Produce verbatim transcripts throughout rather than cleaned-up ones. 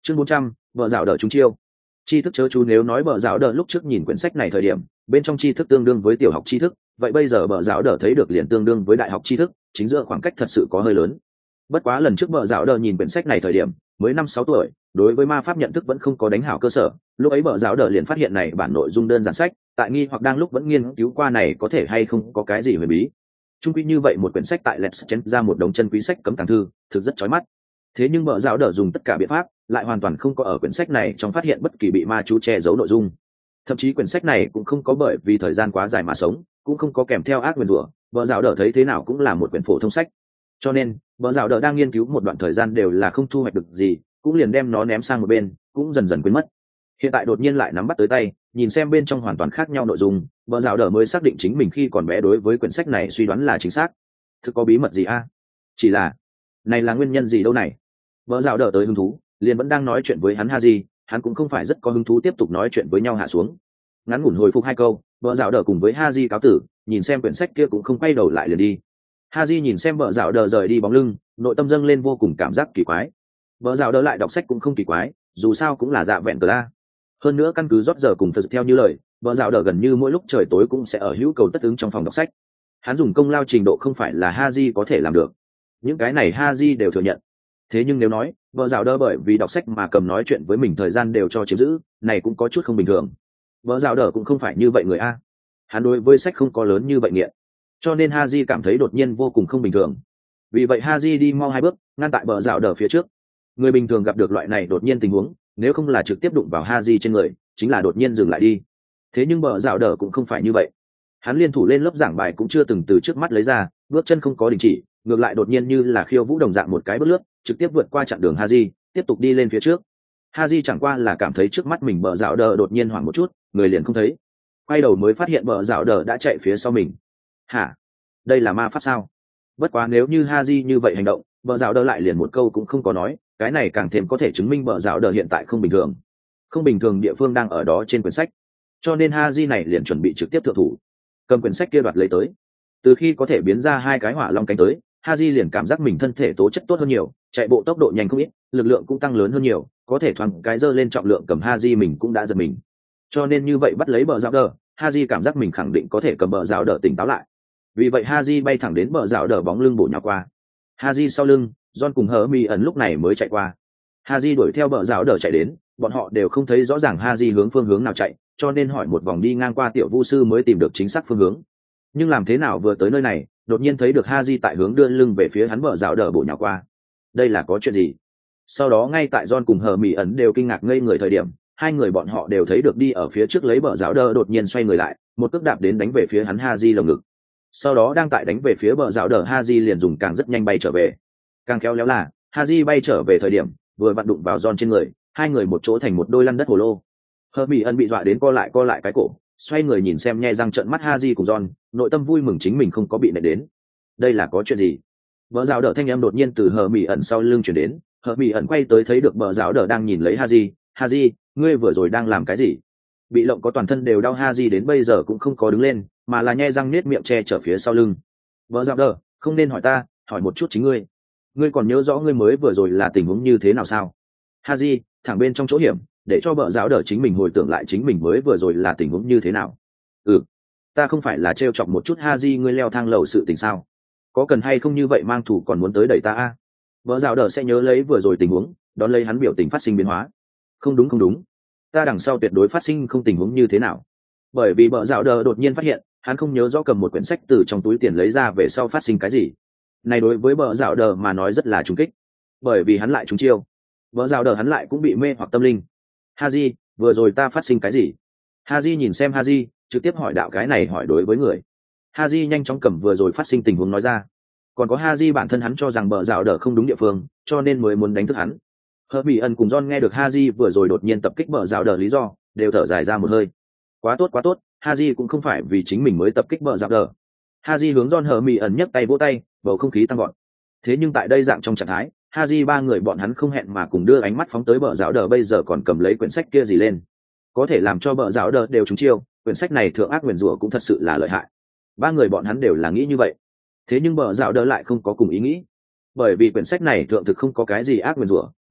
Chương bốn trăm, vợ dạo đỡ chúng chiêu. Tri thức chớ chú, nếu nói vợ dạo đỡ lúc trước nhìn quyển sách này thời điểm bên trong tri thức tương đương với tiểu học tri thức, vậy bây giờ vợ dạo đỡ thấy được liền tương đương với đại học tri thức, chính giữa khoảng cách thật sự có hơi lớn. Bất quá lần trước vợ dạo đỡ nhìn quyển sách này thời điểm mới năm sáu tuổi, đối với ma pháp nhận thức vẫn không có đánh hảo cơ sở, lúc ấy vợ dạo đỡ liền phát hiện này bản nội dung đơn giản sách, tại nghi hoặc đang lúc vẫn nghiên cứu qua này có thể hay không có cái gì huyền bí. Trung quy như vậy một quyển sách tại Let's Chen ra một đống chân quý sách cấm tàng thư, thực rất chói mắt. Thế nhưng vợ dạo đỡ dùng tất cả biện pháp lại hoàn toàn không có ở quyển sách này trong phát hiện bất kỳ bị ma chú che giấu nội dung. Thậm chí quyển sách này cũng không có bởi vì thời gian quá dài mà sống, cũng không có kèm theo ác nguyền rủa, vợ dạo đỡ thấy thế nào cũng là một quyển phổ thông sách. Cho nên vợ dạo đỡ đang nghiên cứu một đoạn thời gian đều là không thu hoạch được gì, cũng liền đem nó ném sang một bên, cũng dần dần quên mất. Hiện tại đột nhiên lại nắm bắt tới tay, nhìn xem bên trong hoàn toàn khác nhau nội dung, vợ dạo đỡ mới xác định chính mình khi còn bé đối với quyển sách này suy đoán là chính xác. Thực có bí mật gì a? Chỉ là này là nguyên nhân gì đâu này? Vợ dạo đỡ tới hứng thú, liền vẫn đang nói chuyện với hắn Haji, hắn cũng không phải rất có hứng thú tiếp tục nói chuyện với nhau hạ xuống. Ngắn ngủn hồi phục hai câu, vợ dạo đỡ cùng với Haji cáo tử, nhìn xem quyển sách kia cũng không quay đầu lại liền đi. Haji nhìn xem vợ dạo đỡ rời đi bóng lưng, nội tâm dâng lên vô cùng cảm giác kỳ quái. Vợ dạo đỡ lại đọc sách cũng không kỳ quái, dù sao cũng là dạ vẹn cờ la. Hơn nữa căn cứ rót giờ cùng Phật theo như lời, vợ dạo đỡ gần như mỗi lúc trời tối cũng sẽ ở hữu cầu tất ứng trong phòng đọc sách. Hắn dùng công lao trình độ không phải là Haji có thể làm được. Những cái này Haji đều thừa nhận. Thế nhưng nếu nói vợ dạo đỡ bởi vì đọc sách mà cầm nói chuyện với mình thời gian đều cho chiếm giữ, này cũng có chút không bình thường. Vợ dạo đỡ cũng không phải như vậy người a, hắn đối với sách không có lớn như vậy nghiện, cho nên Haji cảm thấy đột nhiên vô cùng không bình thường. Vì vậy Haji đi mau hai bước, ngăn tại vợ dạo đỡ phía trước. Người bình thường gặp được loại này đột nhiên tình huống, nếu không là trực tiếp đụng vào Haji trên người, chính là đột nhiên dừng lại đi. Thế nhưng vợ dạo đỡ cũng không phải như vậy, hắn liên thủ lên lớp giảng bài cũng chưa từng từ trước mắt lấy ra, bước chân không có đình chỉ, ngược lại đột nhiên như là khiêu vũ đồng dạng một cái bước lướt, trực tiếp vượt qua chặng đường Haji, tiếp tục đi lên phía trước. Haji chẳng qua là cảm thấy trước mắt mình bờ dạo đờ đột nhiên hoảng một chút, người liền không thấy, quay đầu mới phát hiện bờ dạo đờ đã chạy phía sau mình. Hả? Đây là ma pháp sao? Bất quá nếu như Haji như vậy hành động, bờ dạo đờ lại liền một câu cũng không có nói, cái này càng thêm có thể chứng minh bờ dạo đờ hiện tại không bình thường. Không bình thường địa phương đang ở đó trên quyển sách, cho nên Haji này liền chuẩn bị trực tiếp thượng thủ, cầm quyển sách kia đoạt lấy tới. Từ khi có thể biến ra hai cái hỏa long cánh tới, Haji liền cảm giác mình thân thể tố chất tốt hơn nhiều, chạy bộ tốc độ nhanh không ít, lực lượng cũng tăng lớn hơn nhiều, có thể thoáng cái dơ lên trọng lượng cầm Haji mình cũng đã giật mình. Cho nên như vậy bắt lấy bờ dạo đờ, Haji cảm giác mình khẳng định có thể cầm bờ dạo đờ tỉnh táo lại. Vì vậy Haji bay thẳng đến bờ dạo đờ bóng lưng bổ nhào qua. Haji sau lưng, John cùng Hermione ẩn lúc này mới chạy qua. Haji đuổi theo bờ dạo đờ chạy đến, bọn họ đều không thấy rõ ràng Haji hướng phương hướng nào chạy, cho nên hỏi một vòng đi ngang qua tiểu vu sư mới tìm được chính xác phương hướng. Nhưng làm thế nào vừa tới nơi này, đột nhiên thấy được Haji tại hướng đưa lưng về phía hắn bờ dạo đờ bổ nhào qua. Đây là có chuyện gì? Sau đó ngay tại John cùng Hermione ẩn đều kinh ngạc ngây người thời điểm, hai người bọn họ đều thấy được đi ở phía trước lấy bờ dạo đờ đột nhiên xoay người lại, một cước đạp đến đánh về phía hắn Haji lồng ngực. Sau đó đang tại đánh về phía bờ dạo đờ Haji liền dùng càng rất nhanh bay trở về. Càng khéo léo là Haji bay trở về thời điểm vừa vặn đụng vào John trên người, hai người một chỗ thành một đôi lăn đất hồ lô. Hermione ẩn bị dọa đến co lại co lại cái cổ, xoay người nhìn xem nhe răng trợn mắt Haji cùng John, nội tâm vui mừng chính mình không có bị nện đến. Đây là có chuyện gì? Bờ dạo đờ thanh em đột nhiên từ Hermione ẩn sau lưng chuyển đến, Hermione ẩn quay tới thấy được bờ dạo đờ đang nhìn lấy Haji. Haji, ngươi vừa rồi đang làm cái gì? Bị lộng có toàn thân đều đau Haji đến bây giờ cũng không có đứng lên, mà là nhe răng nết miệng che chở phía sau lưng. Bờ dạo đờ, không nên hỏi ta, hỏi một chút chính ngươi. Ngươi còn nhớ rõ ngươi mới vừa rồi là tình huống như thế nào sao? Haji, thẳng bên trong chỗ hiểm, để cho bờ dạo đờ chính mình hồi tưởng lại chính mình mới vừa rồi là tình huống như thế nào. Ừ, ta không phải là trêu chọc một chút Haji ngươi leo thang lầu sự tình sao? Có cần hay không như vậy mang thủ còn muốn tới đẩy ta a? Bờ dạo đờ sẽ nhớ lấy vừa rồi tình huống, đón lấy hắn biểu tình phát sinh biến hóa. Không đúng không đúng, ta đằng sau tuyệt đối phát sinh không tình huống như thế nào. Bởi vì bờ dạo đờ đột nhiên phát hiện hắn không nhớ rõ cầm một quyển sách từ trong túi tiền lấy ra về sau phát sinh cái gì. Này đối với bờ dạo đờ mà nói rất là trùng kích, bởi vì hắn lại trúng chiêu. Bờ dạo đờ hắn lại cũng bị mê hoặc tâm linh. Haji, vừa rồi ta phát sinh cái gì? Haji nhìn xem Haji, trực tiếp hỏi đạo cái này hỏi đối với người. Haji nhanh chóng cầm vừa rồi phát sinh tình huống nói ra. Còn có Haji bản thân hắn cho rằng bờ dạo đờ không đúng địa phương, cho nên mới muốn đánh thức hắn. Hermione cùng John nghe được Haji vừa rồi đột nhiên tập kích bờ dạo đờ lý do, đều thở dài ra một hơi. Quá tốt quá tốt, Haji cũng không phải vì chính mình mới tập kích bờ dạo đờ. Haji hướng John Hermione nhấc tay vỗ tay, bầu không khí tăng gọn. Thế nhưng tại đây dạng trong trạng thái, Haji ba người bọn hắn không hẹn mà cùng đưa ánh mắt phóng tới bờ dạo đờ bây giờ còn cầm lấy quyển sách kia gì lên. Có thể làm cho bờ dạo đờ đều trúng chiêu, quyển sách này thượng ác nguyền rủa cũng thật sự là lợi hại. Ba người bọn hắn đều là nghĩ như vậy. Thế nhưng bờ dạo đờ lại không có cùng ý nghĩ. Bởi vì quyển sách này thượng thực không có cái gì ác nguyền rủa,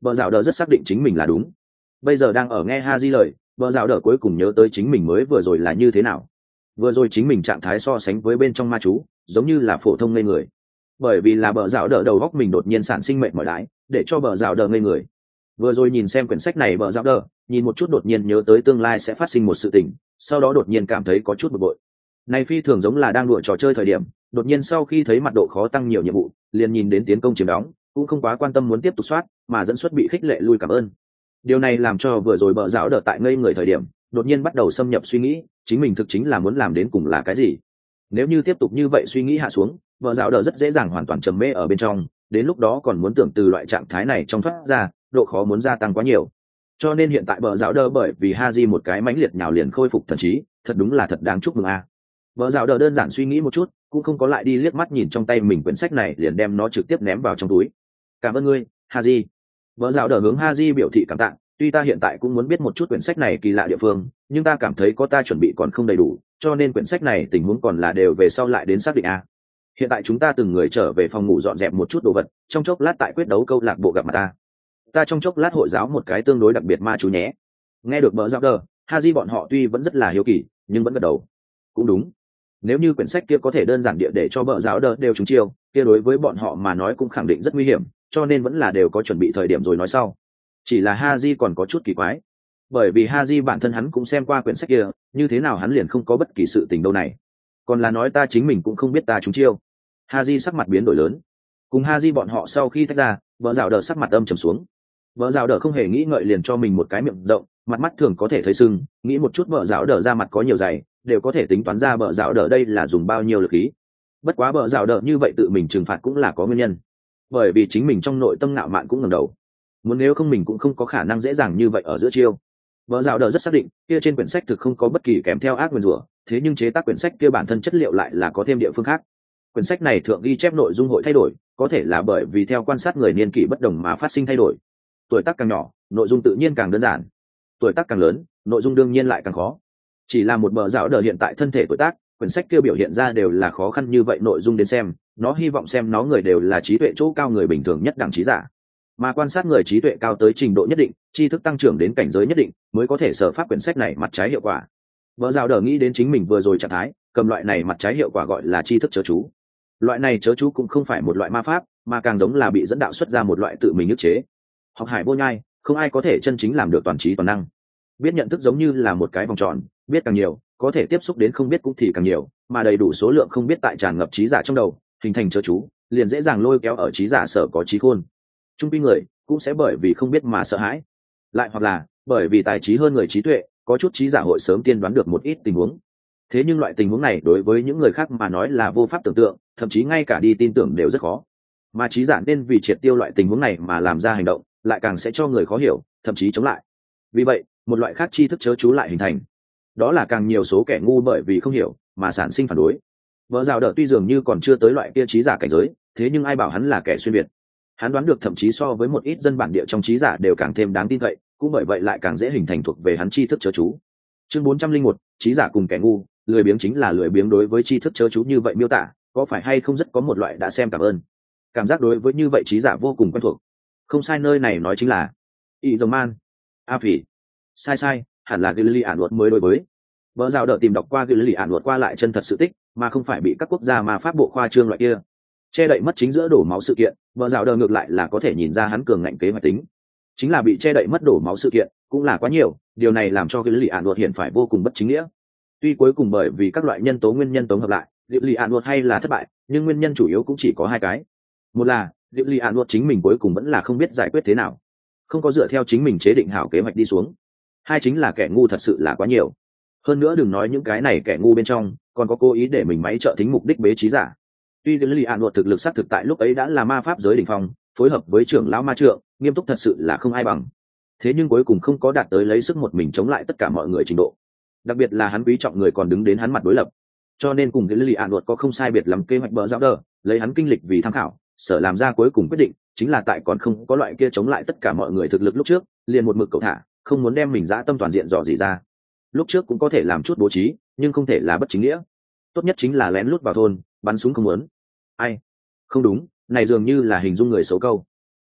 Bờ rào đờ rất xác định chính mình là đúng. Bây giờ đang ở nghe Haji lời, bờ rào đờ cuối cùng nhớ tới chính mình mới vừa rồi là như thế nào. Vừa rồi chính mình trạng thái so sánh với bên trong ma chú giống như là phổ thông ngây người, bởi vì là bờ rào đờ đầu góc mình đột nhiên sản sinh mệnh mỏi đái, để cho bờ rào đờ ngây người. Vừa rồi nhìn xem quyển sách này bờ rào đờ nhìn một chút đột nhiên nhớ tới tương lai sẽ phát sinh một sự tình, sau đó đột nhiên cảm thấy có chút bực bội. Này phi thường giống là đang đùa trò chơi thời điểm, đột nhiên sau khi thấy mặt độ khó tăng nhiều nhiệm vụ, liền nhìn đến tiến công chiếm đóng, cũng không quá quan tâm muốn tiếp tục soát, mà dẫn xuất bị khích lệ lui cảm ơn. Điều này làm cho vừa rồi bờ rào đờ tại ngây người thời điểm, đột nhiên bắt đầu xâm nhập suy nghĩ, chính mình thực chính là muốn làm đến cùng là cái gì. Nếu như tiếp tục như vậy suy nghĩ hạ xuống, bờ rào đờ rất dễ dàng hoàn toàn trầm mê ở bên trong, đến lúc đó còn muốn tưởng từ loại trạng thái này trong thoát ra, độ khó muốn gia tăng quá nhiều. Cho nên hiện tại bờ rào đờ bởi vì Haji một cái mãnh liệt nhào liền khôi phục thần trí, thật đúng là thật đáng chúc mừng a. À. Bờ rào đờ đơn giản suy nghĩ một chút, cũng không có lại đi liếc mắt nhìn trong tay mình quyển sách này, liền đem nó trực tiếp ném vào trong túi. Cảm ơn ngươi, Haji. Bờ rào đờ hướng Haji biểu thị cảm tạ, tuy ta hiện tại cũng muốn biết một chút quyển sách này kỳ lạ địa phương, nhưng ta cảm thấy có ta chuẩn bị còn không đầy đủ, cho nên quyển sách này tình huống còn là đều về sau lại đến xác định a. Hiện tại chúng ta từng người trở về phòng ngủ dọn dẹp một chút đồ vật, trong chốc lát tại quyết đấu câu lạc bộ gặp mặt ta. Ta trong chốc lát hội giáo một cái tương đối đặc biệt ma chú nhé. Nghe được bờ rào đờ, Haji bọn họ tuy vẫn rất là hiếu kỳ, nhưng vẫn gật đầu. Cũng đúng. Nếu như quyển sách kia có thể đơn giản địa để cho bờ rào đờ đều trúng chiêu, kia đối với bọn họ mà nói cũng khẳng định rất nguy hiểm, cho nên vẫn là đều có chuẩn bị thời điểm rồi nói sau. Chỉ là Haji còn có chút kỳ quái, bởi vì Haji bản thân hắn cũng xem qua quyển sách kia, như thế nào hắn liền không có bất kỳ sự tình đâu này. Còn là nói ta chính mình cũng không biết ta trúng chiêu. Haji sắc mặt biến đổi lớn. Cùng Haji bọn họ sau khi tách ra, bờ rào đờ sắc mặt âm trầm xuống. Bờ rào đờ không hề nghĩ ngợi liền cho mình một cái miệng rộng, mặt mắt thường có thể thấy sưng, nghĩ một chút bờ rào đờ ra mặt có nhiều dày, đều có thể tính toán ra bờ rào đờ đây là dùng bao nhiêu lực khí. Bất quá bờ rào đờ như vậy tự mình trừng phạt cũng là có nguyên nhân, bởi vì chính mình trong nội tâm ngạo mạn cũng ngẩng đầu. Muốn nếu không mình cũng không có khả năng dễ dàng như vậy ở giữa chiêu. Bờ rào đờ rất xác định, kia trên quyển sách thực không có bất kỳ kèm theo ác nguyên rủa, thế nhưng chế tác quyển sách kia bản thân chất liệu lại là có thêm địa phương khác. Quyển sách này thượng ghi chép nội dung hội thay đổi, có thể là bởi vì theo quan sát người niên kỷ bất đồng mà phát sinh thay đổi. Tuổi tác càng nhỏ, nội dung tự nhiên càng đơn giản. Tuổi tác càng lớn, nội dung đương nhiên lại càng khó. Chỉ là một bờ rào đờ hiện tại thân thể tuổi tác, quyển sách kia biểu hiện ra đều là khó khăn như vậy nội dung đến xem, nó hy vọng xem nó người đều là trí tuệ chỗ cao người bình thường nhất đẳng trí giả. Mà quan sát người trí tuệ cao tới trình độ nhất định, tri thức tăng trưởng đến cảnh giới nhất định, mới có thể sở pháp quyển sách này mặt trái hiệu quả. Bờ rào đờ nghĩ đến chính mình vừa rồi trạng thái, cầm loại này mặt trái hiệu quả gọi là tri thức chớ chú. Loại này chớ chú cũng không phải một loại ma pháp, mà càng giống là bị dẫn đạo xuất ra một loại tự mình ức chế. Học hải vô nhai, không ai có thể chân chính làm được toàn trí toàn năng. Biết nhận thức giống như là một cái vòng tròn, biết càng nhiều, có thể tiếp xúc đến không biết cũng thì càng nhiều, mà đầy đủ số lượng không biết tại tràn ngập trí giả trong đầu, hình thành chớ chú, liền dễ dàng lôi kéo ở trí giả sở có trí khôn. Trung quy người cũng sẽ bởi vì không biết mà sợ hãi, lại hoặc là bởi vì tài trí hơn người trí tuệ, có chút trí giả hội sớm tiên đoán được một ít tình huống. Thế nhưng loại tình huống này đối với những người khác mà nói là vô pháp tưởng tượng, thậm chí ngay cả đi tin tưởng đều rất khó. Mà trí giả nên vì triệt tiêu loại tình huống này mà làm ra hành động, lại càng sẽ cho người khó hiểu, thậm chí chống lại. Vì vậy, một loại khác tri thức chớ chú lại hình thành. Đó là càng nhiều số kẻ ngu bởi vì không hiểu mà sản sinh phản đối. Vợ rào đỡ tuy dường như còn chưa tới loại kia trí giả cảnh giới, thế nhưng ai bảo hắn là kẻ xuyên việt. Hắn đoán được thậm chí so với một ít dân bản địa trong trí giả đều càng thêm đáng tin cậy, cũng bởi vậy lại càng dễ hình thành thuộc về hắn tri thức chớ chú. Chương bốn trăm linh một, trí giả cùng kẻ ngu, lười biếng chính là lười biếng đối với tri thức chớ chú như vậy miêu tả, có phải hay không rất có một loại đã xem cảm ơn. Cảm giác đối với như vậy trí giả vô cùng quen thuộc. Không sai, nơi này nói chính là y dòng man a phỉ. Sai sai, hẳn là ghi lì ản luật mới đối với. Vợ rào đỡ tìm đọc qua ghi lì ản luật qua lại chân thật sự tích, mà không phải bị các quốc gia mà pháp bộ khoa trương loại kia che đậy mất chính giữa đổ máu sự kiện. Vợ rào đỡ ngược lại là có thể nhìn ra hắn cường ngạnh kế hoạch tính, chính là bị che đậy mất đổ máu sự kiện cũng là quá nhiều, điều này làm cho ghi lì ản luật hiện phải vô cùng bất chính nghĩa. Tuy cuối cùng bởi vì các loại nhân tố nguyên nhân tổng hợp lại, ghi lì ản luật hay là thất bại, nhưng nguyên nhân chủ yếu cũng chỉ có hai cái. Một là ghi lì ản luật chính mình cuối cùng vẫn là không biết giải quyết thế nào, không có dựa theo chính mình chế định hảo kế hoạch đi xuống. Hai chính là kẻ ngu thật sự là quá nhiều. Hơn nữa đừng nói những cái này kẻ ngu bên trong, còn có cố ý để mình máy trợ thính mục đích bế trí giả. Tuy ghi lì ản luật thực lực xác thực tại lúc ấy đã là ma pháp giới đỉnh phong, phối hợp với trưởng lão ma trượng, nghiêm túc thật sự là không ai bằng. Thế nhưng cuối cùng không có đạt tới lấy sức một mình chống lại tất cả mọi người trình độ. Đặc biệt là hắn quý trọng người còn đứng đến hắn mặt đối lập. Cho nên cùng cái lì ạn luật có không sai biệt lắm kế hoạch bờ giáo đờ, lấy hắn kinh lịch vì tham khảo, sở làm ra cuối cùng quyết định chính là tại còn không có loại kia chống lại tất cả mọi người thực lực lúc trước, liền một mực cậu thả, không muốn đem mình dã tâm toàn diện dò gì ra. Lúc trước cũng có thể làm chút bố trí, nhưng không thể là bất chính nghĩa. Tốt nhất chính là lén lút vào thôn, bắn súng không muốn. Ai? Không đúng, này dường như là hình dung người xấu câu. Mặc kệ,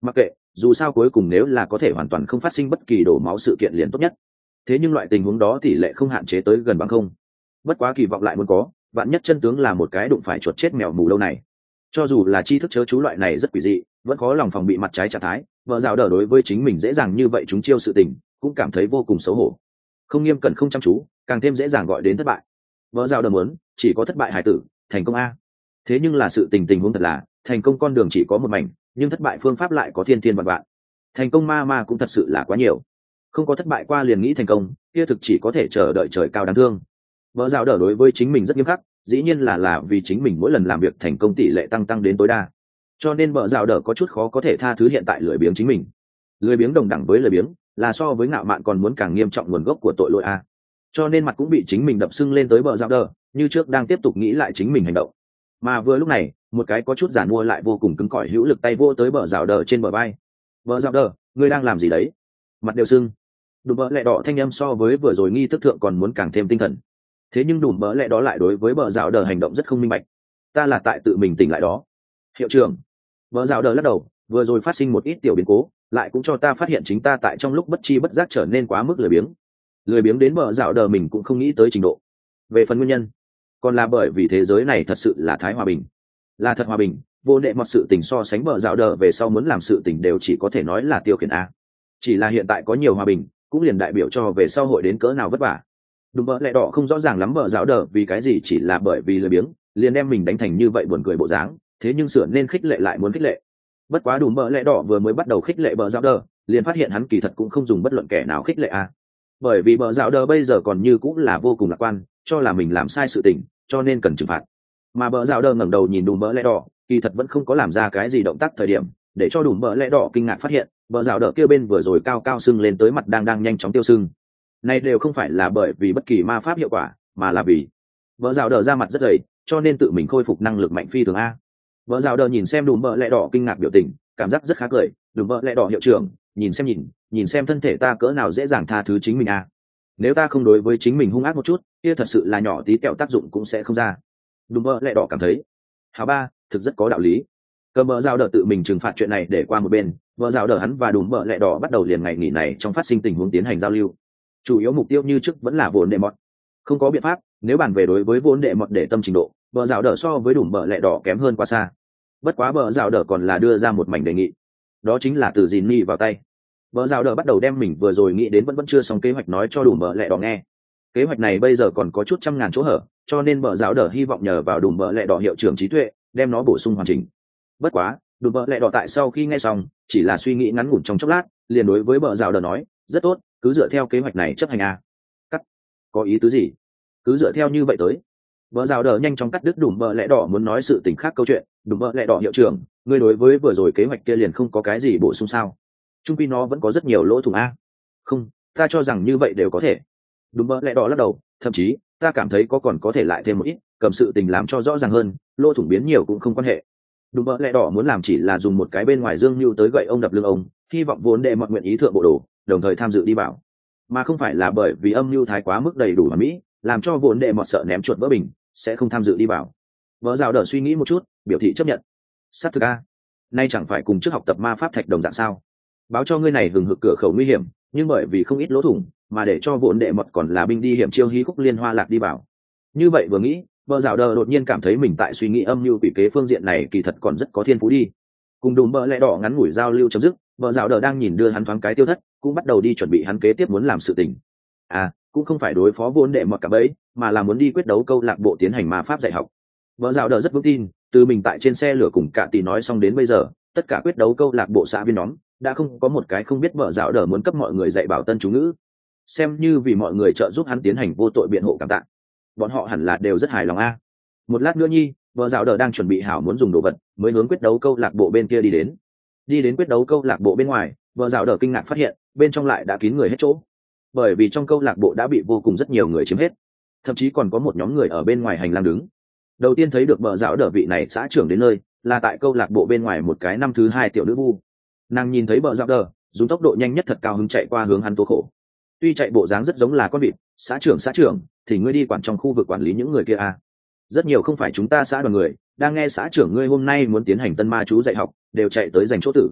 dù sao cuối cùng nếu là có thể hoàn toàn không phát sinh bất kỳ đổ máu sự kiện liền tốt nhất. Thế nhưng loại tình huống đó tỷ lệ không hạn chế tới gần bằng không. Bất quá kỳ vọng lại muốn có, vạn nhất chân tướng là một cái đụng phải chuột chết mèo mù lâu này. Cho dù là tri thức chớ chú loại này rất quỷ dị, vẫn khó lòng phòng bị mặt trái trạng thái, vợ rào đờ đối với chính mình dễ dàng như vậy chúng chiêu sự tình, cũng cảm thấy vô cùng xấu hổ. Không nghiêm cẩn không chăm chú, càng thêm dễ dàng gọi đến thất bại. Vợ rào đờ muốn, chỉ có thất bại hải tử, thành công a. Thế nhưng là sự tình tình huống thật là, thành công con đường chỉ có một mảnh, nhưng thất bại phương pháp lại có thiên thiên vạn vạn. Thành công ma ma cũng thật sự là quá nhiều. Không có thất bại qua liền nghĩ thành công, kia thực chỉ có thể chờ đợi trời cao đáng thương. Vợ rào đờ đối với chính mình rất nghiêm khắc, dĩ nhiên là là vì chính mình mỗi lần làm việc thành công tỷ lệ tăng tăng đến tối đa, cho nên vợ rào đờ có chút khó có thể tha thứ hiện tại lười biếng chính mình. Lười biếng đồng đẳng với lười biếng, là so với ngạo mạn còn muốn càng nghiêm trọng nguồn gốc của tội lỗi a. Cho nên mặt cũng bị chính mình đập sưng lên tới vợ rào đờ, như trước đang tiếp tục nghĩ lại chính mình hành động. Mà vừa lúc này, một cái có chút giản mua lại vô cùng cứng cỏi hữu lực tay vô tới vợ rào đờ trên bờ vai. Vợ rào đờ, ngươi đang làm gì đấy? Mặt đều sưng. Đùm bỡ lẹ đỏ thanh âm so với vừa rồi nghi thức thượng còn muốn càng thêm tinh thần. Thế nhưng đùm bỡ lẹ đó lại đối với bờ rào đờ hành động rất không minh bạch. Ta là tại tự mình tỉnh lại đó. Hiệu trưởng. Bờ rào đờ lắc đầu, vừa rồi phát sinh một ít tiểu biến cố, lại cũng cho ta phát hiện chính ta tại trong lúc bất chi bất giác trở nên quá mức lười biếng. Lười biếng đến bờ rào đờ mình cũng không nghĩ tới trình độ. Về phần nguyên nhân, còn là bởi vì thế giới này thật sự là thái hòa bình, là thật hòa bình. Vô đệ một sự tình so sánh bờ rào đờ về sau muốn làm sự tình đều chỉ có thể nói là tiêu khiển a. Chỉ là hiện tại có nhiều hòa bình, cũng liền đại biểu cho về sau hội đến cỡ nào vất vả. Đùm bỡ lẹ đỏ không rõ ràng lắm bờ rào đờ vì cái gì, chỉ là bởi vì lười biếng liền đem mình đánh thành như vậy buồn cười bộ dáng, thế nhưng sửa nên khích lệ lại muốn khích lệ. Bất quá đùm bỡ lẹ đỏ vừa mới bắt đầu khích lệ bờ rào đờ, liền phát hiện hắn kỳ thật cũng không dùng bất luận kẻ nào khích lệ a. Bởi vì bờ rào đờ bây giờ còn như cũng là vô cùng lạc quan, cho là mình làm sai sự tình, cho nên cần trừng phạt. Mà bờ rào đờ ngẩng đầu nhìn đùm bỡ lẹ đỏ, kỳ thật vẫn không có làm ra cái gì động tác thời điểm, để cho đùm bỡ lẹ đỏ kinh ngạc phát hiện bờ rào đờ kia bên vừa rồi cao cao sưng lên tới mặt đang đang nhanh chóng tiêu sưng. Này đều không phải là bởi vì bất kỳ ma pháp hiệu quả, mà là vì vợ rào đờ ra mặt rất dày, cho nên tự mình khôi phục năng lực mạnh phi thường a. Vợ rào đờ nhìn xem đùm bợ lẹ đỏ kinh ngạc biểu tình, cảm giác rất khá cười. Đùm bợ lẹ đỏ hiệu trưởng, nhìn xem nhìn nhìn xem thân thể ta cỡ nào dễ dàng tha thứ chính mình a. Nếu ta không đối với chính mình hung ác một chút, kia thật sự là nhỏ tí kẹo tác dụng cũng sẽ không ra. Đùm bợ lẹ đỏ cảm thấy hào ba thực rất có đạo lý. Cầm vợ rào đờ tự mình trừng phạt chuyện này để qua một bên, vợ rào đờ hắn và đùm bợ lẹ đỏ bắt đầu liền ngày nghỉ này trong phát sinh tình huống tiến hành giao lưu. Chủ yếu mục tiêu như trước vẫn là vốn đệ mọt. Không có biện pháp, nếu bàn về đối với vốn đệ mọt để tâm trình độ, bờ rào đờ so với đùm bợ lẹ đỏ kém hơn quá xa. Bất quá bờ rào đờ còn là đưa ra một mảnh đề nghị, đó chính là từ dìn ni vào tay. Bờ rào đờ bắt đầu đem mình vừa rồi nghĩ đến vẫn vẫn chưa xong kế hoạch nói cho đùm bợ lẹ đỏ nghe. Kế hoạch này bây giờ còn có chút trăm ngàn chỗ hở, cho nên bờ rào đờ hy vọng nhờ vào đùm bợ lẹ đỏ hiệu trưởng trí tuệ đem nó bổ sung hoàn chỉnh. Bất quá đùm bợ lẹ đỏ tại sau khi nghe xong chỉ là suy nghĩ ngắn ngủn trong chốc lát, liền đối với bờ rào đờ nói rất tốt, cứ dựa theo kế hoạch này chấp hành a. Cắt. Có ý tứ gì? Cứ dựa theo như vậy tới. Bờ rào đờ nhanh chóng cắt đứt đùm bợ lẹ đỏ muốn nói sự tình khác câu chuyện. Đùm bợ lẹ đỏ hiệu trưởng, ngươi đối với vừa rồi kế hoạch kia liền không có cái gì bổ sung sao? Trung quy nó vẫn có rất nhiều lỗ thủng a. Không, ta cho rằng như vậy đều có thể. Đùm bợ lẹ đỏ lắc đầu, thậm chí ta cảm thấy có còn có thể lại thêm một ít, cầm sự tình làm cho rõ ràng hơn, lỗ thủng biến nhiều cũng không quan hệ. Đùm bợ lẹ đỏ muốn làm chỉ là dùng một cái bên ngoài dương mưu tới gậy ông đập lưng ông, hy vọng vốn đệ mọi nguyện ý thượng bộ đồ, đồng thời tham dự đi bảo, mà không phải là bởi vì âm mưu thái quá mức đầy đủ mà mỹ, làm cho vốn đệ mọt sợ ném chuột vỡ bình, sẽ không tham dự đi bảo. Vợ rào đờ suy nghĩ một chút, biểu thị chấp nhận. Sát thực a, nay chẳng phải cùng trước học tập ma pháp thạch đồng dạng sao? Báo cho ngươi này hừng hực cửa khẩu nguy hiểm, nhưng bởi vì không ít lỗ thủng, mà để cho vốn đệ mọt còn là binh đi hiểm chiêu hí khúc liên hoa lạc đi bảo. Như vậy vừa nghĩ, vợ rào đờ đột nhiên cảm thấy mình tại suy nghĩ âm mưu quỷ kế phương diện này kỳ thật còn rất có thiên phú đi. Cùng đùm bợ lẹ đỏ ngắn ngủi giao lưu chấm dứt, vợ rào đờ đang nhìn đưa hắn thoáng cái tiêu thất, cũng bắt đầu đi chuẩn bị hắn kế tiếp muốn làm sự tình. À, cũng không phải đối phó vốn đệ mọt cả bấy, mà là muốn đi quyết đấu câu lạc bộ tiến hành ma pháp dạy học. Vợ rào đờ rất vững tin, từ mình tại trên xe lửa cùng cả tỷ nói xong đến bây giờ, tất cả quyết đấu câu lạc bộ xã viên nhóm đã không có một cái không biết vợ rào đờ muốn cấp mọi người dạy bảo tân chú ngữ, xem như vì mọi người trợ giúp hắn tiến hành vô tội biện hộ cảm tạ. Bọn họ hẳn là đều rất hài lòng a. Một lát nữa nhi, vợ rào đờ đang chuẩn bị hảo muốn dùng đồ vật, mới hướng quyết đấu câu lạc bộ bên kia đi đến. Đi đến quyết đấu câu lạc bộ bên ngoài, vợ rào đờ kinh ngạc phát hiện bên trong lại đã kín người hết chỗ, bởi vì trong câu lạc bộ đã bị vô cùng rất nhiều người chiếm hết, thậm chí còn có một nhóm người ở bên ngoài hành lang đứng. Đầu tiên thấy được vợ rào đờ vị này xã trưởng đến nơi là tại câu lạc bộ bên ngoài một cái năm thứ hai tiểu nữ vu. Nàng nhìn thấy vợ rào đờ dùng tốc độ nhanh nhất thật cao hứng chạy qua hướng hắn tố khổ. Tuy chạy bộ dáng rất giống là con vịt, xã trưởng xã trưởng thì ngươi đi quản trong khu vực quản lý những người kia à? Rất nhiều không phải chúng ta xã đoàn người đang nghe xã trưởng ngươi hôm nay muốn tiến hành tân ma chú dạy học, đều chạy tới giành chỗ tử.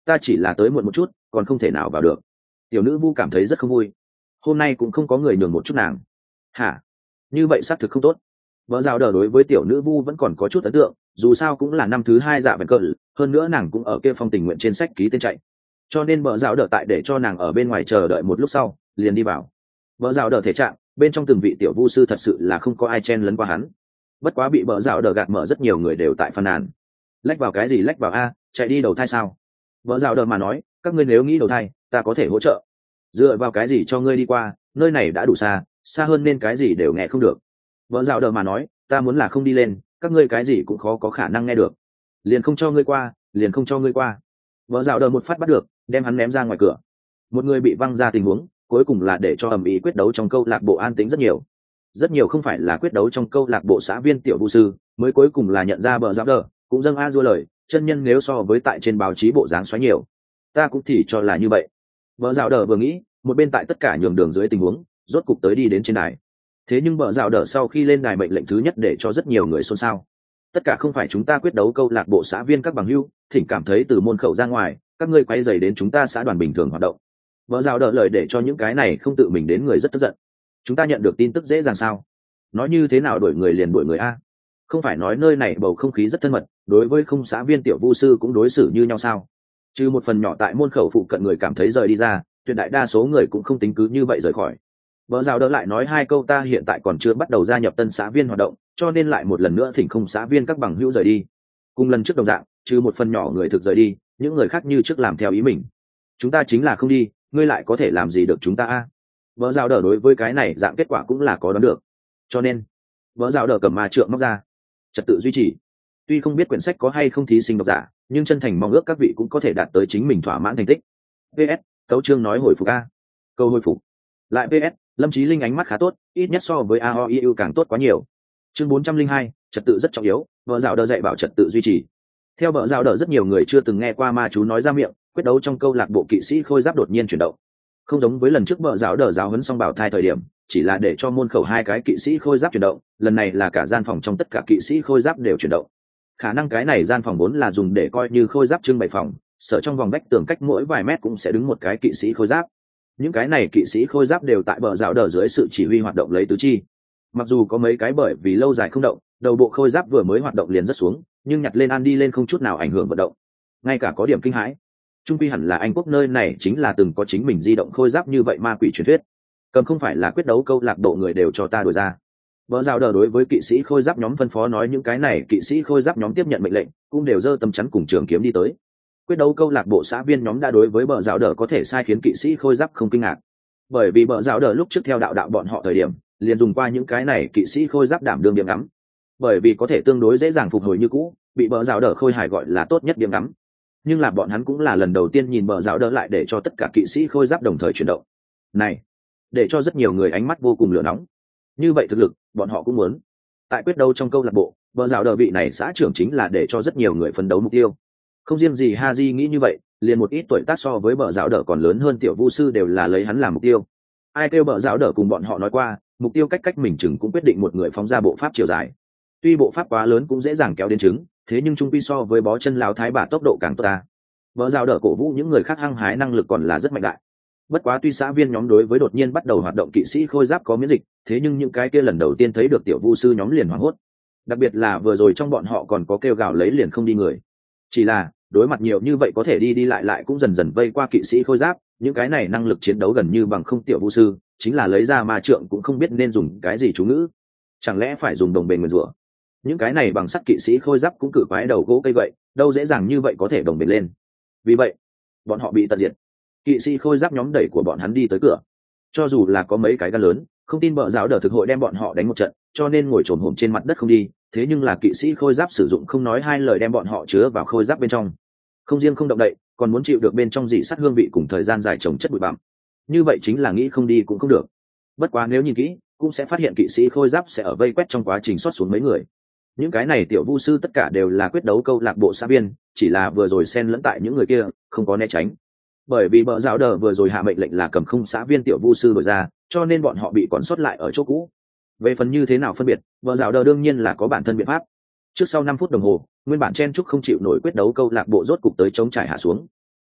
ta chỉ là tới muộn một chút còn không thể nào vào được. Tiểu nữ vu cảm thấy rất không vui, hôm nay cũng không có người nhường một chút nàng. Hả? Như vậy xác thực không tốt. Vợ rào đờ đối với tiểu nữ vu vẫn còn có chút ấn tượng, dù sao cũng là năm thứ hai dạ vẹn cờ, hơn nữa nàng cũng ở kia phong tình nguyện trên sách ký tên chạy, cho nên vợ rào đờ tại để cho nàng ở bên ngoài chờ đợi một lúc sau liền đi vào. Vợ rào đờ thể trạng bên trong từng vị tiểu vu sư thật sự là không có ai chen lấn qua hắn, bất quá bị vợ rào đờ gạt mở rất nhiều người đều tại phàn nàn. Lách vào cái gì lách vào a, chạy đi đầu thai sao? Vợ rào đờ mà nói, các ngươi nếu nghĩ đầu thai ta có thể hỗ trợ. Dựa vào cái gì cho ngươi đi qua, nơi này đã đủ xa, xa hơn nên cái gì đều nghe không được. Vợ rào đờ mà nói, ta muốn là không đi lên, các ngươi cái gì cũng khó có khả năng nghe được, liền không cho ngươi qua, liền không cho ngươi qua. Vợ rào đờ một phát bắt được, đem hắn ném ra ngoài cửa. Một người bị văng ra tình huống cuối cùng là để cho ầm ĩ quyết đấu trong câu lạc bộ an tĩnh rất nhiều. Rất nhiều không phải là quyết đấu trong câu lạc bộ xã viên tiểu vu sư mới cuối cùng là nhận ra bờ giáp đờ, cũng dâng a dua lời, chân nhân nếu so với tại trên báo chí bộ dáng xoáy nhiều, ta cũng thì cho là như vậy. Bờ rào đờ vừa nghĩ, một bên tại tất cả nhường đường dưới tình huống rốt cục tới đi đến trên đài. Thế nhưng bờ rào đờ sau khi lên đài mệnh lệnh thứ nhất để cho rất nhiều người xôn xao. Tất cả không phải chúng ta quyết đấu câu lạc bộ xã viên các bằng hữu, thỉnh cảm thấy từ môn khẩu ra ngoài, các ngươi quay dày đến chúng ta xã đoàn bình thường hoạt động. Bờ rào đờ lời để cho những cái này không tự mình đến người rất tức giận. Chúng ta nhận được tin tức dễ dàng sao? Nói như thế nào đuổi người liền đuổi người a? Không phải nói nơi này bầu không khí rất thân mật, đối với không xã viên tiểu vu sư cũng đối xử như nhau sao? Trừ một phần nhỏ tại môn khẩu phụ cận người cảm thấy rời đi ra, tuyệt đại đa số người cũng không tính cứ như vậy rời khỏi. Bờ rào đỡ lại nói hai câu, ta hiện tại còn chưa bắt đầu gia nhập tân xã viên hoạt động, cho nên lại một lần nữa thỉnh không xã viên các bằng hữu rời đi. Cùng lần trước đồng dạng, trừ một phần nhỏ người thực rời đi, những người khác như trước làm theo ý mình. Chúng ta chính là không đi, ngươi lại có thể làm gì được chúng ta a? Bờ rào đỡ đối với cái này dạng kết quả cũng là có đoán được, cho nên bờ rào đỡ cầm ma trượng móc ra, trật tự duy trì. Tuy không biết quyển sách có hay không thí sinh độc giả, nhưng chân thành mong ước các vị cũng có thể đạt tới chính mình thỏa mãn thành tích. pê ét Tấu chương nói hồi phục a. Câu hồi phục. Lại pê ét Lâm Chí Linh ánh mắt khá tốt, ít nhất so với a o i u càng tốt quá nhiều. Chương bốn trăm linh hai, trật tự rất trọng yếu, vợ dạo đờ dạy bảo trật tự duy trì. Theo vợ dạo đờ rất nhiều người chưa từng nghe qua ma chú nói ra miệng, quyết đấu trong câu lạc bộ kỵ sĩ khôi giáp đột nhiên chuyển động. Không giống với lần trước vợ dạo đờ giáo huấn xong bảo thai thời điểm, chỉ là để cho môn khẩu hai cái kỵ sĩ khôi giáp chuyển động, lần này là cả gian phòng trong tất cả kỵ sĩ khôi giáp đều chuyển động. Khả năng cái này gian phòng vốn là dùng để coi như khôi giáp trưng bày phòng, sở trong vòng vách tường cách mỗi vài mét cũng sẽ đứng một cái kỵ sĩ khôi giáp. Những cái này kỵ sĩ khôi giáp đều tại bờ rào đờ dưới sự chỉ huy hoạt động lấy tứ chi. Mặc dù có mấy cái bởi vì lâu dài không động, đầu bộ khôi giáp vừa mới hoạt động liền rất xuống, nhưng nhặt lên ăn đi lên không chút nào ảnh hưởng vận động. Ngay cả có điểm kinh hãi. Trung quy hẳn là Anh quốc nơi này chính là từng có chính mình di động khôi giáp như vậy ma quỷ truyền thuyết. Cầm không phải là quyết đấu câu lạc bộ người đều cho ta đuổi ra. Bờ rào đờ đối với kỵ sĩ khôi giáp nhóm phân phó nói, những cái này kỵ sĩ khôi giáp nhóm tiếp nhận mệnh lệnh, cũng đều giơ tấm chắn cùng trường kiếm đi tới. Quyết đấu câu lạc bộ xã viên nhóm đã đối với bờ rào đờ có thể sai khiến kỵ sĩ khôi giáp không kinh ngạc, bởi vì bờ rào đờ lúc trước theo đạo đạo bọn họ thời điểm liền dùng qua những cái này kỵ sĩ khôi giáp đảm đương điểm ngắm, bởi vì có thể tương đối dễ dàng phục hồi như cũ, bị bờ rào đờ khôi hài gọi là tốt nhất điểm ngắm. Nhưng là bọn hắn cũng là lần đầu tiên nhìn bờ rào đờ lại để cho tất cả kỵ sĩ khôi giáp đồng thời chuyển động này, để cho rất nhiều người ánh mắt vô cùng lửa nóng. Như vậy thực lực bọn họ cũng muốn. Tại quyết đấu trong câu lạc bộ, bờ rào đờ vị này xã trưởng chính là để cho rất nhiều người phấn đấu mục tiêu. Không riêng gì Haji nghĩ như vậy, liền một ít tuổi tác so với bờ rào đờ còn lớn hơn tiểu vu sư đều là lấy hắn làm mục tiêu. Ai kêu bờ rào đờ cùng bọn họ nói qua, mục tiêu cách cách mình chừng cũng quyết định một người phóng ra bộ pháp chiều dài. Tuy bộ pháp quá lớn cũng dễ dàng kéo đến trứng, thế nhưng trung quy so với bó chân láo thái bà tốc độ càng tốt ta. Bờ rào đờ cổ vũ những người khác hăng hái, năng lực còn là rất mạnh đại. Bất quá tuy xã viên nhóm đối với đột nhiên bắt đầu hoạt động kỵ sĩ khôi giáp có miễn dịch, thế nhưng những cái kia lần đầu tiên thấy được tiểu vu sư nhóm liền hoảng hốt. Đặc biệt là vừa rồi trong bọn họ còn có kêu gào lấy liền không đi người. Chỉ là đối mặt nhiều như vậy có thể đi đi lại lại cũng dần dần vây qua kỵ sĩ khôi giáp, những cái này năng lực chiến đấu gần như bằng không tiểu vu sư, chính là lấy ra ma trượng cũng không biết nên dùng cái gì chú ngữ. Chẳng lẽ phải dùng đồng bền nguyên rủa? Những cái này bằng sắt kỵ sĩ khôi giáp cũng cử quái đầu gỗ cây vậy, đâu dễ dàng như vậy có thể đồng bền lên. Vì vậy, bọn họ bị tận diệt. Kỵ sĩ khôi giáp nhóm đẩy của bọn hắn đi tới cửa. Cho dù là có mấy cái gan lớn, không tin bợ giáo đờ thực hội đem bọn họ đánh một trận, cho nên ngồi trồn hổm trên mặt đất không đi. Thế nhưng là kỵ sĩ khôi giáp sử dụng không nói hai lời đem bọn họ chứa vào khôi giáp bên trong. Không riêng không động đậy, còn muốn chịu được bên trong dị sắt hương vị cùng thời gian dài trồng chất bụi bặm. Như vậy chính là nghĩ không đi cũng không được. Bất quá nếu nhìn kỹ, cũng sẽ phát hiện kỵ sĩ khôi giáp sẽ ở vây quét trong quá trình xót xuống mấy người. Những cái này tiểu vu sư tất cả đều là quyết đấu câu lạc bộ xã viên, chỉ là vừa rồi xen lẫn tại những người kia, không có né tránh. Bởi vì bợ giáo đờ vừa rồi hạ mệnh lệnh là cầm không xã viên tiểu vu sư đổi ra, cho nên bọn họ bị còn sót lại ở chỗ cũ. Về phần như thế nào phân biệt, bợ giáo đờ đương nhiên là có bản thân biện pháp. Trước sau năm phút đồng hồ, nguyên bản chen chúc không chịu nổi quyết đấu câu lạc bộ rốt cục tới chống trải hạ xuống.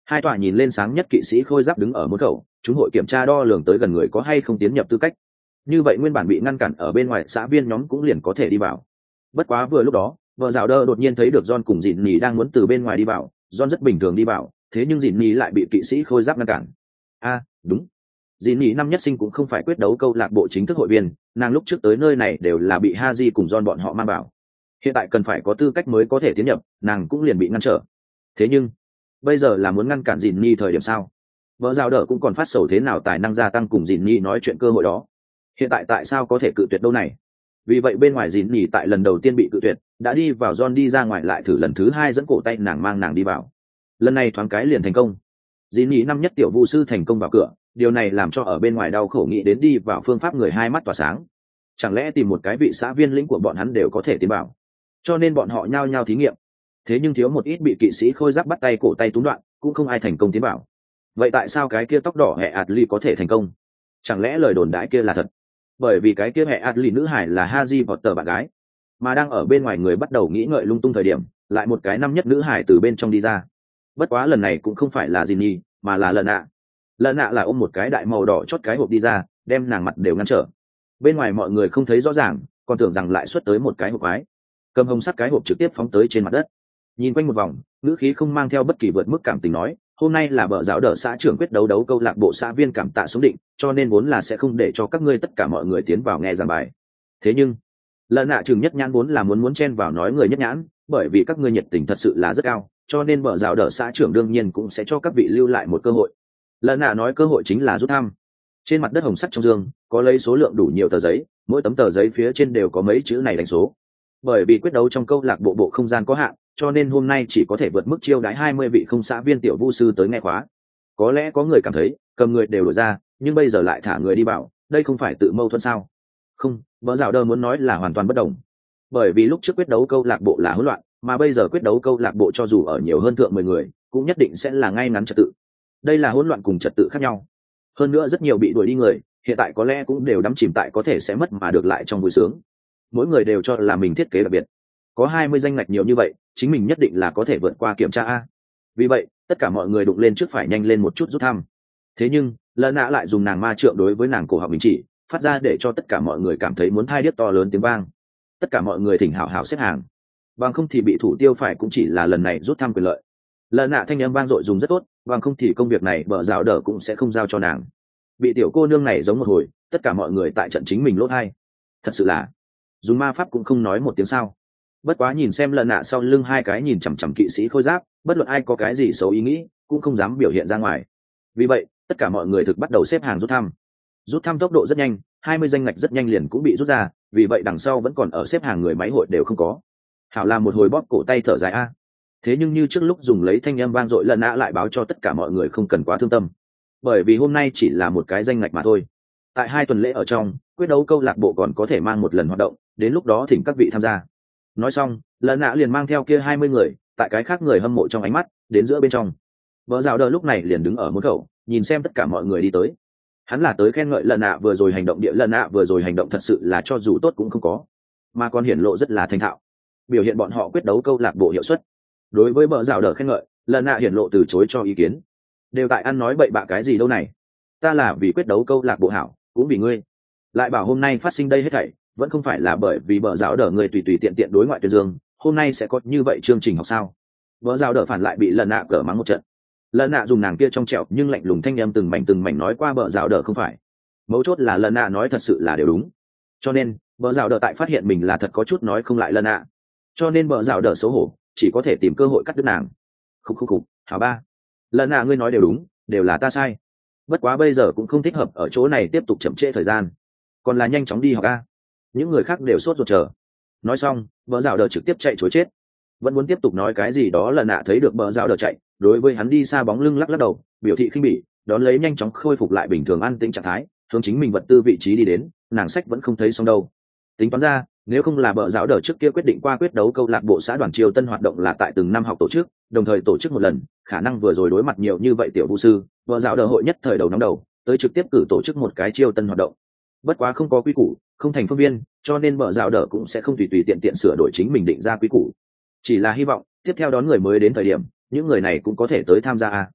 Hai tòa nhìn lên sáng nhất kỵ sĩ khôi giáp đứng ở môn khẩu, chúng hội kiểm tra đo lường tới gần người có hay không tiến nhập tư cách. Như vậy nguyên bản bị ngăn cản ở bên ngoài xã viên nhóm cũng liền có thể đi vào. Bất quá vừa lúc đó, vợ rào đơ đột nhiên thấy được John cùng Dịn Nhì đang muốn từ bên ngoài đi vào. John rất bình thường đi vào, thế nhưng Dịn Nhì lại bị kỵ sĩ khôi giáp ngăn cản. A, à, đúng. Dịn Nhì năm nhất sinh cũng không phải quyết đấu câu lạc bộ chính thức hội viên, nàng lúc trước tới nơi này đều là bị Haji cùng John bọn họ mang vào. Hiện tại cần phải có tư cách mới có thể tiến nhập, nàng cũng liền bị ngăn trở. Thế nhưng bây giờ là muốn ngăn cản Dịn Nhì thời điểm sao? Vợ rào đỡ cũng còn phát sầu thế nào tài năng gia tăng cùng Dịn Nhì nói chuyện cơ hội đó. Hiện tại tại sao có thể cự tuyệt đâu này? Vì vậy bên ngoài Dịn Nhì tại lần đầu tiên bị cự tuyệt, đã đi vào John đi ra ngoài lại thử lần thứ hai dẫn cổ tay nàng mang nàng đi vào. Lần này thoáng cái liền thành công. Dịn Nhì năm nhất tiểu vu sư thành công vào cửa, điều này làm cho ở bên ngoài đau khổ nghĩ đến đi vào phương pháp người hai mắt tỏa sáng. Chẳng lẽ tìm một cái vị xã viên lĩnh của bọn hắn đều có thể tiến vào? Cho nên bọn họ nhao nhao thí nghiệm. Thế nhưng thiếu một ít bị kỵ sĩ khôi giáp bắt tay cổ tay túm đoạn, cũng không ai thành công tiến vào. Vậy tại sao cái kia tóc đỏ hệ Adli có thể thành công? Chẳng lẽ lời đồn đãi kia là thật? Bởi vì cái kia hệ Adli nữ hải là Haji Potter bạn gái, mà đang ở bên ngoài người bắt đầu nghĩ ngợi lung tung thời điểm, lại một cái năm nhất nữ hải từ bên trong đi ra. Bất quá lần này cũng không phải là Ginny, mà là Lần Nạ. Lần Nạ là ôm một cái đại màu đỏ chót cái hộp đi ra, đem nàng mặt đều ngăn trở. Bên ngoài mọi người không thấy rõ ràng, còn tưởng rằng lại xuất tới một cái hộp quái. Cầm hồng sắt cái hộp trực tiếp phóng tới trên mặt đất. Nhìn quanh một vòng, ngữ khí không mang theo bất kỳ vượt mức cảm tình nói, hôm nay là bờ giáo đỡ xã trưởng quyết đấu đấu câu lạc bộ xã viên cảm tạ xuống định, cho nên vốn là sẽ không để cho các ngươi tất cả mọi người tiến vào nghe giảng bài. Thế nhưng Lần Nạ chừng nhất nhãn vốn là muốn muốn chen vào nói người nhất nhãn, bởi vì các ngươi nhiệt tình thật sự là rất cao, cho nên bờ giáo đỡ xã trưởng đương nhiên cũng sẽ cho các vị lưu lại một cơ hội. Lần Nạ nói cơ hội chính là rút thăm. Trên mặt đất hồng sắt trong dương có lấy số lượng đủ nhiều tờ giấy, mỗi tấm tờ giấy phía trên đều có mấy chữ này đánh số. Bởi vì quyết đấu trong câu lạc bộ bộ không gian có hạn, cho nên hôm nay chỉ có thể vượt mức chiêu đãi hai mươi vị không xã viên tiểu vu sư tới nghe khóa. Có lẽ có người cảm thấy cầm người đều đổi ra, nhưng bây giờ lại thả người đi bảo, đây không phải tự mâu thuẫn sao? Không, vợ dạo đơ muốn nói là hoàn toàn bất đồng. Bởi vì lúc trước quyết đấu câu lạc bộ là hỗn loạn, mà bây giờ quyết đấu câu lạc bộ cho dù ở nhiều hơn thượng mười người, cũng nhất định sẽ là ngay ngắn trật tự. Đây là hỗn loạn cùng trật tự khác nhau. Hơn nữa rất nhiều bị đuổi đi người, hiện tại có lẽ cũng đều đắm chìm tại có thể sẽ mất mà được lại trong vui sướng. Mỗi người đều cho là mình thiết kế đặc biệt. Có hai mươi danh ngạch nhiều như vậy, chính mình nhất định là có thể vượt qua kiểm tra a. Vì vậy, tất cả mọi người đụng lên trước phải nhanh lên một chút rút thăm. Thế nhưng, Lần Nạ lại dùng nàng ma trượng đối với nàng cổ học mình chỉ, phát ra để cho tất cả mọi người cảm thấy muốn thai điếc to lớn tiếng vang. Tất cả mọi người thỉnh hảo hảo xếp hàng. Bằng không thì bị thủ tiêu phải cũng chỉ là lần này rút thăm quyền lợi. Lần Nạ thanh âm vang dội dùng rất tốt, bằng không thì công việc này bờ rào đỡ cũng sẽ không giao cho nàng. Bị tiểu cô nương này giống một hồi, tất cả mọi người tại trận chính mình lốt hai. Thật sự là dùng ma pháp cũng không nói một tiếng sao. Bất quá nhìn xem Lần Nạ sau lưng hai cái nhìn chằm chằm kỵ sĩ khôi giáp, bất luận ai có cái gì xấu ý nghĩ cũng không dám biểu hiện ra ngoài. Vì vậy tất cả mọi người thực bắt đầu xếp hàng rút thăm. Rút thăm tốc độ rất nhanh, hai mươi danh ngạch rất nhanh liền cũng bị rút ra, vì vậy đằng sau vẫn còn ở xếp hàng người máy hội đều không có. Hảo làm một hồi bóp cổ tay thở dài a. Thế nhưng như trước lúc dùng lấy thanh âm vang dội, Lần Nạ lại báo cho tất cả mọi người không cần quá thương tâm, bởi vì hôm nay chỉ là một cái danh ngạch mà thôi. Tại hai tuần lễ ở trong, quyết đấu câu lạc bộ còn có thể mang một lần hoạt động, đến lúc đó thỉnh các vị tham gia. Nói xong, Lần Nạ liền mang theo kia hai mươi người, tại cái khác người hâm mộ trong ánh mắt, đến giữa bên trong. Vợ rào đờ lúc này liền đứng ở môn khẩu, nhìn xem tất cả mọi người đi tới. Hắn là tới khen ngợi Lần Nạ vừa rồi hành động địa Lần Nạ vừa rồi hành động thật sự là cho dù tốt cũng không có, mà còn hiển lộ rất là thành thạo, biểu hiện bọn họ quyết đấu câu lạc bộ hiệu suất. Đối với vợ rào đờ khen ngợi, Lần Nạ hiển lộ từ chối cho ý kiến. Đều tại ăn nói bậy bạ cái gì đâu này? Ta là vì quyết đấu câu lạc bộ hảo, cũng vì ngươi. Lại bảo hôm nay phát sinh đây hết thảy, vẫn không phải là bởi vì bờ giáo đỡ người tùy tùy tiện tiện đối ngoại tuyên dương, hôm nay sẽ có như vậy chương trình học sao? Bờ giáo đỡ phản lại bị Lần Nạ cỡ mắng một trận. Lần Nạ dùng nàng kia trong trẻo nhưng lạnh lùng thanh em từng mảnh từng mảnh nói qua bờ giáo đỡ không phải. Mấu chốt là Lần Nạ nói thật sự là đều đúng. Cho nên, bờ giáo đỡ tại phát hiện mình là thật có chút nói không lại Lần Nạ. Cho nên bờ giáo đỡ xấu hổ, chỉ có thể tìm cơ hội cắt đứt nàng. Khục khục khục, hảo ba. Lần Nạ ngươi nói đều đúng, đều là ta sai. Bất quá bây giờ cũng không thích hợp ở chỗ này tiếp tục chậm trễ thời gian, còn là nhanh chóng đi học a. Những người khác đều sốt ruột chờ. Nói xong, bờ rào đờ trực tiếp chạy chối chết. Vẫn muốn tiếp tục nói cái gì đó, Lần Nạ thấy được bờ rào đờ chạy, đối với hắn đi xa bóng lưng lắc lắc đầu, biểu thị khinh bỉ, đón lấy nhanh chóng khôi phục lại bình thường an tĩnh trạng thái, hướng chính mình vật tư vị trí đi đến. Nàng sách vẫn không thấy xong đâu. Tính toán ra, nếu không là bờ rào đờ trước kia quyết định qua quyết đấu câu lạc bộ xã đoàn Triều Tân hoạt động là tại từng năm học tổ chức, đồng thời tổ chức một lần, khả năng vừa rồi đối mặt nhiều như vậy tiểu vũ sư, bờ rào đờ hội nhất thời đầu nóng đầu, tới trực tiếp cử tổ chức một cái Triều Tân hoạt động. Bất quá không có quy củ, không thành phương viên, cho nên bờ rào đờ cũng sẽ không tùy tùy tiện tiện sửa đổi chính mình định ra quy củ. Chỉ là hy vọng tiếp theo đón người mới đến thời điểm, những người này cũng có thể tới tham gia a.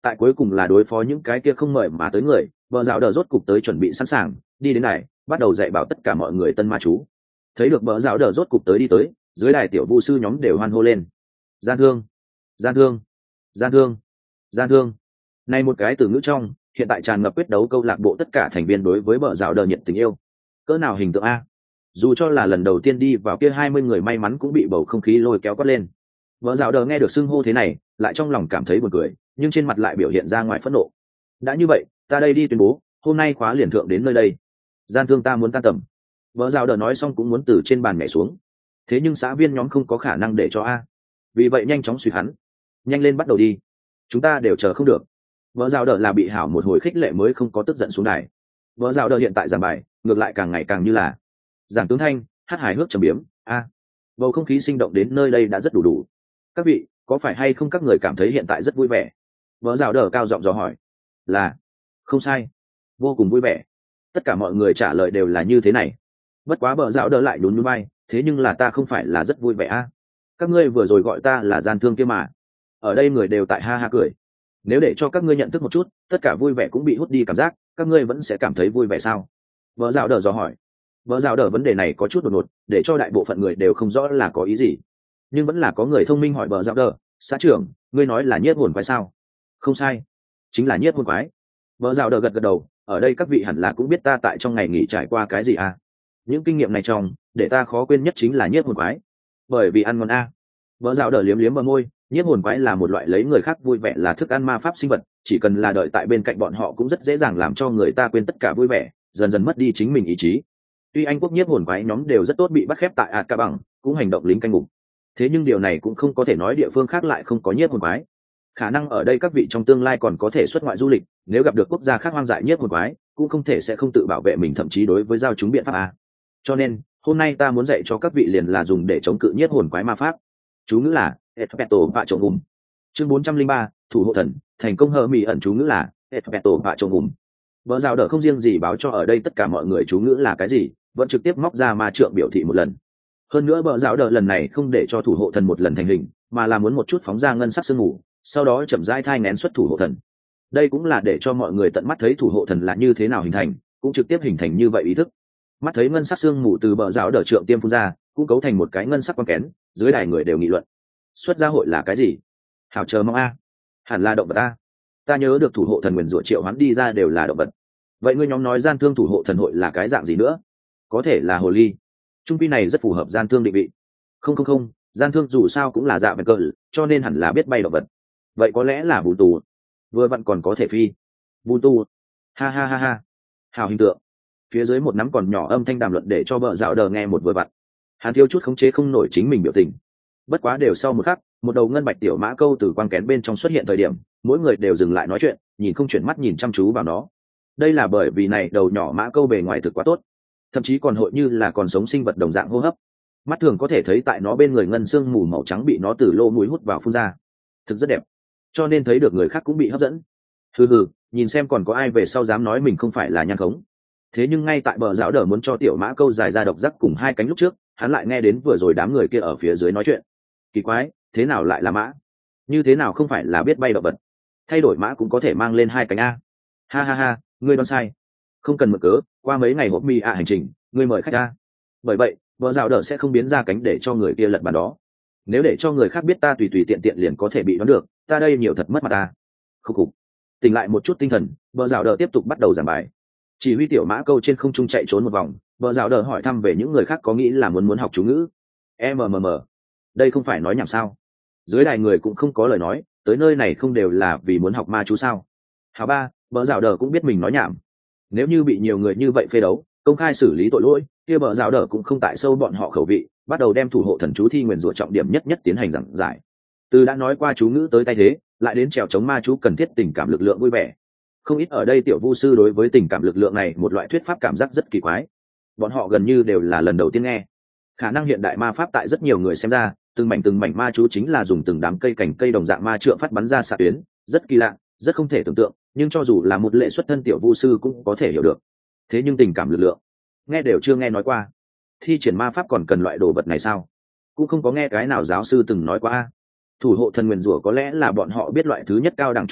tại cuối cùng là đối phó những cái kia không mời mà tới người, bờ rào đờ rốt cục tới chuẩn bị sẵn sàng đi đến này bắt đầu dạy bảo tất cả mọi người tân ma chú. Thấy được bờ rào đờ rốt cục tới đi tới, dưới đài tiểu vu sư nhóm đều hoan hô lên: gian thương, gian thương, gian thương, gian thương. Này một cái từ ngữ trong hiện tại tràn ngập quyết đấu câu lạc bộ tất cả thành viên đối với bờ rào đờ nhiệt tình yêu. Cỡ nào hình tượng a, dù cho là lần đầu tiên đi vào kia hai mươi người may mắn cũng bị bầu không khí lôi kéo quát lên. Bờ rào đờ nghe được xưng hô thế này lại trong lòng cảm thấy buồn cười, nhưng trên mặt lại biểu hiện ra ngoài phẫn nộ. Đã như vậy, ta đây đi tuyên bố hôm nay khóa liền thượng đến nơi đây. Gian thương ta muốn tan tầm. Vợ rào đờ nói xong cũng muốn từ trên bàn nhảy xuống, thế nhưng xã viên nhóm không có khả năng để cho a, vì vậy nhanh chóng suy hắn: nhanh lên bắt đầu đi, chúng ta đều chờ không được. Vợ rào đờ là bị hảo một hồi khích lệ mới không có tức giận xuống đài. Vợ rào đờ hiện tại giảng bài ngược lại càng ngày càng như là giảng tướng thanh, hát hài hước trầm biếm a. Bầu không khí sinh động đến nơi đây đã rất đủ đủ. Các vị có phải hay không các người cảm thấy hiện tại rất vui vẻ? Vợ rào đờ cao giọng dò hỏi. Là, không sai, vô cùng vui vẻ. Tất cả mọi người trả lời đều là như thế này. Bất quá bờ rào đờ lại nhún nhún vai: thế nhưng là ta không phải là rất vui vẻ a. Các ngươi vừa rồi gọi ta là gian thương kia mà. Ở đây người đều tại ha ha cười. Nếu để cho các ngươi nhận thức một chút, tất cả vui vẻ cũng bị hút đi cảm giác, các ngươi vẫn sẽ cảm thấy vui vẻ sao? Vợ rào đờ dò hỏi. Vợ rào đờ vấn đề này có chút đột ngột, để cho đại bộ phận người đều không rõ là có ý gì, nhưng vẫn là có người thông minh hỏi bờ rào đờ: xã trưởng, ngươi nói là nhiếp hồn quái sao? Không sai, chính là nhiếp hồn quái. Bờ rào đờ gật gật đầu: ở đây các vị hẳn là cũng biết ta tại trong ngày nghỉ trải qua cái gì à? Những kinh nghiệm này trong để ta khó quên nhất chính là nhiếp hồn quái, bởi vì ăn ngon a. Bờ rào đờ liếm liếm bờ môi: nhiếp hồn quái là một loại lấy người khác vui vẻ là thức ăn ma pháp sinh vật, chỉ cần là đợi tại bên cạnh bọn họ cũng rất dễ dàng làm cho người ta quên tất cả vui vẻ, dần dần mất đi chính mình ý chí. Tuy Anh quốc nhiếp hồn quái nhóm đều rất tốt bị bắt khép tại ạt ca bằng, cũng hành động lính canh ngục, thế nhưng điều này cũng không có thể nói địa phương khác lại không có nhiếp hồn quái. Khả năng ở đây các vị trong tương lai còn có thể xuất ngoại du lịch, nếu gặp được quốc gia khác hoang dại nhiếp hồn quái cũng không thể sẽ không tự bảo vệ mình, thậm chí đối với giao chúng biện pháp a. Cho nên hôm nay ta muốn dạy cho các vị liền là dùng để chống cự nhiếp hồn quái ma pháp. Chú ngữ là Etpeto và trộm gùm. Chương bốn trăm linh ba, thủ hộ thần thành công hờ mì ẩn. Chú ngữ là Etpeto và trộm gùm. Vợ rào đỡ không riêng gì báo cho ở đây tất cả mọi người chú ngữ là cái gì, vẫn trực tiếp móc ra ma trượng biểu thị một lần. Hơn nữa vợ rào đỡ lần này không để cho thủ hộ thần một lần thành hình, mà là muốn một chút phóng ra ngân sắc sương mù, sau đó chậm rãi thai nén xuất thủ hộ thần. Đây cũng là để cho mọi người tận mắt thấy thủ hộ thần là như thế nào hình thành, cũng trực tiếp hình thành như vậy ý thức. Mắt thấy ngân sắc sương mù từ bờ rào đỡ trượng tiêm phun ra, cũng cấu thành một cái ngân sắc quang kén, dưới đài người đều nghị luận. Xuất gia hội là cái gì? Hảo chờ mong a. Hẳn là động vật a. Ta nhớ được thủ hộ thần nguyền rủa triệu hoán đi ra đều là động vật. Vậy ngươi nhóm nói gian thương thủ hộ thần hội là cái dạng gì nữa? Có thể là hồ ly. Trung pi này rất phù hợp gian thương định vị. Không không không, gian thương dù sao cũng là dạ vẹn cờ, cho nên hẳn là biết bay động vật. Vậy có lẽ là bùn tù. Vừa vặn còn có thể phi. Bùn tù. Ha ha ha ha. Hào hình tượng. Phía dưới một nắm còn nhỏ âm thanh đàm luận để cho bợ dạo đờ nghe một vừa vặn. Hắn thiếu chút khống chế không nổi chính mình biểu tình. Bất quá đều sau một khắc, một đầu ngân bạch tiểu mã câu từ quang kén bên trong xuất hiện thời điểm, mỗi người đều dừng lại nói chuyện, nhìn không chuyển mắt nhìn chăm chú vào nó. Đây là bởi vì này đầu nhỏ mã câu bề ngoài thực quá tốt, thậm chí còn hội như là còn sống sinh vật đồng dạng hô hấp. Mắt thường có thể thấy tại nó bên người ngân xương mù màu trắng bị nó từ lô mũi hút vào phun ra, thực rất đẹp, cho nên thấy được người khác cũng bị hấp dẫn. Hừ hừ, nhìn xem còn có ai về sau dám nói mình không phải là nhan khống. Thế nhưng ngay tại bờ giáo đờ muốn cho tiểu mã câu dài ra độc giác cùng hai cánh lúc trước, hắn lại nghe đến vừa rồi đám người kia ở phía dưới nói chuyện. Kỳ quái, thế nào lại là mã? Như thế nào không phải là biết bay động vật? Thay đổi mã cũng có thể mang lên hai cánh a. Ha ha ha, ngươi đoán sai. Không cần mượn cớ, qua mấy ngày hộp mi ạ hành trình, ngươi mời khách a. Bởi vậy, bờ giáo đờ sẽ không biến ra cánh để cho người kia lật bàn đó. Nếu để cho người khác biết ta tùy tùy tiện tiện liền có thể bị đoán được, ta đây nhiều thật mất mặt ta. Khúc khục. Tỉnh lại một chút tinh thần, bờ giáo đờ tiếp tục bắt đầu giảng bài. Chỉ huy tiểu mã câu trên không trung chạy trốn một vòng, bờ giáo đờ hỏi thăm về những người khác có nghĩ là muốn muốn học chú ngữ. mmm đây không phải nói nhảm sao? Dưới đài người cũng không có lời nói, tới nơi này không đều là vì muốn học ma chú sao? Hào ba, bờ giáo đờ cũng biết mình nói nhảm. Nếu như bị nhiều người như vậy phê đấu, công khai xử lý tội lỗi, kia bờ giáo đờ cũng không tại sâu bọn họ khẩu vị, bắt đầu đem thủ hộ thần chú thi nguyền rủa trọng điểm nhất nhất tiến hành giảng giải. Từ đã nói qua chú ngữ tới tay thế, lại đến trèo chống ma chú cần thiết tình cảm lực lượng vui vẻ. Không ít ở đây tiểu vu sư đối với tình cảm lực lượng này một loại thuyết pháp cảm giác rất kỳ quái. Bọn họ gần như đều là lần đầu tiên nghe. Khả năng hiện đại ma pháp tại rất nhiều người xem ra, từng mảnh từng mảnh ma chú chính là dùng từng đám cây cành cây đồng dạng ma trượng phát bắn ra xạ tuyến, rất kỳ lạ, rất không thể tưởng tượng, nhưng cho dù là một lệ xuất thân tiểu vu sư cũng có thể hiểu được. Thế nhưng tình cảm lực lượng, nghe đều chưa nghe nói qua. Thi triển ma pháp còn cần loại đồ vật này sao? Cũng không có nghe cái nào giáo sư từng nói qua. Thủ hộ thần nguyền rủa có lẽ là bọn họ biết loại thứ nhất cao đẳng chú ngữ,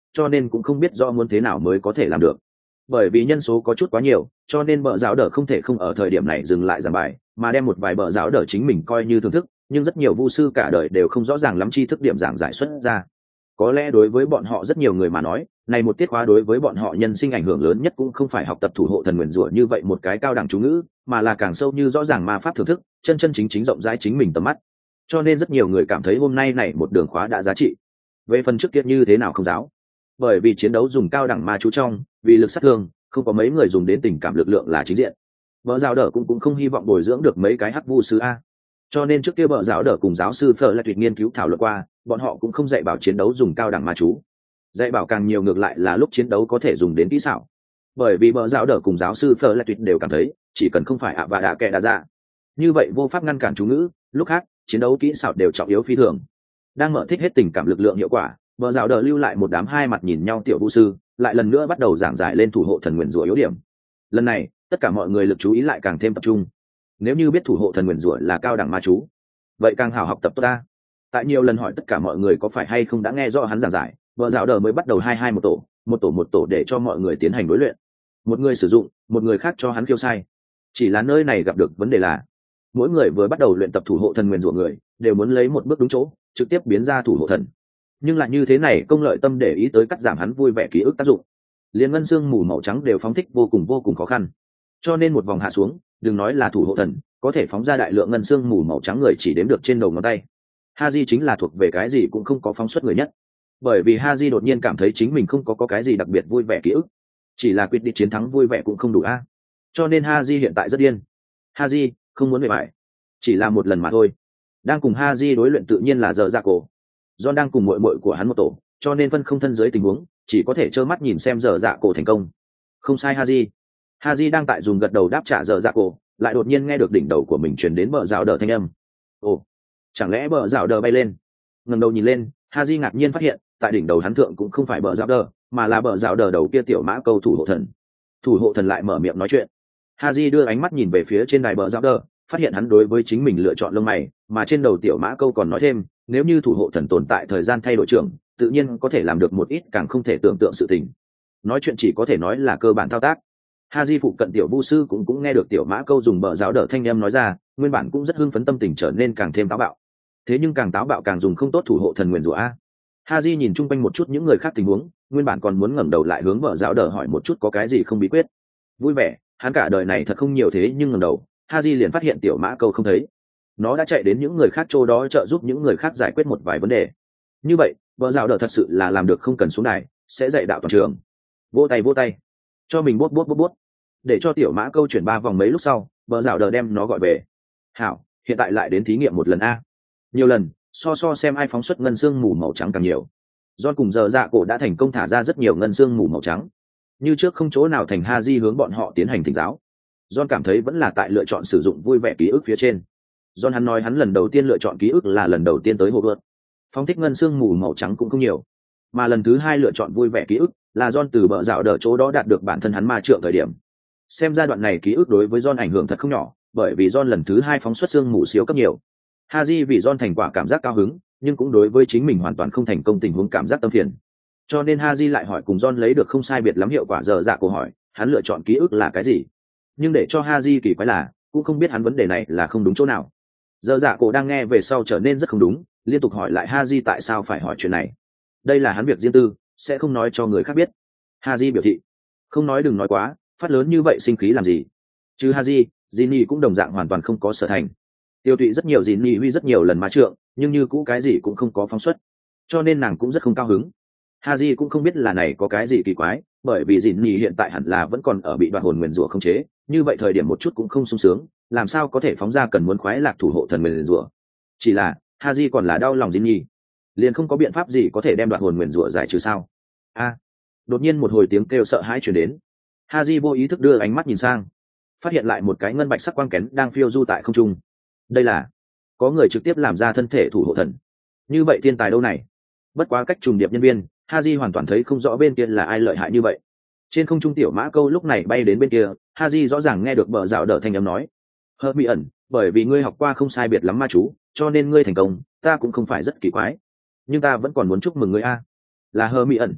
cho nên cũng không biết do muốn thế nào mới có thể làm được. Bởi vì nhân số có chút quá nhiều, cho nên bờ giáo đờ không thể không ở thời điểm này dừng lại giảng bài, mà đem một vài bờ giáo đờ chính mình coi như thưởng thức, nhưng rất nhiều vu sư cả đời đều không rõ ràng lắm tri thức điểm giảng giải xuất ra. Có lẽ đối với bọn họ rất nhiều người mà nói, này một tiết khóa đối với bọn họ nhân sinh ảnh hưởng lớn nhất cũng không phải học tập thủ hộ thần nguyền rủa như vậy một cái cao đẳng chú ngữ, mà là càng sâu như rõ ràng ma pháp thưởng thức, chân chân chính chính rộng rãi chính mình tầm mắt. Cho nên rất nhiều người cảm thấy hôm nay này một đường khóa đã giá trị. Về phần trước kia như thế nào không giáo, bởi vì chiến đấu dùng cao đẳng ma chú trong, vì lực sát thương, không có mấy người dùng đến tình cảm lực lượng là chính diện. Bờ giáo đờ cũng cũng không hy vọng bồi dưỡng được mấy cái hắc vu sư a. Cho nên trước kia bờ giáo đờ cùng giáo sư Phở là tuyệt nghiên cứu thảo luận qua, bọn họ cũng không dạy bảo chiến đấu dùng cao đẳng ma chú. Dạy bảo càng nhiều ngược lại là lúc chiến đấu có thể dùng đến kỹ xảo. Bởi vì bờ giáo đờ cùng giáo sư Phở là tuyệt đều cảm thấy, chỉ cần không phải ạ và đạ kẻ đa ra, như vậy vô pháp ngăn cản chú ngữ, lúc khác chiến đấu kỹ xảo đều trọng yếu phi thường. Đang mở thích hết tình cảm lực lượng hiệu quả, bờ giáo đờ lưu lại một đám hai mặt nhìn nhau tiểu vũ sư, lại lần nữa bắt đầu giảng giải lên thủ hộ thần nguyền rủa yếu điểm. Lần này tất cả mọi người lực chú ý lại càng thêm tập trung. Nếu như biết thủ hộ thần nguyền rủa là cao đẳng ma chú, vậy càng hào học tập tốt ta. Tại nhiều lần hỏi tất cả mọi người có phải hay không đã nghe rõ hắn giảng giải, bờ giáo đờ mới bắt đầu hai hai một tổ, một tổ một tổ để cho mọi người tiến hành đối luyện. Một người sử dụng, một người khác cho hắn khiêu sai. Chỉ là nơi này gặp được vấn đề là, mỗi người vừa bắt đầu luyện tập thủ hộ thần nguyền rủa người, đều muốn lấy một bước đúng chỗ, trực tiếp biến ra thủ hộ thần. Nhưng lại như thế này công lợi tâm để ý tới cắt giảm hắn vui vẻ ký ức tác dụng, liền ngân xương mù màu trắng đều phóng thích vô cùng vô cùng khó khăn. Cho nên một vòng hạ xuống, đừng nói là thủ hộ thần, có thể phóng ra đại lượng ngân xương mù màu trắng người chỉ đếm được trên đầu ngón tay. Haji chính là thuộc về cái gì cũng không có phóng xuất người nhất, bởi vì Haji đột nhiên cảm thấy chính mình không có có cái gì đặc biệt vui vẻ ký ức, chỉ là quyết định chiến thắng vui vẻ cũng không đủ a. Cho nên Haji hiện tại rất điên. Haji không muốn về bài, chỉ là một lần mà thôi. Đang cùng Haji đối luyện tự nhiên là giờ dạ cổ. John đang cùng muội muội của hắn một tổ, cho nên phân không thân dưới tình huống, chỉ có thể trơ mắt nhìn xem giờ dạ cổ thành công. Không sai Haji. Haji đang tại dùng gật đầu đáp trả giờ dạ cổ, lại đột nhiên nghe được đỉnh đầu của mình truyền đến bờ rào đờ thanh âm. Ồ, chẳng lẽ bờ rào đờ bay lên? Ngẩng đầu nhìn lên, Haji ngạc nhiên phát hiện, tại đỉnh đầu hắn thượng cũng không phải bờ rào đờ, mà là bờ rào đờ đầu kia tiểu mã câu thủ hộ thần. Thủ hộ thần lại mở miệng nói chuyện. Haji đưa ánh mắt nhìn về phía trên đài bờ rào đờ, phát hiện hắn đối với chính mình lựa chọn lông mày, mà trên đầu tiểu mã câu còn nói thêm, nếu như thủ hộ thần tồn tại thời gian thay đổi trưởng, tự nhiên có thể làm được một ít càng không thể tưởng tượng sự tình. Nói chuyện chỉ có thể nói là cơ bản thao tác. Haji phụ cận tiểu vu sư cũng cũng nghe được tiểu mã câu dùng bờ giáo đỡ thanh em nói ra, nguyên bản cũng rất hưng phấn, tâm tình trở nên càng thêm táo bạo. Thế nhưng càng táo bạo càng dùng không tốt thủ hộ thần nguyền rủa a. Haji nhìn chung quanh một chút những người khác tình huống, nguyên bản còn muốn ngẩng đầu lại hướng bờ giáo đỡ hỏi một chút có cái gì không bí quyết. Vui vẻ, hắn cả đời này thật không nhiều thế nhưng ngẩng đầu, Haji liền phát hiện tiểu mã câu không thấy. Nó đã chạy đến những người khác chỗ đó trợ giúp những người khác giải quyết một vài vấn đề. Như vậy, bờ giáo đỡ thật sự là làm được không cần xuống đài, sẽ dạy đạo toàn trường. Vỗ tay vỗ tay, cho mình bốt bốt bốt bốt, để cho tiểu mã câu chuyển ba vòng mấy lúc sau, bờ rào đờ đem nó gọi về. Hảo, hiện tại lại đến thí nghiệm một lần a. Nhiều lần, so so xem ai phóng xuất ngân xương mù màu trắng càng nhiều. John cùng giờ dạ cổ đã thành công thả ra rất nhiều ngân xương mù màu trắng. Như trước không chỗ nào thành Haji hướng bọn họ tiến hành thỉnh giáo. John cảm thấy vẫn là tại lựa chọn sử dụng vui vẻ ký ức phía trên. John hắn nói hắn lần đầu tiên lựa chọn ký ức là lần đầu tiên tới Hogwarts. Phóng thích ngân xương mù màu trắng cũng không nhiều. Mà lần thứ hai lựa chọn vui vẻ ký ức là John từ bờ rào đờ chỗ đó đạt được bản thân hắn ma trượng thời điểm. Xem giai đoạn này ký ức đối với John ảnh hưởng thật không nhỏ, bởi vì John lần thứ hai phóng xuất xương mù siêu cấp nhiều. Haji vì John thành quả cảm giác cao hứng, nhưng cũng đối với chính mình hoàn toàn không thành công tình huống cảm giác tâm phiền. Cho nên Haji lại hỏi cùng John lấy được không sai biệt lắm hiệu quả giờ dạ cổ hỏi, hắn lựa chọn ký ức là cái gì? Nhưng để cho Haji kỳ quái là, cũng không biết hắn vấn đề này là không đúng chỗ nào. Giờ dạ cổ đang nghe về sau trở nên rất không đúng, liên tục hỏi lại Haji tại sao phải hỏi chuyện này. Đây là hắn việc riêng tư, sẽ không nói cho người khác biết. Haji biểu thị, không nói đừng nói quá, phát lớn như vậy sinh khí làm gì? Chứ Haji, Jinny cũng đồng dạng hoàn toàn không có sở thành. Tiêu Tụy rất nhiều Jinny huy rất nhiều lần ma trượng, nhưng như cũ cái gì cũng không có phóng xuất, cho nên nàng cũng rất không cao hứng. Haji cũng không biết là này có cái gì kỳ quái, bởi vì Jinny hiện tại hẳn là vẫn còn ở bị đoạt hồn nguyền rủa không chế, như vậy thời điểm một chút cũng không sung sướng, làm sao có thể phóng ra cần muốn khoái lạc thủ hộ thần nguyền rủa? Chỉ là Haji còn là đau lòng Jinny, liền không có biện pháp gì có thể đem đoạt hồn nguyền rủa giải trừ sao? A! Đột nhiên một hồi tiếng kêu sợ hãi truyền đến. Haji vô ý thức đưa ánh mắt nhìn sang, phát hiện lại một cái ngân bạch sắc quang kén đang phiêu du tại không trung. Đây là có người trực tiếp làm ra thân thể thủ hộ thần. Như vậy thiên tài đâu này? Bất quá cách trùng điệp nhân viên, Haji hoàn toàn thấy không rõ bên kia là ai lợi hại như vậy. Trên không trung tiểu mã câu lúc này bay đến bên kia, Haji rõ ràng nghe được bờ rào đỡ thanh âm nói: "Hợp mỹ ẩn, bởi vì ngươi học qua không sai biệt lắm ma chú, cho nên ngươi thành công, ta cũng không phải rất kỳ quái, nhưng ta vẫn còn muốn chúc mừng ngươi a." Là Hơ mỹ ẩn.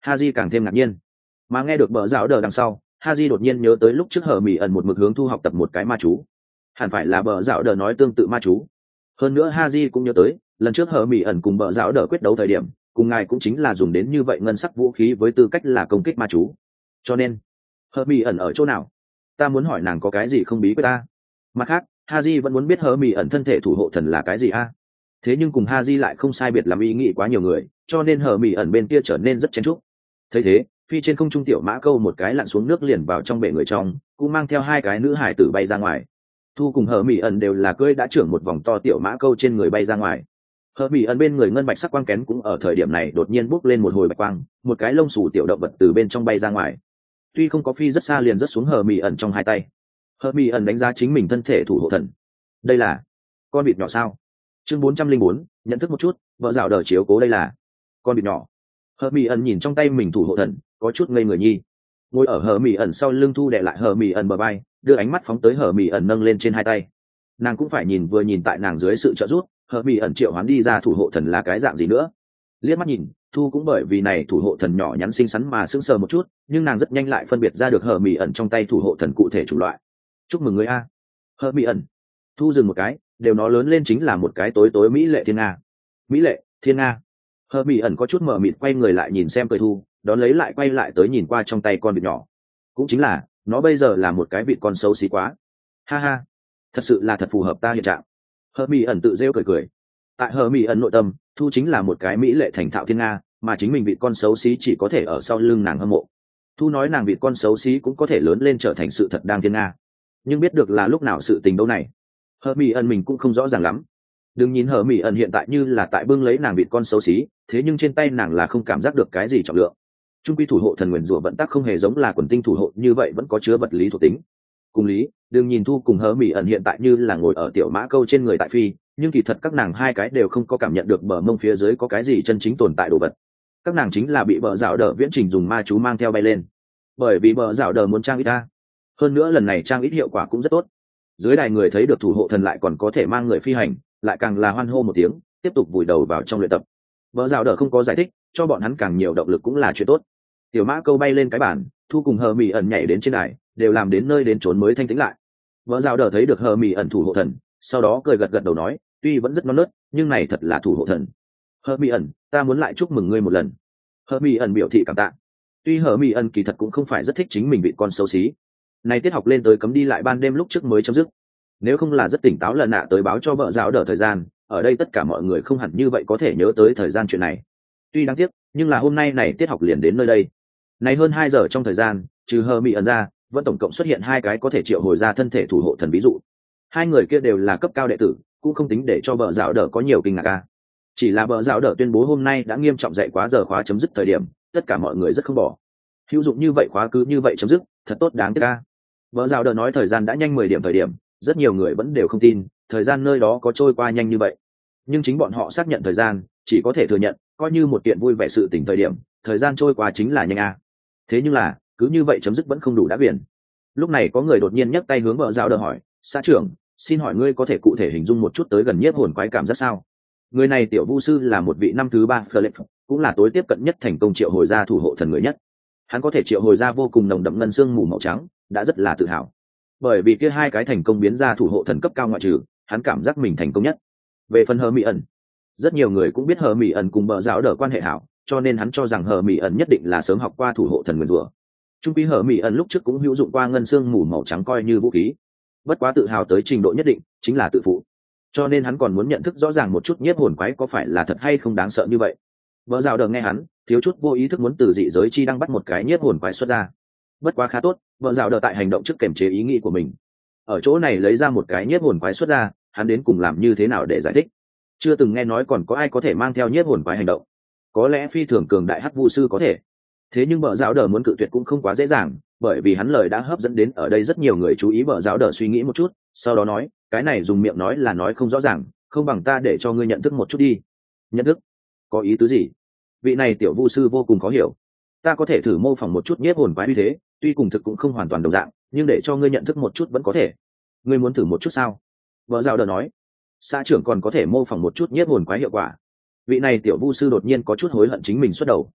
Haji càng thêm ngạc nhiên. Mà nghe được bờ rào đờ đằng sau, Haji đột nhiên nhớ tới lúc trước hờ mỹ ẩn một mực hướng thu học tập một cái ma chú. Hẳn phải là bờ rào đờ nói tương tự ma chú. Hơn nữa Haji cũng nhớ tới lần trước hờ mỹ ẩn cùng bờ rào đờ quyết đấu thời điểm, cùng ngài cũng chính là dùng đến như vậy ngân sắc vũ khí với tư cách là công kích ma chú. Cho nên hờ mỹ ẩn ở chỗ nào? Ta muốn hỏi nàng có cái gì không bí với ta. Mặt khác, Haji vẫn muốn biết hờ mỹ ẩn thân thể thủ hộ thần là cái gì a. Thế nhưng cùng Haji lại không sai biệt làm ý nghĩ quá nhiều người, cho nên hờ mỹ ẩn bên kia trở nên rất chen chúc. Thấy thế, phi trên không trung tiểu mã câu một cái lặn xuống nước liền vào trong bể người trong, cũng mang theo hai cái nữ hải tử bay ra ngoài. Thu cùng hờ mỹ ẩn đều là cưỡi đã trưởng một vòng to tiểu mã câu trên người bay ra ngoài. Hờ mỹ ẩn bên người ngân bạch sắc quang kén cũng ở thời điểm này đột nhiên bốc lên một hồi bạch quang, một cái lông xù tiểu động vật từ bên trong bay ra ngoài. Tuy không có phi rất xa liền rất xuống hờ mỹ ẩn trong hai tay. Hờ mỹ ẩn đánh giá chính mình thân thể thủ hộ thần. Đây là con vịt nhỏ sao? Chương bốn trăm linh bốn, nhận thức một chút, vợ dạo đờ chiếu cố đây là con vịt nhỏ. Hờ mỹ ẩn nhìn trong tay mình thủ hộ thần, có chút ngây người nhi. Ngồi ở hờ mỹ ẩn sau lưng Thu đè lại hờ mỹ ẩn bờ vai, đưa ánh mắt phóng tới hờ mỹ ẩn nâng lên trên hai tay. Nàng cũng phải nhìn vừa nhìn tại nàng dưới sự trợ giúp, hờ mỹ ẩn triệu hoán đi ra thủ hộ thần là cái dạng gì nữa. Liếc mắt nhìn, Thu cũng bởi vì này thủ hộ thần nhỏ nhắn xinh xắn mà sững sờ một chút, nhưng nàng rất nhanh lại phân biệt ra được hờ mỹ ẩn trong tay thủ hộ thần cụ thể chủ loại. Chúc mừng người a. Hờ mỹ ẩn. Thu dừng một cái, đều nó lớn lên chính là một cái tối tối mỹ lệ thiên nga. Mỹ lệ thiên nga. Hờ mỹ ẩn có chút mờ mịt quay người lại nhìn xem cười Thu, đón lấy lại quay lại tới nhìn qua trong tay con vịt nhỏ. Cũng chính là nó bây giờ là một cái vịt con xấu xí quá. Ha ha, thật sự là thật phù hợp ta hiện trạng. Hờ mỹ ẩn tự rêu cười cười. Tại hờ mỹ ẩn nội tâm, Thu chính là một cái mỹ lệ thành thạo thiên nga, mà chính mình vịt con xấu xí chỉ có thể ở sau lưng nàng hâm mộ. Thu nói nàng vịt con xấu xí cũng có thể lớn lên trở thành sự thật đang thiên nga, nhưng biết được là lúc nào sự tình đâu này, hờ mỹ ẩn mình cũng không rõ ràng lắm. Đừng nhìn hờ mỹ ẩn hiện tại như là tại bưng lấy nàng vịt con xấu xí, thế nhưng trên tay nàng là không cảm giác được cái gì trọng lượng. Trung quy thủ hộ thần nguyền rủa vận tắc không hề giống là quần tinh thủ hộ như vậy, vẫn có chứa vật lý thuộc tính. Cùng lý, đừng nhìn Thu cùng hờ mỹ ẩn hiện tại như là ngồi ở tiểu mã câu trên người tại phi, nhưng kỳ thật các nàng hai cái đều không có cảm nhận được bờ mông phía dưới có cái gì chân chính tồn tại đồ vật. Các nàng chính là bị bờ rào đờ viễn trình dùng ma chú mang theo bay lên, bởi vì bờ rào đờ muốn trang ít ta. Hơn nữa lần này trang ít hiệu quả cũng rất tốt. Dưới đài người thấy được thủ hộ thần lại còn có thể mang người phi hành, lại càng là hoan hô một tiếng, tiếp tục vùi đầu vào trong luyện tập. Bờ rào đờ không có giải thích, cho bọn hắn càng nhiều động lực cũng là chuyện tốt. Tiểu mã câu bay lên cái bản, Thu cùng hờ mỹ ẩn nhảy đến trên đài, đều làm đến nơi đến trốn mới thanh tĩnh lại. Bờ rào đờ thấy được hờ mỹ ẩn thủ hộ thần, sau đó cười gật gật đầu nói, tuy vẫn rất non nớt, nhưng này thật là thủ hộ thần. Hờ mỹ ẩn, ta muốn lại chúc mừng ngươi một lần. Hờ mỹ ẩn biểu thị cảm tạ. Tuy hờ mỹ ẩn kỳ thật cũng không phải rất thích chính mình bị con xấu xí. Này tiết học lên tới cấm đi lại ban đêm lúc trước mới chấm dứt. Nếu không là rất tỉnh táo lần nạ tới báo cho vợ giáo đỡ thời gian, ở đây tất cả mọi người không hẳn như vậy có thể nhớ tới thời gian chuyện này. Tuy đáng tiếc, nhưng là hôm nay này tiết học liền đến nơi đây. Này hơn hai giờ trong thời gian, trừ hờ mỹ ẩn ra, vẫn tổng cộng xuất hiện hai cái có thể triệu hồi ra thân thể thủ hộ thần ví dụ. Hai người kia đều là cấp cao đệ tử, cũng không tính để cho vợ giáo đỡ có nhiều kinh ngạc ca. Chỉ là vợ giáo đỡ tuyên bố hôm nay đã nghiêm trọng dạy quá giờ khóa chấm dứt thời điểm, tất cả mọi người rất không bỏ. Hữu dụng như vậy khóa cứ như vậy chấm dứt, thật tốt đáng tiếc ca. Vợ giáo đỡ nói thời gian đã nhanh mười điểm thời điểm, rất nhiều người vẫn đều không tin thời gian nơi đó có trôi qua nhanh như vậy. Nhưng chính bọn họ xác nhận thời gian, chỉ có thể thừa nhận coi như một kiện vui vẻ sự tình thời điểm, thời gian trôi qua chính là nhanh a. Thế nhưng là cứ như vậy chấm dứt vẫn không đủ đã biển. Lúc này có người đột nhiên nhấc tay hướng vợ giáo đỡ hỏi, xã trưởng, xin hỏi ngươi có thể cụ thể hình dung một chút tới gần nhiếp hồn quái cảm giác sao? Người này tiểu vu sư là một vị năm thứ ba Philip, cũng là tối tiếp cận nhất thành công triệu hồi ra thủ hộ thần người nhất. Hắn có thể triệu hồi ra vô cùng nồng đậm ngân xương mù màu trắng, đã rất là tự hào. Bởi vì kia hai cái thành công biến ra thủ hộ thần cấp cao ngoại trừ, hắn cảm giác mình thành công nhất. Về phần hờ mỹ ẩn, rất nhiều người cũng biết hờ mỹ ẩn cùng bờ giáo đỡ quan hệ hảo, cho nên hắn cho rằng hờ mỹ ẩn nhất định là sớm học qua thủ hộ thần nguyên rủa. Trung quy hờ mỹ ẩn lúc trước cũng hữu dụng qua ngân xương mù màu trắng coi như vũ khí, bất quá tự hào tới trình độ nhất định chính là tự phụ, cho nên hắn còn muốn nhận thức rõ ràng một chút nhiếp hồn quái có phải là thật hay không đáng sợ như vậy. Bờ giáo đỡ nghe hắn thiếu chút vô ý thức muốn từ dị giới chi đang bắt một cái nhiếp hồn quái xuất ra, bất quá khá tốt, vợ dạo đỡ tại hành động trước kiềm chế ý nghĩ của mình. Ở chỗ này lấy ra một cái nhiếp hồn quái xuất ra, hắn đến cùng làm như thế nào để giải thích? Chưa từng nghe nói còn có ai có thể mang theo nhiếp hồn quái hành động. Có lẽ phi thường cường đại hắc vu sư có thể, thế nhưng vợ dạo đỡ muốn cự tuyệt cũng không quá dễ dàng, bởi vì hắn lời đã hấp dẫn đến ở đây rất nhiều người chú ý. Vợ dạo đỡ suy nghĩ một chút, sau đó nói, cái này dùng miệng nói là nói không rõ ràng, không bằng ta để cho ngươi nhận thức một chút đi. Nhận thức? Có ý tứ gì? Vị này tiểu vu sư vô cùng khó hiểu. Ta có thể thử mô phỏng một chút nhiếp hồn quái như thế, tuy cùng thực cũng không hoàn toàn đồng dạng, nhưng để cho ngươi nhận thức một chút vẫn có thể. Ngươi muốn thử một chút sao? Vợ dạo đỡ nói. Xã trưởng còn có thể mô phỏng một chút nhiếp hồn quái hiệu quả. Vị này tiểu vu sư đột nhiên có chút hối hận chính mình xuất đầu.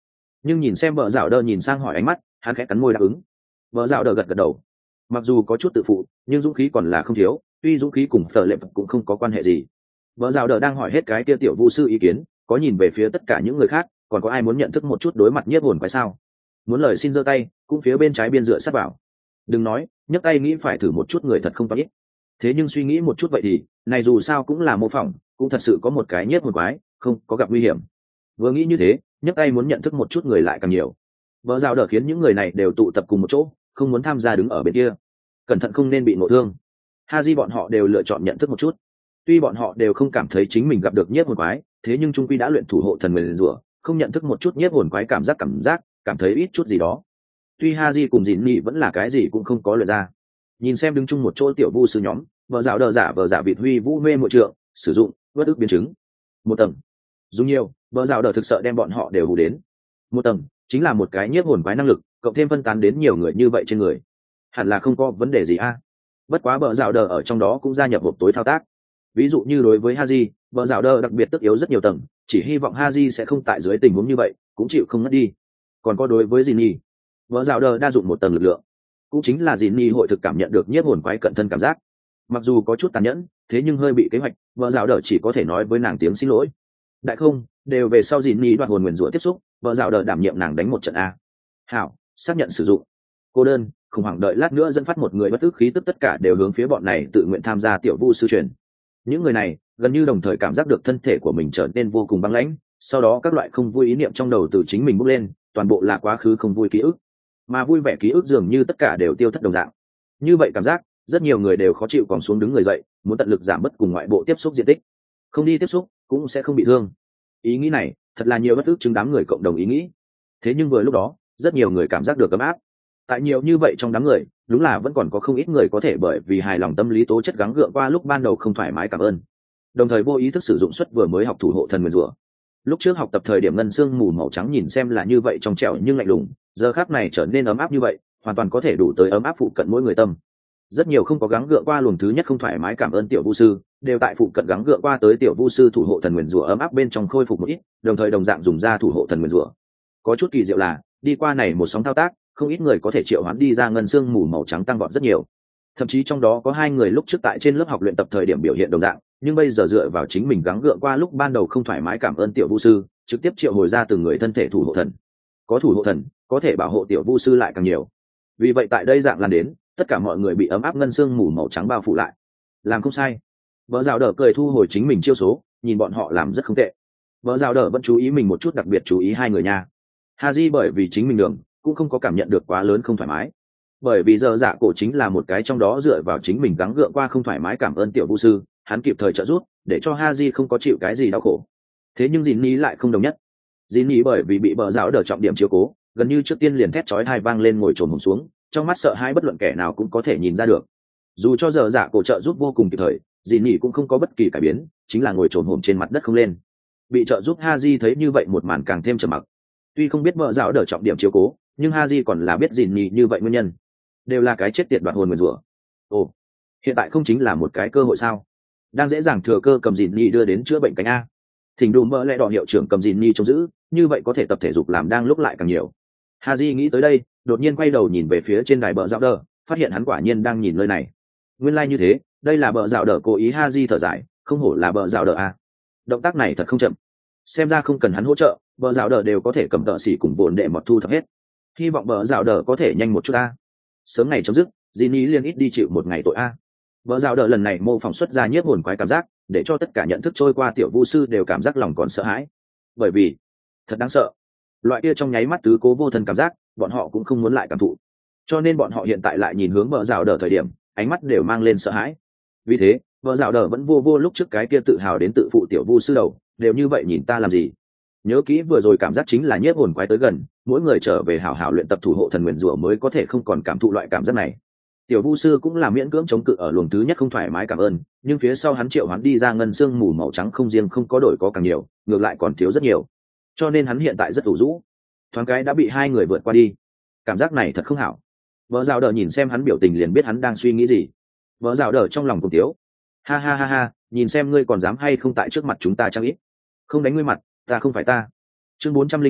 Nhưng nhìn xem vợ dạo đờ nhìn sang hỏi ánh mắt, hắn khẽ cắn môi đáp ứng. Vợ dạo đờ gật gật đầu, mặc dù có chút tự phụ nhưng dũng khí còn là không thiếu, tuy dũng khí cùng phở lệ cũng không có quan hệ gì. Vợ dạo đờ đang hỏi hết cái kia tiểu vu sư ý kiến, có nhìn về phía tất cả những người khác, còn có ai muốn nhận thức một chút đối mặt nhiếp hồn quái sao? Muốn lời xin giơ tay, cũng phía bên trái biên dựa sát vào. Đừng nói nhấc tay nghĩ phải thử một chút người thật không toán ít. Thế nhưng suy nghĩ một chút vậy thì này dù sao cũng là mô phỏng, cũng thật sự có một cái nhiếp hồn quái, không có gặp nguy hiểm. Vừa nghĩ như thế, nhấc tay muốn nhận thức một chút người lại càng nhiều. Vợ dạo đờ khiến những người này đều tụ tập cùng một chỗ, không muốn tham gia đứng ở bên kia, cẩn thận không nên bị nổ thương. Haji bọn họ đều lựa chọn nhận thức một chút. Tuy bọn họ đều không cảm thấy chính mình gặp được nhiếp hồn quái, thế nhưng trung quy đã luyện thủ hộ thần nguyền rủa, không nhận thức một chút nhiếp hồn quái cảm giác cảm giác, cảm thấy ít chút gì đó. Tuy Haji cùng Dĩn Nhi vẫn là cái gì cũng không có luyện ra. Nhìn xem đứng chung một chỗ tiểu vu sư nhóm, vợ dạo đờ giả vờ giả vịt huy vũ mê mội trượng, sử dụng vớt ức biến chứng. Một tầng, dùng nhiều, vợ dạo đờ thực sợ đem bọn họ đều hù đến. Một tầng chính là một cái nhiếp hồn quái năng lực, cộng thêm phân tán đến nhiều người như vậy trên người, hẳn là không có vấn đề gì a. Bất quá bờ rào đờ ở trong đó cũng gia nhập hộp tối thao tác. Ví dụ như đối với Haji, bờ rào đờ đặc biệt tức yếu rất nhiều tầng, chỉ hy vọng Haji sẽ không tại dưới tình huống như vậy cũng chịu không ngất đi. Còn có đối với Jinny, bờ rào đờ đa dụng một tầng lực lượng, cũng chính là Jinny hội thực cảm nhận được nhiếp hồn quái cận thân cảm giác. Mặc dù có chút tàn nhẫn, thế nhưng hơi bị kế hoạch, bờ rào đờ chỉ có thể nói với nàng tiếng xin lỗi. Đại không, đều về sau Jinny đoạt hồn nguyền rủa tiếp xúc, bờ rào đờ đảm nhiệm nàng đánh một trận a. Hảo, xác nhận sử dụng. Cô đơn khủng hoảng đợi lát nữa dẫn phát một người bất tức khí tức, tất cả đều hướng phía bọn này tự nguyện tham gia tiểu vu sư truyền. Những người này gần như đồng thời cảm giác được thân thể của mình trở nên vô cùng băng lãnh, sau đó các loại không vui ý niệm trong đầu từ chính mình bốc lên, toàn bộ là quá khứ không vui ký ức, mà vui vẻ ký ức dường như tất cả đều tiêu thất đồng dạng. Như vậy cảm giác rất nhiều người đều khó chịu, còn xuống đứng người dậy, muốn tận lực giảm bớt cùng ngoại bộ tiếp xúc diện tích, không đi tiếp xúc cũng sẽ không bị thương. Ý nghĩ này thật là nhiều bất ức chứng đám người cộng đồng ý nghĩ. Thế nhưng vừa lúc đó rất nhiều người cảm giác được ấm áp. Tại nhiều như vậy trong đám người, đúng là vẫn còn có không ít người có thể bởi vì hài lòng tâm lý tố chất gắng gượng qua lúc ban đầu không thoải mái cảm ơn, đồng thời vô ý thức sử dụng suất vừa mới học thủ hộ thần nguyền rủa. Lúc trước học tập thời điểm ngân xương mù màu trắng nhìn xem là như vậy trong trẻo nhưng lạnh lùng, giờ khác này trở nên ấm áp như vậy, hoàn toàn có thể đủ tới ấm áp phụ cận mỗi người tâm. Rất nhiều không có gắng gượng qua luồng thứ nhất không thoải mái cảm ơn tiểu vu sư, đều tại phụ cận gắng gượng qua tới tiểu vu sư thủ hộ thần nguyền rủa ấm áp bên trong khôi phục một ít, đồng thời đồng dạng dùng ra thủ hộ thần nguyền rủa. Có chút kỳ diệu là đi qua này một sóng thao tác, không ít người có thể triệu hoán đi ra ngân xương mù màu trắng tăng vọt rất nhiều. Thậm chí trong đó có hai người lúc trước tại trên lớp học luyện tập thời điểm biểu hiện đồng dạng, nhưng bây giờ dựa vào chính mình gắng gượng qua lúc ban đầu không thoải mái cảm ơn tiểu vu sư, trực tiếp triệu hồi ra từng người thân thể thủ hộ thần. Có thủ hộ thần, có thể bảo hộ tiểu vu sư lại càng nhiều. Vì vậy tại đây dạng lan đến, tất cả mọi người bị ấm áp ngân xương mù màu trắng bao phủ lại. Làm không sai. Vợ rào đỡ cười thu hồi chính mình chiêu số, nhìn bọn họ làm rất không tệ. Vợ rào đỡ vẫn chú ý mình một chút, đặc biệt chú ý hai người nha. Haji bởi vì chính mình đường cũng không có cảm nhận được quá lớn không thoải mái, bởi vì giờ dạ cổ chính là một cái trong đó dựa vào chính mình gắng gượng qua không thoải mái cảm ơn tiểu vu sư, hắn kịp thời trợ giúp để cho Haji không có chịu cái gì đau khổ. Thế nhưng Jinny lại không đồng nhất. Jinny bởi vì bị bờ rào đỡ trọng điểm chiếu cố, gần như trước tiên liền thét chói tai vang lên, ngồi trồm hổm xuống, trong mắt sợ hãi bất luận kẻ nào cũng có thể nhìn ra được. Dù cho giờ dạ cổ trợ giúp vô cùng kịp thời, Jinny cũng không có bất kỳ cải biến, chính là ngồi trồm hổm trên mặt đất không lên. Bị trợ giúp Haji thấy như vậy một màn càng thêm trầm mặc. Tuy không biết bờ rào đỡ trọng điểm chiếu cố, nhưng Haji còn là biết Jinny như vậy nguyên nhân, đều là cái chết tiệt đoạt hồn nguyền rủa. Ồ, hiện tại không chính là một cái cơ hội sao? Đang dễ dàng thừa cơ cầm Jinny đưa đến chữa bệnh cánh a. Thỉnh đùm mỡ lẽ đỏ hiệu trưởng cầm Jinny trông giữ, như vậy có thể tập thể dục làm đang lúc lại càng nhiều. Haji nghĩ tới đây, đột nhiên quay đầu nhìn về phía trên đài bờ rào đỡ, phát hiện hắn quả nhiên đang nhìn nơi này. Nguyên lai like như thế, đây là bờ rào đỡ cố ý. Haji thở dài, không hổ là bờ rào đỡ a. Động tác này thật không chậm. Xem ra không cần hắn hỗ trợ, bờ rào đỡ đều có thể cầm tợ xỉ cùng vồn để mọt thu thập hết. Hy vọng bờ rào đỡ có thể nhanh một chút a. Sớm ngày chấm dứt, Jinny liên ít đi chịu một ngày tội a. Bờ rào đỡ lần này mô phỏng xuất ra nhiếp hồn quái cảm giác, để cho tất cả nhận thức trôi qua tiểu vu sư đều cảm giác lòng còn sợ hãi, bởi vì thật đáng sợ, loại kia trong nháy mắt tứ cố vô thân cảm giác, bọn họ cũng không muốn lại cảm thụ, cho nên bọn họ hiện tại lại nhìn hướng bờ rào đỡ thời điểm, ánh mắt đều mang lên sợ hãi. Vì thế bờ rào đỡ vẫn vô vô lúc trước cái kia tự hào đến tự phụ tiểu vu sư đầu, đều như vậy nhìn ta làm gì? Nhớ kỹ vừa rồi cảm giác chính là nhiếp hồn quái tới gần, mỗi người trở về hảo hảo luyện tập thủ hộ thần nguyền rủa mới có thể không còn cảm thụ loại cảm giác này. Tiểu vu sư cũng là miễn cưỡng chống cự ở luồng thứ nhất không thoải mái cảm ơn, nhưng phía sau hắn triệu hắn đi ra ngân xương mù màu trắng không riêng không có đổi có càng nhiều, ngược lại còn thiếu rất nhiều, cho nên hắn hiện tại rất ủ rũ, thoáng cái đã bị hai người vượt qua đi. Cảm giác này thật không hảo. Vợ rào đờ nhìn xem hắn biểu tình liền biết hắn đang suy nghĩ gì. Vợ rào đờ trong lòng cùng tiếu, ha ha ha ha, nhìn xem ngươi còn dám hay không tại trước mặt chúng ta chăng ít. Không đánh ngươi mặt, ta không phải ta. Chương bốn trăm linh năm,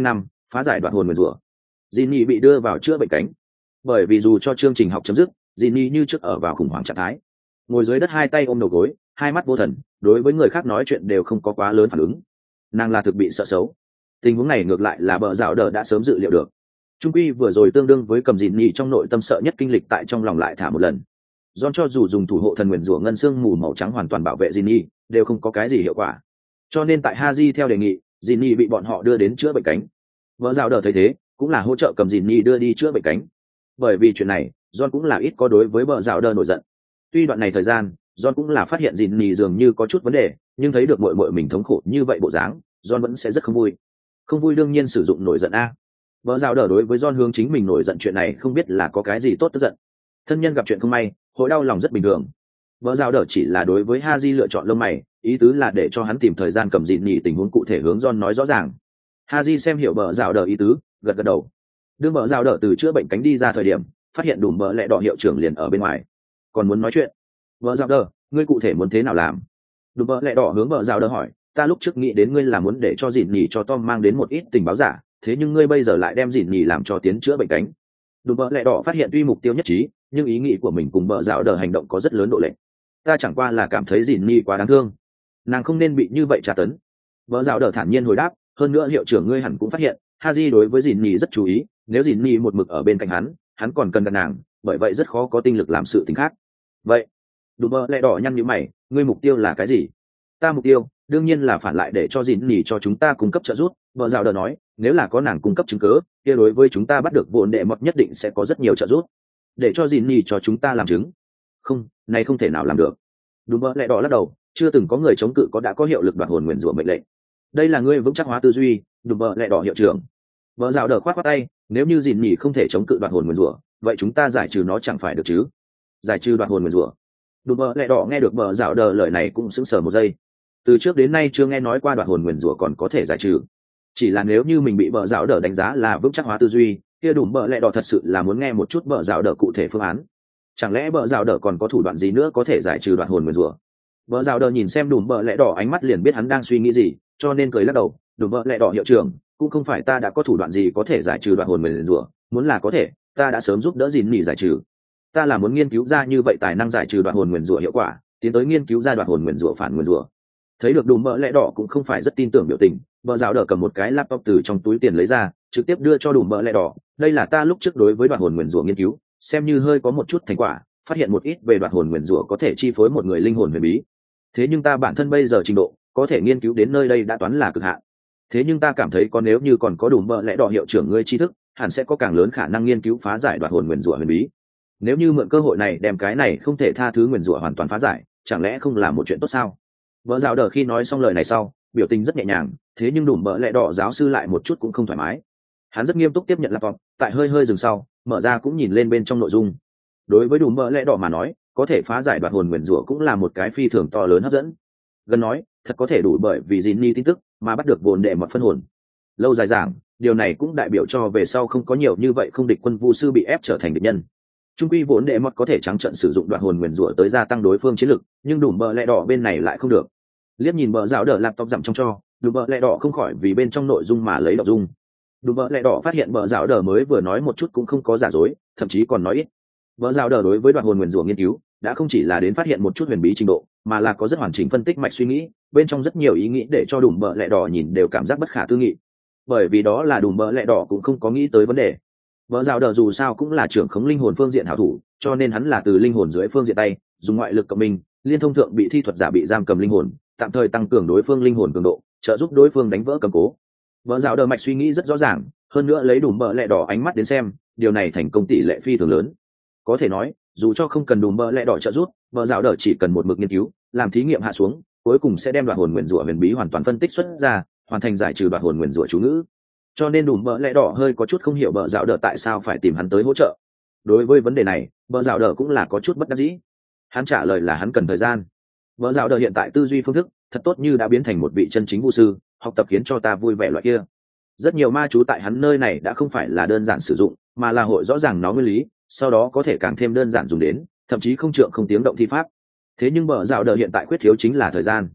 phá giải đoạn hồn nguyền rủa. Jinny bị đưa vào chữa bệnh cánh, bởi vì dù cho chương trình học chấm dứt, Jinny như trước ở vào khủng hoảng trạng thái, ngồi dưới đất hai tay ôm đầu gối, hai mắt vô thần, đối với người khác nói chuyện đều không có quá lớn phản ứng. Nàng là thực bị sợ xấu. Tình huống này ngược lại là bờ rào đờ đã sớm dự liệu được. Trung quy vừa rồi tương đương với cầm Jinny trong nội tâm sợ nhất kinh lịch tại trong lòng lại thả một lần. John cho dù dùng thủ hộ thần nguyền rủa ngân xương mù màu trắng hoàn toàn bảo vệ Jinny, đều không có cái gì hiệu quả. Cho nên tại Haji theo đề nghị, Jinny bị bọn họ đưa đến chữa bệnh cánh. Vợ rào đờ thấy thế, cũng là hỗ trợ cầm Jinny đưa đi chữa bệnh cánh. Bởi vì chuyện này, John cũng là ít có đối với vợ rào đờ nổi giận. Tuy đoạn này thời gian, John cũng là phát hiện Jinny dường như có chút vấn đề, nhưng thấy được muội muội mình thống khổ như vậy bộ dáng, John vẫn sẽ rất không vui. Không vui đương nhiên sử dụng nổi giận a. Vợ rào đờ đối với John hướng chính mình nổi giận chuyện này không biết là có cái gì tốt tức giận. Thân nhân gặp chuyện không may, hội đau lòng rất bình thường. Vợ rào đờ chỉ là đối với Haji lựa chọn lông mày, ý tứ là để cho hắn tìm thời gian cầm Jinny tình huống cụ thể hướng John nói rõ ràng. Haji xem hiểu bờ rào đờ ý tứ, gật gật đầu. Đưa bờ rào đờ từ chữa bệnh cánh đi ra thời điểm, phát hiện đùm bờ lẹ đỏ hiệu trưởng liền ở bên ngoài, còn muốn nói chuyện. Bờ rào đờ, ngươi cụ thể muốn thế nào làm? Đùm bờ lẹ đỏ hướng bờ rào đờ hỏi, ta lúc trước nghĩ đến ngươi là muốn để cho dìn nhì cho Tom mang đến một ít tình báo giả, thế nhưng ngươi bây giờ lại đem dìn nhì làm cho tiến chữa bệnh cánh. Đùm bờ lẹ đỏ phát hiện tuy mục tiêu nhất trí, nhưng ý nghĩ của mình cùng bờ rào đờ hành động có rất lớn độ lệch. Ta chẳng qua là cảm thấy dìn nhì quá đáng thương, nàng không nên bị như vậy tra tấn. Bờ rào đờ thản nhiên hồi đáp, hơn nữa hiệu trưởng ngươi hẳn cũng phát hiện Haji đối với dìn nhì rất chú ý, nếu dìn nhì một mực ở bên cạnh hắn, hắn còn cần gặp nàng, bởi vậy rất khó có tinh lực làm sự tình khác. Vậy đùm bờ lẹ đỏ nhăn nhíu mày, ngươi mục tiêu là cái gì? Ta mục tiêu đương nhiên là phản lại để cho dìn nhì cho chúng ta cung cấp trợ giúp. Bờ rào đờ nói, nếu là có nàng cung cấp chứng cứ, kia đối với chúng ta bắt được vốn đệ mọt nhất định sẽ có rất nhiều trợ giúp. Để cho dìn nhì cho chúng ta làm chứng? Không, này không thể nào làm được. Đùm bờ lẹ đỏ lắc đầu, chưa từng có người chống cự có đã có hiệu lực đoạt hồn nguyền rủa mệnh lệnh. Đây là ngươi vững chắc hóa tư duy. Đùm bờ lẹ đỏ hiệu trưởng. Bờ rào đờ khoát khoát tay, nếu như dìn nhì không thể chống cự đoạt hồn nguyền rủa, vậy chúng ta giải trừ nó chẳng phải được chứ? Giải trừ đoạt hồn nguyền rủa? Đùm bờ lẹ đỏ nghe được bờ rào đờ lời này cũng sững sờ một giây. Từ trước đến nay chưa nghe nói qua đoạt hồn nguyền rủa còn có thể giải trừ. Chỉ là nếu như mình bị bờ rào đờ đánh giá là vững chắc hóa tư duy, kia đùm bờ lẹ đỏ thật sự là muốn nghe một chút bờ rào đờ cụ thể phương án. Chẳng lẽ bờ rào đờ còn có thủ đoạn gì nữa có thể giải trừ đoạt hồn nguyền rủa? Bờ rào đờ nhìn xem đùm bờ lẹ đỏ ánh mắt liền biết hắn đang suy nghĩ gì, cho nên cười lắc đầu. Đùm bờ lẹ đỏ hiệu trưởng, cũng không phải ta đã có thủ đoạn gì có thể giải trừ đoạt hồn nguyền rủa, muốn là có thể, ta đã sớm giúp đỡ dìn nhì giải trừ. Ta là muốn nghiên cứu ra như vậy tài năng giải trừ đoạt hồn nguyền rủa hiệu quả, tiến tới nghiên cứu ra đoạt hồn nguyền rủa phản nguyền rủa. Thấy được đùm bờ lẹ đỏ cũng không phải rất tin tưởng biểu tình, bờ rào đờ cầm một cái laptop từ trong túi tiền lấy ra, trực tiếp đưa cho đùm bờ lẹ đỏ. Đây là ta lúc trước đối với đoạt hồn nguyền rủa nghiên cứu, xem như hơi có một chút thành quả, phát hiện một ít về đoạt hồn nguyền rủa có thể chi phối một người linh hồn huyền bí. Thế nhưng ta bản thân bây giờ trình độ có thể nghiên cứu đến nơi đây đã toán là cực hạn. Thế nhưng ta cảm thấy có nếu như còn có đùm bờ lẹ đỏ hiệu trưởng ngươi tri thức, hẳn sẽ có càng lớn khả năng nghiên cứu phá giải đoạt hồn nguyền rủa huyền bí. Nếu như mượn cơ hội này đem cái này không thể tha thứ nguyền rủa hoàn toàn phá giải, chẳng lẽ không là một chuyện tốt sao? Vợ rào đờ khi nói xong lời này sau, biểu tình rất nhẹ nhàng, thế nhưng đùm bờ lẹ đỏ giáo sư lại một chút cũng không thoải mái. Hắn rất nghiêm túc tiếp nhận laptop, tại hơi hơi dừng sau, mở ra cũng nhìn lên bên trong nội dung. Đối với đùm bờ lẹ đỏ mà nói, có thể phá giải đoạt hồn nguyền rủa cũng là một cái phi thường to lớn hấp dẫn. Gần nói, thật có thể đủ bởi vì Jinny tin tức mà bắt được vốn đệ một phân hồn. Lâu dài giảng, điều này cũng đại biểu cho về sau không có nhiều như vậy không địch quân vu sư bị ép trở thành địch nhân. Trung quy vốn đệ một có thể trắng trợn sử dụng đoạt hồn nguyền rủa tới gia tăng đối phương chiến lực, nhưng đùm bờ lẹ đỏ bên này lại không được. Liếc nhìn bờ rào đờ laptop dặm trong cho, đùm bờ lẹ đỏ không khỏi vì bên trong nội dung mà lấy đọc dung. Đùm bờ lẹ đỏ phát hiện bờ rào đờ mới vừa nói một chút cũng không có giả dối, thậm chí còn nói ít. Bờ rào đờ đối với đoạt hồn nguyền rủa nghiên cứu đã không chỉ là đến phát hiện một chút huyền bí trình độ, mà là có rất hoàn chỉnh phân tích mạch suy nghĩ, bên trong rất nhiều ý nghĩ để cho đùm bờ lẹ đỏ nhìn đều cảm giác bất khả tư nghị. Bởi vì đó là đùm bờ lẹ đỏ cũng không có nghĩ tới vấn đề. Bờ rào đờ dù sao cũng là trưởng khống linh hồn phương diện hảo thủ, cho nên hắn là từ linh hồn dưới phương diện tay, dùng ngoại lực cộng minh, liên thông thượng bị thi thuật giả bị giam cầm linh hồn, tạm thời tăng cường đối phương linh hồn cường độ, trợ giúp đối phương đánh vỡ cầm cố. Bờ rào đờ mạch suy nghĩ rất rõ ràng, hơn nữa lấy đùm bờ lẹ đỏ ánh mắt đến xem, điều này thành công tỷ lệ phi thường lớn. Có thể nói, dù cho không cần đùm bờ lẹ đỏ trợ giúp, bờ rào đờ chỉ cần một mực nghiên cứu, làm thí nghiệm hạ xuống, cuối cùng sẽ đem đoạt hồn nguyền rủa huyền bí hoàn toàn phân tích xuất ra, hoàn thành giải trừ đoạt hồn nguyền rủa chú ngữ. Cho nên đùm bờ lẹ đỏ hơi có chút không hiểu bờ rào đờ tại sao phải tìm hắn tới hỗ trợ. Đối với vấn đề này, bờ rào đờ cũng là có chút bất đắc dĩ. Hắn trả lời là hắn cần thời gian. Bờ rào đờ hiện tại tư duy phương thức thật tốt như đã biến thành một vị chân chính vu sư, học tập khiến cho ta vui vẻ loại kia. Rất nhiều ma chú tại hắn nơi này đã không phải là đơn giản sử dụng, mà là hội rõ ràng nó nguyên lý, sau đó có thể càng thêm đơn giản dùng đến, thậm chí không trượng không tiếng động thi pháp. Thế nhưng bờ rào đờ hiện tại quyết thiếu chính là thời gian.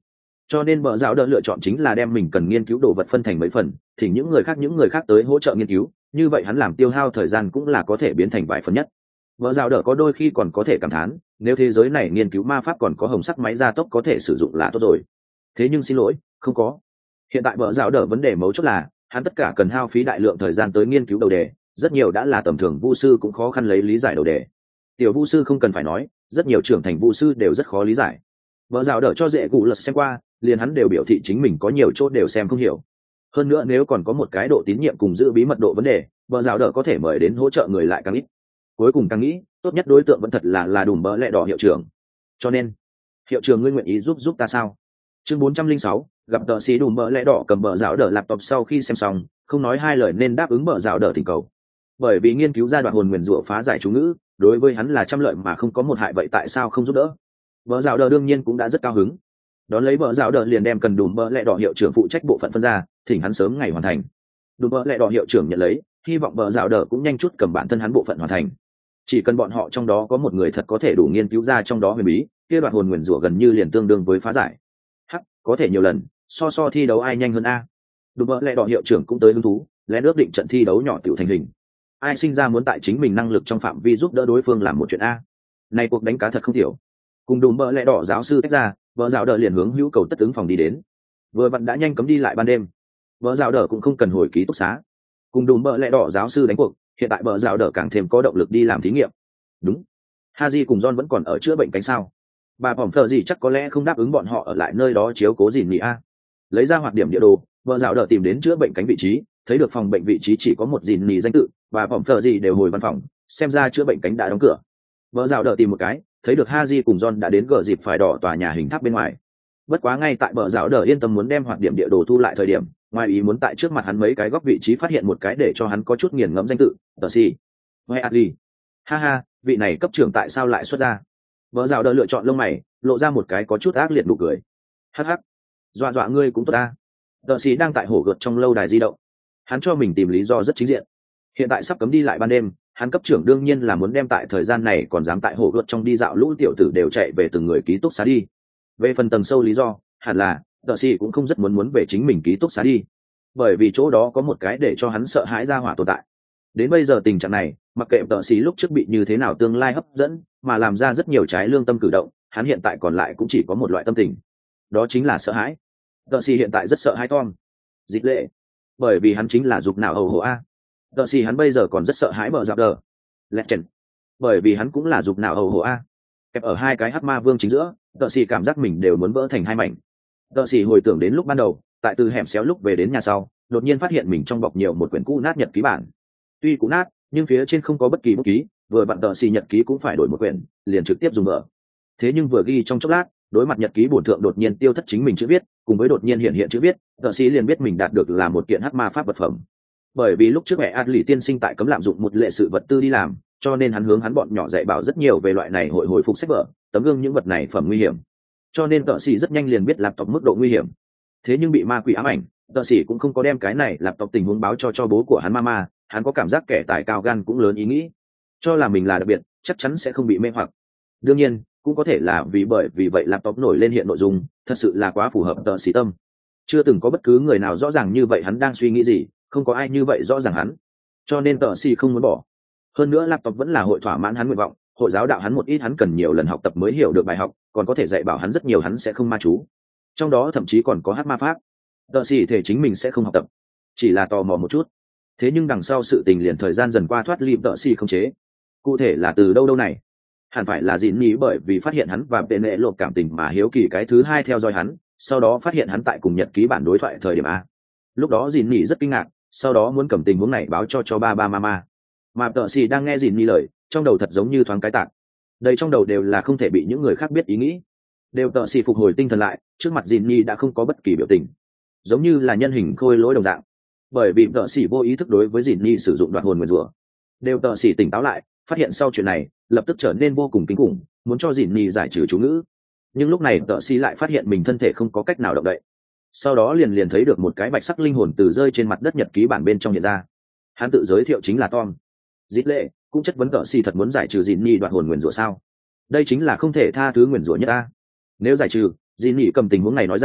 cho nên bờ giáo đỡ lựa chọn chính là đem mình cần nghiên cứu đồ vật phân thành mấy phần thì những người khác những người khác tới hỗ trợ nghiên cứu, như vậy hắn làm tiêu hao thời gian cũng là có thể biến thành vài phần nhất. Bờ giáo đỡ có đôi khi còn có thể cảm thán, nếu thế giới này nghiên cứu ma pháp còn có hồng sắc máy gia tốc có thể sử dụng là tốt rồi. Thế nhưng xin lỗi, không có. Hiện tại bờ giáo đỡ vấn đề mấu chốt là hắn tất cả cần hao phí đại lượng thời gian tới nghiên cứu đầu đề, rất nhiều đã là tầm thường vu sư cũng khó khăn lấy lý giải đầu đề. Tiểu vu sư không cần phải nói, rất nhiều trưởng thành vu sư đều rất khó lý giải. Bờ giáo đỡ cho dễ cụ lật xem qua, liền hắn đều biểu thị chính mình có nhiều chỗ đều xem không hiểu. Hơn nữa nếu còn có một cái độ tín nhiệm cùng giữ bí mật độ vấn đề, bờ giáo đỡ có thể mời đến hỗ trợ người lại càng ít. Cuối cùng càng nghĩ, tốt nhất đối tượng vẫn thật là là đùm bỡ lẹ đỏ hiệu trưởng. Cho nên, hiệu trưởng ngươi nguyện ý giúp giúp ta sao? Chương bốn trăm linh sáu, gặp tợ sĩ đùm bỡ lẹ đỏ cầm bờ giáo đỡ laptop sau khi xem xong, không nói hai lời nên đáp ứng bờ giáo đỡ thỉnh cầu. Bởi vì nghiên cứu ra đoạn hồn nguyền rủa phá giải chú ngữ, đối với hắn là trăm lợi mà không có một hại, vậy tại sao không giúp đỡ? Bờ giáo đỡ đương nhiên cũng đã rất cao hứng. Đón lấy bờ giáo đỡ liền đem cần đùm bỡ lẹ đỏ hiệu trưởng phụ trách bộ phận phân ra, thỉnh hắn sớm ngày hoàn thành. Đùm bỡ lẹ đỏ hiệu trưởng nhận lấy, hy vọng bờ giáo đỡ cũng nhanh chút cầm bản thân hắn bộ phận hoàn thành. Chỉ cần bọn họ trong đó có một người thật có thể đủ nghiên cứu ra trong đó huyền bí, kia đoạn hồn nguyền rủa gần như liền tương đương với phá giải. Hắc, có thể nhiều lần, so so thi đấu ai nhanh hơn a. Đùm bỡ lẹ đỏ hiệu trưởng cũng tới hứng thú, lẽ ước định trận thi đấu nhỏ tiểu thành hình. Ai sinh ra muốn tại chính mình năng lực trong phạm vi giúp đỡ đối phương làm một chuyện a. Này cuộc đánh cá thật không thiểu. Cùng đùm bỡ lẹ đỏ giáo sư tách ra, vợ giáo đỡ liền hướng hữu cầu tất ứng phòng đi đến. Vừa vặn đã nhanh cấm đi lại ban đêm, vợ giáo đỡ cũng không cần hồi ký túc xá. Cùng đùm bỡ lẹ đỏ giáo sư đánh cuộc, hiện tại vợ giáo đỡ càng thêm có động lực đi làm thí nghiệm. Đúng, Haji cùng John vẫn còn ở chữa bệnh cánh sao? Bà phỏng thờ gì chắc có lẽ không đáp ứng bọn họ ở lại nơi đó chiếu cố gì nhỉ a. Lấy ra hoạt điểm địa đồ, vợ giáo đỡ tìm đến chữa bệnh cánh vị trí, thấy được phòng bệnh vị trí chỉ có một gìn nhỉ danh tự, và phỏng thờ gì đều hồi văn phòng, xem ra chữa bệnh cánh đã đóng cửa. Vợ giáo đỡ tìm một cái, thấy được Haji cùng John đã đến gờ dịp phải đỏ tòa nhà hình tháp bên ngoài. Bất quá ngay tại bờ giáo đỡ yên tâm muốn đem hoạt điểm địa đồ thu lại thời điểm, ngoài ý muốn tại trước mặt hắn mấy cái góc vị trí phát hiện một cái để cho hắn có chút nghiền ngẫm danh tự, tờ si. Hay Adli. Ha ha, vị này cấp trưởng tại sao lại xuất ra? Bờ giáo đỡ lựa chọn lông mày, lộ ra một cái có chút ác liệt nụ cười. Hắc hắc, dọa dọa ngươi cũng tốt ta. Tờ si đang tại hổ gợt trong lâu đài di động. Hắn cho mình tìm lý do rất chính diện. Hiện tại sắp cấm đi lại ban đêm, hắn cấp trưởng đương nhiên là muốn đem tại thời gian này còn dám tại hồ gợt trong đi dạo lũ tiểu tử đều chạy về từng người ký túc xá đi. Về phần tầng sâu lý do, hẳn là tờ sĩ cũng không rất muốn muốn về chính mình ký túc xá đi, bởi vì chỗ đó có một cái để cho hắn sợ hãi ra hỏa tồn tại. Đến bây giờ tình trạng này, mặc kệ tờ sĩ lúc trước bị như thế nào tương lai hấp dẫn, mà làm ra rất nhiều trái lương tâm cử động, hắn hiện tại còn lại cũng chỉ có một loại tâm tình, đó chính là sợ hãi. Tờ sĩ hiện tại rất sợ hãi Tom, dịch lệ, bởi vì hắn chính là dục nào hầu hộ a. Tờ sĩ hắn bây giờ còn rất sợ hãi bờ dạo đờ Legend, bởi vì hắn cũng là dục nào hầu hộ a. Kẹp ở hai cái hắc ma vương chính giữa, tờ sĩ cảm giác mình đều muốn vỡ thành hai mảnh. Tờ sĩ hồi tưởng đến lúc ban đầu, tại từ hẻm xéo lúc về đến nhà sau, đột nhiên phát hiện mình trong bọc nhiều một quyển cũ nát nhật ký bản. Tuy cũ nát, nhưng phía trên không có bất kỳ bút ký, vừa vặn tờ sĩ nhật ký cũng phải đổi một quyển, liền trực tiếp dùng mở. Thế nhưng vừa ghi trong chốc lát, đối mặt nhật ký bổn thượng đột nhiên tiêu thất chính mình chữ viết, cùng với đột nhiên hiện hiện chữ viết, tờ sĩ liền biết mình đạt được là một kiện hắc ma pháp vật phẩm. Bởi vì lúc trước mẹ Adli tiên sinh tại cấm lạm dụng một lệ sự vật tư đi làm, cho nên hắn hướng hắn bọn nhỏ dạy bảo rất nhiều về loại này hồi hồi phục sách vở, tấm gương những vật này phẩm nguy hiểm. Cho nên tợ sĩ rất nhanh liền biết laptop mức độ nguy hiểm. Thế nhưng bị ma quỷ ám ảnh, tợ sĩ cũng không có đem cái này laptop tình huống báo cho cho bố của hắn mama, hắn có cảm giác kẻ tài cao gan cũng lớn ý nghĩ, cho là mình là đặc biệt, chắc chắn sẽ không bị mê hoặc. Đương nhiên, cũng có thể là vì bởi vì vậy laptop nổi lên hiện nội dung, thật sự là quá phù hợp tợ sĩ tâm. Chưa từng có bất cứ người nào rõ ràng như vậy hắn đang suy nghĩ gì, không có ai như vậy rõ ràng hắn, cho nên tợ sĩ không muốn bỏ. Hơn nữa laptop vẫn là hội thỏa mãn hắn nguyện vọng, hội giáo đạo hắn một ít hắn cần nhiều lần học tập mới hiểu được bài học, còn có thể dạy bảo hắn rất nhiều hắn sẽ không ma chú, trong đó thậm chí còn có hát ma pháp. Tợ sĩ thể chính mình sẽ không học tập, chỉ là tò mò một chút. Thế nhưng đằng sau sự tình liền thời gian dần qua thoát ly tợ sĩ không chế. Cụ thể là từ đâu đâu này, hẳn phải là dịn nhí bởi vì phát hiện hắn và vệ nệ lột cảm tình mà hiếu kỳ cái thứ hai theo dõi hắn, sau đó phát hiện hắn tại cùng nhật ký bản đối thoại thời điểm a. Lúc đó dịn nhí rất kinh ngạc, sau đó muốn cầm tình huống này báo cho cho ba ba mama. Mà tợ sĩ đang nghe dịn nhí lời, trong đầu thật giống như thoáng cái tạc, đầy trong đầu đều là không thể bị những người khác biết ý nghĩ. Đều tợ sĩ phục hồi tinh thần lại, trước mặt dịn nhí đã không có bất kỳ biểu tình, giống như là nhân hình khôi lỗi đồng dạng. Bởi vì tợ sĩ vô ý thức đối với dịn nhí sử dụng đoạt hồn nguyền rủa. Đều tợ sĩ tỉnh táo lại, phát hiện sau chuyện này, lập tức trở nên vô cùng kinh khủng, muốn cho dịn nhí giải trừ chú ngữ. Nhưng lúc này tợ sĩ lại phát hiện mình thân thể không có cách nào động đậy. Sau đó liền liền thấy được một cái bạch sắc linh hồn từ rơi trên mặt đất nhật ký bản bên trong hiện ra. Hắn tự giới thiệu chính là Tom. Dít lệ cũng chất vấn tợ sĩ thật muốn giải trừ dịn nhí đoạt hồn nguyền rủa sao? Đây chính là không thể tha thứ nguyền rủa nhất ta. Nếu giải trừ, dịn nhí cầm tình huống này nói ra,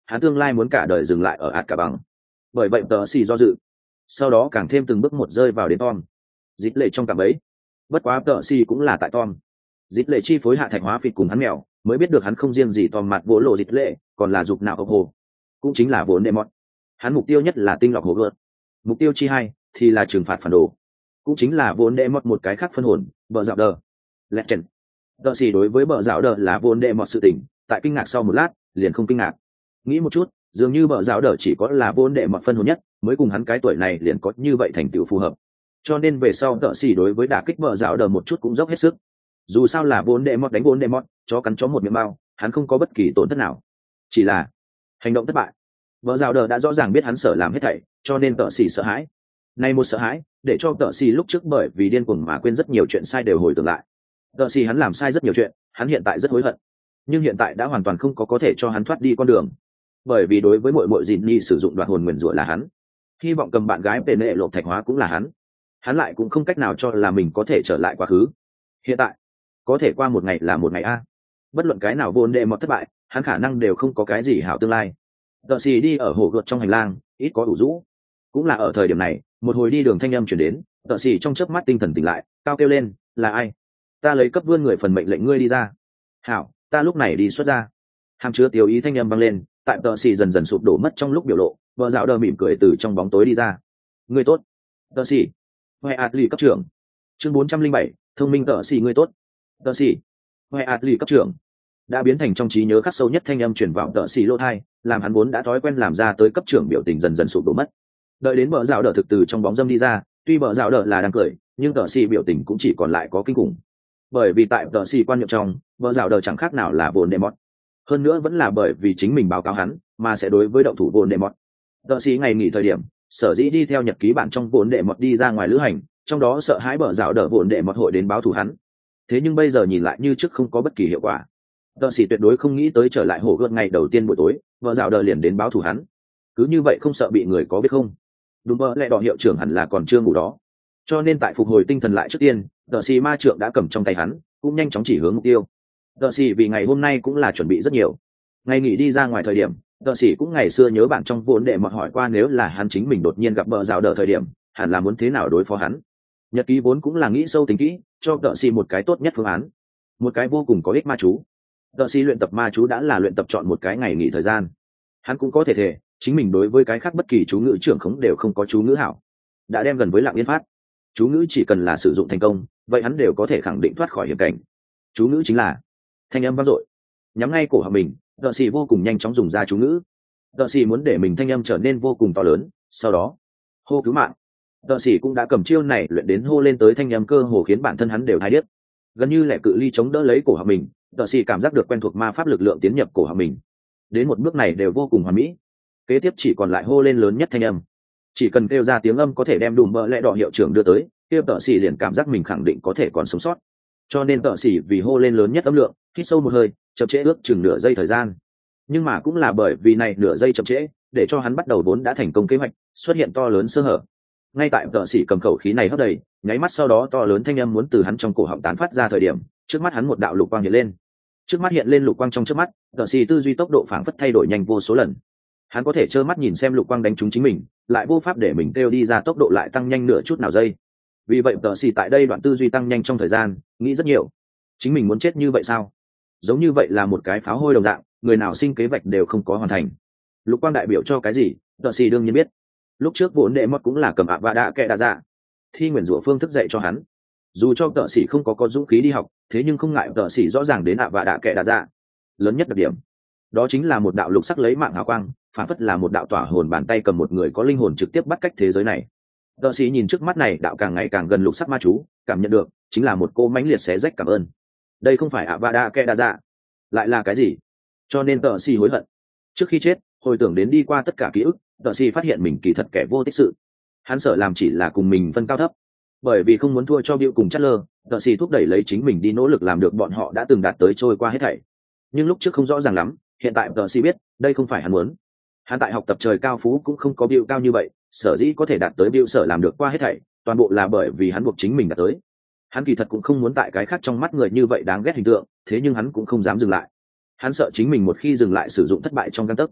hắn tương lai muốn cả đời dừng lại ở ạt cả bằng. Bởi vậy tờ xì do dự, sau đó càng thêm từng bước một rơi vào đến Tom. Dít lệ trong cạm ấy, bất quá tờ xì cũng là tại Tom. Dít lệ chi phối hạ thạch hóa phịt cùng hắn mèo, mới biết được hắn không riêng gì Tom mặt vỗ lộ dít lệ, còn là dục nào ốc hồ, cũng chính là vốn đệ mọt. Hắn mục tiêu nhất là tinh lọc hồ gợt, mục tiêu chi hai thì là trừng phạt phản đồ, cũng chính là vốn đệ mọt một cái khác phân hồn, bờ dạo đờ. Legend. Tờ xì đối với bờ dạo đờ là vốn đệ mọt sự tình, tại kinh ngạc sau một lát, liền không kinh ngạc. Nghĩ một chút, dường như bờ dạo đờ chỉ có là vốn đệ mọt phân hồn nhất, mới cùng hắn cái tuổi này liền có như vậy thành tựu phù hợp. Cho nên về sau tờ xì đối với đả kích bờ dạo đờ một chút cũng dốc hết sức. Dù sao là vốn đệ mọt đánh vốn đệ mọt, chó cắn chó một miệng bao, hắn không có bất kỳ tổn thất nào. Chỉ là hành động thất bại. Bờ dạo đờ đã rõ ràng biết hắn sợ làm hết thảy, cho nên tờ xì sợ hãi. Này một sợ hãi, để cho tờ xì lúc trước bởi vì điên cuồng mà quên rất nhiều chuyện sai đều hồi tưởng lại. Tờ xì hắn làm sai rất nhiều chuyện, hắn hiện tại rất hối hận, nhưng hiện tại đã hoàn toàn không có có thể cho hắn thoát đi con đường, bởi vì đối với mọi mọi dìn nhi sử dụng đoạt hồn nguyền rủa là hắn, hy vọng cầm bạn gái về nệ lộ thạch hóa cũng là hắn, hắn lại cũng không cách nào cho là mình có thể trở lại quá khứ. Hiện tại có thể qua một ngày là một ngày a, bất luận cái nào vốn đệ mọt thất bại, hắn khả năng đều không có cái gì hảo tương lai. Tờ xì đi ở hồ gợt trong hành lang, ít có ủ rũ. Cũng là ở thời điểm này, một hồi đi đường thanh âm chuyển đến, tờ xì trong chớp mắt tinh thần tỉnh lại, cao kêu lên, là ai? Ta lấy cấp vươn người phần mệnh lệnh ngươi đi ra. Hảo, ta lúc này đi xuất ra. Hàm chứa tiêu ý thanh âm vang lên, tại tờ xì dần dần sụp đổ mất trong lúc biểu lộ, vợ dạo đờ mỉm cười từ trong bóng tối đi ra. Ngươi tốt, tờ xì. Hoài Atli cấp trưởng. Chương bốn trăm linh bảy, thông minh tờ xì ngươi tốt. Tờ xì. Hoài Atli cấp trưởng. Đã biến thành trong trí nhớ khắc sâu nhất thanh âm truyền vào tờ xì lỗ tai, làm hắn vốn đã thói quen làm ra tới cấp trưởng biểu tình dần dần sụp đổ mất. Đợi đến bờ dạo đờ thực từ trong bóng dâm đi ra, tuy bờ dạo đờ là đang cười, nhưng tờ xì biểu tình cũng chỉ còn lại có kinh khủng. Bởi vì tại tờ xì quan niệm trong, bờ dạo đờ chẳng khác nào là vốn đệ mọt. Hơn nữa vẫn là bởi vì chính mình báo cáo hắn, mà sẽ đối với động thủ vốn đệ mọt. Tờ xì ngày nghỉ thời điểm, sở dĩ đi theo nhật ký bản trong vốn đệ mọt đi ra ngoài lữ hành, trong đó sợ hãi bờ dạo đờ vốn đệ mọt hội đến báo thù hắn. Thế nhưng bây giờ nhìn lại như trước không có bất kỳ hiệu quả. Tờ xì tuyệt đối không nghĩ tới trở lại hồ gợt ngày đầu tiên buổi tối, bờ dạo đờ liền đến báo thù hắn. Cứ như vậy không sợ bị người có biết không? Đúng mơ lẽ đỏ hiệu trưởng hẳn là còn chưa ngủ đó, cho nên tại phục hồi tinh thần lại trước tiên, tờ xì ma trượng đã cầm trong tay hắn, cũng nhanh chóng chỉ hướng mục tiêu. Tờ xì vì ngày hôm nay cũng là chuẩn bị rất nhiều. Ngày nghỉ đi ra ngoài thời điểm, tờ xì cũng ngày xưa nhớ bản trong vốn đệ mọt hỏi qua nếu là hắn chính mình đột nhiên gặp bờ rào đờ thời điểm, hẳn là muốn thế nào đối phó hắn. Nhật ký vốn cũng là nghĩ sâu tính kỹ, cho tờ xì một cái tốt nhất phương án, một cái vô cùng có ích ma chú. Tờ xì luyện tập ma chú đã là luyện tập chọn một cái ngày nghỉ thời gian. Hắn cũng có thể thể chính mình đối với cái khác bất kỳ chú ngữ trưởng khống đều không có chú ngữ hảo, đã đem gần với lặng yên phát. Chú ngữ chỉ cần là sử dụng thành công, vậy hắn đều có thể khẳng định thoát khỏi hiểm cảnh. Chú ngữ chính là thanh âm vang dội, nhắm ngay cổ họng mình. Tờ xì vô cùng nhanh chóng dùng ra chú ngữ. Tờ xì muốn để mình thanh âm trở nên vô cùng to lớn, sau đó hô cứu mạng. Tờ xì cũng đã cầm chiêu này luyện đến hô lên tới thanh âm cơ hồ khiến bản thân hắn đều hay điếc, gần như lẻ cự ly chống đỡ lấy cổ họng mình. Tờ xì cảm giác được quen thuộc ma pháp lực lượng tiến nhập cổ họng mình, đến một bước này đều vô cùng hoàn mỹ. Kế tiếp chỉ còn lại hô lên lớn nhất thanh âm, chỉ cần kêu ra tiếng âm có thể đem đùm bờ lẽ đỏ hiệu trưởng đưa tới, kêu tợ xỉ liền cảm giác mình khẳng định có thể còn sống sót. Cho nên tợ xỉ vì hô lên lớn nhất âm lượng, hít sâu một hơi, chậm trễ ước chừng nửa giây thời gian. Nhưng mà cũng là bởi vì này nửa giây chậm trễ, để cho hắn bắt đầu vốn đã thành công kế hoạch xuất hiện to lớn sơ hở. Ngay tại tợ xỉ cầm khẩu khí này hấp đầy, nháy mắt sau đó to lớn thanh âm muốn từ hắn trong cổ họng tán phát ra thời điểm, trước mắt hắn một đạo lục quang hiện lên. Trước mắt hiện lên lục quang trong trước mắt, tợ xỉ tư duy tốc độ phảng phất thay đổi nhanh vô số lần. Hắn có thể trơ mắt nhìn xem lục quang đánh trúng chính mình, lại vô pháp để mình kêu đi ra tốc độ lại tăng nhanh nửa chút nào giây. Vì vậy tờ xì tại đây đoạn tư duy tăng nhanh trong thời gian, nghĩ rất nhiều. Chính mình muốn chết như vậy sao? Giống như vậy là một cái pháo hôi đồng dạng, người nào sinh kế hoạch đều không có hoàn thành. Lục quang đại biểu cho cái gì? Tờ xì đương nhiên biết. Lúc trước vốn đệ mất cũng là cầm ạ và đã kệ đa dạ, thi nguyền rủa phương thức dạy cho hắn. Dù cho tờ xì không có có dũng khí đi học, thế nhưng không ngại tờ xì rõ ràng đến ạ và đã kệ đa dạ. Lớn nhất đặc điểm, đó chính là một đạo lục sắc lấy mạng hào quang, phản phất là một đạo tỏa hồn bàn tay cầm một người có linh hồn trực tiếp bắt cách thế giới này. Tờ sĩ nhìn trước mắt này đạo càng ngày càng gần lục sắc ma chú, cảm nhận được chính là một cô mãnh liệt xé rách cảm ơn. Đây không phải Avada Kedavra, lại là cái gì? Cho nên tờ sĩ hối hận. Trước khi chết, hồi tưởng đến đi qua tất cả ký ức, tờ sĩ phát hiện mình kỳ thật kẻ vô tích sự. Hắn sợ làm chỉ là cùng mình phân cao thấp, bởi vì không muốn thua cho Bill cùng Chatler, tờ sĩ thúc đẩy lấy chính mình đi nỗ lực làm được bọn họ đã từng đạt tới trôi qua hết thảy. Nhưng lúc trước không rõ ràng lắm, hiện tại tờ sĩ biết, đây không phải hắn muốn. Hắn tại học tập trời cao phú cũng không có Bill cao như vậy, sở dĩ có thể đạt tới Bill sở làm được qua hết thảy, toàn bộ là bởi vì hắn buộc chính mình đạt tới. Hắn kỳ thật cũng không muốn tại cái khác trong mắt người như vậy đáng ghét hình tượng, thế nhưng hắn cũng không dám dừng lại. Hắn sợ chính mình một khi dừng lại sử dụng thất bại trong gang tấc.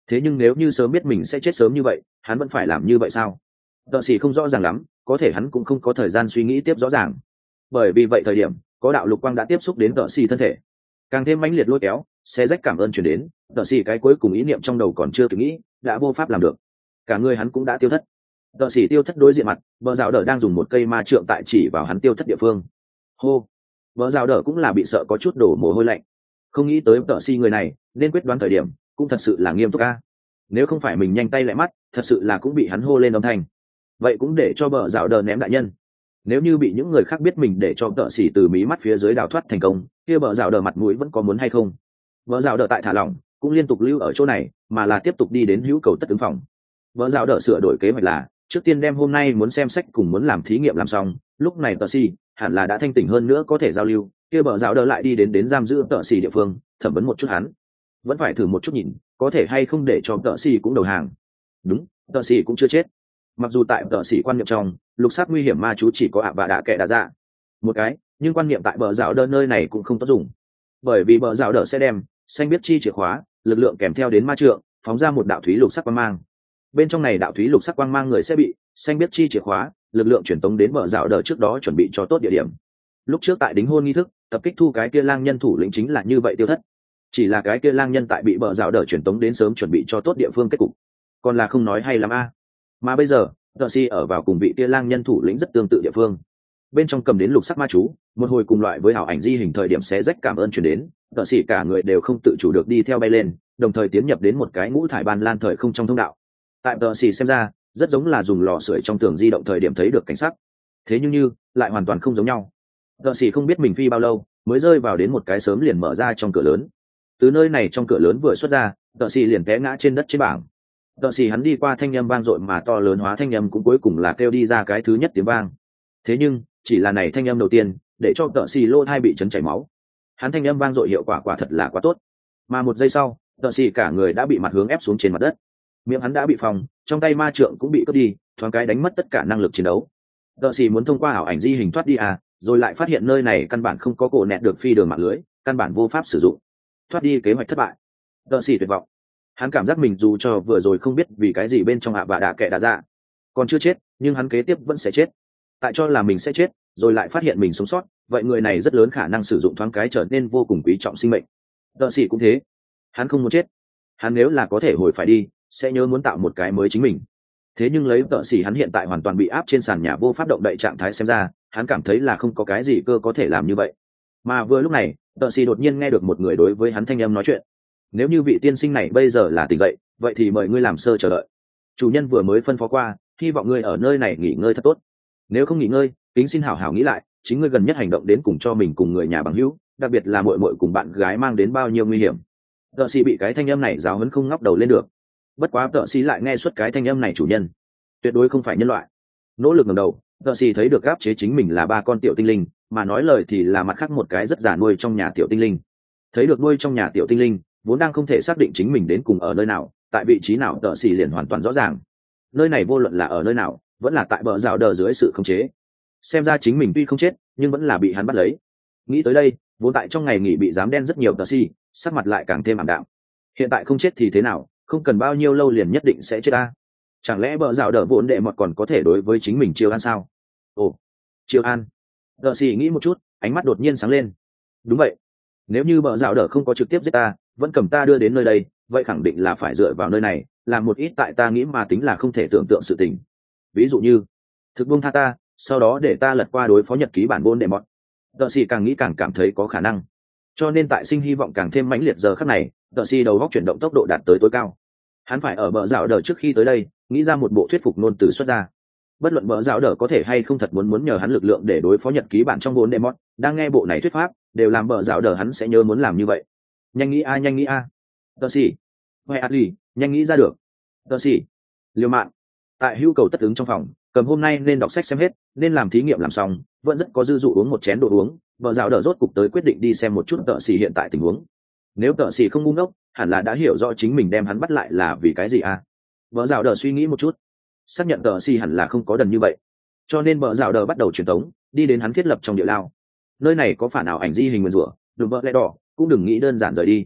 thế nhưng nếu như sớm biết mình sẽ chết sớm như vậy hắn vẫn phải làm như vậy sao? Tợ xỉ không rõ ràng lắm, có thể hắn cũng không có thời gian suy nghĩ tiếp rõ ràng, bởi vì vậy thời điểm có đạo lục quang đã tiếp xúc đến tợ xỉ thân thể, càng thêm mãnh liệt lôi kéo xé rách cảm ơn chuyển đến. Tợ xỉ cái cuối cùng ý niệm trong đầu còn chưa kịp nghĩ đã vô pháp làm được, cả người hắn cũng đã tiêu thất. Tợ xỉ tiêu thất đối diện mặt, vợ rào đỡ đang dùng một cây ma trượng tại chỉ vào hắn tiêu thất địa phương. Hô, vợ rào đỡ cũng là bị sợ có chút đổ mồ hôi lạnh, không nghĩ tới tợ xỉ người này nên quyết đoán thời điểm cũng thật sự là nghiêm túc a. Nếu không phải mình nhanh tay lại mắt, thật sự là cũng bị hắn hô lên âm thanh. Vậy cũng để cho bờ rào đờ ném đại nhân. Nếu như bị những người khác biết mình để cho tợ xỉ từ mí mắt phía dưới đào thoát thành công, kia bờ rào đờ mặt mũi vẫn có muốn hay không? Bờ rào đờ tại thả lỏng, cũng liên tục lưu ở chỗ này, mà là tiếp tục đi đến hữu cầu tất ứng phòng. Bờ rào đờ sửa đổi kế hoạch là trước tiên đem hôm nay muốn xem sách cùng muốn làm thí nghiệm làm xong, lúc này tợ xỉ hẳn là đã thanh tỉnh hơn nữa có thể giao lưu, kia bờ rào đờ lại đi đến đến giam giữ tợ xỉ địa phương, thẩm vấn một chút hắn. Vẫn phải thử một chút nhìn có thể hay không để cho tợ xỉ cũng đầu hàng. Đúng, tợ xỉ cũng chưa chết. Mặc dù tại tợ xỉ quan niệm trong lục sát nguy hiểm ma chú chỉ có ạ và đạ kệ đạ dạ một cái, nhưng quan niệm tại bờ rào đỡ nơi này cũng không tốt dùng, bởi vì bờ rào đỡ sẽ đem xanh biết chi chìa khóa lực lượng kèm theo đến ma trượng phóng ra một đạo thúy lục sắc quang mang. Bên trong này đạo thúy lục sắc quang mang người sẽ bị xanh biết chi chìa khóa lực lượng truyền tống đến bờ rào đỡ trước đó chuẩn bị cho tốt địa điểm. Lúc trước tại đính hôn nghi thức tập kích thu cái kia lang nhân thủ lĩnh chính là như vậy tiêu thất, chỉ là cái kia lang nhân tại bị bờ rào đỡ truyền tống đến sớm chuẩn bị cho tốt địa phương kết cục, còn là không nói hay lắm a. Mà bây giờ tợ xỉ ở vào cùng vị kia lang nhân thủ lĩnh rất tương tự địa phương, bên trong cầm đến lục sắc ma chú, một hồi cùng loại với ảo ảnh di hình thời điểm xé rách cảm ơn chuyển đến, tợ xỉ cả người đều không tự chủ được đi theo bay lên, đồng thời tiến nhập đến một cái ngũ thải ban lan thời không trong thông đạo. Tại tợ xỉ xem ra rất giống là dùng lò sưởi trong tường di động thời điểm thấy được cảnh sắc, thế nhưng như lại hoàn toàn không giống nhau. Tợ xỉ không biết mình phi bao lâu mới rơi vào đến một cái sớm liền mở ra trong cửa lớn. Từ nơi này trong cửa lớn vừa xuất ra, tợ xỉ liền té ngã trên đất trên bảng. Tợ xỉ hắn đi qua thanh âm vang dội mà to lớn hóa thanh âm cũng cuối cùng là kêu đi ra cái thứ nhất tiếng vang. Thế nhưng chỉ là này thanh âm đầu tiên để cho tợ xỉ lỗ tai bị chấn chảy máu. Hắn thanh âm vang dội hiệu quả quả thật là quá tốt, mà một giây sau tợ xỉ cả người đã bị mặt hướng ép xuống trên mặt đất, miệng hắn đã bị phòng, trong tay ma trượng cũng bị cướp đi, thoáng cái đánh mất tất cả năng lực chiến đấu. Tợ xỉ muốn thông qua ảo ảnh di hình thoát đi à, rồi lại phát hiện nơi này căn bản không có cổ nẹt được phi đường mạng lưới, căn bản vô pháp sử dụng. Thoát đi kế hoạch thất bại. Tợ xỉ tuyệt vọng. Hắn cảm giác mình dù cho vừa rồi không biết vì cái gì bên trong ạ và đạ kệ đã ra còn chưa chết, nhưng hắn kế tiếp vẫn sẽ chết. Tại cho là mình sẽ chết rồi lại phát hiện mình sống sót, vậy người này rất lớn khả năng sử dụng thoáng cái trở nên vô cùng quý trọng sinh mệnh. Tợ xỉ cũng thế, hắn không muốn chết, hắn nếu là có thể hồi phải đi sẽ nhớ muốn tạo một cái mới chính mình. Thế nhưng lấy tợ xỉ hắn hiện tại hoàn toàn bị áp trên sàn nhà vô pháp động đậy trạng thái xem ra, hắn cảm thấy là không có cái gì cơ có thể làm như vậy. Mà vừa lúc này tợ xỉ đột nhiên nghe được một người đối với hắn thanh âm nói chuyện. Nếu như vị tiên sinh này bây giờ là tỉnh dậy, vậy thì mời ngươi làm sơ chờ đợi. Chủ nhân vừa mới phân phó qua, hy vọng ngươi ở nơi này nghỉ ngơi thật tốt. Nếu không nghỉ ngơi, kính xin hảo hảo nghĩ lại, chính ngươi gần nhất hành động đến cùng cho mình cùng người nhà bằng hữu, đặc biệt là muội muội cùng bạn gái mang đến bao nhiêu nguy hiểm. Tợ xỉ bị cái thanh âm này giáo huấn không ngóc đầu lên được. Bất quá tợ xỉ lại nghe suốt cái thanh âm này chủ nhân, tuyệt đối không phải nhân loại. Nỗ lực ngẩng đầu, tợ xỉ thấy được áp chế chính mình là ba con tiểu tinh linh, mà nói lời thì là mặt khác một cái rất già nuôi trong nhà tiểu tinh linh. Thấy được nuôi trong nhà tiểu tinh linh, vốn đang không thể xác định chính mình đến cùng ở nơi nào, tại vị trí nào, tợ xỉ liền hoàn toàn rõ ràng. Nơi này vô luận là ở nơi nào, vẫn là tại bờ rào đờ dưới sự khống chế. Xem ra chính mình tuy không chết, nhưng vẫn là bị hắn bắt lấy. Nghĩ tới đây, vốn tại trong ngày nghỉ bị dám đen rất nhiều tợ xỉ, sắc mặt lại càng thêm ảm đạm. Hiện tại không chết thì thế nào, không cần bao nhiêu lâu liền nhất định sẽ chết ta. Chẳng lẽ bờ rào đờ vốn đệ mọt còn có thể đối với chính mình chiêu an sao? Ồ, chiêu an. Tợ xỉ nghĩ một chút, ánh mắt đột nhiên sáng lên. Đúng vậy, nếu như bờ rào đờ không có trực tiếp giết ta, vẫn cầm ta đưa đến nơi đây, vậy khẳng định là phải dựa vào nơi này làm một ít tại ta nghĩ mà tính là không thể tưởng tượng sự tình. Ví dụ như thực buông tha ta, sau đó để ta lật qua đối phó nhật ký bản bôn đệ mọt. Tợ xỉ càng nghĩ càng cảm thấy có khả năng, cho nên tại sinh hy vọng càng thêm mãnh liệt giờ khắc này, tợ xỉ đầu góc chuyển động tốc độ đạt tới tối cao. Hắn phải ở bờ rào đờ trước khi tới đây nghĩ ra một bộ thuyết phục ngôn từ xuất ra. Bất luận bờ rào đờ có thể hay không thật muốn muốn nhờ hắn lực lượng để đối phó nhật ký bản trong bôn đệ mọt, đang nghe bộ này thuyết pháp đều làm bờ rào đờ hắn sẽ nhớ muốn làm như vậy. Nhanh nghĩ a, nhanh nghĩ a. Tợ xỉ, huệ adli, nhanh nghĩ ra được. Tợ xỉ, liều mạng. Tại hưu cầu tất ứng trong phòng, cầm hôm nay nên đọc sách xem hết, nên làm thí nghiệm làm xong, vẫn rất có dư dụ uống một chén đồ uống. Vợ dạo đỡ rốt cục tới quyết định đi xem một chút tợ xỉ hiện tại tình huống. Nếu tợ xỉ không ngu ngốc, hẳn là đã hiểu rõ chính mình đem hắn bắt lại là vì cái gì a. Vợ dạo đỡ suy nghĩ một chút, xác nhận tợ xỉ hẳn là không có đần như vậy, cho nên vợ dạo đỡ bắt đầu truyền tống đi đến hắn thiết lập trong địa lao. Nơi này có phản ảo ảnh di hình nguyên rủa, đừng vợ lẽ đỏ cũng đừng nghĩ đơn giản rời đi.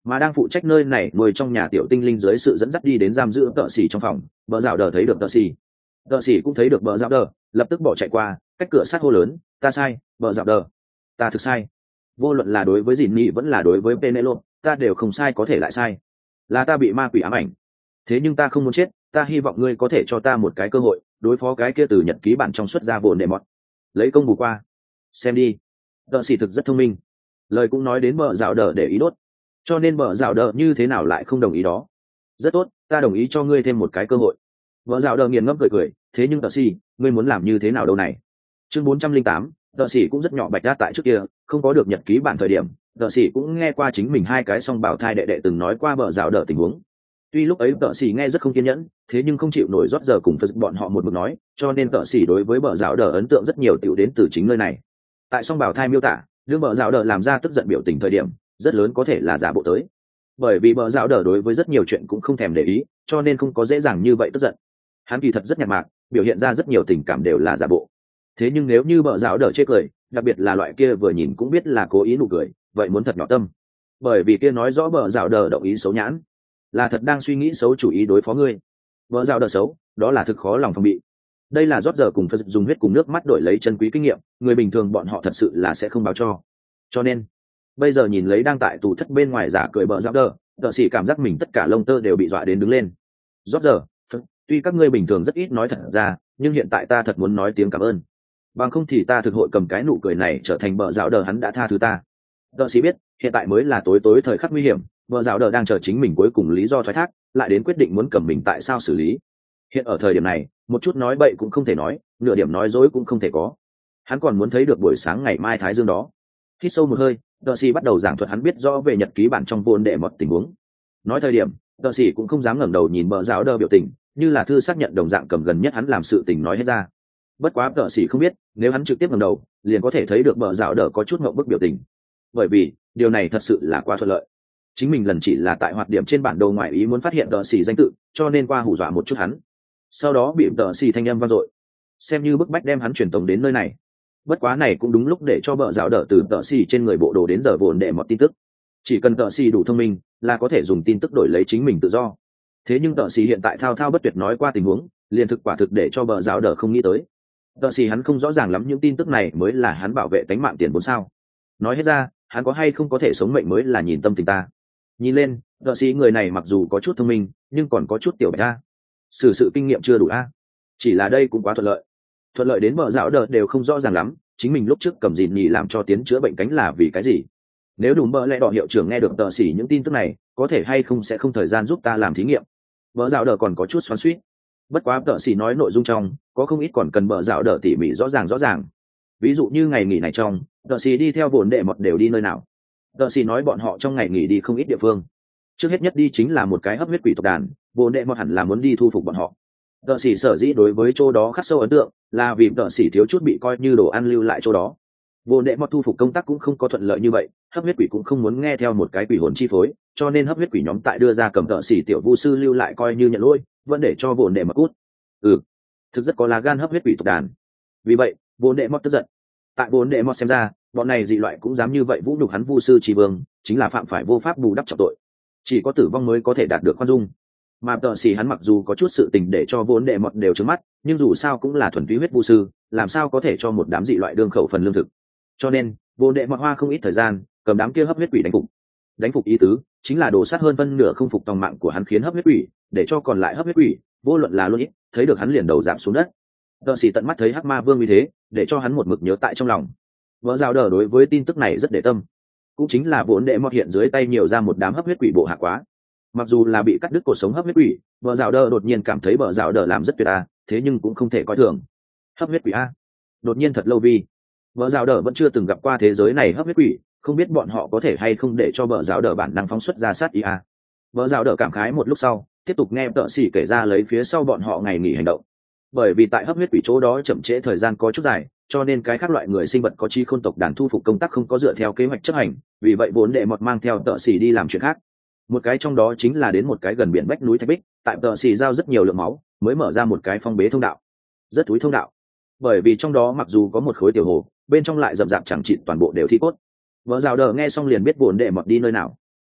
mà đang phụ trách nơi này nuôi trong nhà tiểu tinh linh dưới sự dẫn dắt đi đến giam giữ tợ xỉ trong phòng. Bờ rào đờ thấy được tợ xỉ, tợ xỉ cũng thấy được bờ rào đờ, lập tức bỏ chạy qua cách cửa sát hô lớn, ta sai, bờ rào đờ, ta thực sai. Vô luận là đối với dìn nhị vẫn là đối với Penelope, ta đều không sai có thể lại sai, là ta bị ma quỷ ám ảnh. Thế nhưng ta không muốn chết, ta hy vọng ngươi có thể cho ta một cái cơ hội đối phó cái kia từ nhật ký bản trong xuất ra vồn đệ mọt, lấy công bù qua. Xem đi, tợ xỉ thực rất thông minh, lời cũng nói đến bờ rào đờ để ý đốt, cho nên bờ rào đờ như thế nào lại không đồng ý đó. Rất tốt, ta đồng ý cho ngươi thêm một cái cơ hội. Bờ rào đờ nghiền ngẫm cười cười, thế nhưng tợ xỉ, ngươi muốn làm như thế nào đâu này. Chương bốn trăm linh tám, tợ xỉ cũng rất nhỏ bạch ra tại trước kia không có được nhật ký bản thời điểm, tợ xỉ cũng nghe qua chính mình hai cái song bảo thai đệ đệ từng nói qua bờ rào đờ tình huống. Tuy lúc ấy tợ xỉ nghe rất không kiên nhẫn, thế nhưng không chịu nổi rót giờ cùng phật bọn họ một mực nói, cho nên tợ xỉ đối với bờ rào đờ ấn tượng rất nhiều tiểu đến từ chính nơi này. Tại song bảo thai miêu tả đương bờ rào đờ làm ra tức giận biểu tình thời điểm rất lớn có thể là giả bộ tới, bởi vì bờ rào đờ đối với rất nhiều chuyện cũng không thèm để ý, cho nên không có dễ dàng như vậy tức giận. Hắn kỳ thật rất nhạt mạc, biểu hiện ra rất nhiều tình cảm đều là giả bộ. Thế nhưng nếu như bờ rào đờ chê cười, đặc biệt là loại kia vừa nhìn cũng biết là cố ý nụ cười, vậy muốn thật nhỏ tâm, bởi vì kia nói rõ bờ rào đờ động ý xấu nhãn, là thật đang suy nghĩ xấu chủ ý đối phó ngươi. Bờ rào đờ xấu, đó là thực khó lòng phòng bị. Đây là rót giờ cùng phật dùng huyết cùng nước mắt đổi lấy chân quý kinh nghiệm, người bình thường bọn họ thật sự là sẽ không báo cho. Cho nên bây giờ nhìn lấy đang tại tù thất bên ngoài giả cười bờ rào đờ, tợ xỉ cảm giác mình tất cả lông tơ đều bị dọa đến đứng lên. Rót giờ, tuy các ngươi bình thường rất ít nói thật ra, nhưng hiện tại ta thật muốn nói tiếng cảm ơn, bằng không thì ta thực hội cầm cái nụ cười này trở thành bờ rào đờ hắn đã tha thứ ta. Tợ xỉ biết hiện tại mới là tối tối thời khắc nguy hiểm, bờ rào đờ đang chờ chính mình cuối cùng lý do thoái thác, lại đến quyết định muốn cầm mình tại sao xử lý. Hiện ở thời điểm này một chút nói bậy cũng không thể nói, nửa điểm nói dối cũng không thể có. Hắn còn muốn thấy được buổi sáng ngày mai thái dương đó. Hít sâu một hơi, Đờ Sĩ bắt đầu giảng thuật hắn biết rõ về nhật ký bản trong vốn đệ một tình huống. Nói thời điểm, Đờ Sĩ cũng không dám ngẩng đầu nhìn bờ rào đờ biểu tình, như là thư xác nhận đồng dạng cầm gần nhất hắn làm sự tình nói hết ra. Bất quá Đờ Sĩ không biết, nếu hắn trực tiếp ngẩng đầu, liền có thể thấy được bờ rào đờ có chút ngượng bức biểu tình. Bởi vì điều này thật sự là quá thuận lợi. Chính mình lần chỉ là tại hoạt điểm trên bản đồ ngoại ý muốn phát hiện Đờ Sĩ danh tự, cho nên qua hù dọa một chút hắn. Sau đó bị Đờ Sĩ thanh âm vang dội, xem như bức bách đem hắn truyền tống đến nơi này. Bất quá này cũng đúng lúc để cho bờ rào đờ từ Đờ Sĩ trên người bộ đồ đến giờ vồn đệ một tin tức. Chỉ cần Đờ Sĩ đủ thông minh là có thể dùng tin tức đổi lấy chính mình tự do. Thế nhưng Đờ Sĩ hiện tại thao thao bất tuyệt nói qua tình huống, liền thực quả thực để cho bờ rào đờ không nghĩ tới. Đờ Sĩ hắn không rõ ràng lắm những tin tức này mới là hắn bảo vệ tính mạng tiền vốn sao. Nói hết ra, hắn có hay không có thể sống mệnh mới là nhìn tâm tình ta. Nhìn lên, Đờ Sĩ người này mặc dù có chút thông minh, nhưng còn có chút tiểu bạch a. Sử sự kinh nghiệm chưa đủ a. Chỉ là đây cũng quá thuận lợi. Thuận lợi đến bờ rào đờ đều không rõ ràng lắm, chính mình lúc trước cầm gìn nhì làm cho tiến chữa bệnh cánh là vì cái gì. Nếu đủ bờ lẽ đỏ hiệu trưởng nghe được Đờ Sĩ những tin tức này, có thể hay không sẽ không thời gian giúp ta làm thí nghiệm. Bờ rào đờ còn có chút xoắn xuýt. Bất quá Đờ Sĩ nói nội dung trong có không ít còn cần bờ rào đờ tỉ mỉ rõ ràng rõ ràng. Ví dụ như ngày nghỉ này trong, Đờ Sĩ đi theo vốn đệ một đều đi nơi nào. Đờ Sĩ nói bọn họ trong ngày nghỉ đi không ít địa phương. Trước hết nhất đi chính là một cái hấp huyết quỷ tộc đàn, vốn đệ một hẳn là muốn đi thu phục bọn họ. Đờ Sĩ sở dĩ đối với chỗ đó khắc sâu ấn tượng là vì Đờ Sĩ thiếu chút bị coi như đồ ăn lưu lại chỗ đó. Vốn đệ một thu phục công tác cũng không có thuận lợi như vậy, hấp huyết quỷ cũng không muốn nghe theo một cái quỷ hồn chi phối, cho nên hấp huyết quỷ nhóm tại đưa ra cầm Đờ Sĩ tiểu vu sư lưu lại coi như nhận lỗi, vẫn để cho vốn đệ một cút. Ừ, thực rất có lá gan hấp huyết quỷ tộc đàn. Vì vậy, vốn đệ một tức giận. Tại vốn đệ một xem ra, bọn này dị loại cũng dám như vậy vũ nhục hắn vu sư tri vương, chính là phạm phải vô pháp bù đắp trọng tội. Chỉ có tử vong mới có thể đạt được khoan dung. Mà Đờ Sĩ hắn mặc dù có chút sự tình để cho vốn đệ một đều trướng mắt, nhưng dù sao cũng là thuần túy huyết vu sư, làm sao có thể cho một đám dị loại đương khẩu phần lương thực. Cho nên vốn đệ một hoa không ít thời gian cầm đám kia hấp huyết quỷ đánh phục. Đánh phục ý tứ chính là đổ sát hơn phân nửa không phục tòng mạng của hắn, khiến hấp huyết quỷ để cho còn lại hấp huyết quỷ vô luận là luôn ít thấy được hắn liền đầu giảm xuống đất. Đờ Sĩ tận mắt thấy hắc ma vương như thế, để cho hắn một mực nhớ tại trong lòng. Vợ rào đờ đối với tin tức này rất để tâm, cũng chính là vốn đệ một hiện dưới tay nhiều ra một đám hấp huyết quỷ bộ hạ quá. Mặc dù là bị cắt đứt cuộc sống hấp huyết quỷ, vợ rào đờ đột nhiên cảm thấy vợ rào đờ làm rất tuyệt a, thế nhưng cũng không thể coi thường. Hấp huyết quỷ a, đột nhiên thật lâu vì vợ rào đờ vẫn chưa từng gặp qua thế giới này hấp huyết quỷ, không biết bọn họ có thể hay không để cho vợ rào đờ bản năng phóng xuất ra sát ý a. Vợ rào đờ cảm khái một lúc sau, tiếp tục nghe Đờ Sĩ kể ra lấy phía sau bọn họ ngày nghỉ hành động. Bởi vì tại hấp huyết quỷ chỗ đó chậm trễ thời gian có chút dài, cho nên cái khác loại người sinh vật có chi khôn tộc đàn thu phục công tác không có dựa theo kế hoạch chấp hành, vì vậy vốn đệ một mang theo Đờ Sĩ đi làm chuyện khác. Một cái trong đó chính là đến một cái gần biển vách núi thạch bích, tại Đờ Sĩ giao rất nhiều lượng máu mới mở ra một cái phong bế thông đạo. Rất thúi thông đạo, bởi vì trong đó mặc dù có một khối tiểu hồ, bên trong lại rậm rạp chẳng chịt toàn bộ đều thi cốt. Vợ rào đờ nghe xong liền biết vốn đệ một đi nơi nào.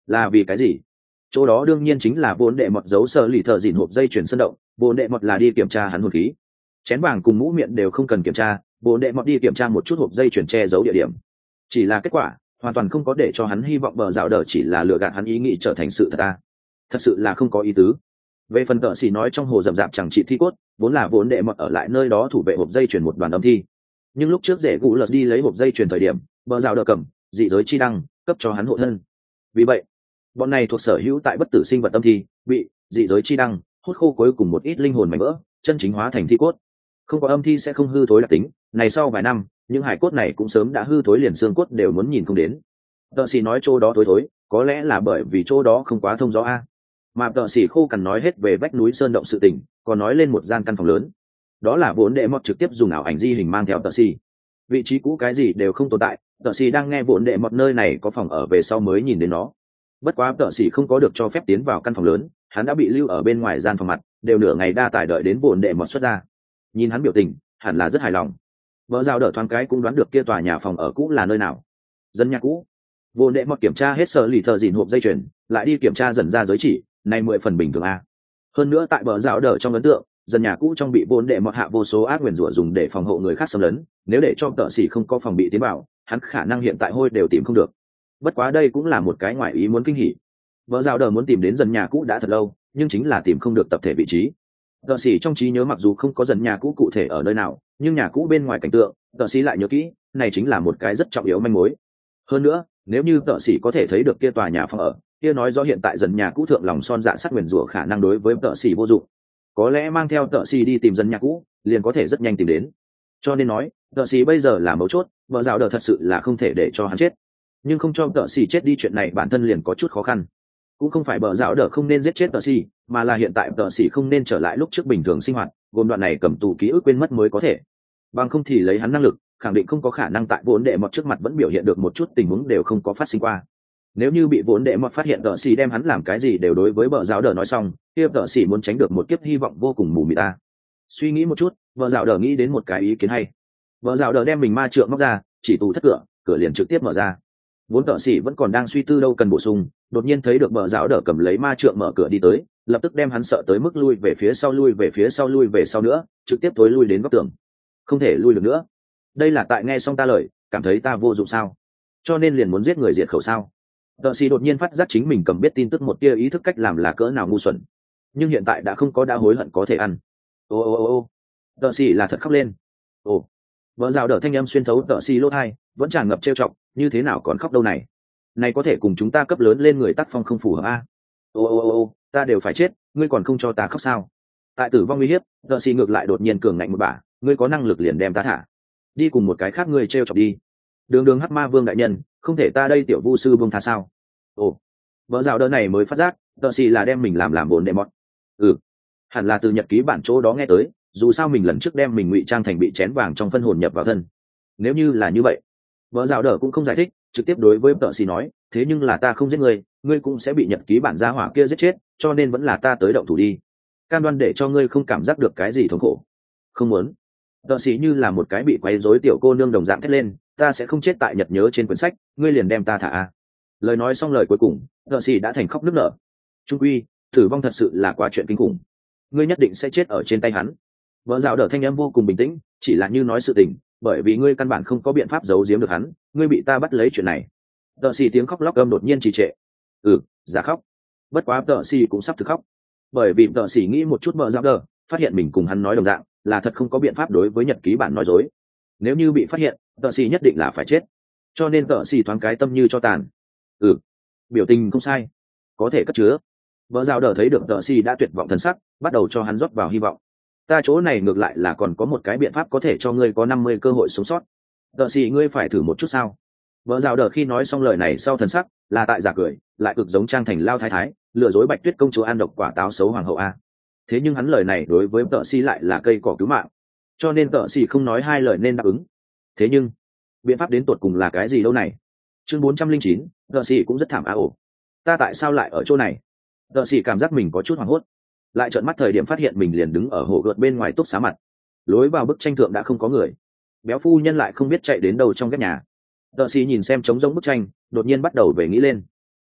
Là vì cái gì? Chỗ đó đương nhiên chính là vốn đệ mọt giấu sơ lì thợ dìn hộp dây chuyển sân động, vốn đệ mọt là đi kiểm tra hắn hồn khí. Chén vàng cùng mũ miệng đều không cần kiểm tra, vốn đệ mọt đi kiểm tra một chút hộp dây chuyển che giấu địa điểm. Chỉ là kết quả hoàn toàn không có để cho hắn hy vọng bờ rào đờ chỉ là lừa gạt hắn ý nghĩ trở thành sự thật à. Thật sự là không có ý tứ. Về phần tợ xỉ nói trong hồ rậm rạp chẳng trị thi cốt, vốn là vốn đệ mọt ở lại nơi đó thủ vệ hộp dây chuyển một đoàn âm thi. Nhưng lúc trước rể cụ lật đi lấy hộp dây chuyển thời điểm, bờ rào đờ cầm dị giới chi đăng cấp cho hắn hộ thân. Vì vậy bọn này thuộc sở hữu tại bất tử sinh vật âm thi bị dị giới chi đăng hút khô cuối cùng một ít linh hồn mảnh vỡ, chân chính hóa thành thi cốt. Không có âm thi sẽ không hư thối đặc tính này, sau vài năm những hải cốt này cũng sớm đã hư thối, liền xương cốt đều muốn nhìn không đến. Tợ xỉ nói chỗ đó thối thối có lẽ là bởi vì chỗ đó không quá thông gió a. Mà tợ xỉ khô cằn nói hết về vách núi sơn động sự tình, còn nói lên một gian căn phòng lớn, đó là vốn đệ mọt trực tiếp dùng ảo ảnh di hình mang theo tợ xỉ. Vị trí cũ cái gì đều không tồn tại, tợ xỉ đang nghe vốn đệ mọt nơi này có phòng ở về sau mới nhìn đến nó. Bất quá tợ xỉ không có được cho phép tiến vào căn phòng lớn, hắn đã bị lưu ở bên ngoài gian phòng mặt, đều nửa ngày đa tải đợi đến vốn đệ mọt xuất ra. Nhìn hắn biểu tình hẳn là rất hài lòng. Vợ rào đỡ thoáng cái cũng đoán được kia tòa nhà phòng ở cũ là nơi nào. Dân nhà cũ. Vô đệ mọt kiểm tra hết sở lì thợ dìn hộp dây chuyền, lại đi kiểm tra dần ra giới chỉ, này mười phần bình thường a. Hơn nữa tại bờ rào đỡ trong ấn tượng, dân nhà cũ trong bị vốn đệ mọt hạ vô số ác nguyền rủa dùng để phòng hộ người khác xâm lấn, nếu để cho tợ xỉ không có phòng bị tiến vào, hắn khả năng hiện tại hôi đều tìm không được. Bất quá đây cũng là một cái ngoại ý muốn kinh hỉ. Vợ rào đỡ muốn tìm đến dân nhà cũ đã thật lâu, nhưng chính là tìm không được tập thể vị trí. Tợ xỉ trong trí nhớ mặc dù không có dần nhà cũ cụ thể ở nơi nào, nhưng nhà cũ bên ngoài cảnh tượng tợ xỉ lại nhớ kỹ, này chính là một cái rất trọng yếu manh mối. Hơn nữa nếu như tợ xỉ có thể thấy được kia tòa nhà phòng ở, kia nói rõ hiện tại dần nhà cũ thượng lòng son dạ sắt nguyền rủa khả năng đối với tợ xỉ vô dụng. Có lẽ mang theo tợ xỉ đi tìm dần nhà cũ liền có thể rất nhanh tìm đến. Cho nên nói tợ xỉ bây giờ là mấu chốt, vợ rào đờ thật sự là không thể để cho hắn chết. Nhưng không cho tợ xỉ chết đi chuyện này bản thân liền có chút khó khăn. Cũng không phải bờ rào đờ không nên giết chết tợ xỉ, mà là hiện tại tợ xỉ không nên trở lại lúc trước bình thường sinh hoạt, gồm đoạn này cầm tù ký ức quên mất mới có thể. Bằng không thì lấy hắn năng lực khẳng định không có khả năng tại vốn đệ mọt trước mặt vẫn biểu hiện được một chút tình huống đều không có phát sinh qua. Nếu như bị vốn đệ mọt phát hiện tợ xỉ đem hắn làm cái gì đều đối với bờ rào đờ nói xong, kia tợ xỉ muốn tránh được một kiếp hy vọng vô cùng mù mịt ta. Suy nghĩ một chút, bờ rào đờ nghĩ đến một cái ý kiến hay. Bờ rào đờ đem mình ma trượng móc ra, chỉ tù thất cửa, cửa liền trực tiếp mở ra. Vốn tợ xỉ vẫn còn đang suy tư đâu cần bổ sung, đột nhiên thấy được bờ rào đờ cầm lấy ma trượng mở cửa đi tới, lập tức đem hắn sợ tới mức lui về phía sau lui về phía sau lui về sau nữa, trực tiếp tối lui đến góc tường. Không thể lui được nữa. Đây là tại nghe xong ta lời cảm thấy ta vô dụng sao, cho nên liền muốn giết người diệt khẩu sao? Tợ xỉ đột nhiên phát giác chính mình cầm biết tin tức một tia ý thức cách làm là cỡ nào ngu xuẩn, nhưng hiện tại đã không có đã hối hận có thể ăn. Ô ô ô ô tợ xỉ là thật khóc lên. Ồ, vợ rào đỡ thanh âm xuyên thấu tợ xỉ lỗ tai, vẫn tràn ngập trêu chọc, như thế nào còn khóc đâu này? Này có thể cùng chúng ta cấp lớn lên người tác phong không phù hợp a. Ô ô ô ô ta đều phải chết, ngươi còn không cho ta khóc sao? Tại tử vong uy hiếp, tợ xỉ ngược lại đột nhiên cường ngạnh một bả, ngươi có năng lực liền đem ta thả, đi cùng một cái khác ngươi trêu chọc đi. Đường đường hắc ma vương đại nhân, không thể ta đây tiểu vu sư buông tha sao? Ồ, vợ rào đỡ này mới phát giác tợ xỉ là đem mình làm làm vốn đệ mọt. Ừ, hẳn là từ nhật ký bản chỗ đó nghe tới, dù sao mình lần trước đem mình ngụy trang thành bị chén vàng trong phân hồn nhập vào thân. Nếu như là như vậy, vợ rào đỡ cũng không giải thích, trực tiếp đối với tợ xỉ nói, thế nhưng là ta không giết ngươi, ngươi cũng sẽ bị nhật ký bản gia hỏa kia giết chết, cho nên vẫn là ta tới động thủ đi, cam đoan để cho ngươi không cảm giác được cái gì thống khổ. Không muốn. Tợ xỉ như là một cái bị quấy rối tiểu cô nương đồng dạng thét lên, ta sẽ không chết tại nhật nhớ trên quyển sách, ngươi liền đem ta thả a. Lời nói xong lời cuối cùng, tợ xỉ đã thành khóc nức nở. Trung quy tử vong thật sự là quá chuyện kinh khủng, ngươi nhất định sẽ chết ở trên tay hắn. Vợ dạo đỡ thanh em vô cùng bình tĩnh, chỉ là như nói sự tình, bởi vì ngươi căn bản không có biện pháp giấu giếm được hắn, ngươi bị ta bắt lấy chuyện này. Tợ xỉ tiếng khóc lóc âm đột nhiên trì trệ. Ừ, giả khóc. Bất quá tợ xỉ cũng sắp thực khóc, bởi vì tợ xỉ nghĩ một chút vợ dạo đỡ, phát hiện mình cùng hắn nói đồng dạng, là thật không có biện pháp đối với nhật ký bản nói dối. Nếu như bị phát hiện, tợ xỉ nhất định là phải chết, cho nên tợ xỉ thoáng cái tâm như cho tàn. Ừ, biểu tình không sai, có thể cất chứa. Vợ dạo đỡ thấy được tợ xỉ đã tuyệt vọng thần sắc, bắt đầu cho hắn rót vào hy vọng. Ta chỗ này ngược lại là còn có một cái biện pháp có thể cho ngươi có năm mươi cơ hội sống sót. Tợ xỉ ngươi phải thử một chút sao? Vợ dạo đỡ khi nói xong lời này sau thần sắc là tại giả cười, lại cực giống trang thành lao thái thái lừa dối bạch tuyết công chúa ăn độc quả táo xấu hoàng hậu a. Thế nhưng hắn lời này đối với tợ xỉ lại là cây cỏ cứu mạng, cho nên tợ xỉ không nói hai lời nên đáp ứng. Thế nhưng biện pháp đến tột cùng là cái gì đâu này? Chương bốn trăm linh chín, tợ xỉ cũng rất thảm á. Ổ, ta tại sao lại ở chỗ này? Tợ xỉ cảm giác mình có chút hoảng hốt, lại trợn mắt thời điểm phát hiện mình liền đứng ở hồ gợt bên ngoài túc xá mặt, lối vào bức tranh thượng đã không có người, béo phu nhân lại không biết chạy đến đâu trong các nhà. Tợ xỉ nhìn xem trống rỗng bức tranh, đột nhiên bắt đầu về nghĩ lên. Đúng,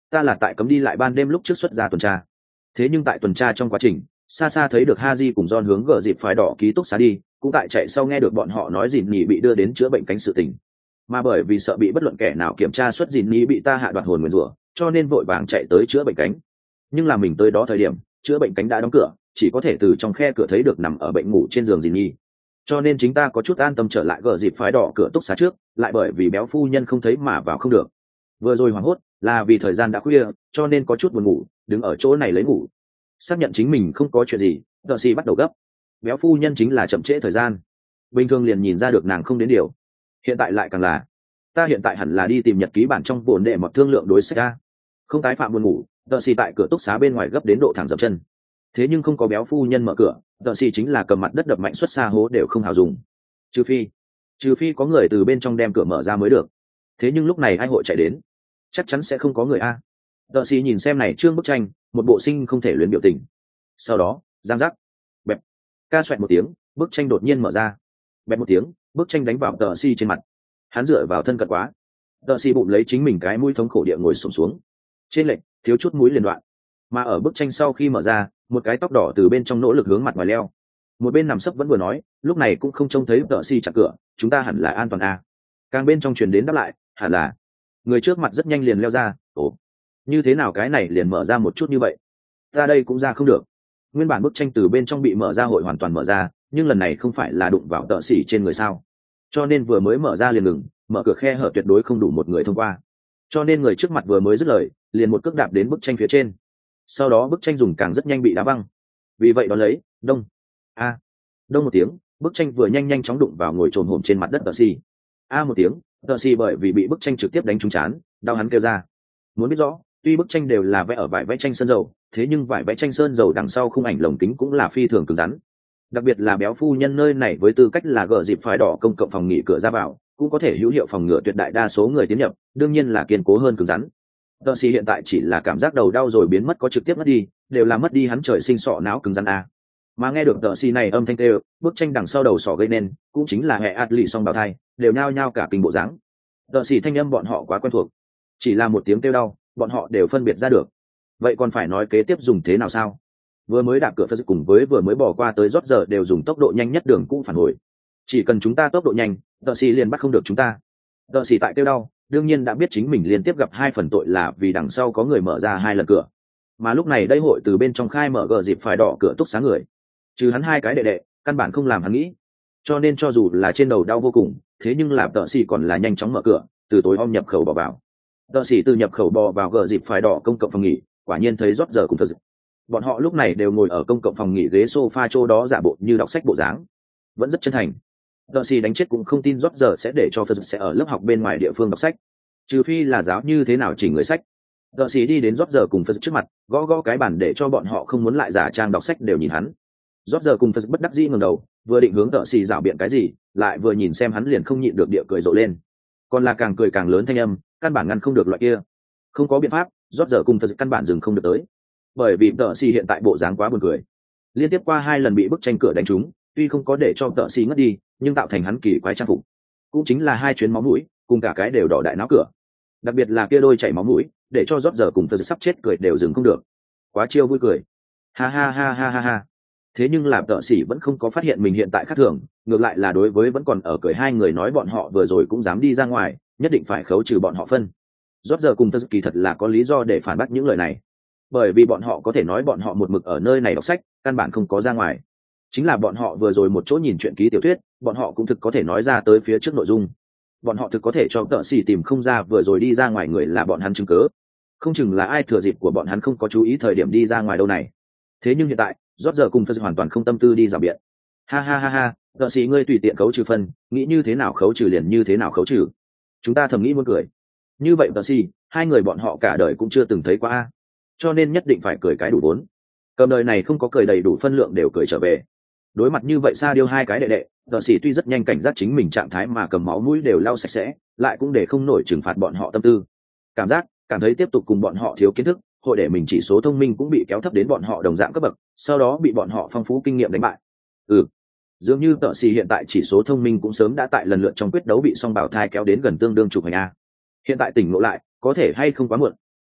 ta là tại cấm đi lại ban đêm lúc trước xuất ra tuần tra. Thế nhưng tại tuần tra trong quá trình, xa xa thấy được Haji cùng John hướng gờ dịp phái đỏ ký túc xá đi, cũng tại chạy sau nghe được bọn họ nói dìn nhì bị đưa đến chữa bệnh cánh sự tình. Mà bởi vì sợ bị bất luận kẻ nào kiểm tra xuất dìn nhì bị ta hạ đoạt hồn nguyền rủa, cho nên vội vàng chạy tới chữa bệnh cánh. Nhưng là mình tới đó thời điểm, chữa bệnh cánh đã đóng cửa, chỉ có thể từ trong khe cửa thấy được nằm ở bệnh ngủ trên giường dìn nhì. Cho nên chính ta có chút an tâm trở lại gờ dịp phái đỏ cửa túc xá trước, lại bởi vì béo phu nhân không thấy mà vào không được. Vừa rồi hoảng hốt là vì thời gian đã khuya, cho nên có chút buồn ngủ, đứng ở chỗ này lấy ngủ. Xác nhận chính mình không có chuyện gì, đờ xì bắt đầu gấp. Béo phu nhân chính là chậm trễ thời gian, bình thường liền nhìn ra được nàng không đến điều, hiện tại lại càng là. Ta hiện tại hẳn là đi tìm nhật ký bản trong bổn đệ mọt thương lượng đối sách ra, không tái phạm buồn ngủ. Đờ xì tại cửa túc xá bên ngoài gấp đến độ thẳng dậm chân. Thế nhưng không có béo phu nhân mở cửa, đờ xì chính là cầm mặt đất đập mạnh xuất xa hố đều không hào dùng. Trừ phi, trừ phi có người từ bên trong đem cửa mở ra mới được. Thế nhưng lúc này ai hội chạy đến? Chắc chắn sẽ không có người a. Đờ xì nhìn xem này trương bức tranh, một bộ sinh không thể luyến biểu tình. Sau đó, giang giác, bẹp, ca xoẹt một tiếng, bức tranh đột nhiên mở ra. Bẹp một tiếng, bức tranh đánh vào Đờ xì trên mặt. Hắn dựa vào thân cận quá. Đờ xì bụng lấy chính mình cái mũi thống khổ địa ngồi xổm xuống. Trên lệch, thiếu chút mũi liền đoạn. Mà ở bức tranh sau khi mở ra, một cái tóc đỏ từ bên trong nỗ lực hướng mặt ngoài leo. Một bên nằm sấp vẫn vừa nói, lúc này cũng không trông thấy Đờ xì chặt cửa, chúng ta hẳn là an toàn a. Càng bên trong truyền đến đáp lại, hẳn là. Người trước mặt rất nhanh liền leo ra. Ồ, như thế nào cái này liền mở ra một chút như vậy? Ta đây cũng ra không được. Nguyên bản bức tranh từ bên trong bị mở ra hội hoàn toàn mở ra, nhưng lần này không phải là đụng vào Đờ xì trên người sao? Cho nên vừa mới mở ra liền ngừng, mở cửa khe hở tuyệt đối không đủ một người thông qua. Cho nên người trước mặt vừa mới dứt lời, liền một cước đạp đến bức tranh phía trên. Sau đó bức tranh dùng càng rất nhanh bị đá văng. Vì vậy đó lấy, đông, a, à, đông một tiếng, bức tranh vừa nhanh nhanh chóng đụng vào ngồi trồn hổm trên mặt đất Đờ xì. A một tiếng, Đờ xì bởi vì bị bức tranh trực tiếp đánh trúng chán, đau hắn kêu ra. Muốn biết rõ, tuy bức tranh đều là vẽ ở vải vẽ tranh sơn dầu, thế nhưng vải vẽ tranh sơn dầu đằng sau khung ảnh lồng kính cũng là phi thường cứng rắn. Đặc biệt là béo phu nhân nơi này với tư cách là gờ dịp phái đỏ công cộng phòng nghỉ cửa ra vào, cũng có thể hữu hiệu phòng ngừa tuyệt đại đa số người tiến nhập, đương nhiên là kiên cố hơn cứng rắn. Đờ xì hiện tại chỉ là cảm giác đầu đau rồi biến mất có trực tiếp mất đi, đều là mất đi hắn trời sinh sọ não cứng rắn a. Mà nghe được Đờ xì này âm thanh kêu, bức tranh đằng sau đầu sọ gây nên, cũng chính là hệ ạt lì song bào thai, đều nhao nhao cả kinh bộ dáng. Đờ xì thanh âm bọn họ quá quen thuộc, chỉ là một tiếng kêu đau, bọn họ đều phân biệt ra được. Vậy còn phải nói kế tiếp dùng thế nào sao? Vừa mới đạp cửa phật cùng với vừa mới bỏ qua tới rót giờ đều dùng tốc độ nhanh nhất đường cũ phản hồi. Chỉ cần chúng ta tốc độ nhanh, Đờ xì liền bắt không được chúng ta. Đờ xì tại kêu đau, đương nhiên đã biết chính mình liên tiếp gặp hai phần tội là vì đằng sau có người mở ra hai lần cửa. Mà lúc này đây hội từ bên trong khai mở gờ dịp phải đỏ cửa túc xá người, trừ hắn hai cái đệ đệ, căn bản không làm hắn nghĩ. Cho nên cho dù là trên đầu đau vô cùng, thế nhưng làm Đờ xì còn là nhanh chóng mở cửa, từ tối om nhập khẩu bỏ vào. Đờ xì từ nhập khẩu bò vào gờ dịp phải đỏ công cộng phòng nghỉ, quả nhiên thấy rót giờ cùng thật. Bọn họ lúc này đều ngồi ở công cộng phòng nghỉ ghế sofa chỗ đó giả bộ như đọc sách bộ dáng, vẫn rất chân thành. Đờ xì đánh chết cũng không tin rót giờ sẽ để cho Phật sẽ ở lớp học bên ngoài địa phương đọc sách, trừ phi là giáo như thế nào chỉnh người sách. Đờ xì đi đến rót giờ cùng Phật trước mặt, gõ gõ cái bàn để cho bọn họ không muốn lại giả trang đọc sách đều nhìn hắn. Rót giờ cùng Phật bất đắc dĩ ngẩng đầu, vừa định hướng Đờ xì rảo biện cái gì, lại vừa nhìn xem hắn liền không nhịn được địa cười rộ lên. Còn là càng cười càng lớn thanh âm, căn bản ngăn không được loại kia. Không có biện pháp, rót giờ cùng Phật căn bản dừng không được tới. Bởi vì Đờ xì hiện tại bộ dáng quá buồn cười, liên tiếp qua hai lần bị bức tranh cửa đánh trúng, tuy không có để cho Đờ xì ngất đi, nhưng tạo thành hắn kỳ quái trang phục, cũng chính là hai chuyến máu mũi, cùng cả cái đều đỏ đại não cửa. Đặc biệt là kia đôi chảy máu mũi, để cho rót giờ cùng Phật sắp chết cười đều dừng không được. Quá chiêu vui cười, ha ha ha ha ha ha. Thế nhưng làm Đờ xì vẫn không có phát hiện mình hiện tại khác thường, ngược lại là đối với vẫn còn ở cười hai người nói bọn họ vừa rồi cũng dám đi ra ngoài, nhất định phải khấu trừ bọn họ phân. Rót giờ cùng Phật kỳ thật là có lý do để phản bác những lời này, bởi vì bọn họ có thể nói bọn họ một mực ở nơi này đọc sách, căn bản không có ra ngoài. Chính là bọn họ vừa rồi một chỗ nhìn truyện ký tiểu thuyết, bọn họ cũng thực có thể nói ra tới phía trước nội dung. Bọn họ thực có thể cho Đờ xì tìm không ra vừa rồi đi ra ngoài người là bọn hắn chứng cớ, không chừng là ai thừa dịp của bọn hắn không có chú ý thời điểm đi ra ngoài đâu này. Thế nhưng hiện tại rót giờ cùng Phật hoàn toàn không tâm tư đi rào biện. Ha ha ha ha, Đờ xì ngươi tùy tiện khấu trừ phân, nghĩ như thế nào khấu trừ liền như thế nào khấu trừ. Chúng ta thầm nghĩ muốn cười. Như vậy Đờ xì, hai người bọn họ cả đời cũng chưa từng thấy qua a, cho nên nhất định phải cười cái đủ vốn. Cầm đời này không có cười đầy đủ phân lượng đều cười trở về. Đối mặt như vậy xa điêu hai cái đệ đệ, Đờ xì tuy rất nhanh cảnh giác chính mình trạng thái mà cầm máu mũi đều lau sạch sẽ, lại cũng để không nổi trừng phạt bọn họ tâm tư. Cảm giác, cảm thấy tiếp tục cùng bọn họ thiếu kiến thức, hội để mình chỉ số thông minh cũng bị kéo thấp đến bọn họ đồng dạng cấp bậc, sau đó bị bọn họ phong phú kinh nghiệm đánh bại. Ừ, dường như Đờ xì hiện tại chỉ số thông minh cũng sớm đã tại lần lượt trong quyết đấu bị song bảo thai kéo đến gần tương đương chụp hành a. Hiện tại tỉnh ngộ lại, có thể hay không quá muộn.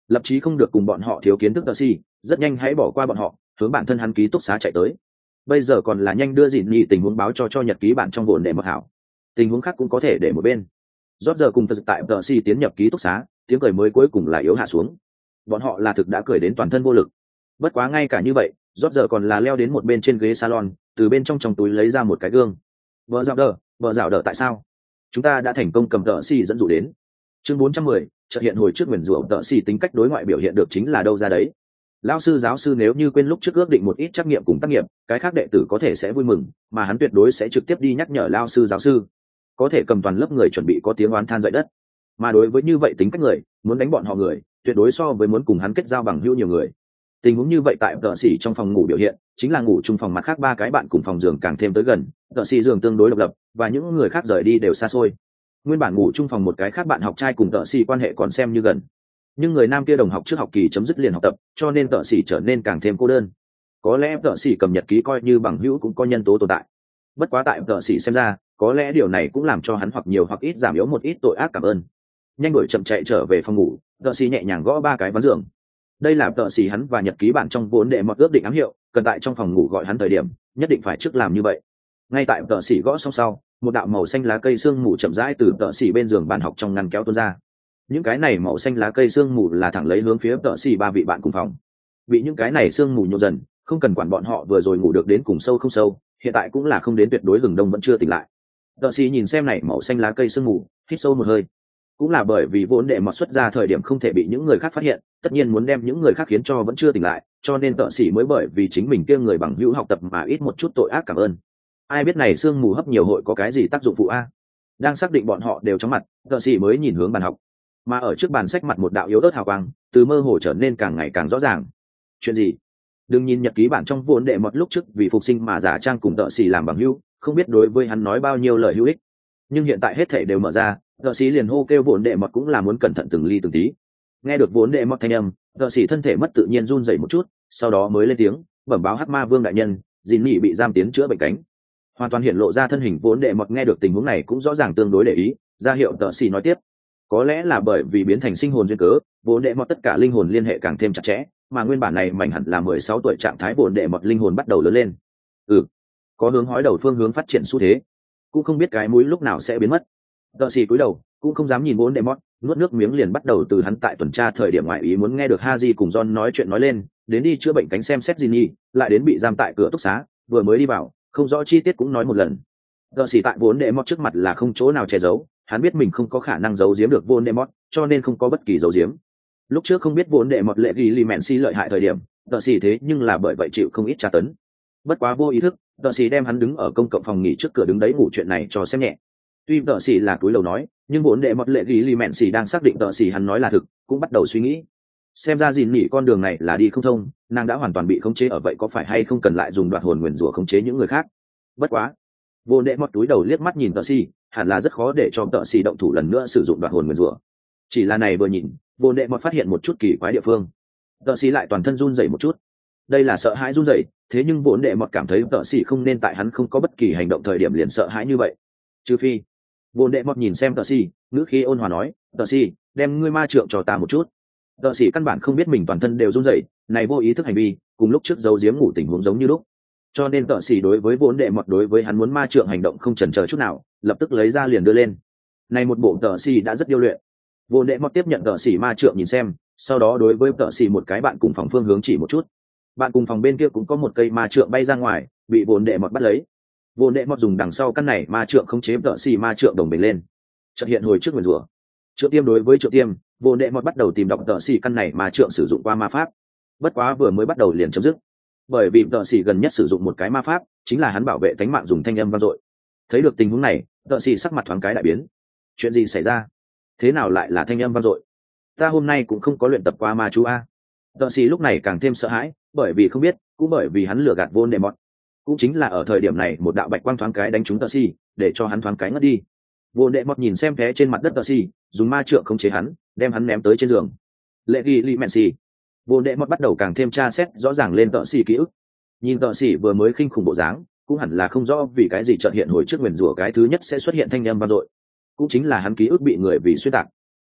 lập chí không được cùng bọn họ thiếu kiến thức tờ si, rất nhanh hãy bỏ qua bọn họ, hướng bản thân hắn ký túc xá chạy tới. Bây giờ còn là nhanh đưa dịn nhị tình huống báo cho cho nhật ký bản trong vồn để mặc hảo. Tình huống khác cũng có thể để một bên. Rót giờ cùng Phật tại tờ si tiến nhập ký túc xá, tiếng cười mới cuối cùng là yếu hạ xuống. Bọn họ là thực đã cười đến toàn thân vô lực. Bất quá ngay cả như vậy, rót giờ còn là leo đến một bên trên ghế salon, từ bên trong trong túi lấy ra một cái gương. Vợ dạo đờ, vợ dạo đờ tại sao? Chúng ta đã thành công cầm tờ si dẫn dụ đến. Chương bốn trăm mười, chợt hiện hồi trước nguyền rủa tợ xì tính cách đối ngoại biểu hiện được chính là đâu ra đấy. Lão sư giáo sư nếu như quên lúc trước ước định một ít trắc nghiệm cùng tác nghiệp, cái khác đệ tử có thể sẽ vui mừng, mà hắn tuyệt đối sẽ trực tiếp đi nhắc nhở lão sư giáo sư. Có thể cầm toàn lớp người chuẩn bị có tiếng oán than dậy đất. Mà đối với như vậy tính cách người, muốn đánh bọn họ người, tuyệt đối so với muốn cùng hắn kết giao bằng hữu nhiều người. Tình huống như vậy tại tợ xì trong phòng ngủ biểu hiện, chính là ngủ chung phòng mặt khác ba cái bạn cùng phòng giường càng thêm tới gần, tợ xì giường tương đối độc lập, và những người khác rời đi đều xa xôi. Nguyên bản ngủ chung phòng một cái khác bạn học trai cùng tợ xì quan hệ còn xem như gần, nhưng người nam kia đồng học trước học kỳ chấm dứt liền học tập, cho nên tợ xì trở nên càng thêm cô đơn. Có lẽ tợ xì cầm nhật ký coi như bằng hữu cũng có nhân tố tồn tại. Bất quá tại tợ xì xem ra, có lẽ điều này cũng làm cho hắn hoặc nhiều hoặc ít giảm yếu một ít tội ác cảm ơn. Nhanh đuổi chậm chạy trở về phòng ngủ, tợ xì nhẹ nhàng gõ ba cái ván giường. Đây là tợ xì hắn và nhật ký bạn trong vốn đệ mọt ước định ám hiệu, cần tại trong phòng ngủ gọi hắn thời điểm nhất định phải trước làm như vậy. Ngay tại tợ xì gõ xong sau, một đạo màu xanh lá cây sương mù chậm rãi từ tợ xì bên giường bàn học trong ngăn kéo tuôn ra. Những cái này màu xanh lá cây sương mù là thẳng lấy hướng phía tợ xì ba vị bạn cùng phòng. Bị những cái này sương mù nhộn dần, không cần quản bọn họ vừa rồi ngủ được đến cùng sâu không sâu, hiện tại cũng là không đến tuyệt đối hừng đông vẫn chưa tỉnh lại. Tợ xì nhìn xem này màu xanh lá cây sương mù, hít sâu một hơi. Cũng là bởi vì vốn đệ mọt xuất ra thời điểm không thể bị những người khác phát hiện, tất nhiên muốn đem những người khác khiến cho vẫn chưa tỉnh lại, cho nên tợ xì mới bởi vì chính mình kia người bằng hữu học tập mà ít một chút tội ác cảm ơn. Ai biết này sương mù hấp nhiều hội có cái gì tác dụng phụ a? Đang xác định bọn họ đều chóng mặt, tợ xì mới nhìn hướng bàn học, mà ở trước bàn sách mặt một đạo yếu ớt hào quang từ mơ hồ trở nên càng ngày càng rõ ràng. Chuyện gì? Đừng nhìn nhật ký bản trong vốn đệ mọt lúc trước vì phục sinh mà giả trang cùng tợ xì làm bằng hữu, không biết đối với hắn nói bao nhiêu lời hữu ích, nhưng hiện tại hết thảy đều mở ra, tợ xì liền hô kêu vốn đệ mọt cũng là muốn cẩn thận từng ly từng tí. Nghe được vốn đệ mọt thanh âm, tợ xì thân thể mất tự nhiên run rẩy một chút, sau đó mới lên tiếng bẩm báo hắc ma vương đại nhân, dìn nhị bị giam tiến chữa bệnh cánh. Hoàn toàn hiện lộ ra thân hình vốn đệ mọt nghe được tình huống này cũng rõ ràng tương đối để ý, ra hiệu tợ xì nói tiếp. Có lẽ là bởi vì biến thành sinh hồn duyên cớ, vốn đệ mọt tất cả linh hồn liên hệ càng thêm chặt chẽ, mà nguyên bản này mảnh hẳn là mười sáu tuổi trạng thái vốn đệ mọt linh hồn bắt đầu lớn lên. Ừ, có hướng hói đầu phương hướng phát triển xu thế, cũng không biết cái mũi lúc nào sẽ biến mất. Tợ xì cúi đầu, cũng không dám nhìn vốn đệ mọt, nuốt nước miếng liền bắt đầu từ hắn tại tuần tra thời điểm ngoại ý muốn nghe được Haji cùng John nói chuyện nói lên, đến đi chữa bệnh cánh xem xét Jinny, lại đến bị giam tại cửa túc xá, vừa mới đi vào, không rõ chi tiết cũng nói một lần. Tợ xì tại vốn đệ mọt trước mặt là không chỗ nào che giấu, hắn biết mình không có khả năng giấu giếm được vốn đệ mọt, cho nên không có bất kỳ giấu giếm. Lúc trước không biết vốn đệ mọt lệ ghi lì mẹn si lợi hại thời điểm, tợ xì thế nhưng là bởi vậy chịu không ít tra tấn. Bất quá vô ý thức, tợ xì đem hắn đứng ở công cộng phòng nghỉ trước cửa đứng đấy ngủ chuyện này cho xem nhẹ. Tuy tợ xì là túi lầu nói, nhưng vốn đệ mọt lệ ghi lì mẹn si đang xác định tợ xì hắn nói là thực, cũng bắt đầu suy nghĩ. Xem ra gìn nhỉ con đường này là đi không thông, nàng đã hoàn toàn bị khống chế ở vậy có phải hay không cần lại dùng đoạt hồn nguyền rủa khống chế những người khác. Bất quá, vô đệ mọt túi đầu liếc mắt nhìn tợ xì, hẳn là rất khó để cho tợ xì động thủ lần nữa sử dụng đoạt hồn nguyền rủa. Chỉ là này vừa nhìn, vô đệ mọt phát hiện một chút kỳ quái địa phương. Tợ xì lại toàn thân run rẩy một chút. Đây là sợ hãi run rẩy, thế nhưng vô đệ mọt cảm thấy tợ xì không nên tại hắn không có bất kỳ hành động thời điểm liền sợ hãi như vậy. Trừ phi, vô đệ mọt nhìn xem tợ xì, ngữ khí ôn hòa nói, tợ xì, đem ngươi ma trượng cho ta một chút. Tợ xì căn bản không biết mình toàn thân đều run rẩy, này vô ý thức hành vi, cùng lúc trước giấu giếm ngủ tình huống giống như lúc. Cho nên tợ xì đối với vốn đệ mọt đối với hắn muốn ma trượng hành động không chần chờ chút nào, lập tức lấy ra liền đưa lên. Này một bộ tợ xì đã rất điêu luyện. Vốn đệ mọt tiếp nhận tợ xì ma trượng nhìn xem, sau đó đối với tợ xì một cái bạn cùng phòng phương hướng chỉ một chút. Bạn cùng phòng bên kia cũng có một cây ma trượng bay ra ngoài, bị vốn đệ mọt bắt lấy. Vốn đệ mọt dùng đằng sau căn này ma trượng khống chế tợ xì ma trượng đồng bình lên. Chợt hiện hồi trước nguyền rủa. Trượng tiêm đối với trượng tiêm, vốn đệ mọt bắt đầu tìm đọc tợ xì căn này ma trượng sử dụng qua ma pháp. Bất quá vừa mới bắt đầu liền chấm dứt, bởi vì tợ xì gần nhất sử dụng một cái ma pháp, chính là hắn bảo vệ tính mạng dùng thanh âm vang dội. Thấy được tình huống này, tợ xì sắc mặt thoáng cái đại biến. Chuyện gì xảy ra? Thế nào lại là thanh âm vang dội? Ta hôm nay cũng không có luyện tập qua ma chú a. Tợ xì lúc này càng thêm sợ hãi, bởi vì không biết, cũng bởi vì hắn lừa gạt vốn đệ mọt. Cũng chính là ở thời điểm này một đạo bạch quang thoáng cái đánh trúng tợ xì, để cho hắn thoáng cái ngất đi. Vốn đệ mọt nhìn xem té trên mặt đất tợ xì, dùng ma trượng khống chế hắn, đem hắn ném tới trên giường. Lệ ghi li mẹn xì. Vốn đệ mọt bắt đầu càng thêm tra xét rõ ràng lên tợ xì ký ức. Nhìn tợ xì vừa mới khinh khủng bộ dáng, cũng hẳn là không rõ vì cái gì chợt hiện hồi trước nguyền rủa cái thứ nhất sẽ xuất hiện thanh âm vang dội. Cũng chính là hắn ký ức bị người vì xuyên tạc.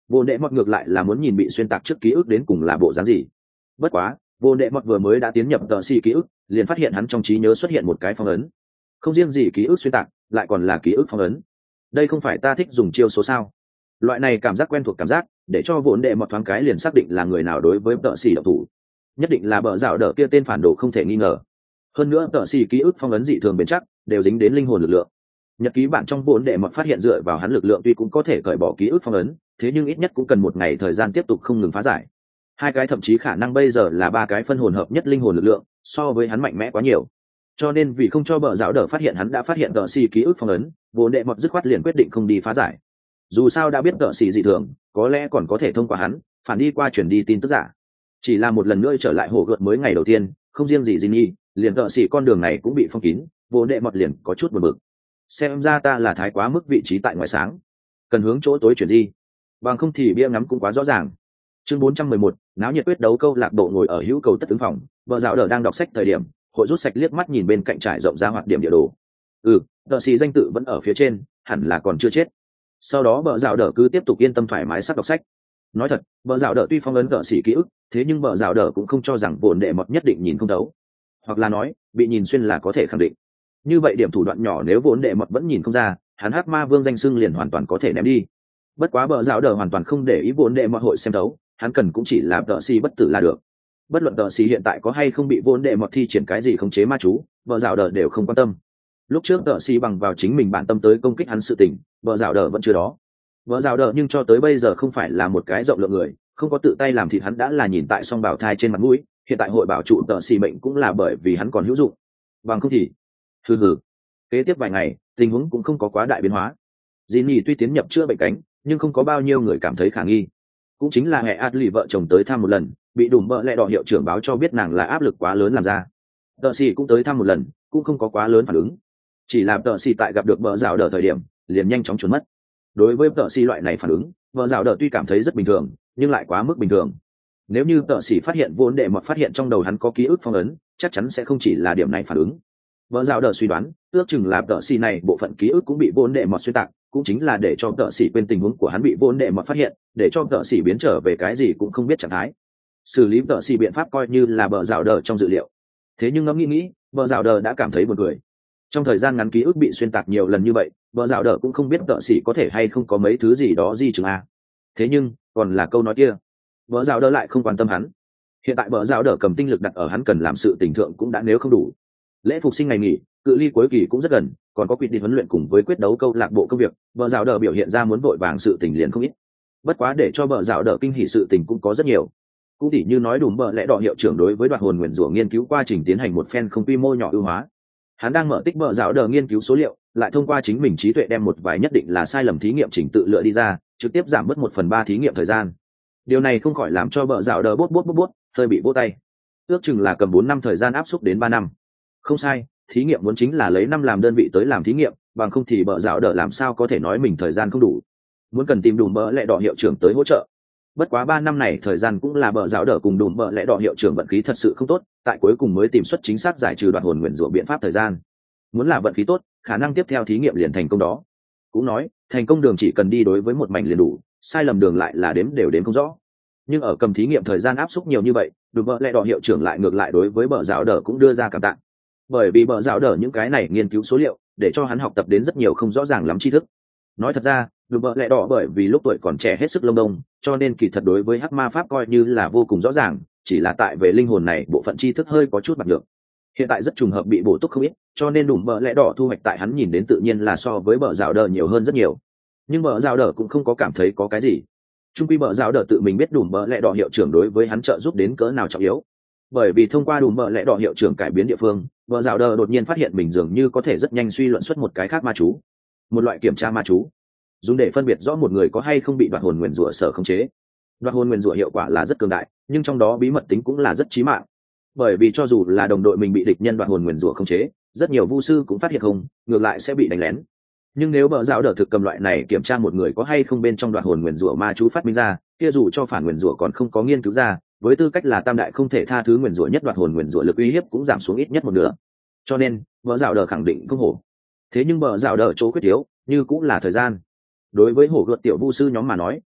vô đệ mọt ngược lại là muốn nhìn bị xuyên tạc trước ký ức đến cùng là bộ dáng gì. Bất quá vô đệ mọt vừa mới đã tiến nhập tờ xì ký ức, liền phát hiện hắn trong trí nhớ xuất hiện một cái phong ấn. Không riêng gì ký ức xuyên tạc, lại còn là ký ức phong ấn. Đây không phải ta thích dùng chiêu số sao? Loại này cảm giác quen thuộc cảm giác để cho vốn đệ mọt thoáng cái liền xác định là người nào đối với tợ xì động thủ. Nhất định là bờ rào đỡ kia tên phản đồ không thể nghi ngờ. Hơn nữa tợ xì ký ức phong ấn dị thường bền chắc, đều dính đến linh hồn lực lượng. Nhật ký bạn trong vốn đệ mọt phát hiện dựa vào hắn lực lượng tuy cũng có thể cởi bỏ ký ức phong ấn, thế nhưng ít nhất cũng cần một ngày thời gian tiếp tục không ngừng phá giải. Hai cái thậm chí khả năng bây giờ là ba cái phân hồn hợp nhất linh hồn lực lượng, so với hắn mạnh mẽ quá nhiều. Cho nên vì không cho bờ rào đỡ phát hiện hắn đã phát hiện tợ xì ký ức phong ấn, vốn đệ mọt dứt khoát liền quyết định không đi phá giải. Dù sao đã biết tợ xì dị thường, có lẽ còn có thể thông qua hắn phản đi qua chuyển đi tin tức giả. Chỉ là một lần nữa trở lại hồ gợt mới ngày đầu tiên, không riêng gì Jinny, liền tợ xì con đường này cũng bị phong kín, vốn đệ mọt liền có chút buồn bực. Xem ra ta là thái quá mức vị trí tại ngoài sáng, cần hướng chỗ tối chuyển di, bằng không thì bia ngắm cũng quá rõ ràng. Chương bốn trăm mười một, náo nhiệt quyết đấu câu lạc bộ ngồi ở hữu cầu tất ứng phòng, vợ dạo đờ đang đọc sách thời điểm, hội rút sạch liếc mắt nhìn bên cạnh trải rộng ra hoạt điểm địa đồ. Ừ, tợ xì danh tự vẫn ở phía trên, hẳn là còn chưa chết. Sau đó vợ dạo đờ cứ tiếp tục yên tâm thoải mái sắp đọc sách. Nói thật, vợ dạo đờ tuy phong ấn tợ xì ký ức, thế nhưng vợ dạo đờ cũng không cho rằng vốn đệ mọt nhất định nhìn không thấu, hoặc là nói bị nhìn xuyên là có thể khẳng định. Như vậy điểm thủ đoạn nhỏ nếu vốn đệ mọt vẫn nhìn không ra, hắn hắc ma vương danh xưng liền hoàn toàn có thể ném đi. Bất quá vợ dạo đờ hoàn toàn không để ý vốn đệ mọt hội xem thấu, hắn cần cũng chỉ là tợ xì bất tử là được. Bất luận tợ xì hiện tại có hay không bị vốn đệ mọt thi triển cái gì khống chế ma chú, vợ dạo đờ đều không quan tâm. Lúc trước tợ xì bằng vào chính mình bản tâm tới công kích hắn sự tình, vợ dạo đờ vẫn chưa đó. Vợ dạo đờ nhưng cho tới bây giờ không phải là một cái rộng lượng người, không có tự tay làm thịt hắn đã là nhìn tại song bảo thai trên mặt mũi, hiện tại hội bảo trụ tợ xì mệnh cũng là bởi vì hắn còn hữu dụng. Bằng không thì hừ hừ. Kế tiếp vài ngày tình huống cũng không có quá đại biến hóa. Jinny tuy tiến nhập chữa bệnh cánh, nhưng không có bao nhiêu người cảm thấy khả nghi. Cũng chính là hệ Adley vợ chồng tới thăm một lần, bị đùm bợ lẹ đỏ hiệu trưởng báo cho biết nàng là áp lực quá lớn làm ra. Tợ xì cũng tới thăm một lần, cũng không có quá lớn phản ứng. Chỉ làm tợ xì tại gặp được vợ rào đỡ thời điểm, liền nhanh chóng trốn mất. Đối với tợ xì loại này phản ứng, vợ rào đỡ tuy cảm thấy rất bình thường, nhưng lại quá mức bình thường. Nếu như tợ xì phát hiện vốn đệ mọt phát hiện trong đầu hắn có ký ức phong ấn, chắc chắn sẽ không chỉ là điểm này phản ứng. Vợ rào đỡ suy đoán, ước chừng là tợ xì này bộ phận ký ức cũng bị vốn đệ mọt xuyên tạc, cũng chính là để cho tợ xì quên tình huống của hắn bị vốn đệ mọt phát hiện, để cho tợ xì biến trở về cái gì cũng không biết trạng thái. Xử lý tợ xì biện pháp coi như là bờ rào đờ trong dự liệu. Thế nhưng ngẫm nghĩ nghĩ, bờ rào đờ đã cảm thấy buồn cười. Trong thời gian ngắn ký ức bị xuyên tạc nhiều lần như vậy, bờ rào đờ cũng không biết tợ xì có thể hay không có mấy thứ gì đó di chứng a. Thế nhưng còn là câu nói kia, bờ rào đờ lại không quan tâm hắn. Hiện tại bờ rào đờ cầm tinh lực đặt ở hắn cần làm sự tình thượng cũng đã nếu không đủ. Lễ phục sinh ngày nghỉ, cự ly cuối kỳ cũng rất gần, còn có quyết định huấn luyện cùng với quyết đấu câu lạc bộ công việc, bờ rào đờ biểu hiện ra muốn vội vàng sự tình liền không ít. Bất quá để cho bờ rào đờ kinh hỉ sự tình cũng có rất nhiều. Cũng tỉ như nói đùm bợ lẽ đỏ hiệu trưởng đối với đoạt hồn nguyền rủa nghiên cứu quá trình tiến hành một phen không quy mô nhỏ ưu hóa. Hắn đang mở tích bợ rào đờ nghiên cứu số liệu, lại thông qua chính mình trí tuệ đem một vài nhất định là sai lầm thí nghiệm chỉnh tự lựa đi ra, trực tiếp giảm bớt một phần ba thí nghiệm thời gian. Điều này không khỏi làm cho bợ rào đờ bốt bốt bốt bốt hơi bị vỗ tay. Ước chừng là cầm bốn năm thời gian áp suất đến ba năm. Không sai, thí nghiệm muốn chính là lấy năm làm đơn vị tới làm thí nghiệm, bằng không thì bợ rào đờ làm sao có thể nói mình thời gian không đủ. Muốn cần tìm đùm bợ lẽ đỏ hiệu trưởng tới hỗ trợ. Bất quá ba năm này thời gian cũng là bờ rào đỡ cùng đùm bợ lẽ đỏ hiệu trưởng vận khí thật sự không tốt, tại cuối cùng mới tìm xuất chính xác giải trừ đoạt hồn nguyền rủa biện pháp thời gian. Muốn là vận khí tốt, khả năng tiếp theo thí nghiệm liền thành công đó. Cũng nói, thành công đường chỉ cần đi đối với một mảnh liền đủ, sai lầm đường lại là đếm đều đếm không rõ. Nhưng ở cầm thí nghiệm thời gian áp suất nhiều như vậy, đùm bợ lẽ đỏ hiệu trưởng lại ngược lại đối với bờ rào đỡ cũng đưa ra cảm tạ. Bởi vì bờ rào đỡ những cái này nghiên cứu số liệu, để cho hắn học tập đến rất nhiều không rõ ràng lắm tri thức. Nói thật ra, đùm bợ lẽ đỏ bởi vì lúc tuổi còn trẻ hết sức lông đông, cho nên kỳ thật đối với hắc ma pháp coi như là vô cùng rõ ràng, chỉ là tại về linh hồn này bộ phận tri thức hơi có chút bạc được. Hiện tại rất trùng hợp bị bổ túc không ít, cho nên đùm bợ lẽ đỏ thu hoạch tại hắn nhìn đến tự nhiên là so với bờ rào đỡ nhiều hơn rất nhiều. Nhưng bờ rào đỡ cũng không có cảm thấy có cái gì. Trung quy bờ rào đỡ tự mình biết đùm bợ lẽ đỏ hiệu trưởng đối với hắn trợ giúp đến cỡ nào trọng yếu. Bởi vì thông qua đùm bợ lẽ đỏ hiệu trưởng cải biến địa phương, bờ rào đỡ đột nhiên phát hiện mình dường như có thể rất nhanh suy luận xuất một cái khác ma chú, một loại kiểm tra ma chú, dùng để phân biệt rõ một người có hay không bị đoạt hồn nguyền rủa sở khống chế. Đoạt hồn nguyền rủa hiệu quả là rất cường đại, nhưng trong đó bí mật tính cũng là rất chí mạng. Bởi vì cho dù là đồng đội mình bị địch nhân đoạt hồn nguyền rủa khống chế, rất nhiều vu sư cũng phát hiện không, ngược lại sẽ bị đánh lén. Nhưng nếu bờ rào đỡ thực cầm loại này kiểm tra một người có hay không bên trong đoạt hồn nguyền rủa ma chú phát minh ra, kia dù cho phản nguyền rủa còn không có nghiên cứu ra, với tư cách là tam đại không thể tha thứ nguyền rủa nhất đoạt hồn nguyền rủa lực uy hiếp cũng giảm xuống ít nhất một nửa. Cho nên bờ rào đỡ khẳng định không hổ. Thế nhưng bờ rào đỡ chỗ quyết yếu như cũng là thời gian. Đối với hổ gợt tiểu vu sư nhóm mà nói,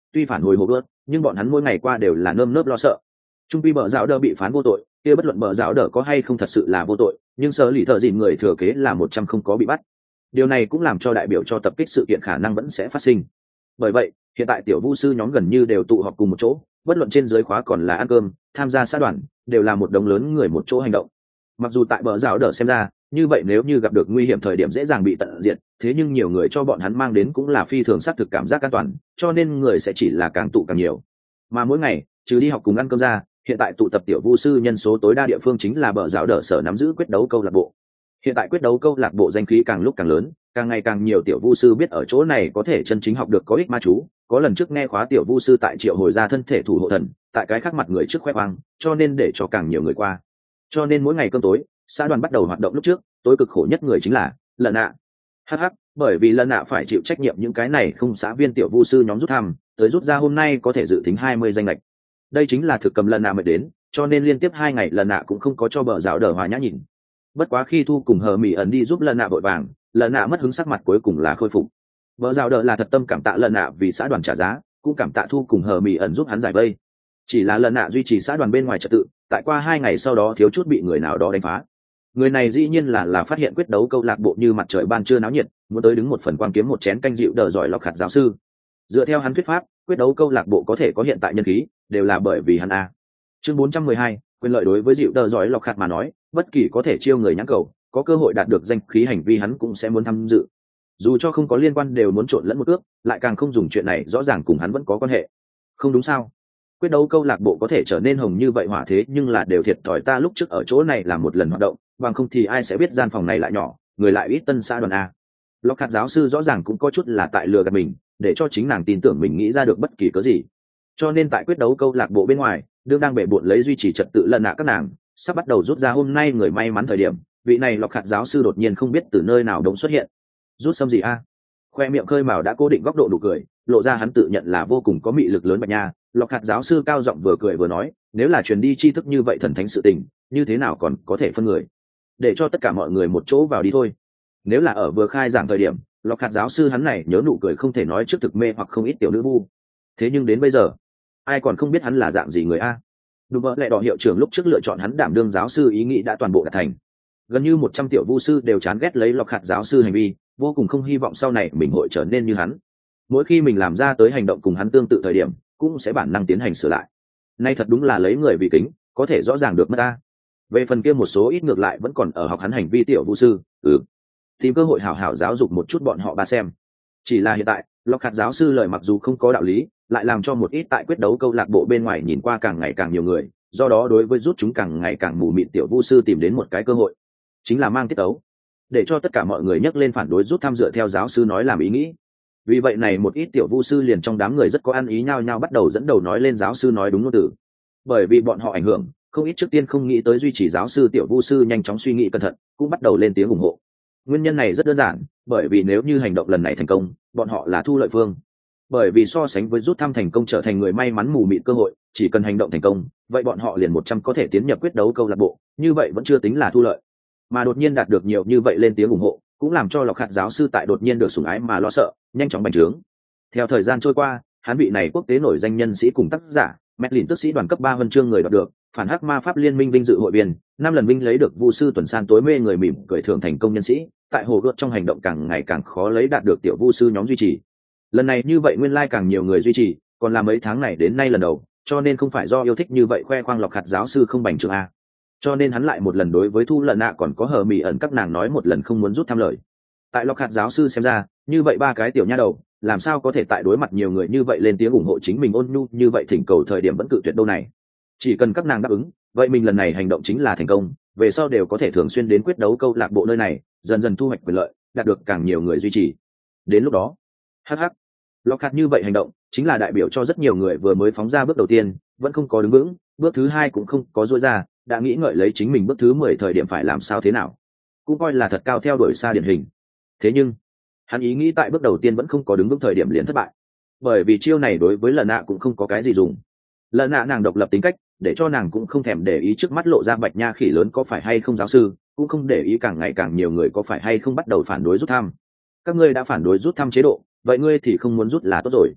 tuy phản hồi hồ bớt nhưng bọn hắn mỗi ngày qua đều là nơm nớp lo sợ. Trung pi bờ giáo đờ bị phán vô tội, kia bất luận bờ giáo đờ có hay không thật sự là vô tội, nhưng sở lì thợ dịn người thừa kế là một trăm không có bị bắt. Điều này cũng làm cho đại biểu cho tập kích sự kiện khả năng vẫn sẽ phát sinh. Bởi vậy hiện tại tiểu vu sư nhóm gần như đều tụ họp cùng một chỗ, bất luận trên dưới khóa còn là ăn cơm tham gia xã đoàn, đều là một đống lớn người một chỗ hành động. Mặc dù tại bờ giáo đờ xem ra như vậy nếu như gặp được nguy hiểm thời điểm dễ dàng bị tận diệt, thế nhưng nhiều người cho bọn hắn mang đến cũng là phi thường xác thực cảm giác an toàn, cho nên người sẽ chỉ là càng tụ càng nhiều. Mà mỗi ngày trừ đi học cùng ăn cơm ra, hiện tại tụ tập tiểu vu sư nhân số tối đa địa phương chính là bờ giáo đờ sở nắm giữ quyết đấu câu lạc bộ. Hiện tại quyết đấu câu lạc bộ danh khí càng lúc càng lớn, càng ngày càng nhiều tiểu vu sư biết ở chỗ này có thể chân chính học được có ích ma chú. Có lần trước nghe khóa tiểu vu sư tại triệu hồi ra thân thể thủ hộ thần, tại cái khác mặt người trước khoe khoang, cho nên để cho càng nhiều người qua. Cho nên mỗi ngày cơm tối xã đoàn bắt đầu hoạt động lúc trước, tối cực khổ nhất người chính là lần nạ. Hh, bởi vì lần nạ phải chịu trách nhiệm những cái này không xã viên tiểu vu sư nhóm rút thăm, tới rút ra hôm nay có thể dự tính hai mươi danh lệch. Đây chính là thực cầm lần nạ mới đến, cho nên liên tiếp hai ngày lần nạ cũng không có cho bờ giáo đờ hòa nhã nhìn. Bất quá khi Thu cùng Hờ Mỹ ẩn đi giúp lần nạ vội vàng, lần nạ mất hứng sắc mặt cuối cùng là khôi phục. Bờ giáo đờ là thật tâm cảm tạ lần nạ vì xã đoàn trả giá, cũng cảm tạ Thu cùng Hờ Mỹ ẩn giúp hắn giải vây. Chỉ là lần nạ duy trì xã đoàn bên ngoài trật tự, tại qua hai ngày sau đó thiếu chút bị người nào đó đánh phá. Người này dĩ nhiên là là phát hiện quyết đấu câu lạc bộ như mặt trời ban trưa náo nhiệt, muốn tới đứng một phần quang kiếm một chén canh rượu đờ giỏi lọc hạt giáo sư. Dựa theo hắn thuyết pháp, quyết đấu câu lạc bộ có thể có hiện tại nhân khí, đều là bởi vì hắn a. Chương bốn trăm mười hai, quyền lợi đối với rượu đờ giỏi lọc hạt mà nói, bất kỳ có thể chiêu người nhãn cầu, có cơ hội đạt được danh khí hành vi hắn cũng sẽ muốn tham dự. Dù cho không có liên quan đều muốn trộn lẫn một ước, lại càng không dùng chuyện này rõ ràng cùng hắn vẫn có quan hệ. Không đúng sao? Quyết đấu câu lạc bộ có thể trở nên hồng như vậy hỏa thế, nhưng là đều thiệt thòi ta lúc trước ở chỗ này làm một lần hoạt động, bằng không thì ai sẽ biết gian phòng này lại nhỏ, người lại ít tân xã đoàn a. Lọc hạt giáo sư rõ ràng cũng có chút là tại lừa gạt mình, để cho chính nàng tin tưởng mình nghĩ ra được bất kỳ cớ gì. Cho nên tại quyết đấu câu lạc bộ bên ngoài, đương đang bể bộn lấy duy trì trật tự lần nạ các nàng, sắp bắt đầu rút ra hôm nay người may mắn thời điểm, vị này lọc hạt giáo sư đột nhiên không biết từ nơi nào đống xuất hiện. Rút xâm gì a? Khoe miệng khơi mào đã cố định góc độ đủ cười, lộ ra hắn tự nhận là vô cùng có mị lực lớn bạch nha. Lọc hạt giáo sư cao giọng vừa cười vừa nói, nếu là truyền đi tri thức như vậy thần thánh sự tình, như thế nào còn có thể phân người, để cho tất cả mọi người một chỗ vào đi thôi. Nếu là ở vừa khai giảng thời điểm, lọc hạt giáo sư hắn này nhớ nụ cười không thể nói trước thực mê hoặc không ít tiểu nữ vu. Thế nhưng đến bây giờ, ai còn không biết hắn là dạng gì người a? Đúng vợ lẽ đỏ hiệu trưởng lúc trước lựa chọn hắn đảm đương giáo sư ý nghĩ đã toàn bộ đạt thành. Gần như một trăm tiểu vu sư đều chán ghét lấy lọc hạt giáo sư hành vi, vô cùng không hy vọng sau này mình hội trở nên như hắn. Mỗi khi mình làm ra tới hành động cùng hắn tương tự thời điểm, cũng sẽ bản năng tiến hành sửa lại. Nay thật đúng là lấy người vì kính, có thể rõ ràng được mất ta. Về phần kia một số ít ngược lại vẫn còn ở học hắn hành vi tiểu vu sư, ừ, tìm cơ hội hảo hảo giáo dục một chút bọn họ ba xem. Chỉ là hiện tại, lọc hạt giáo sư lời mặc dù không có đạo lý, lại làm cho một ít tại quyết đấu câu lạc bộ bên ngoài nhìn qua càng ngày càng nhiều người, do đó đối với rút chúng càng ngày càng mù mịt tiểu vu sư tìm đến một cái cơ hội, chính là mang tiết tấu, để cho tất cả mọi người nhấc lên phản đối rút tham dựa theo giáo sư nói làm ý nghĩ. Vì vậy này một ít tiểu vu sư liền trong đám người rất có ăn ý nhau nhau bắt đầu dẫn đầu nói lên giáo sư nói đúng ngôn từ. Bởi vì bọn họ ảnh hưởng, không ít trước tiên không nghĩ tới duy trì giáo sư tiểu vu sư nhanh chóng suy nghĩ cẩn thận, cũng bắt đầu lên tiếng ủng hộ. Nguyên nhân này rất đơn giản, bởi vì nếu như hành động lần này thành công, bọn họ là thu lợi phương. Bởi vì so sánh với rút thăm thành công trở thành người may mắn mù mịt cơ hội, chỉ cần hành động thành công, vậy bọn họ liền một trăm có thể tiến nhập quyết đấu câu lạc bộ, như vậy vẫn chưa tính là thu lợi. Mà đột nhiên đạt được nhiều như vậy lên tiếng ủng hộ, cũng làm cho lọc hạt giáo sư tại đột nhiên được sủng ái mà lo sợ, nhanh chóng bành trướng. Theo thời gian trôi qua, hắn vị này quốc tế nổi danh nhân sĩ cùng tác giả, Medlin tước sĩ đoàn cấp ba huân chương người đoạt được, phản hắc ma pháp liên minh vinh dự hội viên, năm lần vinh lấy được vu sư tuần san tối mê người mỉm cười thường thành công nhân sĩ, tại hồ gợt trong hành động càng ngày càng khó lấy đạt được tiểu vu sư nhóm duy trì. Lần này như vậy nguyên lai like càng nhiều người duy trì, còn là mấy tháng này đến nay lần đầu, cho nên không phải do yêu thích như vậy khoe khoang lọc hạt giáo sư không bành trướng a. Cho nên hắn lại một lần đối với Thu lần nạ còn có Hờ Mỹ ẩn các nàng nói một lần không muốn rút tham lời. Tại lọc hạt giáo sư xem ra, như vậy ba cái tiểu nha đầu, làm sao có thể tại đối mặt nhiều người như vậy lên tiếng ủng hộ chính mình ôn nhu như vậy thỉnh cầu thời điểm vẫn cự tuyệt đâu này. Chỉ cần các nàng đáp ứng, vậy mình lần này hành động chính là thành công, về sau đều có thể thường xuyên đến quyết đấu câu lạc bộ nơi này, dần dần thu hoạch quyền lợi, đạt được càng nhiều người duy trì. Đến lúc đó, hh, lọc hạt như vậy hành động chính là đại biểu cho rất nhiều người vừa mới phóng ra bước đầu tiên, vẫn không có đứng vững, bước thứ hai cũng không có duỗi ra, đã nghĩ ngợi lấy chính mình bước thứ mười thời điểm phải làm sao thế nào, cũng coi là thật cao theo đuổi xa điển hình. Thế nhưng hắn ý nghĩ tại bước đầu tiên vẫn không có đứng vững thời điểm liền thất bại, bởi vì chiêu này đối với lần nạ cũng không có cái gì dùng. Lần nạ nàng độc lập tính cách, để cho nàng cũng không thèm để ý trước mắt lộ ra bạch nha khỉ lớn có phải hay không giáo sư, cũng không để ý càng ngày càng nhiều người có phải hay không bắt đầu phản đối rút thăm. Các ngươi đã phản đối rút thăm chế độ, vậy ngươi thì không muốn rút là tốt rồi.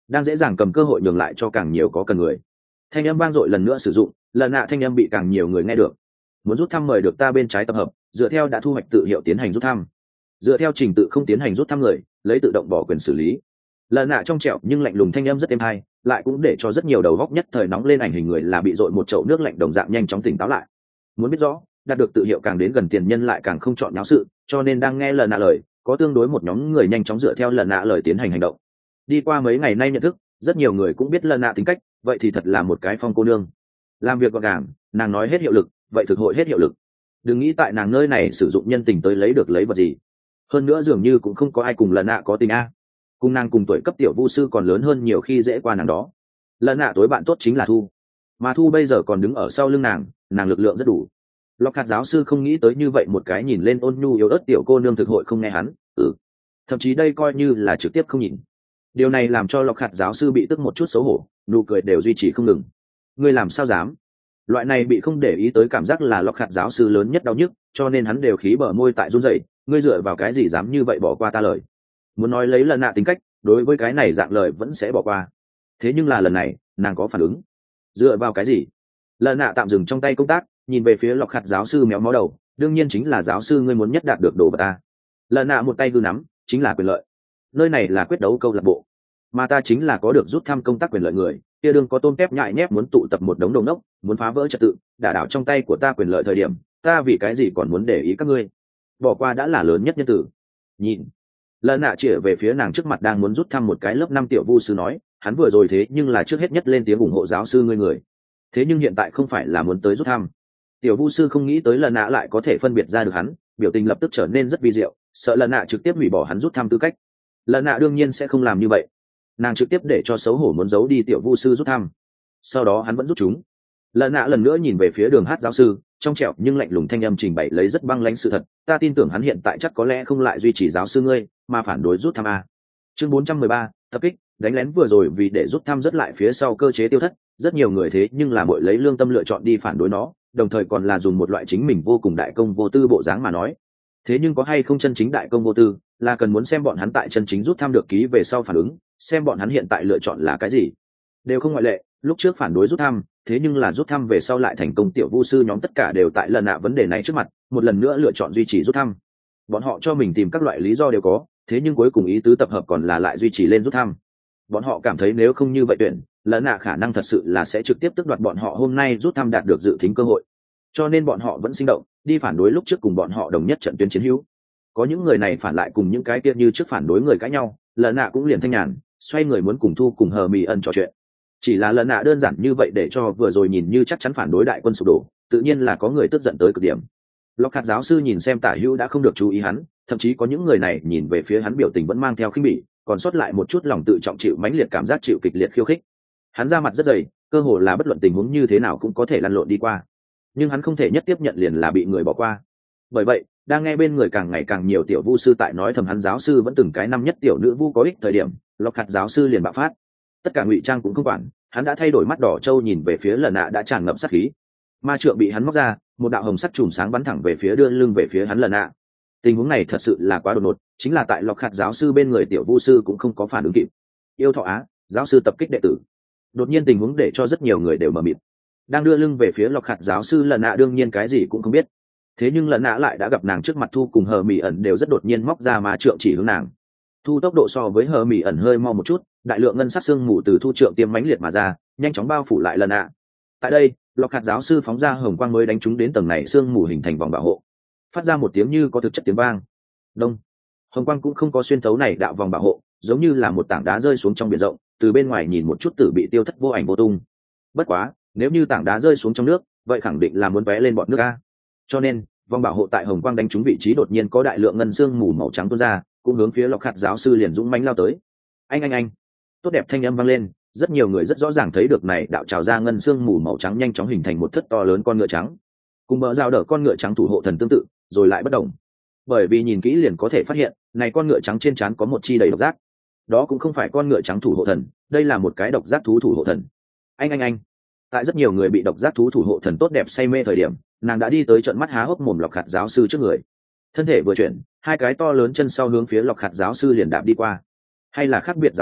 đang dễ dàng cầm cơ hội nhường lại cho càng nhiều có cần người. Thanh âm vang dội lần nữa sử dụng, lần nạ thanh âm bị càng nhiều người nghe được. Muốn rút thăm mời được ta bên trái tập hợp, dựa theo đã thu hoạch tự hiệu tiến hành rút thăm. Dựa theo trình tự không tiến hành rút thăm người, lấy tự động bỏ quyền xử lý. Lần nạ trong trẻo nhưng lạnh lùng thanh âm rất êm hay, lại cũng để cho rất nhiều đầu góc nhất thời nóng lên ảnh hình người là bị dội một chậu nước lạnh đồng dạng nhanh chóng tỉnh táo lại. Muốn biết rõ, đạt được tự hiệu càng đến gần tiền nhân lại càng không chọn nháo sự, cho nên đang nghe lần nạ lời, có tương đối một nhóm người nhanh chóng dựa theo lần nạ lời tiến hành hành động. Đi qua mấy ngày nay nhận thức, rất nhiều người cũng biết lần nạ tính cách, vậy thì thật là một cái phong cô nương. Làm việc gọn gàng, nàng nói hết hiệu lực, vậy thực hội hết hiệu lực. Đừng nghĩ tại nàng nơi này sử dụng nhân tình tới lấy được lấy vật gì. Hơn nữa dường như cũng không có ai cùng lần nạ có tình a. Cùng nàng cùng tuổi cấp tiểu vu sư còn lớn hơn nhiều khi dễ qua nàng đó. Lần nạ tối bạn tốt chính là Thu, mà Thu bây giờ còn đứng ở sau lưng nàng, nàng lực lượng rất đủ. Lộc hạt giáo sư không nghĩ tới như vậy một cái nhìn lên ôn nhu yếu ớt tiểu cô nương thực hội không nghe hắn, ừ, thậm chí đây coi như là trực tiếp không nhìn. Điều này làm cho Lộc hạt giáo sư bị tức một chút xấu hổ, nụ cười đều duy trì không ngừng. Ngươi làm sao dám? Loại này bị không để ý tới cảm giác là Lộc hạt giáo sư lớn nhất đau nhức, cho nên hắn đều khí bờ môi tại run rẩy. Ngươi dựa vào cái gì dám như vậy bỏ qua ta lời? Muốn nói lấy lần nạ tính cách, đối với cái này dạng lời vẫn sẽ bỏ qua. Thế nhưng là lần này, nàng có phản ứng. Dựa vào cái gì? Lần nạ tạm dừng trong tay công tác, nhìn về phía Lộc hạt giáo sư méo mó đầu, đương nhiên chính là giáo sư ngươi muốn nhất đạt được đồ vật ta. Lần nạ một tay gư nắm, chính là quyền lợi. Nơi này là quyết đấu câu lạc bộ, mà ta chính là có được rút thăm công tác quyền lợi người, kia đương có tôm tép nhại nhép muốn tụ tập một đống đồng đốc, muốn phá vỡ trật tự, đả đảo trong tay của ta quyền lợi thời điểm, ta vì cái gì còn muốn để ý các ngươi? Bỏ qua đã là lớn nhất nhân tử. Nhìn, lần nạ chĩa về phía nàng trước mặt đang muốn rút thăm một cái lớp năm tiểu vu sư nói, hắn vừa rồi thế nhưng là trước hết nhất lên tiếng ủng hộ giáo sư ngươi người, thế nhưng hiện tại không phải là muốn tới rút thăm. Tiểu vu sư không nghĩ tới lần nạ lại có thể phân biệt ra được hắn, biểu tình lập tức trở nên rất vi diệu, sợ lần nạ trực tiếp hủy bỏ hắn rút thăm tư cách. Lần nạ đương nhiên sẽ không làm như vậy, nàng trực tiếp để cho xấu hổ muốn giấu đi tiểu vu sư rút thăm, sau đó hắn vẫn rút chúng. Lần nạ lần nữa nhìn về phía Đường Hát giáo sư, trong trẻo nhưng lạnh lùng thanh âm trình bày lấy rất băng lãnh sự thật, ta tin tưởng hắn hiện tại chắc có lẽ không lại duy trì giáo sư ngươi, mà phản đối rút thăm a. Chương bốn trăm mười ba, tập kích, đánh lén vừa rồi vì để rút thăm rất lại phía sau cơ chế tiêu thất, rất nhiều người thế nhưng là mỗi lấy lương tâm lựa chọn đi phản đối nó, đồng thời còn là dùng một loại chính mình vô cùng đại công vô tư bộ dáng mà nói. Thế nhưng có hay không chân chính đại công vô tư, là cần muốn xem bọn hắn tại chân chính rút thăm được ký về sau phản ứng, xem bọn hắn hiện tại lựa chọn là cái gì. Đều không ngoại lệ, lúc trước phản đối rút thăm, thế nhưng là rút thăm về sau lại thành công tiểu vu sư nhóm tất cả đều tại lần nạ vấn đề này trước mặt, một lần nữa lựa chọn duy trì rút thăm. Bọn họ cho mình tìm các loại lý do đều có, thế nhưng cuối cùng ý tứ tập hợp còn là lại duy trì lên rút thăm. Bọn họ cảm thấy nếu không như vậy tuyển, lần nạ khả năng thật sự là sẽ trực tiếp tước đoạt bọn họ hôm nay rút thăm đạt được dự thính cơ hội. Cho nên bọn họ vẫn sinh động, đi phản đối lúc trước cùng bọn họ đồng nhất trận tuyến chiến hữu. Có những người này phản lại cùng những cái kia như trước phản đối người cãi nhau, lần nạ cũng liền thanh nhàn, xoay người muốn cùng Thu cùng Hờ Mì Ẩn trò chuyện. Chỉ là lần nạ đơn giản như vậy để cho vừa rồi nhìn như chắc chắn phản đối đại quân sụp đổ, tự nhiên là có người tức giận tới cực điểm. Lộc hạt giáo sư nhìn xem tả hữu đã không được chú ý hắn, thậm chí có những người này nhìn về phía hắn biểu tình vẫn mang theo khinh bỉ, còn sót lại một chút lòng tự trọng chịu mãnh liệt cảm giác chịu kịch liệt khiêu khích. Hắn ra mặt rất dày, cơ hồ là bất luận tình huống như thế nào cũng có thể lăn lộn đi qua, nhưng hắn không thể nhất tiếp nhận liền là bị người bỏ qua. Bởi vậy, đang nghe bên người càng ngày càng nhiều tiểu vu sư tại nói thầm hắn giáo sư vẫn từng cái năm nhất tiểu nữ vu có ích thời điểm, Lộc hạt giáo sư liền bạo phát. Tất cả ngụy trang cũng không quản, hắn đã thay đổi mắt đỏ trâu nhìn về phía lần nạ đã tràn ngập sát khí. Ma trượng bị hắn móc ra, một đạo hồng sắc chùm sáng bắn thẳng về phía đưa lưng về phía hắn lần nạ. Tình huống này thật sự là quá đột ngột, chính là tại Lộc hạt giáo sư bên người tiểu vu sư cũng không có phản ứng kịp. Yêu thọ á, giáo sư tập kích đệ tử. Đột nhiên tình huống để cho rất nhiều người đều mờ mịt. Đang đưa lưng về phía Lộc hạt giáo sư lần nạ đương nhiên cái gì cũng không biết. Thế nhưng lần nạ lại đã gặp nàng trước mặt Thu cùng Hờ Mì Ẩn đều rất đột nhiên móc ra ma trượng chỉ hướng nàng. Thu tốc độ so với Hờ Mì Ẩn hơi mau một chút, đại lượng ngân sắc xương mù từ Thu trượng tiêm mãnh liệt mà ra, nhanh chóng bao phủ lại lần nạ. Tại đây, Lộc hạt giáo sư phóng ra hồng quang mới đánh trúng đến tầng này xương mù hình thành vòng bảo hộ, phát ra một tiếng như có thực chất tiếng vang. Đông. Hồng quang cũng không có xuyên thấu này đạo vòng bảo hộ, giống như là một tảng đá rơi xuống trong biển rộng, từ bên ngoài nhìn một chút tử bị tiêu thất vô ảnh vô tung. Bất quá, nếu như tảng đá rơi xuống trong nước, vậy khẳng định là muốn vé lên bọt nước a. Cho nên, vòng bảo hộ tại hồng quang đánh trúng vị trí đột nhiên có đại lượng ngân xương mù màu trắng tuôn ra, cũng hướng phía Lộc hạt giáo sư liền dũng mãnh lao tới. Anh anh anh. Tốt đẹp thanh âm vang lên, rất nhiều người rất rõ ràng thấy được này đạo trào ra ngân xương mù màu trắng nhanh chóng hình thành một thất to lớn con ngựa trắng. Cùng bờ rào đỡ con ngựa trắng thủ hộ thần tương tự, rồi lại bất đồng. Bởi vì nhìn kỹ liền có thể phát hiện, này con ngựa trắng trên trán có một chi đầy độc giác. Đó cũng không phải con ngựa trắng thủ hộ thần, đây là một cái độc giác thú thủ hộ thần. Anh anh anh. Tại rất nhiều người bị độc giác thú thủ hộ thần tốt đẹp say mê thời điểm, nàng đã đi tới trận mắt há hốc mồm Lộc hạt giáo sư trước người. Thân thể vừa chuyển, hai cái to lớn chân sau hướng phía Lộc hạt giáo sư liền đạp đi qua. Hay là khác biệt giáo sư,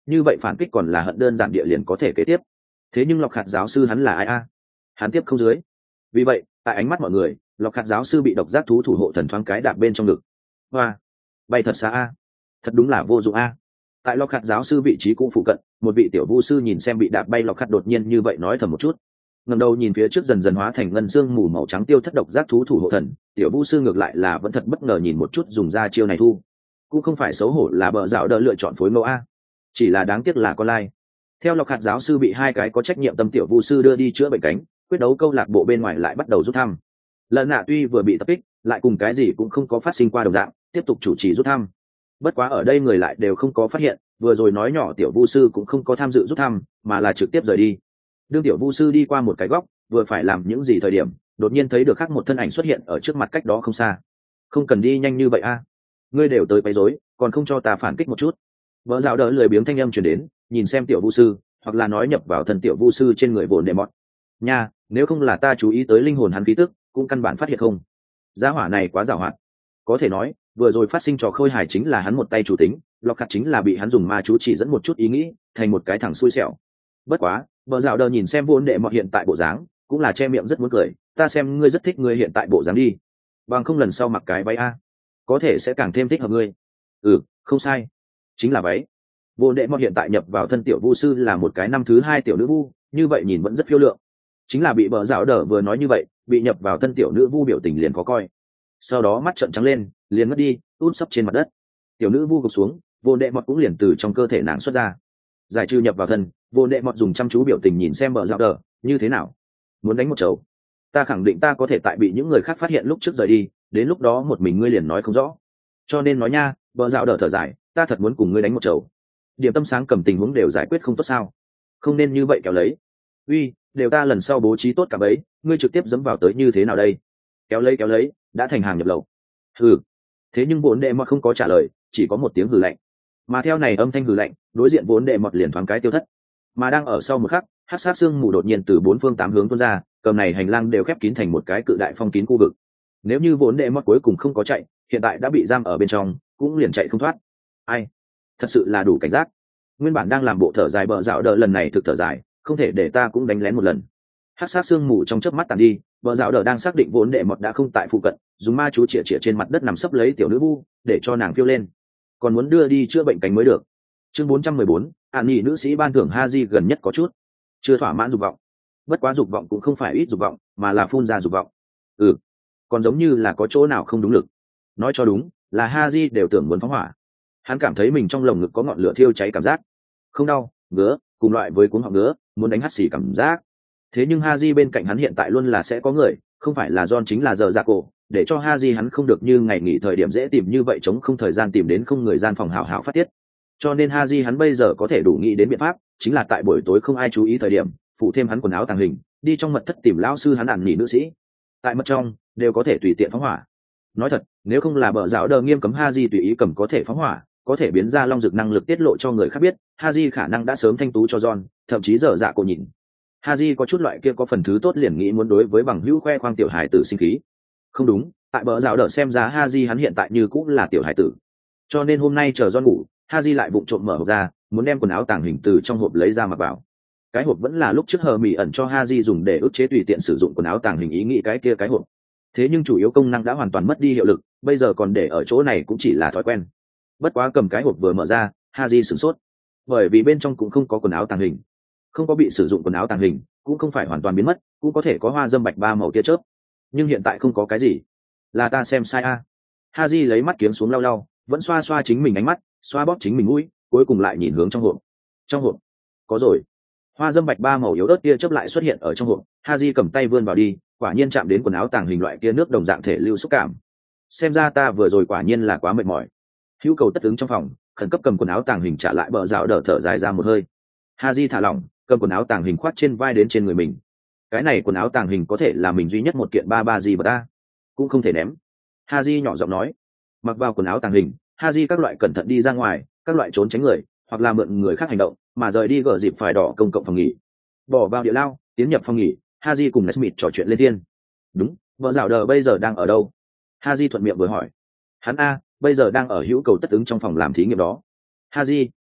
như vậy phản kích còn là hận đơn giản địa liền có thể kế tiếp. Thế nhưng Lọc Hạt giáo sư hắn là ai a? Hắn tiếp không dưới. Vì vậy, tại ánh mắt mọi người, Lọc Hạt giáo sư bị độc giác thú thủ hộ thần thoáng cái đạp bên trong ngực. Hoa, bay thật xa a, thật đúng là vô dụng a. Tại Lọc Hạt giáo sư vị trí cũ phụ cận, một vị tiểu vu sư nhìn xem bị đạp bay Lọc Hạt đột nhiên như vậy nói thầm một chút. Ngẩng đầu nhìn phía trước dần dần hóa thành ngân xương mù màu trắng tiêu thất độc giác thú thủ hộ thần, tiểu vu sư ngược lại là vẫn thật bất ngờ nhìn một chút dùng ra chiêu này thu. Cũng không phải xấu hổ là bợ dạo đỡ lựa chọn phối mẫu a, chỉ là đáng tiếc là con lai. Theo Lọc Hạt giáo sư bị hai cái có trách nhiệm tâm tiểu vu sư đưa đi chữa bệnh cánh, quyết đấu câu lạc bộ bên ngoài lại bắt đầu rút thăm. Lần nạ tuy vừa bị tập kích, lại cùng cái gì cũng không có phát sinh qua đồng dạng, tiếp tục chủ trì rút thăm. Bất quá ở đây người lại đều không có phát hiện, vừa rồi nói nhỏ tiểu vu sư cũng không có tham dự rút thăm, mà là trực tiếp rời đi. Đương tiểu vu sư đi qua một cái góc, vừa phải làm những gì thời điểm, đột nhiên thấy được khác một thân ảnh xuất hiện ở trước mặt cách đó không xa. Không cần đi nhanh như vậy a, ngươi đều tới quấy rối, còn không cho ta phản kích một chút. Vợ dạo đỡ lười biếng thanh âm truyền đến, nhìn xem tiểu vu sư, hoặc là nói nhập vào thân tiểu vu sư trên người vồn đệ mọt. Nha, nếu không là ta chú ý tới linh hồn hắn khí tức, cũng căn bản phát hiện không. Gia hỏa này quá giàu hoạt. Có thể nói, vừa rồi phát sinh trò khôi hài chính là hắn một tay chủ tính, Lọc Hạt chính là bị hắn dùng ma chú chỉ dẫn một chút ý nghĩ, thành một cái thằng xui xẻo. Bất quá, vợ dạo đờ nhìn xem vốn đệ mọt hiện tại bộ dáng, cũng là che miệng rất muốn cười, ta xem ngươi rất thích ngươi hiện tại bộ dáng đi. Bằng không lần sau mặc cái váy a, có thể sẽ càng thêm thích hợp ngươi. Ừ, không sai, chính là váy. Vô đệ mọt hiện tại nhập vào thân tiểu vu sư là một cái năm thứ hai tiểu nữ vu, như vậy nhìn vẫn rất phiêu lượng. Chính là bị bờ dạo đờ vừa nói như vậy, bị nhập vào thân tiểu nữ vu biểu tình liền khó coi. Sau đó mắt trợn trắng lên, liền mất đi, út sấp trên mặt đất. Tiểu nữ vu gục xuống, vô đệ mọt cũng liền từ trong cơ thể nàng xuất ra. Giải trừ nhập vào thân, vô đệ mọt dùng chăm chú biểu tình nhìn xem bờ dạo đờ, như thế nào? Muốn đánh một chầu? Ta khẳng định ta có thể tại bị những người khác phát hiện lúc trước rời đi, đến lúc đó một mình ngươi liền nói không rõ. Cho nên nói nha, bờ dạo đờ thở dài, ta thật muốn cùng ngươi đánh một chầu. Điểm tâm sáng cầm tình huống đều giải quyết không tốt sao? Không nên như vậy kéo lấy. Uy, đều ta lần sau bố trí tốt cả bấy, ngươi trực tiếp dẫm vào tới như thế nào đây? Kéo lấy kéo lấy, đã thành hàng nhập lậu. Hừ. Thế nhưng vốn đệ mọt không có trả lời, chỉ có một tiếng hừ lạnh. Mà theo này âm thanh hừ lạnh, đối diện vốn đệ mọt liền thoáng cái tiêu thất. Mà đang ở sau một khắc, hắc sát xương mù đột nhiên từ bốn phương tám hướng tuôn ra, cầm này hành lang đều khép kín thành một cái cự đại phong kín khu vực. Nếu như vốn đệ mọt cuối cùng không có chạy, hiện tại đã bị giam ở bên trong, cũng liền chạy không thoát. Ai? Thật sự là đủ cảnh giác. Nguyên bản đang làm bộ thở dài bợ dạo đỡ lần này thực thở dài, không thể để ta cũng đánh lén một lần. Hắc sát xương mù trong chớp mắt tàn đi, bợ dạo đỡ đang xác định vốn đệ mọt đã không tại phụ cận, dùng ma chú chĩa chĩa trên mặt đất nằm sấp lấy tiểu nữ vu, để cho nàng phiêu lên, còn muốn đưa đi chữa bệnh cánh mới được. Chương bốn trăm mười bốn, An nhị nữ sĩ ban thưởng Haji gần nhất có chút chưa thỏa mãn dục vọng. Bất quá dục vọng cũng không phải ít dục vọng, mà là phun ra dục vọng. Ừ, còn giống như là có chỗ nào không đúng lực. Nói cho đúng, là Haji đều tưởng muốn phóng hỏa. Hắn cảm thấy mình trong lồng ngực có ngọn lửa thiêu cháy cảm giác, không đau, ngứa, cùng loại với cuống họng ngứa, muốn đánh hắt xì cảm giác. Thế nhưng Haji bên cạnh hắn hiện tại luôn là sẽ có người, không phải là John chính là giờ ra cổ, để cho Haji hắn không được như ngày nghỉ thời điểm dễ tìm như vậy, chống không thời gian tìm đến không người gian phòng hảo hảo phát tiết. Cho nên Haji hắn bây giờ có thể đủ nghĩ đến biện pháp, chính là tại buổi tối không ai chú ý thời điểm, phụ thêm hắn quần áo tàng hình, đi trong mật thất tìm lão sư hắn ẩn nhị nữ sĩ. Tại mật trong đều có thể tùy tiện phóng hỏa. Nói thật, nếu không là bợ dạo đờ nghiêm cấm Haji tùy ý cầm có thể phóng hỏa, có thể biến ra long dược năng lực tiết lộ cho người khác biết, Haji khả năng đã sớm thanh tú cho John, thậm chí giờ dạ cổ nhìn. Haji có chút loại kia có phần thứ tốt liền nghĩ muốn đối với bằng hữu khoe khoang tiểu hài tử sinh khí. Không đúng, tại bờ rào đỡ xem giá Haji hắn hiện tại như cũng là tiểu hài tử. Cho nên hôm nay chờ John ngủ, Haji lại vụng trộm mở hộp ra, muốn đem quần áo tàng hình từ trong hộp lấy ra mặc vào. Cái hộp vẫn là lúc trước hờ mỉ ẩn cho Haji dùng để ức chế tùy tiện sử dụng quần áo tàng hình ý nghĩ cái kia cái hộp. Thế nhưng chủ yếu công năng đã hoàn toàn mất đi hiệu lực, bây giờ còn để ở chỗ này cũng chỉ là thói quen. Bất quá cầm cái hộp vừa mở ra, Haji sửng sốt, bởi vì bên trong cũng không có quần áo tàng hình. Không có bị sử dụng quần áo tàng hình, cũng không phải hoàn toàn biến mất, cũng có thể có hoa dâm bạch ba màu tia chớp, nhưng hiện tại không có cái gì. Là ta xem sai a? À. Haji lấy mắt kiếm xuống lau lau, vẫn xoa xoa chính mình ánh mắt, xoa bóp chính mình mũi, cuối cùng lại nhìn hướng trong hộp. Trong hộp có rồi. Hoa dâm bạch ba màu yếu ớt tia chớp lại xuất hiện ở trong hộp. Haji cầm tay vươn vào đi, quả nhiên chạm đến quần áo tàng hình loại kia nước đồng dạng thể lưu xúc cảm. Xem ra ta vừa rồi quả nhiên là quá mệt mỏi. Hữu cầu tất ứng trong phòng, khẩn cấp cầm quần áo tàng hình trả lại bờ rào đỡ thở dài ra một hơi. Haji thả lỏng, cầm quần áo tàng hình khoát trên vai đến trên người mình. Cái này quần áo tàng hình có thể là mình duy nhất một kiện ba ba gì mà ta cũng không thể ném. Haji nhỏ giọng nói. Mặc vào quần áo tàng hình, Haji các loại cẩn thận đi ra ngoài, các loại trốn tránh người, hoặc là mượn người khác hành động, mà rời đi gỡ dịp phải đỏ công cộng phòng nghỉ. Bỏ vào địa lao, tiến nhập phòng nghỉ, Haji cùng Nesmith trò chuyện lên thiên. Đúng, vợ dạo đờ bây giờ đang ở đâu? Haji thuận miệng vừa hỏi. Hắn a, bây giờ đang ở hữu cầu tất ứng trong phòng làm thí nghiệm đó. Haji,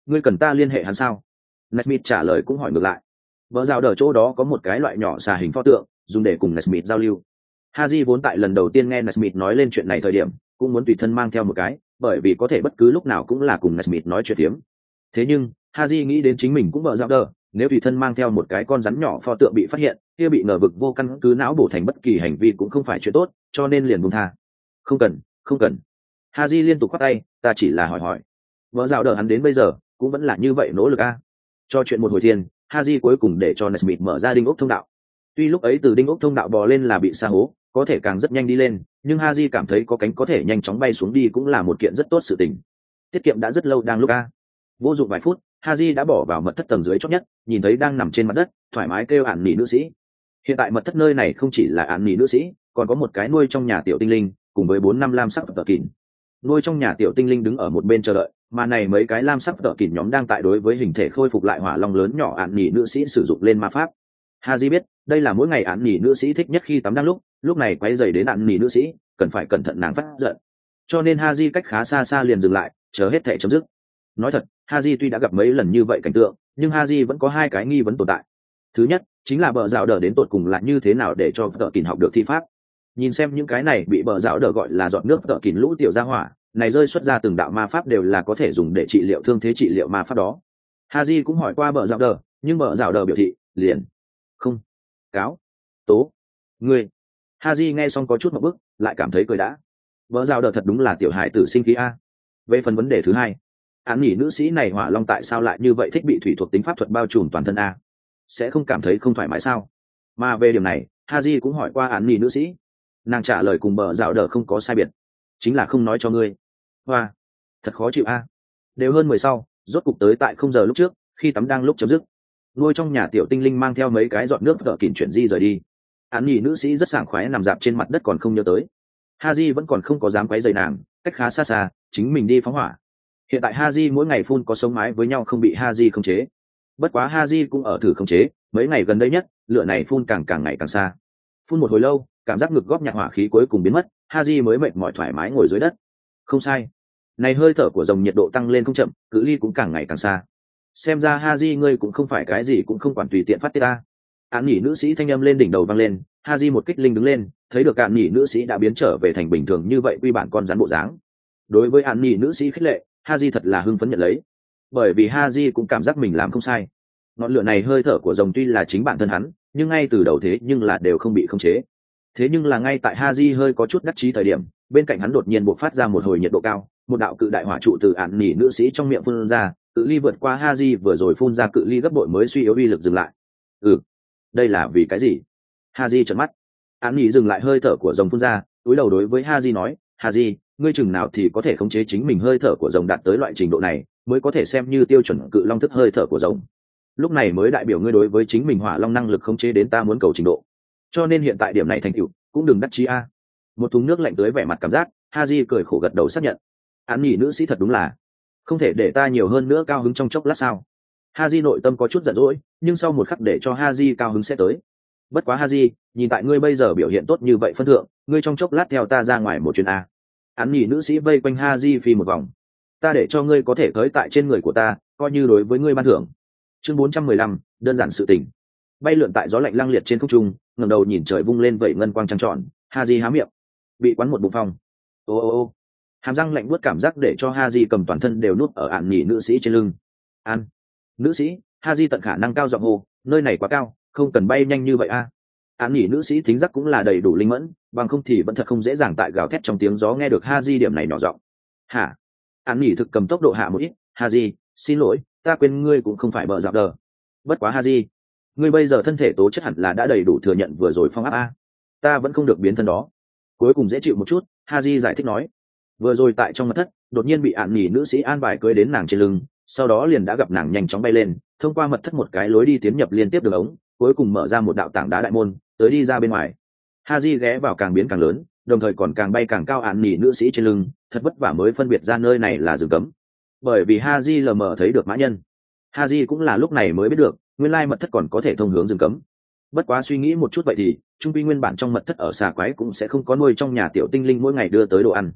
ngươi cần ta liên hệ hắn sao? Nesmith trả lời cũng hỏi ngược lại. Bờ rào đờ chỗ đó có một cái loại nhỏ xà hình pho tượng dùng để cùng Nesmith giao lưu. Haji vốn tại lần đầu tiên nghe Nesmith nói lên chuyện này thời điểm cũng muốn tùy thân mang theo một cái, bởi vì có thể bất cứ lúc nào cũng là cùng Nesmith nói chuyện tiếm. Thế nhưng Haji nghĩ đến chính mình cũng bờ rào đờ, nếu tùy thân mang theo một cái con rắn nhỏ pho tượng bị phát hiện, kia bị ngờ vực vô căn cứ não bổ thành bất kỳ hành vi cũng không phải chuyện tốt, cho nên liền buông tha. Không cần, không cần. Haji liên tục khoát tay, ta chỉ là hỏi hỏi. Bờ rào đờ hắn đến bây giờ cũng vẫn là như vậy nỗ lực a. Cho chuyện một hồi thiên, Haji cuối cùng để cho Nesmith mở ra đinh ốc thông đạo. Tuy lúc ấy từ đinh ốc thông đạo bò lên là bị sa hố, có thể càng rất nhanh đi lên, nhưng Haji cảm thấy có cánh có thể nhanh chóng bay xuống đi cũng là một kiện rất tốt sự tình. Tiết kiệm đã rất lâu đang lúc a. Vô dụng vài phút, Haji đã bỏ vào mật thất tầng dưới chót nhất, nhìn thấy đang nằm trên mặt đất, thoải mái kêu ản nỉ nữ sĩ. Hiện tại mật thất nơi này không chỉ là ản nỉ nữ sĩ, còn có một cái nuôi trong nhà tiểu tinh linh, cùng với bốn năm lam sắc tợ kỉn. Nuôi trong nhà tiểu tinh linh đứng ở một bên chờ đợi, mà này mấy cái lam sắc tợ kỉn nhóm đang tại đối với hình thể khôi phục lại hỏa long lớn nhỏ ản nỉ nữ sĩ sử dụng lên ma pháp. Haji biết, đây là mỗi ngày ản nỉ nữ sĩ thích nhất khi tắm đang lúc, lúc này quay giày đến ản nỉ nữ sĩ, cần phải cẩn thận nàng phát giận. Cho nên Haji cách khá xa xa liền dừng lại, chờ hết thể chấm dứt. Nói thật, Haji tuy đã gặp mấy lần như vậy cảnh tượng, nhưng Haji vẫn có hai cái nghi vấn tồn tại. Thứ nhất, chính là bờ rào đờ đến tột cùng là như thế nào để cho tợ kỉn học được thi pháp. Nhìn xem những cái này bị bờ rào đờ gọi là dọn nước tợ kỉn lũ tiểu gia hỏa, này rơi xuất ra từng đạo ma pháp đều là có thể dùng để trị liệu thương thế trị liệu ma pháp đó. Haji cũng hỏi qua bờ rào đờ, nhưng bờ rào đờ biểu thị liền không cáo tố ngươi. Haji nghe xong có chút một bức, lại cảm thấy cười đã. Bờ rào đờ thật đúng là tiểu hài tử sinh khí a. Về phần vấn đề thứ hai, án nhỉ nữ sĩ này hỏa long tại sao lại như vậy thích bị thủy thuộc tính pháp thuật bao trùm toàn thân a, sẽ không cảm thấy không thoải mái sao? Mà về điểm này Haji cũng hỏi qua án nhỉ nữ sĩ, nàng trả lời cùng bờ rào đờ không có sai biệt, chính là không nói cho ngươi. Hoa, thật khó chịu a. Đều hơn mười sau, rốt cục tới tại không giờ lúc trước, khi tắm đang lúc chấm dứt, nuôi trong nhà tiểu tinh linh mang theo mấy cái giọt nước tợ kỉn chuyển di rời đi. Án nhỉ nữ sĩ rất sảng khoái nằm dạp trên mặt đất còn không nhớ tới. Haji vẫn còn không có dám quấy rầy nàng, cách khá xa xa, chính mình đi phóng hỏa. Hiện tại Haji mỗi ngày phun có sống mái với nhau không bị Haji khống chế. Bất quá Haji cũng ở thử khống chế, mấy ngày gần đây nhất, lửa này phun càng càng ngày càng xa. Phun một hồi lâu, cảm giác ngực góp nhặt hỏa khí cuối cùng biến mất, Haji mới mệt mỏi thoải mái ngồi dưới đất. Không sai, này hơi thở của rồng nhiệt độ tăng lên không chậm, cự ly cũng càng ngày càng xa. Xem ra Haji ngươi cũng không phải cái gì cũng không quản tùy tiện phát tiết ta. Án nhỉ nữ sĩ thanh âm lên đỉnh đầu vang lên, Haji một kích linh đứng lên, thấy được án nhỉ nữ sĩ đã biến trở về thành bình thường như vậy quy bản con rắn bộ dáng. Đối với án nhỉ nữ sĩ khích lệ, Haji thật là hưng phấn nhận lấy, bởi vì Haji cũng cảm giác mình làm không sai. Ngọn lửa này hơi thở của rồng tuy là chính bản thân hắn, nhưng ngay từ đầu thế nhưng là đều không bị khống chế. Thế nhưng là ngay tại Haji hơi có chút đắc chí thời điểm, bên cạnh hắn đột nhiên bộc phát ra một hồi nhiệt độ cao, một đạo cự đại hỏa trụ từ án nhỉ nữ sĩ trong miệng phun ra, cự ly vượt qua Haji vừa rồi phun ra cự ly gấp bội mới suy yếu uy lực dừng lại. Ừ, đây là vì cái gì? Haji trợn mắt. Án nhỉ dừng lại hơi thở của rồng phun ra, cúi đầu đối với Haji nói, Haji, ngươi chừng nào thì có thể khống chế chính mình hơi thở của rồng đạt tới loại trình độ này, mới có thể xem như tiêu chuẩn cự long thức hơi thở của rồng. Lúc này mới đại biểu ngươi đối với chính mình hỏa long năng lực khống chế đến ta muốn cầu trình độ. Cho nên hiện tại điểm này thành tựu, cũng đừng đắc chí a. Một thùng nước lạnh tưới vẻ mặt cảm giác, Haji cười khổ gật đầu xác nhận. Án nhỉ nữ sĩ thật đúng là không thể để ta nhiều hơn nữa cao hứng trong chốc lát sao? Haji nội tâm có chút giận dỗi, nhưng sau một khắc để cho Haji cao hứng sẽ tới. Bất quá Haji, nhìn tại ngươi bây giờ biểu hiện tốt như vậy phân thượng, ngươi trong chốc lát theo ta ra ngoài một chuyến a. Án nhỉ nữ sĩ vây quanh Haji phi một vòng. Ta để cho ngươi có thể tới tại trên người của ta, coi như đối với ngươi ban thưởng. Chương bốn trăm mười lăm, đơn giản sự tình. Bay lượn tại gió lạnh lăng liệt trên không trung, ngẩng đầu nhìn trời vung lên vẩy ngân quang trăng tròn, Haji há miệng, bị quắn một bụng phong. Ô ô ô. Hàm răng lạnh buốt cảm giác để cho Haji cầm toàn thân đều nuốt ở án nhỉ nữ sĩ trên lưng. An, nữ sĩ, Haji tận khả năng cao giọng hô, nơi này quá cao, không cần bay nhanh như vậy a. Án nhỉ nữ sĩ thính giác cũng là đầy đủ linh mẫn, bằng không thì vẫn thật không dễ dàng tại gào thét trong tiếng gió nghe được Haji điểm này nhỏ giọng. Hả? Án nhỉ thực cầm tốc độ hạ một ít, Haji, xin lỗi, ta quên ngươi cũng không phải bợ dạo đờ. Bất quá Haji, ngươi bây giờ thân thể tố chất hẳn là đã đầy đủ thừa nhận vừa rồi phong áp a. Ta vẫn không được biến thân đó. Cuối cùng dễ chịu một chút, Haji giải thích nói. Vừa rồi tại trong mật thất, đột nhiên bị án nhỉ nữ sĩ an bài cưỡi đến nàng trên lưng, sau đó liền đã gặp nàng nhanh chóng bay lên, thông qua mật thất một cái lối đi tiến nhập liên tiếp đường ống, cuối cùng mở ra một đạo tảng đá đại môn, tới đi ra bên ngoài. Haji ghé vào càng biến càng lớn, đồng thời còn càng bay càng cao án nhỉ nữ sĩ trên lưng, thật vất vả mới phân biệt ra nơi này là rừng cấm. Bởi vì Haji lờ mờ thấy được mã nhân. Haji cũng là lúc này mới biết được, nguyên lai mật thất còn có thể thông hướng rừng cấm. Bất quá suy nghĩ một chút vậy thì, trung quy nguyên bản trong mật thất ở xà quái cũng sẽ không có nuôi trong nhà tiểu tinh linh mỗi ngày đưa tới đồ ăn.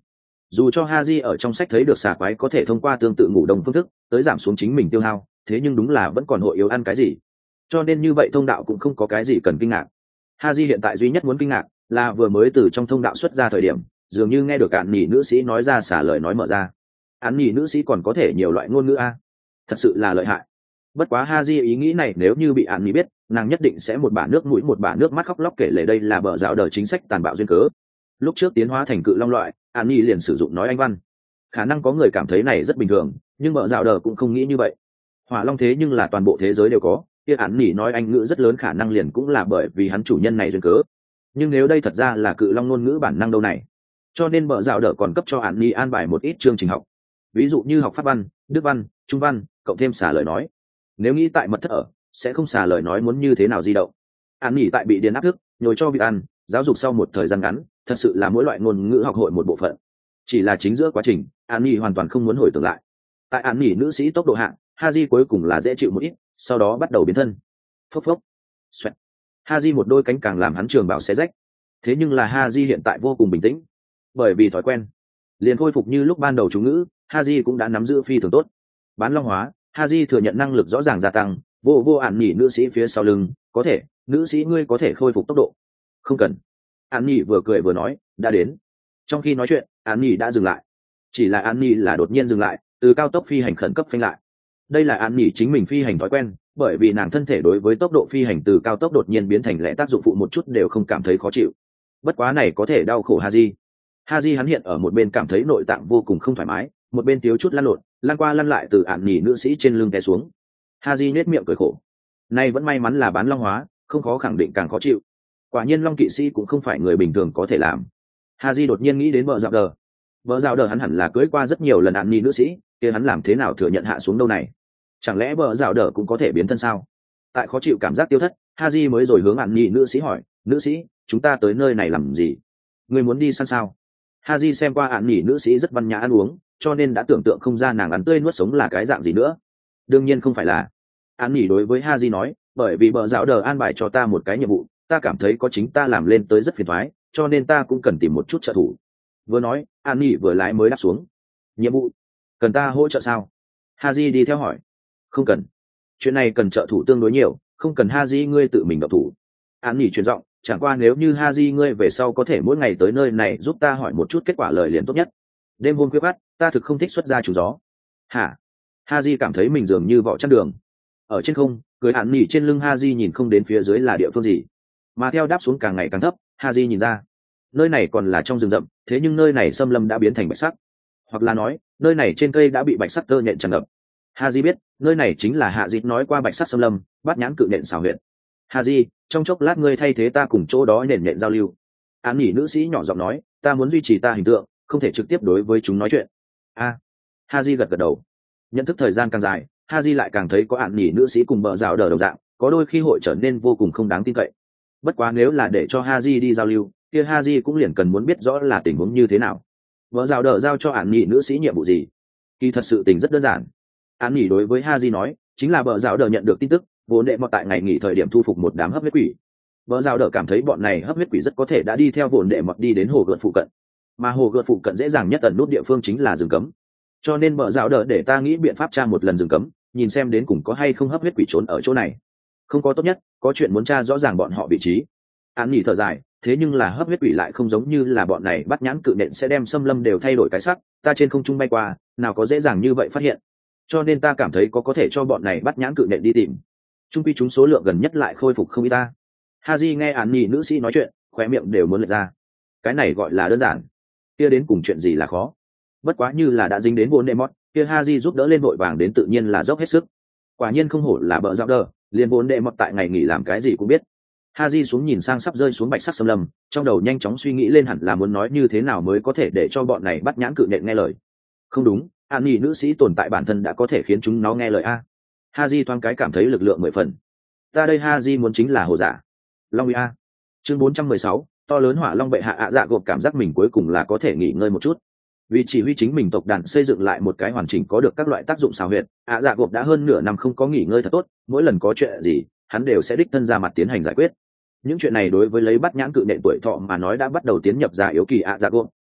Dù cho Haji ở trong sách thấy được xà quái có thể thông qua tương tự ngủ đông phương thức tới giảm xuống chính mình tiêu hao, thế nhưng đúng là vẫn còn hội yếu ăn cái gì, cho nên như vậy thông đạo cũng không có cái gì cần kinh ngạc. Haji hiện tại duy nhất muốn kinh ngạc là vừa mới từ trong thông đạo xuất ra thời điểm, dường như nghe được Án Nhỉ nữ sĩ nói ra xả lời nói mở ra. Án Nhỉ nữ sĩ còn có thể nhiều loại ngôn ngữ a, thật sự là lợi hại. Bất quá Haji ý nghĩ này nếu như bị Án Nhỉ biết, nàng nhất định sẽ một bả nước mũi một bả nước mắt khóc lóc kể lể đây là bợ dạo đời chính sách tàn bạo duyên cớ. Lúc trước tiến hóa thành cự long loại, Án Nhỉ liền sử dụng nói Anh văn. Khả năng có người cảm thấy này rất bình thường, nhưng bợ dạo đời cũng không nghĩ như vậy. Hỏa long thế nhưng là toàn bộ thế giới đều có, kia Án Nhỉ nói Anh ngữ rất lớn khả năng liền cũng là bởi vì hắn chủ nhân này duyên cớ. Nhưng nếu đây thật ra là cự long ngôn ngữ bản năng đâu này, cho nên bợ dạo đời còn cấp cho Án Nhỉ an bài một ít chương trình học, ví dụ như học pháp văn, đức văn, trung văn, cộng thêm xả lời nói. Nếu nghĩ tại mật thất ở, sẽ không xả lời nói muốn như thế nào di động. Án Nhỉ tại bị điền áp thức, nhồi cho việc ăn, giáo dục sau một thời gian ngắn, thật sự là mỗi loại ngôn ngữ học hội một bộ phận. Chỉ là chính giữa quá trình, Án Nhỉ hoàn toàn không muốn hồi tưởng lại. Tại Án Nhỉ nữ sĩ tốc độ hạng, Haji cuối cùng là dễ chịu một ít, sau đó bắt đầu biến thân. Phốc phốc. Xoẹt. Haji một đôi cánh càng làm hắn trường bảo xé rách. Thế nhưng là Haji hiện tại vô cùng bình tĩnh, bởi vì thói quen, liền khôi phục như lúc ban đầu chú ngữ. Haji cũng đã nắm giữ phi thường tốt. Bán long hóa, Haji thừa nhận năng lực rõ ràng gia tăng, vô vô Án Nhỉ nữ sĩ phía sau lưng, có thể, nữ sĩ ngươi có thể khôi phục tốc độ. Không cần. Án Nhỉ vừa cười vừa nói, đã đến. Trong khi nói chuyện, Án Nhỉ đã dừng lại. Chỉ là Án Nhỉ là đột nhiên dừng lại, từ cao tốc phi hành khẩn cấp phanh lại. Đây là Án Nhỉ chính mình phi hành thói quen, bởi vì nàng thân thể đối với tốc độ phi hành từ cao tốc đột nhiên biến thành lẽ tác dụng phụ một chút đều không cảm thấy khó chịu. Bất quá này có thể đau khổ Haji. Haji hắn hiện ở một bên cảm thấy nội tạng vô cùng không thoải mái, một bên thiếu chút lăn lộn, lăn qua lăn lại từ Án Nhỉ nữ sĩ trên lưng té xuống. Haji nhếch miệng cười khổ. Nay vẫn may mắn là bán long hóa, không khó khẳng định càng khó chịu. Quả nhiên long kỵ sĩ cũng không phải người bình thường có thể làm. Haji đột nhiên nghĩ đến vợ dạo đờ. Vợ dạo đờ hắn hẳn là cưới qua rất nhiều lần Án Nhỉ nữ sĩ, kia hắn làm thế nào thừa nhận hạ xuống đâu này? Chẳng lẽ vợ dạo đờ cũng có thể biến thân sao? Tại khó chịu cảm giác tiêu thất, Haji mới rồi hướng Án Nhỉ nữ sĩ hỏi, nữ sĩ, chúng ta tới nơi này làm gì? Người muốn đi săn sao? Haji xem qua Án Nhỉ nữ sĩ rất văn nhã ăn uống, cho nên đã tưởng tượng không ra nàng ăn tươi nuốt sống là cái dạng gì nữa. Đương nhiên không phải là. Án Nhỉ đối với Haji nói, bởi vì bờ dạo đờ an bài cho ta một cái nhiệm vụ, ta cảm thấy có chính ta làm lên tới rất phiền toái, cho nên ta cũng cần tìm một chút trợ thủ. Vừa nói, Án Nhỉ vừa lái mới đáp xuống. Nhiệm vụ? Cần ta hỗ trợ sao? Haji đi theo hỏi. Không cần. Chuyện này cần trợ thủ tương đối nhiều, không cần Haji ngươi tự mình động thủ. Án Nhỉ truyền giọng, chẳng qua nếu như Haji ngươi về sau có thể mỗi ngày tới nơi này giúp ta hỏi một chút kết quả lời liền tốt nhất. Đêm hôm khuya khoắt, ta thực không thích xuất ra trùng gió. Hả? Haji cảm thấy mình dường như vọ chăn đường. Ở trên không, cười Án Nhỉ trên lưng Haji nhìn không đến phía dưới là địa phương gì, mà theo đáp xuống càng ngày càng thấp, Haji nhìn ra, nơi này còn là trong rừng rậm, thế nhưng nơi này xâm lâm đã biến thành bạch sắc, hoặc là nói, nơi này trên cây đã bị bạch sắc tơ nhện tràn ngập. Haji biết, nơi này chính là Hạ Dịch nói qua bạch sắc xâm lâm, bát nhãn cự nhện xảo huyệt. Haji, trong chốc lát ngươi thay thế ta cùng chỗ đó nền nhện giao lưu. Án Nhỉ nữ sĩ nhỏ giọng nói, ta muốn duy trì ta hình tượng, không thể trực tiếp đối với chúng nói chuyện. A. À, Haji gật gật đầu. Nhận thức thời gian càng dài, Haji lại càng thấy có Án Nhỉ nữ sĩ cùng bợ dạo đờ đồng dạng, có đôi khi hội trở nên vô cùng không đáng tin cậy. Bất quá nếu là để cho Haji đi giao lưu, kia Haji cũng liền cần muốn biết rõ là tình huống như thế nào. Bợ dạo đờ giao cho Án Nhỉ nữ sĩ nhiệm vụ gì? Kỳ thật sự tình rất đơn giản. Án Nhỉ đối với Haji nói, chính là bợ dạo đờ nhận được tin tức, vốn đệ mọt tại ngày nghỉ thời điểm thu phục một đám hấp huyết quỷ. Bợ dạo đờ cảm thấy bọn này hấp huyết quỷ rất có thể đã đi theo vốn đệ mọt đi đến hồ gợt phụ cận, mà hồ gợt phụ cận dễ dàng nhất ẩn nút địa phương chính là rừng cấm. Cho nên bợ dạo đờ để ta nghĩ biện pháp tra một lần rừng cấm, nhìn xem đến cùng có hay không hấp huyết quỷ trốn ở chỗ này. Không có tốt nhất, có chuyện muốn tra rõ ràng bọn họ vị trí. Án Nhỉ thở dài, thế nhưng là hấp huyết quỷ lại không giống như là bọn này bắt nhãn cự nện sẽ đem xâm lâm đều thay đổi cái sắc, ta trên không trung bay qua, nào có dễ dàng như vậy phát hiện. Cho nên ta cảm thấy có có thể cho bọn này bắt nhãn cự nện đi tìm. Trung quy chúng số lượng gần nhất lại khôi phục không ít ta. Haji nghe Án Nhỉ nữ sĩ nói chuyện, khóe miệng đều muốn lệch ra. Cái này gọi là đơn giản, kia đến cùng chuyện gì là khó. Bất quá như là đã dính đến vốn đệ mót, kia Haji giúp đỡ lên vội vàng đến tự nhiên là dốc hết sức. Quả nhiên không hổ là bợ dạo đờ, liền vốn đệ mót tại ngày nghỉ làm cái gì cũng biết. Haji xuống nhìn sang sắp rơi xuống bạch sắc xâm lâm, trong đầu nhanh chóng suy nghĩ lên hẳn là muốn nói như thế nào mới có thể để cho bọn này bắt nhãn cự nện nghe lời. Không đúng, Án Nhỉ nữ sĩ tồn tại bản thân đã có thể khiến chúng nó nghe lời a. Haji thoáng cái cảm thấy lực lượng mười phần. Ta đây Haji muốn chính là hồ giả. Long uy a. Chương bốn trăm mười sáu, to lớn hỏa long bệ hạ ạ dạ gộp cảm giác mình cuối cùng là có thể nghỉ ngơi một chút. Vì chỉ huy chính mình tộc đàn xây dựng lại một cái hoàn chỉnh có được các loại tác dụng xào huyệt, ạ dạ gộp đã hơn nửa năm không có nghỉ ngơi thật tốt, mỗi lần có chuyện gì, hắn đều sẽ đích thân ra mặt tiến hành giải quyết. Những chuyện này đối với lấy bắt nhãn cự nện tuổi thọ mà nói đã bắt đầu tiến nhập già yếu kỳ ạ dạ gộp,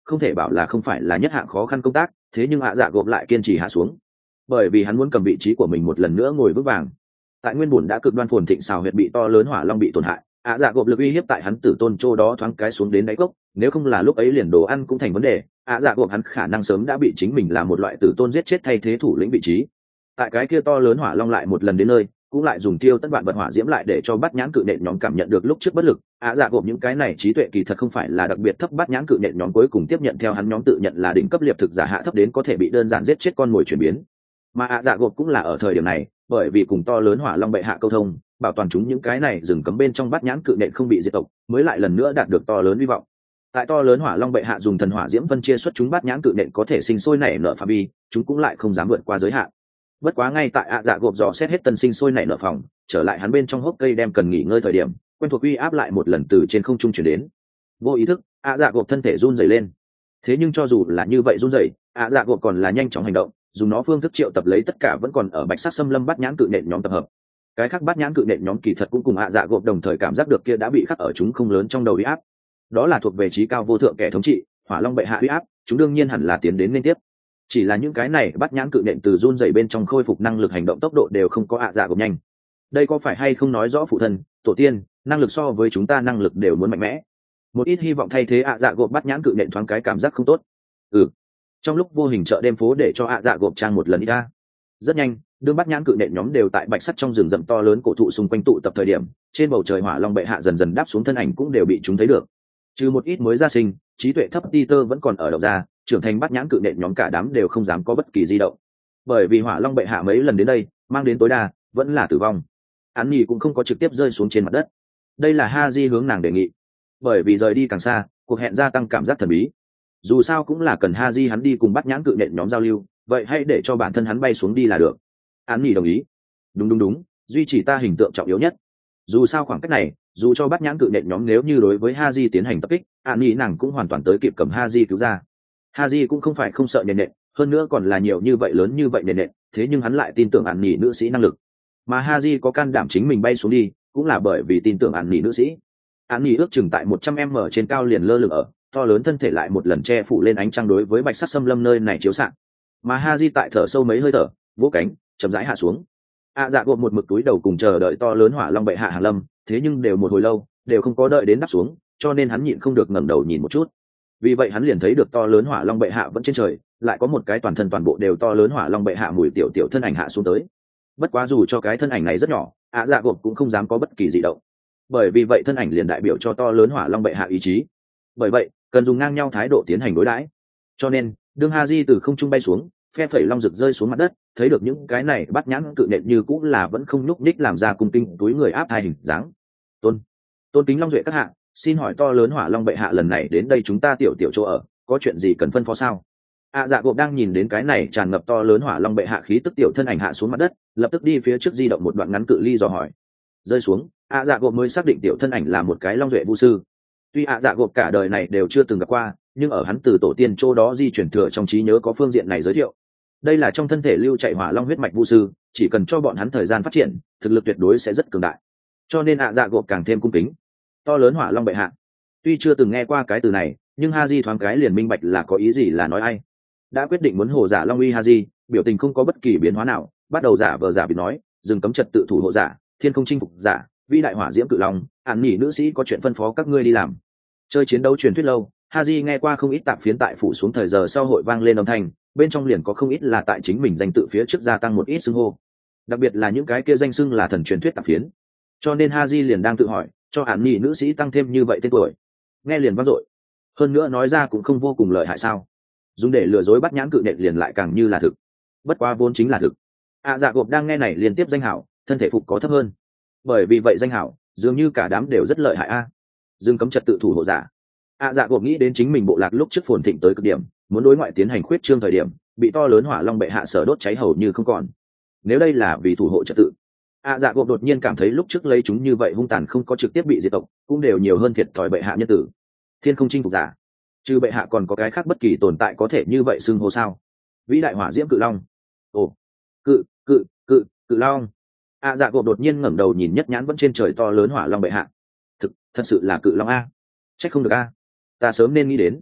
không thể bảo là không phải là nhất hạng khó khăn công tác, thế nhưng ạ dạ gộp lại kiên trì hạ xuống, bởi vì hắn muốn cầm vị trí của mình một lần nữa ngồi vững vàng. Tại nguyên bùn đã cực đoan phồn thịnh xào huyệt bị to lớn hỏa long bị tổn hại, ạ dạ gộp lực uy hiếp tại hắn tử tôn châu đó thoáng cái xuống đến đáy cốc, nếu không là lúc ấy liền đồ ăn cũng thành vấn đề, ạ dạ gộp hắn khả năng sớm đã bị chính mình là một loại tử tôn giết chết thay thế thủ lĩnh vị trí. Tại cái kia to lớn hỏa long lại một lần đến nơi, cũng lại dùng tiêu tất vạn vật hỏa diễm lại để cho bát nhãn cự nện nhóm cảm nhận được lúc trước bất lực. ạ dạ gộp những cái này trí tuệ kỳ thật không phải là đặc biệt thấp, bát nhãn cự nện nhóm cuối cùng tiếp nhận theo hắn nhóm tự nhận là đỉnh cấp liệp thực giả hạ thấp đến có thể bị đơn giản giết chết con mồi chuyển biến. Mà ạ dạ gộp cũng là ở thời điểm này, bởi vì cùng to lớn hỏa long bệ hạ câu thông, bảo toàn chúng những cái này rừng cấm bên trong bát nhãn cự nện không bị diệt tộc, mới lại lần nữa đạt được to lớn hy vọng. Tại to lớn hỏa long bệ hạ dùng thần hỏa diễm phân chia xuất chúng bát nhãn cự nện có thể sinh sôi nảy nở phạm vi, chúng cũng lại không dám vượt qua giới hạn. Bất quá ngay tại ạ dạ gộp dò xét hết tân sinh sôi nảy nở phòng, trở lại hắn bên trong hốc cây đem cần nghỉ ngơi thời điểm, quen thuộc uy áp lại một lần từ trên không trung chuyển đến. Vô ý thức, ạ dạ gộp thân thể run rẩy lên. Thế nhưng cho dù là như vậy run rẩy, ạ dạ gộp còn là nhanh chóng hành động, dùng nó phương thức triệu tập lấy tất cả vẫn còn ở bạch sắc xâm lâm bát nhãn cự nện nhóm tập hợp. Cái khác bát nhãn cự nện nhóm kỳ thật cũng cùng ạ dạ gộp đồng thời cảm giác được kia đã bị khắc ở chúng không lớn trong đầu uy áp. Đó là thuộc về trí cao vô thượng kẻ thống trị, hỏa long bệ hạ uy áp, chúng đương nhiên hẳn là tiến đến liên tiếp. Chỉ là những cái này bát nhãn cự nện từ run rẩy bên trong khôi phục năng lực hành động tốc độ đều không có ạ dạ gộp nhanh. Đây có phải hay không nói rõ phụ thân, tổ tiên, năng lực so với chúng ta năng lực đều muốn mạnh mẽ. Một ít hy vọng thay thế ạ dạ gộp bát nhãn cự nện thoáng cái cảm giác không tốt. Ừ. Trong lúc vô hình chợ đêm phố để cho ạ dạ gộp trang một lần đi ra. Rất nhanh, đương bát nhãn cự nện nhóm đều tại bạch sắt trong rừng rậm to lớn cổ thụ xung quanh tụ tập thời điểm, trên bầu trời hỏa long bệ hạ dần dần đáp xuống, thân ảnh cũng đều bị chúng thấy được. Trừ một ít mới ra sinh, trí tuệ thấp Peter vẫn còn ở động ra, trưởng thành bát nhãn cự nện nhóm cả đám đều không dám có bất kỳ di động. Bởi vì hỏa long bệ hạ mấy lần đến đây, mang đến tối đa vẫn là tử vong. Án nhì cũng không có trực tiếp rơi xuống trên mặt đất. Đây là Haji hướng nàng đề nghị. Bởi vì rời đi càng xa, cuộc hẹn gia tăng cảm giác thần bí. Dù sao cũng là cần Haji hắn đi cùng bát nhãn cự nện nhóm giao lưu, vậy hãy để cho bản thân hắn bay xuống đi là được. Án nhì đồng ý. Đúng đúng đúng, duy trì ta hình tượng trọng yếu nhất. Dù sao khoảng cách này, dù cho bát nhãn cự nện nhóm nếu như đối với Haji tiến hành tập kích, án nhì nàng cũng hoàn toàn tới kịp cầm Haji cứu ra. Haji cũng không phải không sợ nện nện, hơn nữa còn là nhiều như vậy lớn như vậy nện nện, thế nhưng hắn lại tin tưởng án nhì nữ sĩ năng lực. Mà Haji có can đảm chính mình bay xuống đi, cũng là bởi vì tin tưởng án nhì nữ sĩ. Án nhì ước chừng tại một trăm mét trên cao liền lơ lửng ở, to lớn thân thể lại một lần che phủ lên ánh trăng đối với bạch sắc xâm lâm nơi này chiếu xạ. Mà Haji tại thở sâu mấy hơi thở, vỗ cánh, chậm rãi hạ xuống. ạ dạ gộp một mực túi đầu cùng chờ đợi to lớn hỏa long bệ hạ hàng lâm, thế nhưng đều một hồi lâu, đều không có đợi đến đáp xuống, cho nên hắn nhịn không được ngẩng đầu nhìn một chút. Vì vậy hắn liền thấy được to lớn hỏa long bệ hạ vẫn trên trời, lại có một cái toàn thân toàn bộ đều to lớn hỏa long bệ hạ mùi tiểu tiểu thân ảnh hạ xuống tới. Bất quá dù cho cái thân ảnh này rất nhỏ, ạ dạ gộp cũng không dám có bất kỳ dị động, bởi vì vậy thân ảnh liền đại biểu cho to lớn hỏa long bệ hạ ý chí. Bởi vậy cần dùng ngang nhau thái độ tiến hành đối đãi. Cho nên đương Haji từ không trung bay xuống, phe phẩy long rực rơi xuống mặt đất, thấy được những cái này bắt nhãn cự nện như cũng là vẫn không nhúc nhích làm ra cung kinh túi người áp hai hình dáng. Tôn, tôn kính long duệ các hạ, xin hỏi to lớn hỏa long bệ hạ lần này đến đây chúng ta tiểu tiểu chỗ ở, có chuyện gì cần phân phó sao? ạ dạ gộp đang nhìn đến cái này tràn ngập to lớn hỏa long bệ hạ khí tức tiểu thân ảnh hạ xuống mặt đất, lập tức đi phía trước di động một đoạn ngắn cự ly dò hỏi. Rơi xuống, ạ dạ gộp mới xác định tiểu thân ảnh là một cái long duệ vu sư. Tuy ạ dạ gộp cả đời này đều chưa từng gặp qua, nhưng ở hắn từ tổ tiên chỗ đó di chuyển thừa trong trí nhớ có phương diện này giới thiệu. Đây là trong thân thể lưu chạy hỏa long huyết mạch vu sư, chỉ cần cho bọn hắn thời gian phát triển, thực lực tuyệt đối sẽ rất cường đại. Cho nên ạ dạ gộp càng thêm cung kính. To lớn hỏa long bệ hạ. Tuy chưa từng nghe qua cái từ này, nhưng Haji thoáng cái liền minh bạch là có ý gì là nói ai. Đã quyết định muốn hồ giả long uy Haji, biểu tình không có bất kỳ biến hóa nào, bắt đầu giả vờ giả bị nói, dừng cấm trật tự thủ hộ giả, thiên không chinh phục giả, vĩ đại hỏa diễm cự long, án nhỉ nữ sĩ có chuyện phân phó các ngươi đi làm. Chơi chiến đấu truyền thuyết lâu, Haji nghe qua không ít tạp phiến tại phủ xuống thời giờ sau hội vang lên âm thanh, bên trong liền có không ít là tại chính mình danh tự phía trước gia tăng một ít xưng hô, đặc biệt là những cái kia danh xưng là thần truyền thuyết tạp phiến. Cho nên Haji liền đang tự hỏi, cho án nhỉ nữ sĩ tăng thêm như vậy tên tuổi, nghe liền vang dội. Hơn nữa nói ra cũng không vô cùng lợi hại sao? Dùng để lừa dối bắt nhãn cự nện liền lại càng như là thực. Bất quá vốn chính là thực. ạ dạ gộp đang nghe này liên tiếp danh hảo, thân thể phục có thấp hơn. Bởi vì vậy danh hảo dường như cả đám đều rất lợi hại a. À. Dương cấm trật tự thủ hộ giả. ạ dạ gộp nghĩ đến chính mình bộ lạc lúc trước phồn thịnh tới cực điểm, muốn đối ngoại tiến hành khuyết trương thời điểm, bị to lớn hỏa long bệ hạ sở đốt cháy hầu như không còn. Nếu đây là vì thủ hộ trật tự, ạ dạ gộp đột nhiên cảm thấy lúc trước lấy chúng như vậy hung tàn không có trực tiếp bị diệt tộc, cũng đều nhiều hơn thiệt thòi bệ hạ nhân tử. Thiên không chinh phục giả. Trừ bệ hạ còn có cái khác bất kỳ tồn tại có thể như vậy xưng hô sao? Vĩ đại hỏa diễm cự long. Ồ, cự cự cự cự long. ạ dạ gộp đột nhiên ngẩng đầu nhìn nhất nhãn vẫn trên trời to lớn hỏa long bệ hạ. Thực thật sự là cự long a. Trách không được a. Ta sớm nên nghĩ đến.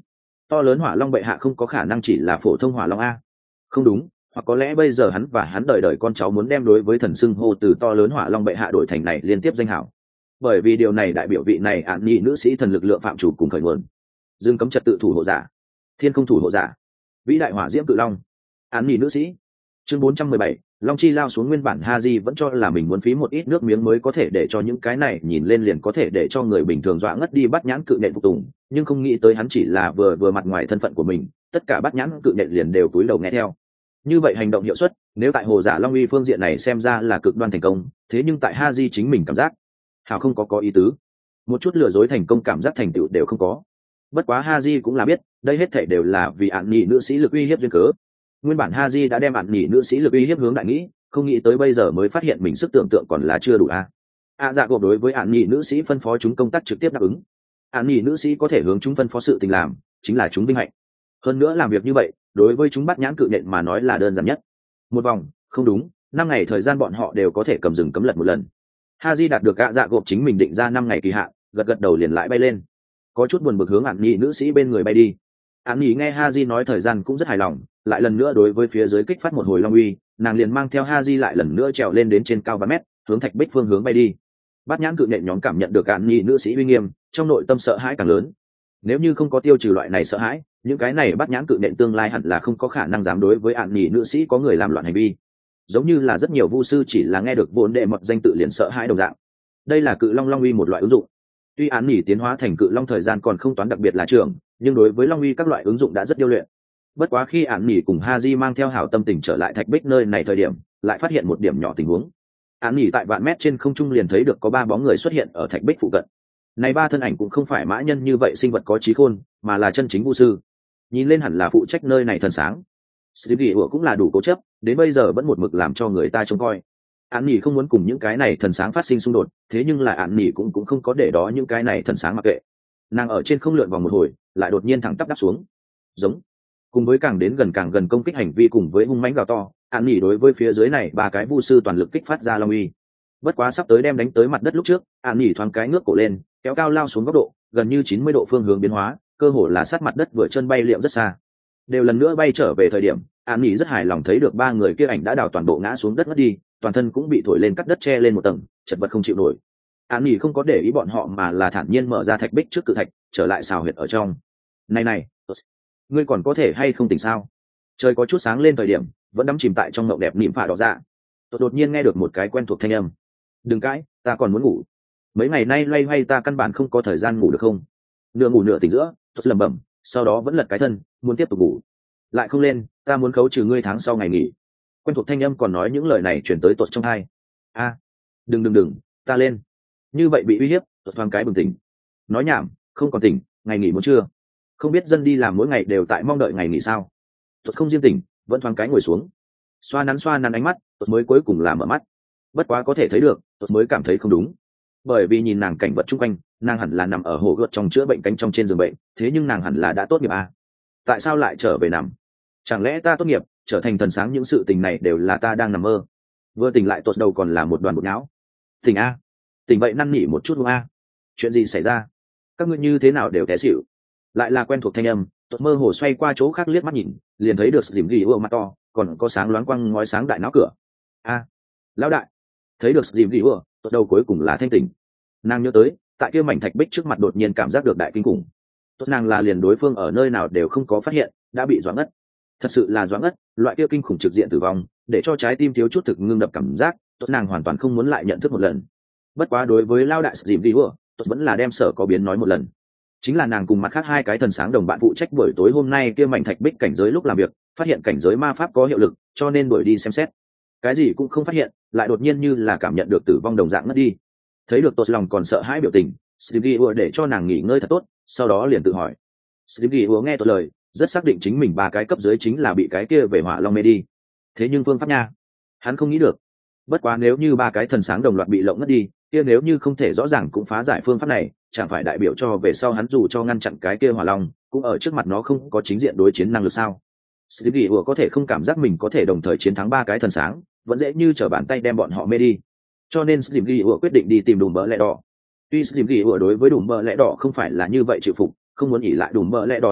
To lớn hỏa long bệ hạ không có khả năng chỉ là phổ thông hỏa long a. Không đúng, hoặc có lẽ bây giờ hắn và hắn đợi đợi con cháu muốn đem đối với thần xưng hô từ to lớn hỏa long bệ hạ đổi thành này liên tiếp danh hảo, bởi vì điều này đại biểu vị này ạn nhị nữ sĩ thần lực lượng phạm chủ cùng khởi nguồn. Dương cấm trật tự thủ hộ giả, thiên không thủ hộ giả, vĩ đại hỏa diễm cự long, ạn nhị nữ sĩ. Chương bốn trăm mười bảy, long chi lao xuống. Nguyên bản Haji vẫn cho là mình muốn phí một ít nước miếng mới có thể để cho những cái này nhìn lên liền có thể để cho người bình thường dọa ngất đi bắt nhãn cự nện phục tùng, nhưng không nghĩ tới hắn chỉ là vừa vừa mặt ngoài thân phận của mình, tất cả bắt nhãn cự nện liền đều cúi đầu nghe theo. Như vậy hành động hiệu suất, nếu tại hồ giả long uy phương diện này xem ra là cực đoan thành công, thế nhưng tại Haji chính mình cảm giác hào không có có ý tứ, một chút lừa dối thành công cảm giác thành tựu đều không có. Bất quá Haji cũng là biết, đây hết thảy đều là vì ạn nhị nữ sĩ lực uy hiếp duyên cớ. Nguyên bản Haji đã đem ạn nhị nữ sĩ lực uy hiếp hướng đại nghĩ, không nghĩ tới bây giờ mới phát hiện mình sức tưởng tượng còn là chưa đủ a. A dạ gộp đối với ạn nhị nữ sĩ phân phó chúng công tác trực tiếp đáp ứng. Ạn nhị nữ sĩ có thể hướng chúng phân phó sự tình làm, chính là chúng vinh hạnh. Hơn nữa làm việc như vậy, đối với chúng bắt nhãn cự nện mà nói là đơn giản nhất. Một vòng, không đúng, năm ngày thời gian bọn họ đều có thể cầm rừng cấm lật một lần. Haji đạt được A dạ gộp chính mình định ra năm ngày kỳ hạn, gật gật đầu liền lại bay lên, có chút buồn bực hướng ạn nhị nữ sĩ bên người bay đi. Ạn nhị nghe Haji nói thời gian cũng rất hài lòng, lại lần nữa đối với phía dưới kích phát một hồi long uy, nàng liền mang theo Haji lại lần nữa trèo lên đến trên cao vài mét, hướng thạch bích phương hướng bay đi. Bát nhãn cự nện nhóm cảm nhận được ạn nhị nữ sĩ uy nghiêm, trong nội tâm sợ hãi càng lớn. Nếu như không có tiêu trừ loại này sợ hãi, những cái này bát nhãn cự nện tương lai hẳn là không có khả năng dám đối với ạn nhị nữ sĩ có người làm loạn hành vi. Giống như là rất nhiều vu sư chỉ là nghe được vốn đệ mật danh tự liền sợ hãi đồng dạng. Đây là cự long long uy một loại ứng dụng. Tuy ạn nhị tiến hóa thành cự long thời gian còn không toán đặc biệt là trường, nhưng đối với long uy các loại ứng dụng đã rất điêu luyện. Bất quá khi ạn nhị cùng Haji mang theo hảo tâm tình trở lại thạch bích nơi này thời điểm, lại phát hiện một điểm nhỏ tình huống. Ạn nhị tại vạn mét trên không trung liền thấy được có ba bóng người xuất hiện ở thạch bích phụ cận. Này ba thân ảnh cũng không phải mã nhân như vậy sinh vật có trí khôn, mà là chân chính vu sư. Nhìn lên hẳn là phụ trách nơi này thần sáng. Stevie ủa cũng là đủ cố chấp, đến bây giờ vẫn một mực làm cho người ta trông coi. Ạn nhị không muốn cùng những cái này thần sáng phát sinh xung đột, thế nhưng là ạn nhị cũng cũng không có để đó những cái này thần sáng mặc kệ. Nàng ở trên không lượn vòng một hồi, lại đột nhiên thẳng tắp đáp xuống. Giống. Cùng với càng đến gần càng gần công kích hành vi cùng với hung mãnh gào to, ạn nhị đối với phía dưới này ba cái vu sư toàn lực kích phát ra long uy. Bất quá sắp tới đem đánh tới mặt đất lúc trước, ạn nhị thoáng cái ngước cổ lên, kéo cao lao xuống góc độ, gần như chín mươi độ phương hướng biến hóa, cơ hồ là sát mặt đất vừa chân bay liệm rất xa. Đều lần nữa bay trở về thời điểm, ạn nhị rất hài lòng thấy được ba người kia ảnh đã đào toàn bộ ngã xuống đất mất đi, toàn thân cũng bị thổi lên cắt đất che lên một tầng, chật vật không chịu nổi. Ạn nhị không có để ý bọn họ mà là thản nhiên mở ra thạch bích trước cự thạch, trở lại xào huyệt ở trong. Này này, ngươi còn có thể hay không tỉnh sao? Trời có chút sáng lên thời điểm, vẫn đắm chìm tại trong mộng đẹp nịm phả đỏ dạ. Tôi đột nhiên nghe được một cái quen thuộc thanh âm. Đừng cãi, ta còn muốn ngủ. Mấy ngày nay loay hoay ta căn bản không có thời gian ngủ được không? Nửa ngủ nửa tỉnh giữa, tôi lẩm bẩm, sau đó vẫn lật cái thân, muốn tiếp tục ngủ. Lại không lên, ta muốn khấu trừ ngươi tháng sau ngày nghỉ. Quen thuộc thanh âm còn nói những lời này chuyển tới tột trong hai. A, đừng đừng đừng, ta lên. Như vậy bị uy hiếp, tột thoáng cái bừng tỉnh. Nói nhảm, không còn tỉnh, ngày nghỉ muốn chưa? Không biết dân đi làm mỗi ngày đều tại mong đợi ngày nghỉ sao? Tột không riêng tỉnh, vẫn thoáng cái ngồi xuống, xoa nắn xoa nắn ánh mắt, tột mới cuối cùng là mở mắt. Bất quá có thể thấy được, tột mới cảm thấy không đúng, bởi vì nhìn nàng cảnh vật chung quanh, nàng hẳn là nằm ở hồ gợt trong chữa bệnh cánh trong trên giường bệnh, thế nhưng nàng hẳn là đã tốt nghiệp à? Tại sao lại trở về nằm? Chẳng lẽ ta tốt nghiệp, trở thành thần sáng những sự tình này đều là ta đang nằm mơ? Vừa tỉnh lại tột đầu còn là một đoàn bột nhão. Tỉnh a, tỉnh vậy năn nỉ một chút luôn a. Chuyện gì xảy ra? Các ngươi như thế nào đều té xỉu? Lại là quen thuộc thanh âm, tột mơ hồ xoay qua chỗ khác liếc mắt nhìn, liền thấy được dìm ghi ưa mặt to, còn có sáng loáng quăng ngói sáng đại não cửa. A, lão đại. Thấy được dìm ghi ưa, tột đầu cuối cùng là thanh tỉnh. Nàng nhớ tới, tại kia mảnh thạch bích trước mặt đột nhiên cảm giác được đại kinh khủng. Tốt nàng là liền đối phương ở nơi nào đều không có phát hiện, đã bị doãn ngất. Thật sự là doãn ngất, loại kia kinh khủng trực diện tử vong, để cho trái tim thiếu chút thực ngưng đập cảm giác, tốt nàng hoàn toàn không muốn lại nhận thức một lần. Bất quá đối với lao đại dìm ghi ưa, tốt vẫn là đem sở có biến nói một lần. Chính là nàng cùng mặt khác hai cái thần sáng đồng bạn phụ trách buổi tối hôm nay kia mảnh thạch bích cảnh giới lúc làm việc, phát hiện cảnh giới ma pháp có hiệu lực, cho nên đuổi đi xem xét. Cái gì cũng không phát hiện, lại đột nhiên như là cảm nhận được tử vong đồng dạng ngất đi. Thấy được tốt lòng còn sợ hãi biểu tình, Stevie ùa để cho nàng nghỉ ngơi thật tốt, sau đó liền tự hỏi. Stevie ùa nghe tốt lời, rất xác định chính mình ba cái cấp dưới chính là bị cái kia về hỏa long mê đi. Thế nhưng phương pháp nha, hắn không nghĩ được. Bất quá nếu như ba cái thần sáng đồng loạt bị lộng ngất đi, kia nếu như không thể rõ ràng cũng phá giải phương pháp này, chẳng phải đại biểu cho về sau hắn dù cho ngăn chặn cái kia hỏa long, cũng ở trước mặt nó không có chính diện đối chiến năng lực sao? Stevie ùa có thể không cảm giác mình có thể đồng thời chiến thắng ba cái thần sáng, vẫn dễ như trở bàn tay đem bọn họ mê đi. Cho nên Stevie ùa quyết định đi tìm đùm bỡ lẽ đỏ. Tuy Stevie ùa đối với đùm bỡ lẽ đỏ không phải là như vậy chịu phục, không muốn ỉ lại đùm bỡ lẽ đỏ năng lực,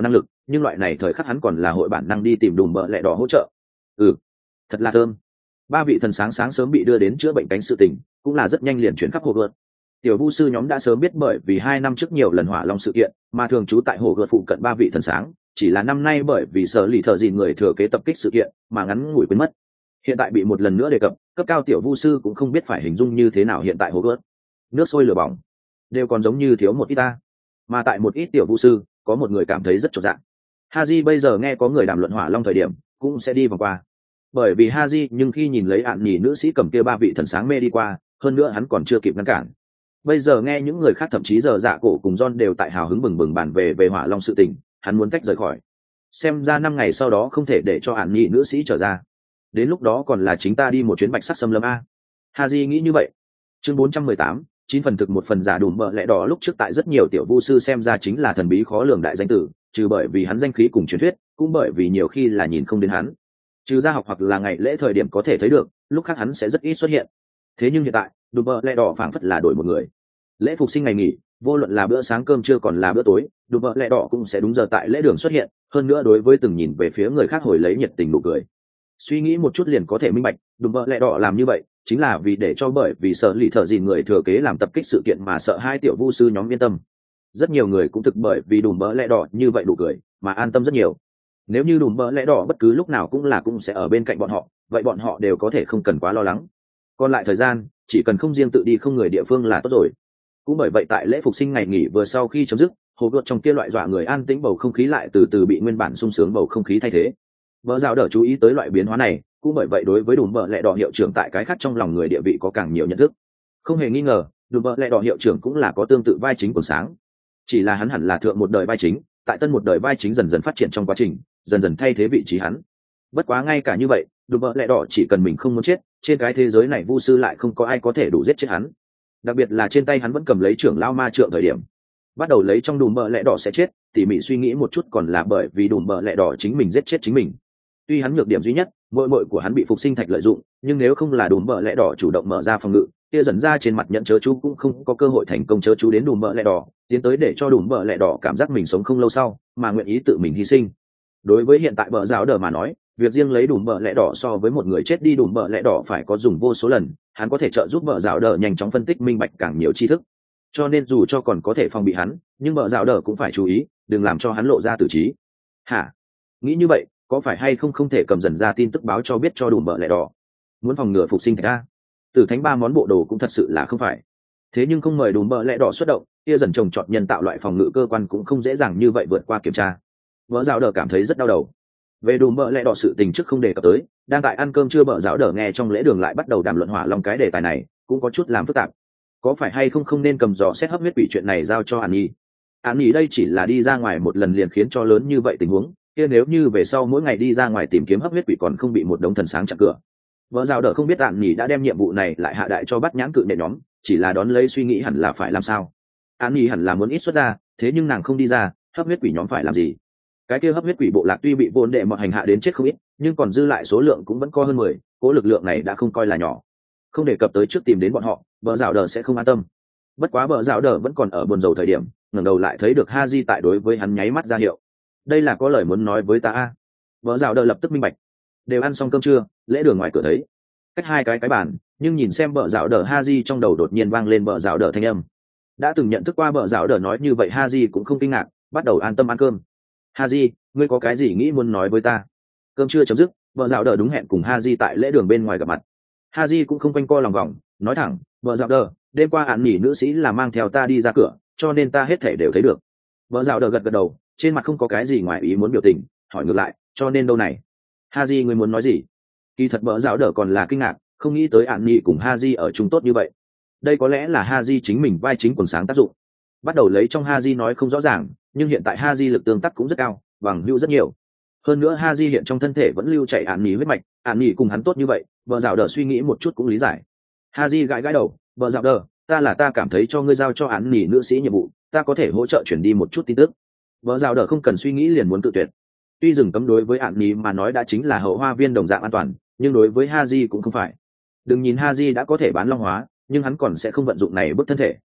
nhưng loại này thời khắc hắn còn là hội bản năng đi tìm đùm bợ lẹ đỏ hỗ trợ. Ừ, thật là thơm. Ba vị thần sáng sáng sớm bị đưa đến chữa bệnh cánh sự tình, cũng là rất nhanh liền chuyển khắp hồ gợt. Tiểu vu sư nhóm đã sớm biết bởi vì hai năm trước nhiều lần hỏa long sự kiện mà thường trú tại hồ gợt phụ cận ba vị thần sáng, chỉ là năm nay bởi vì sở lì thợ dìn người thừa kế tập kích sự kiện mà ngắn ngủi quên mất. Hiện tại bị một lần nữa đề cập, cấp cao tiểu vu sư cũng không biết phải hình dung như thế nào hiện tại hồ gợt. Nước sôi lửa bỏng, đều còn giống như thiếu một ít ta. Mà tại một ít tiểu vu sư, có một người cảm thấy rất chột dạ. Haji bây giờ nghe có người đàm luận hỏa long thời điểm, cũng sẽ đi vòng qua. Bởi vì Haji nhưng khi nhìn lấy ạn nhỉ nữ sĩ cầm kia ba vị thần sáng mê đi qua, hơn nữa hắn còn chưa kịp ngăn cản. Bây giờ nghe những người khác thậm chí giờ dạ cổ cùng John đều tại hào hứng bừng bừng bàn về về hỏa long sự tình, hắn muốn tách rời khỏi. Xem ra năm ngày sau đó không thể để cho ạn nhỉ nữ sĩ trở ra. Đến lúc đó còn là chính ta đi một chuyến bạch sắc xâm lâm a. Haji nghĩ như vậy. Chương bốn trăm mười tám, chín phần thực một phần giả đùm bợ lẽ đỏ lúc trước tại rất nhiều tiểu vu sư xem ra chính là thần bí khó lường đại danh tử, trừ bởi vì hắn danh khí cùng truyền thuyết, cũng bởi vì nhiều khi là nhìn không đến hắn. Trừ ra học hoặc là ngày lễ thời điểm có thể thấy được, lúc khác hắn sẽ rất ít xuất hiện. Thế nhưng hiện tại, đùm bợ lẽ đỏ phảng phất là đổi một người. Lễ phục sinh ngày nghỉ, vô luận là bữa sáng cơm trưa còn là bữa tối, đùm bợ lẽ đỏ cũng sẽ đúng giờ tại lễ đường xuất hiện, hơn nữa đối với từng nhìn về phía người khác hồi lấy nhiệt tình nụ cười. Suy nghĩ một chút liền có thể minh bạch, đùm bợ lẽ đỏ làm như vậy chính là vì để cho bởi vì sợ lì thợ dìn người thừa kế làm tập kích sự kiện mà sợ hai tiểu vu sư nhóm yên tâm. Rất nhiều người cũng thực bởi vì đùm bợ lẽ đỏ như vậy đủ cười mà an tâm rất nhiều. Nếu như đùm bợ lẽ đỏ bất cứ lúc nào cũng là cũng sẽ ở bên cạnh bọn họ, vậy bọn họ đều có thể không cần quá lo lắng. Còn lại thời gian chỉ cần không riêng tự đi không người địa phương là tốt rồi. Cũng bởi vậy tại lễ phục sinh ngày nghỉ vừa sau khi chấm dứt, hồ gợt trong kia loại dọa người an tĩnh bầu không khí lại từ từ bị nguyên bản sung sướng bầu không khí thay thế. Vợ rào đỡ chú ý tới loại biến hóa này, cũng bởi vậy đối với đùm bợ lẹ đỏ hiệu trưởng tại cái khác trong lòng người địa vị có càng nhiều nhận thức. Không hề nghi ngờ, đùm bợ lẹ đỏ hiệu trưởng cũng là có tương tự vai chính của sáng. Chỉ là hắn hẳn là thượng một đời vai chính, tại tân một đời vai chính dần dần phát triển trong quá trình, dần dần thay thế vị trí hắn. Bất quá ngay cả như vậy, đùm bợ lẹ đỏ chỉ cần mình không muốn chết, trên cái thế giới này vu sư lại không có ai có thể đủ giết chết hắn. Đặc biệt là trên tay hắn vẫn cầm lấy trưởng lao ma trượng thời điểm, bắt đầu lấy trong đùm bợ lẹ đỏ sẽ chết, tỉ mỉ suy nghĩ một chút còn là bởi vì đùm bợ lẹ đỏ chính mình giết chết chính mình. Tuy hắn nhược điểm duy nhất, mội mội của hắn bị phục sinh thạch lợi dụng, nhưng nếu không là đùm bợ lẽ đỏ chủ động mở ra phòng ngự, kia dần ra trên mặt nhận chớ chú cũng không có cơ hội thành công chớ chú đến đùm bợ lẽ đỏ, tiến tới để cho đùm bợ lẽ đỏ cảm giác mình sống không lâu sau, mà nguyện ý tự mình hy sinh. Đối với hiện tại bợ giáo đờ mà nói, việc riêng lấy đùm bợ lẽ đỏ so với một người chết đi đùm bợ lẽ đỏ phải có dùng vô số lần, hắn có thể trợ giúp bợ giáo đờ nhanh chóng phân tích minh bạch càng nhiều tri thức. Cho nên dù cho còn có thể phòng bị hắn, nhưng bợ giáo đờ cũng phải chú ý, đừng làm cho hắn lộ ra tử trí. Hả? Nghĩ như vậy, có phải hay không không thể cầm dần ra tin tức báo cho biết cho đùm bợ lẹ đỏ, muốn phòng ngừa phục sinh thạch a. Tử thánh ba món bộ đồ cũng thật sự là không phải. Thế nhưng không mời đùm bợ lẹ đỏ xuất động, kia dần trồng trọt nhân tạo loại phòng ngự cơ quan cũng không dễ dàng như vậy vượt qua kiểm tra. Vợ giáo đờ cảm thấy rất đau đầu. Về đùm bợ lẹ đỏ sự tình trước không đề cập tới, đang tại ăn cơm trưa bợ giáo đờ nghe trong lễ đường lại bắt đầu đàm luận hỏa long cái đề tài này, cũng có chút làm phức tạp. Có phải hay không không nên cầm dò xét hấp huyết quỷ chuyện này giao cho An Nhi? An Nhi đây chỉ là đi ra ngoài một lần liền khiến cho lớn như vậy tình huống, kia nếu như về sau mỗi ngày đi ra ngoài tìm kiếm hấp huyết quỷ còn không bị một đống thần sáng chặn cửa. Vợ rào đỡ không biết An Nhi đã đem nhiệm vụ này lại hạ đại cho bắt nhãn cự nhẹ nhóm, chỉ là đón lấy suy nghĩ hẳn là phải làm sao. An Nhi hẳn là muốn ít xuất ra, thế nhưng nàng không đi ra, hấp huyết quỷ nhóm phải làm gì? Cái kia hấp huyết quỷ bộ lạc tuy bị vốn đệ mọi hành hạ đến chết không ít, nhưng còn dư lại số lượng cũng vẫn có hơn mười, cố lực lượng này đã không coi là nhỏ. Không đề cập tới trước tìm đến bọn họ, vợ rào đỡ sẽ không an tâm. Bất quá vợ rào đỡ vẫn còn ở buồn rầu thời điểm, ngẩng đầu lại thấy được Haji tại đối với hắn nháy mắt ra hiệu. Đây là có lời muốn nói với ta a. Vợ rào đỡ lập tức minh bạch. Đều ăn xong cơm trưa, lễ đường ngoài cửa thấy cách hai cái cái bàn, nhưng nhìn xem vợ rào đỡ Haji trong đầu đột nhiên vang lên vợ rào đỡ thanh âm. Đã từng nhận thức qua vợ rào đỡ nói như vậy, Haji cũng không kinh ngạc, bắt đầu an tâm ăn cơm. Haji, ngươi có cái gì nghĩ muốn nói với ta? Cơm trưa chấm dứt, vợ rào đỡ đúng hẹn cùng Haji tại lễ đường bên ngoài gặp mặt. Haji cũng không quanh co lòng vòng, nói thẳng, vợ rào đỡ, đêm qua ạn nhỉ nữ sĩ là mang theo ta đi ra cửa, cho nên ta hết thể đều thấy được. Vợ rào đỡ gật gật đầu, trên mặt không có cái gì ngoài ý muốn biểu tình, hỏi ngược lại, cho nên đâu này? Haji, ngươi muốn nói gì? Kỳ thật vợ rào đỡ còn là kinh ngạc, không nghĩ tới ạn nhỉ cùng Haji ở chung tốt như vậy. Đây có lẽ là Haji chính mình vai chính quần sáng tác dụng. Bắt đầu lấy trong Haji nói không rõ ràng, nhưng hiện tại Haji lực tương tác cũng rất cao, bằng hữu rất nhiều. Hơn nữa Haji hiện trong thân thể vẫn lưu chảy ạn nhỉ huyết mạch, ạn nhỉ cùng hắn tốt như vậy, vợ rào đỡ suy nghĩ một chút cũng lý giải. Haji gãi gãi đầu, vợ rào đỡ, ta là ta cảm thấy cho ngươi giao cho ạn nhỉ nữ sĩ nhiệm vụ, ta có thể hỗ trợ chuyển đi một chút tin tức. Vợ rào đỡ không cần suy nghĩ liền muốn tự tuyệt. Tuy rừng cấm đối với ạn nhỉ mà nói đã chính là hậu hoa viên đồng dạng an toàn, nhưng đối với Haji cũng không phải. Đừng nhìn Haji đã có thể bán long hóa, nhưng hắn còn sẽ không vận dụng này bức thân thể,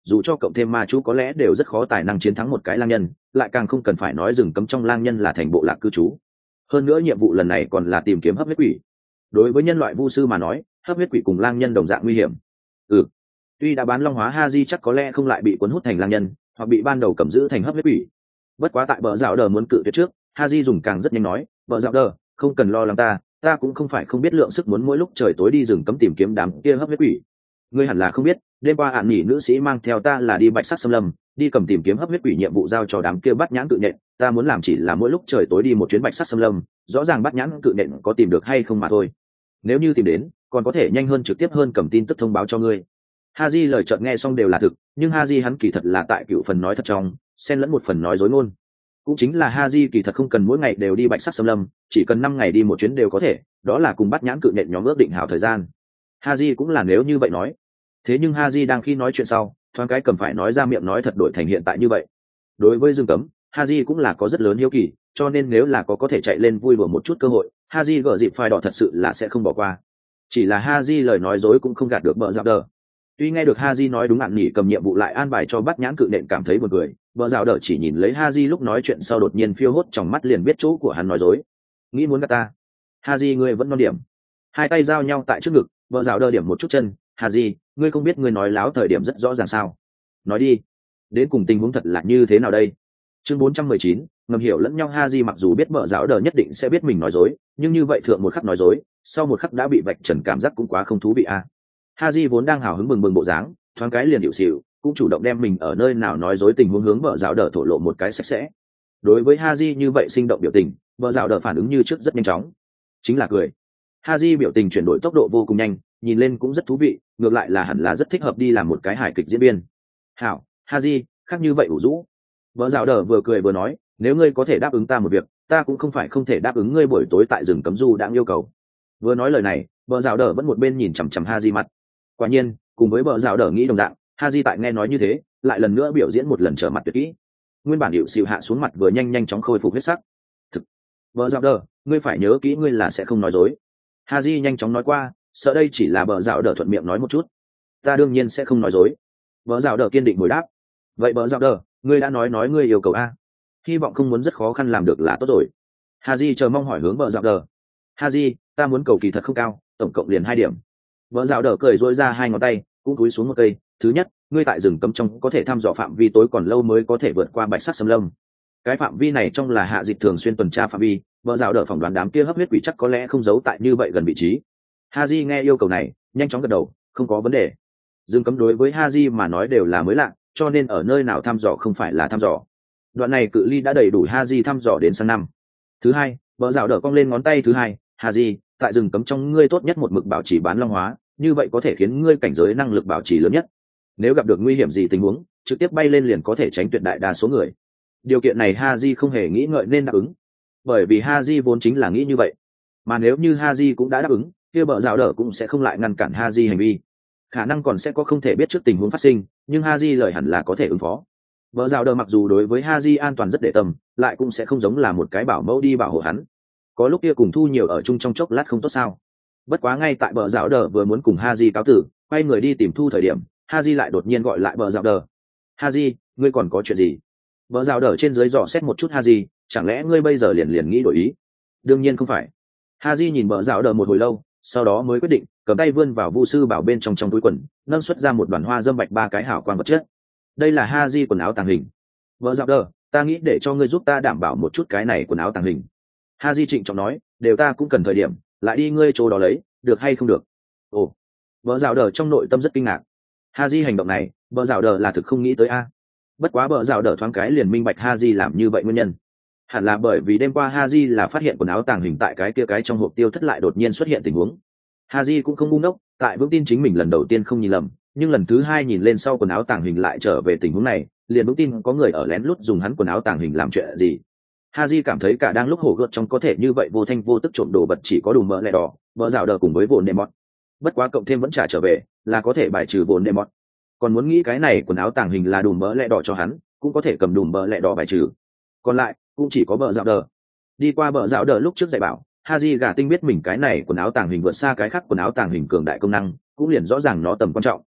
dù cho cộng thêm ma chú có lẽ đều rất khó tài năng chiến thắng một cái lang nhân, lại càng không cần phải nói rừng cấm trong lang nhân là thành bộ lạc cư trú. Hơn nữa nhiệm vụ lần này còn là tìm kiếm hấp huyết quỷ. Đối với nhân loại vu sư mà nói, hấp huyết quỷ cùng lang nhân đồng dạng nguy hiểm. Ừ, tuy đã bán long hóa Haji chắc có lẽ không lại bị cuốn hút thành lang nhân, hoặc bị ban đầu cầm giữ thành hấp huyết quỷ. Bất quá tại bờ rào đờ muốn cự tuyệt trước, Haji dùng càng rất nhanh nói, bờ rào đờ, không cần lo lắng ta, ta cũng không phải không biết lượng sức muốn mỗi lúc trời tối đi rừng cấm tìm kiếm đám kia hấp huyết quỷ. Ngươi hẳn là không biết, đêm qua ạn nhỉ nữ sĩ mang theo ta là đi bạch sắc xâm lâm, đi cầm tìm kiếm hấp huyết quỷ nhiệm vụ giao cho đám kia bắt nhãn cự nện, ta muốn làm chỉ là mỗi lúc trời tối đi một chuyến bạch sắc xâm lâm, rõ ràng bắt nhãn cự nện có tìm được hay không mà thôi. Nếu như tìm đến, còn có thể nhanh hơn trực tiếp hơn cầm tin tức thông báo cho ngươi. Haji lời chợt nghe xong đều là thực, nhưng Haji hắn kỳ thật là tại cựu phần nói thật trong, xen lẫn một phần nói dối ngôn. Cũng chính là Haji kỳ thật không cần mỗi ngày đều đi bạch sắc xâm lâm, chỉ cần năm ngày đi một chuyến đều có thể, đó là cùng bắt nhãn cự nện nhóm ước định hảo thời gian. Haji cũng là nếu như vậy nói. Thế nhưng Haji đang khi nói chuyện sau, thoáng cái cầm phải nói ra miệng nói thật đổi thành hiện tại như vậy. Đối với rừng cấm, Haji cũng là có rất lớn hiếu kỳ, cho nên nếu là có có thể chạy lên vui đùa một chút cơ hội, Haji gỡ dịp phai đỏ thật sự là sẽ không bỏ qua. Chỉ là Haji lời nói dối cũng không gạt được bờ dạo đờ. Tuy nghe được Haji nói đúng ạn nhỉ cầm nhiệm vụ lại an bài cho bắt nhãn cự nện cảm thấy buồn cười, bờ dạo đờ chỉ nhìn lấy Haji lúc nói chuyện sau đột nhiên phiêu hốt trong mắt liền biết chỗ của hắn nói dối. Nghĩ muốn gạt ta? Haji ngươi vẫn non điểm. Hai tay giao nhau tại trước ngực, bờ dạo đờ điểm một chút chân, Haji, ngươi không biết ngươi nói láo thời điểm rất rõ ràng sao? Nói đi, đến cùng tình huống thật là như thế nào đây? Chương bốn trăm mười chín, ngầm hiểu lẫn nhau. Haji mặc dù biết bờ dạo đờ nhất định sẽ biết mình nói dối, nhưng như vậy thượng một khắc nói dối, sau một khắc đã bị vạch trần, cảm giác cũng quá không thú vị a. À. Haji vốn đang hào hứng bừng bừng bộ dáng, thoáng cái liền điệu xỉu, cũng chủ động đem mình ở nơi nào nói dối tình huống hướng bờ dạo đờ thổ lộ một cái sạch sẽ. Đối với Haji như vậy sinh động biểu tình, bờ dạo đờ phản ứng như trước rất nhanh chóng, chính là cười. Haji biểu tình chuyển đổi tốc độ vô cùng nhanh, nhìn lên cũng rất thú vị, ngược lại là hẳn là rất thích hợp đi làm một cái hài kịch diễn viên. Hảo, Haji, khác như vậy ủ rũ. Bờ dạo đờ vừa cười vừa nói, nếu ngươi có thể đáp ứng ta một việc, ta cũng không phải không thể đáp ứng ngươi buổi tối tại rừng cấm du đãng yêu cầu. Vừa nói lời này, bờ dạo đờ vẫn một bên nhìn chằm chằm Haji mặt. Quả nhiên, cùng với bờ dạo đờ nghĩ đồng dạng, Haji tại nghe nói như thế, lại lần nữa biểu diễn một lần trở mặt tuyệt kỹ. Nguyên bản điệu xìu hạ xuống mặt vừa nhanh nhanh chóng khôi phục huyết sắc. Thực, bờ dạo đờ, ngươi phải nhớ kỹ ngươi là sẽ không nói dối. Haji nhanh chóng nói qua, sợ đây chỉ là bờ dạo đờ thuận miệng nói một chút. Ta đương nhiên sẽ không nói dối. Bờ dạo đờ kiên định hồi đáp. Vậy bờ dạo đờ, ngươi đã nói nói ngươi yêu cầu a, hy vọng không muốn rất khó khăn làm được là tốt rồi. Haji chờ mong hỏi hướng bờ dạo đờ. Haji, ta muốn cầu kỳ thật không cao, tổng cộng liền hai điểm. Bờ dạo đờ cười dỗi ra hai ngón tay, cũng cúi xuống một cây. Thứ nhất, ngươi tại rừng cấm trong có thể thăm dò phạm vi tối còn lâu mới có thể vượt qua bạch sắc xâm lâm. Cái phạm vi này trong là hạ dịch thường xuyên tuần tra phạm vi, bờ dạo đờ phỏng đoán đám kia hấp huyết quỷ chắc có lẽ không giấu tại như vậy gần vị trí. Haji nghe yêu cầu này, nhanh chóng gật đầu, không có vấn đề. Rừng cấm đối với Haji mà nói đều là mới lạ, cho nên ở nơi nào thăm dò không phải là thăm dò. Đoạn này cự ly đã đầy đủ Haji thăm dò đến sang năm. Thứ hai, bờ dạo đờ cong lên ngón tay thứ hai, Haji, tại rừng cấm trong ngươi tốt nhất một mực bảo trì bán long hóa, như vậy có thể khiến ngươi cảnh giới năng lực bảo trì lớn nhất. Nếu gặp được nguy hiểm gì tình huống, trực tiếp bay lên liền có thể tránh tuyệt đại đa số người. Điều kiện này Haji không hề nghĩ ngợi nên đáp ứng, bởi vì Haji vốn chính là nghĩ như vậy. Mà nếu như Haji cũng đã đáp ứng, kia bờ dạo đờ cũng sẽ không lại ngăn cản Haji hành vi. Khả năng còn sẽ có không thể biết trước tình huống phát sinh, nhưng Haji lời hẳn là có thể ứng phó. Bờ dạo đờ mặc dù đối với Haji an toàn rất để tâm, lại cũng sẽ không giống là một cái bảo mẫu đi bảo hộ hắn. Có lúc kia cùng thu nhiều ở chung trong chốc lát không tốt sao? Bất quá ngay tại bờ dạo đờ vừa muốn cùng Haji cáo tử, quay người đi tìm thu thời điểm, Haji lại đột nhiên gọi lại bờ dạo đờ. Haji, ngươi còn có chuyện gì? Bờ dạo đờ trên dưới dò xét một chút Haji, chẳng lẽ ngươi bây giờ liền liền nghĩ đổi ý? Đương nhiên không phải. Haji nhìn bờ dạo đờ một hồi lâu, sau đó mới quyết định cầm tay vươn vào vu sư bảo bên trong trong túi quần, nâng xuất ra một đoàn hoa dâm bạch ba cái hảo quan vật chất. Đây là Haji quần áo tàng hình. Bờ dạo đờ, ta nghĩ để cho ngươi giúp ta đảm bảo một chút cái này quần áo tàng hình. Haji trịnh trọng nói, đều ta cũng cần thời điểm, lại đi ngươi chỗ đó lấy, được hay không được? Ồ, bờ dạo đờ trong nội tâm rất kinh ngạc. Haji hành động này, bờ dạo đờ là thực không nghĩ tới a. Bất quá bờ dạo đờ thoáng cái liền minh bạch Haji làm như vậy nguyên nhân. Hẳn là bởi vì đêm qua Haji là phát hiện quần áo tàng hình tại cái kia cái trong hộp tiêu thất lại đột nhiên xuất hiện tình huống. Haji cũng không ngu ngốc, tại vững tin chính mình lần đầu tiên không nhìn lầm, nhưng lần thứ hai nhìn lên sau quần áo tàng hình lại trở về tình huống này, liền vững tin có người ở lén lút dùng hắn quần áo tàng hình làm chuyện gì. Haji cảm thấy cả đang lúc hổ gợt trong có thể như vậy vô thanh vô tức trộm đồ vật chỉ có đủ mỡ lẹ đỏ, vợ dạo đờ cùng với vồn nệm mọt. Bất quá cộng thêm vẫn trả trở về, là có thể bài trừ vồn nệm mọt. Còn muốn nghĩ cái này quần áo tàng hình là đủ mỡ lẹ đỏ cho hắn, cũng có thể cầm đủ mỡ lẹ đỏ bài trừ. Còn lại cũng chỉ có vợ dạo đờ. Đi qua vợ dạo đờ lúc trước dạy bảo, Haji gà tinh biết mình cái này quần áo tàng hình vượt xa cái khác quần áo tàng hình cường đại công năng, cũng liền rõ ràng nó tầm quan trọng.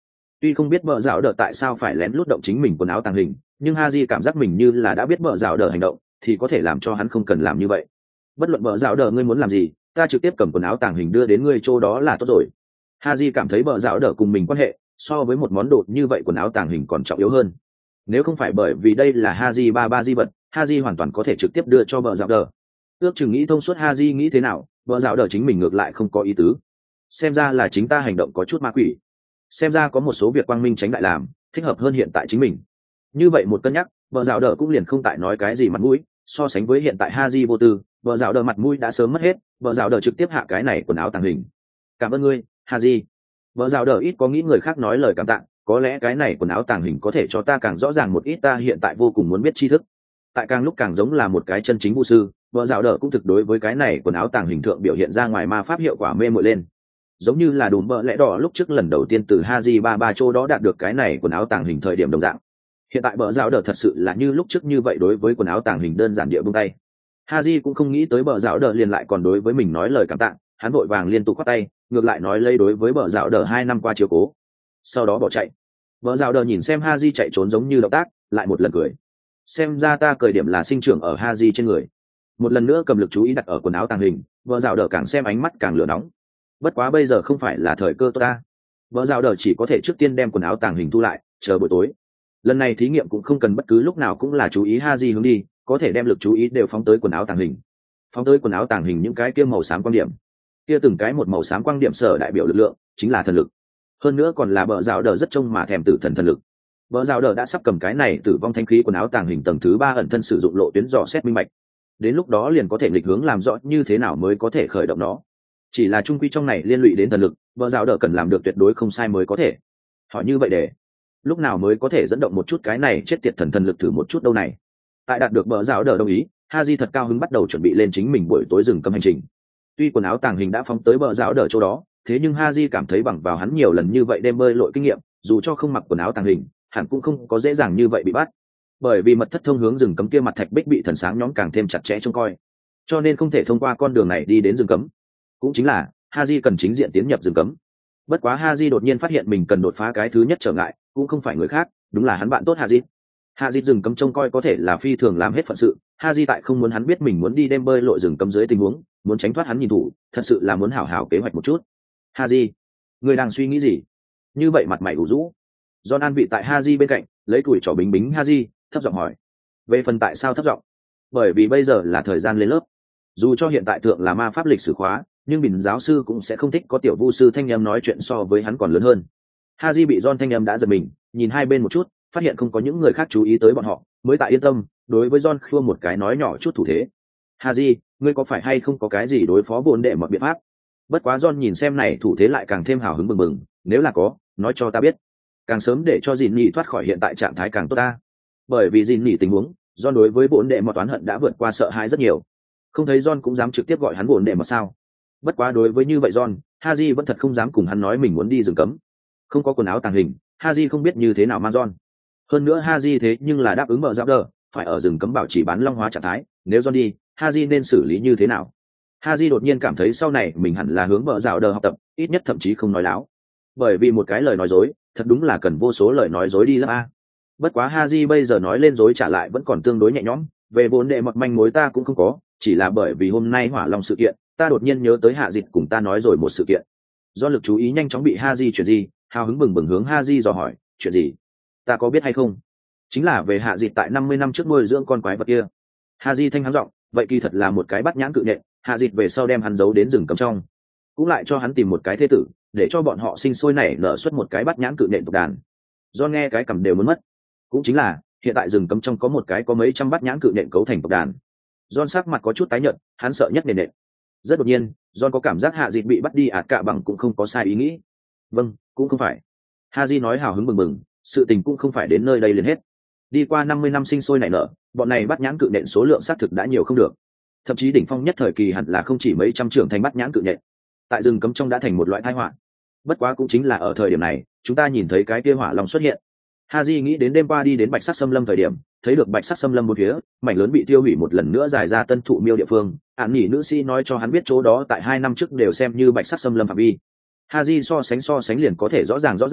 Tuy không biết bờ dạo đờ tại sao phải lén lút động chính mình quần áo tàng hình, nhưng Haji cảm giác mình như là đã biết bờ dạo đờ hành động thì có thể làm cho hắn không cần làm như vậy. Bất luận bờ dạo đờ ngươi muốn làm gì, ta trực tiếp cầm quần áo tàng hình đưa đến ngươi chỗ đó là tốt rồi. Haji cảm thấy bờ dạo đờ cùng mình quan hệ so với một món đồ như vậy quần áo tàng hình còn trọng yếu hơn. Nếu không phải bởi vì đây là Haji ba ba di vật, Haji hoàn toàn có thể trực tiếp đưa cho bờ dạo đờ. Ước chừng nghĩ thông suốt Haji nghĩ thế nào, bờ dạo đờ chính mình ngược lại không có ý tứ. Xem ra là chính ta hành động có chút ma quỷ. Xem ra có một số việc quang minh tránh đại làm thích hợp hơn hiện tại chính mình. Như vậy một cân nhắc, bờ dạo đờ cũng liền không tại nói cái gì mặt mũi. So sánh với hiện tại Haji vô tư, bờ dạo đờ mặt mũi đã sớm mất hết. Bờ dạo đờ trực tiếp hạ cái này quần áo tàng hình. Cảm ơn ngươi, Haji. Bờ dạo đờ ít có nghĩ người khác nói lời cảm tạ, có lẽ cái này quần áo tàng hình có thể cho ta càng rõ ràng một ít ta hiện tại vô cùng muốn biết tri thức. Tại càng lúc càng giống là một cái chân chính vu sư, bờ dạo đờ cũng thực đối với cái này quần áo tàng hình thượng biểu hiện ra ngoài ma pháp hiệu quả mê mội lên. Giống như là đùm bợ lẽ đỏ lúc trước lần đầu tiên từ Haji ba ba châu đó đạt được cái này quần áo tàng hình thời điểm đồng dạng. Hiện tại bờ dạo đờ thật sự là như lúc trước như vậy đối với quần áo tàng hình đơn giản địa buông tay. Haji cũng không nghĩ tới bờ dạo đờ liền lại còn đối với mình nói lời cảm tạ, hắn vội vàng liên tục khoát tay, ngược lại nói lấy đối với bờ dạo đờ hai năm qua chiếu cố, sau đó bỏ chạy. Bờ dạo đờ nhìn xem Haji chạy trốn giống như động tác, lại một lần cười. Xem ra ta cười điểm là sinh trưởng ở Haji trên người. Một lần nữa cầm lực chú ý đặt ở quần áo tàng hình, bờ dạo đờ càng xem ánh mắt càng lửa nóng. Bất quá bây giờ không phải là thời cơ tốt ta. Bờ dạo đờ chỉ có thể trước tiên đem quần áo tàng hình thu lại, chờ buổi tối. Lần này thí nghiệm cũng không cần bất cứ lúc nào cũng là chú ý Haji hướng đi, có thể đem lực chú ý đều phóng tới quần áo tàng hình. Phóng tới quần áo tàng hình những cái kia màu xám quang điểm. Kia từng cái một màu xám quang điểm sở đại biểu lực lượng, chính là thần lực. Hơn nữa còn là bờ dạo đờ rất trông mà thèm tử thần thần lực. Bờ dạo đờ đã sắp cầm cái này tử vong thanh khí quần áo tàng hình tầng thứ ba ẩn thân sử dụng lộ tuyến dò xét minh bạch. Đến lúc đó liền có thể nghịch hướng làm rõ như thế nào mới có thể khởi động nó. Chỉ là trung quy trong này liên lụy đến thần lực, bờ dạo đờ cần làm được tuyệt đối không sai mới có thể. Hỏi như vậy để lúc nào mới có thể dẫn động một chút cái này chết tiệt thần thần lực thử một chút đâu này. Tại đạt được bờ dạo đờ đồng ý, Haji thật cao hứng bắt đầu chuẩn bị lên chính mình buổi tối rừng cấm hành trình. Tuy quần áo tàng hình đã phóng tới bờ dạo đờ chỗ đó, thế nhưng Haji cảm thấy bằng vào hắn nhiều lần như vậy đêm bơi lội kinh nghiệm, dù cho không mặc quần áo tàng hình, hẳn cũng không có dễ dàng như vậy bị bắt. Bởi vì mật thất thông hướng rừng cấm kia mặt thạch bích bị thần sáng nhóm càng thêm chặt chẽ trông coi, cho nên không thể thông qua con đường này đi đến rừng cấm. Cũng chính là Haji cần chính diện tiến nhập rừng cấm. Bất quá Haji đột nhiên phát hiện mình cần đột phá cái thứ nhất trở ngại, cũng không phải người khác, đúng là hắn bạn tốt Haji. Haji rừng cấm trông coi có thể là phi thường làm hết phận sự, Haji tại không muốn hắn biết mình muốn đi đêm bơi lội rừng cấm dưới tình huống, muốn tránh thoát hắn nhìn thủ, thật sự là muốn hảo hảo kế hoạch một chút. Haji, người đang suy nghĩ gì? Như vậy mặt mày ủ rũ. John an vị tại Haji bên cạnh, lấy tuổi trò bính bính Haji, thấp giọng hỏi. Về phần tại sao thấp giọng? Bởi vì bây giờ là thời gian lên lớp. Dù cho hiện tại thượng là ma pháp lịch sử khóa, nhưng bình giáo sư cũng sẽ không thích có tiểu vu sư thanh em nói chuyện so với hắn còn lớn hơn. Haji bị John thanh em đã giật mình, nhìn hai bên một chút, phát hiện không có những người khác chú ý tới bọn họ, mới tại yên tâm, đối với John khua một cái nói nhỏ chút thủ thế. Haji, ngươi có phải hay không có cái gì đối phó vốn đệ mọi biện pháp? Bất quá John nhìn xem này thủ thế lại càng thêm hào hứng bừng bừng, nếu là có, nói cho ta biết. Càng sớm để cho Dìn Nhị thoát khỏi hiện tại trạng thái càng tốt ta. Bởi vì Dìn Nhị tình huống, John đối với vốn đệ mọi toán hận đã vượt qua sợ hãi rất nhiều. Không thấy John cũng dám trực tiếp gọi hắn vốn đệ mà sao? Bất quá đối với như vậy John, Haji vẫn thật không dám cùng hắn nói mình muốn đi rừng cấm. Không có quần áo tàng hình, Haji không biết như thế nào mang John. Hơn nữa Haji thế nhưng là đáp ứng mở giáp đờ, phải ở rừng cấm bảo trì bán long hóa trạng thái, nếu John đi, Haji nên xử lý như thế nào? Haji đột nhiên cảm thấy sau này mình hẳn là hướng mở giáp đờ học tập, ít nhất thậm chí không nói láo. Bởi vì một cái lời nói dối, thật đúng là cần vô số lời nói dối đi lắm a. Bất quá Haji bây giờ nói lên dối trả lại vẫn còn tương đối nhẹ nhõm, về vốn đệ mật manh mối ta cũng không có, chỉ là bởi vì hôm nay hỏa long sự kiện, ta đột nhiên nhớ tới Hạ Dịch cùng ta nói rồi một sự kiện. Do lực chú ý nhanh chóng bị Haji chuyện gì, hào hứng bừng bừng hướng Haji dò hỏi, chuyện gì? Ta có biết hay không? Chính là về Hạ Dịch tại năm mươi năm trước nuôi dưỡng con quái vật kia. Haji thanh hắn giọng, vậy kỳ thật là một cái bắt nhãn cự nhện, Hạ Dịch về sau đem hắn giấu đến rừng cấm trong, cũng lại cho hắn tìm một cái thế tử, để cho bọn họ sinh sôi nảy nở xuất một cái bắt nhãn cự nhện tộc đàn. Do nghe cái cầm đều muốn mất. Cũng chính là hiện tại rừng cấm trong có một cái có mấy trăm bắt nhãn cự nhện cấu thành tộc đàn. John sắc mặt có chút tái nhợt, hắn sợ nhất nện nện. Rất đột nhiên, John có cảm giác Hạ Dịch bị bắt đi ạt cả bằng cũng không có sai ý nghĩ. Vâng, cũng không phải. Haji nói hào hứng bừng bừng, sự tình cũng không phải đến nơi đây liền hết. Đi qua năm mươi năm sinh sôi nảy nở, bọn này bắt nhãn cự nhện số lượng xác thực đã nhiều không được. Thậm chí đỉnh phong nhất thời kỳ hẳn là không chỉ mấy trăm trưởng thành bắt nhãn cự nhện. Tại rừng cấm trong đã thành một loại tai họa. Bất quá cũng chính là ở thời điểm này, chúng ta nhìn thấy cái kia hỏa long xuất hiện. Haji nghĩ đến đêm qua đi đến Bạch Sắc Sâm Lâm thời điểm, thấy được Bạch Sắc Sâm Lâm một phía, mảnh lớn bị tiêu hủy một lần nữa dài ra tân thụ miêu địa phương. Án nhỉ nữ sĩ nói cho hắn biết chỗ đó tại hai năm trước đều xem như Bạch Sắc Sâm Lâm phạm vi. Haji so sánh so sánh liền có thể rõ ràng rõ ràng,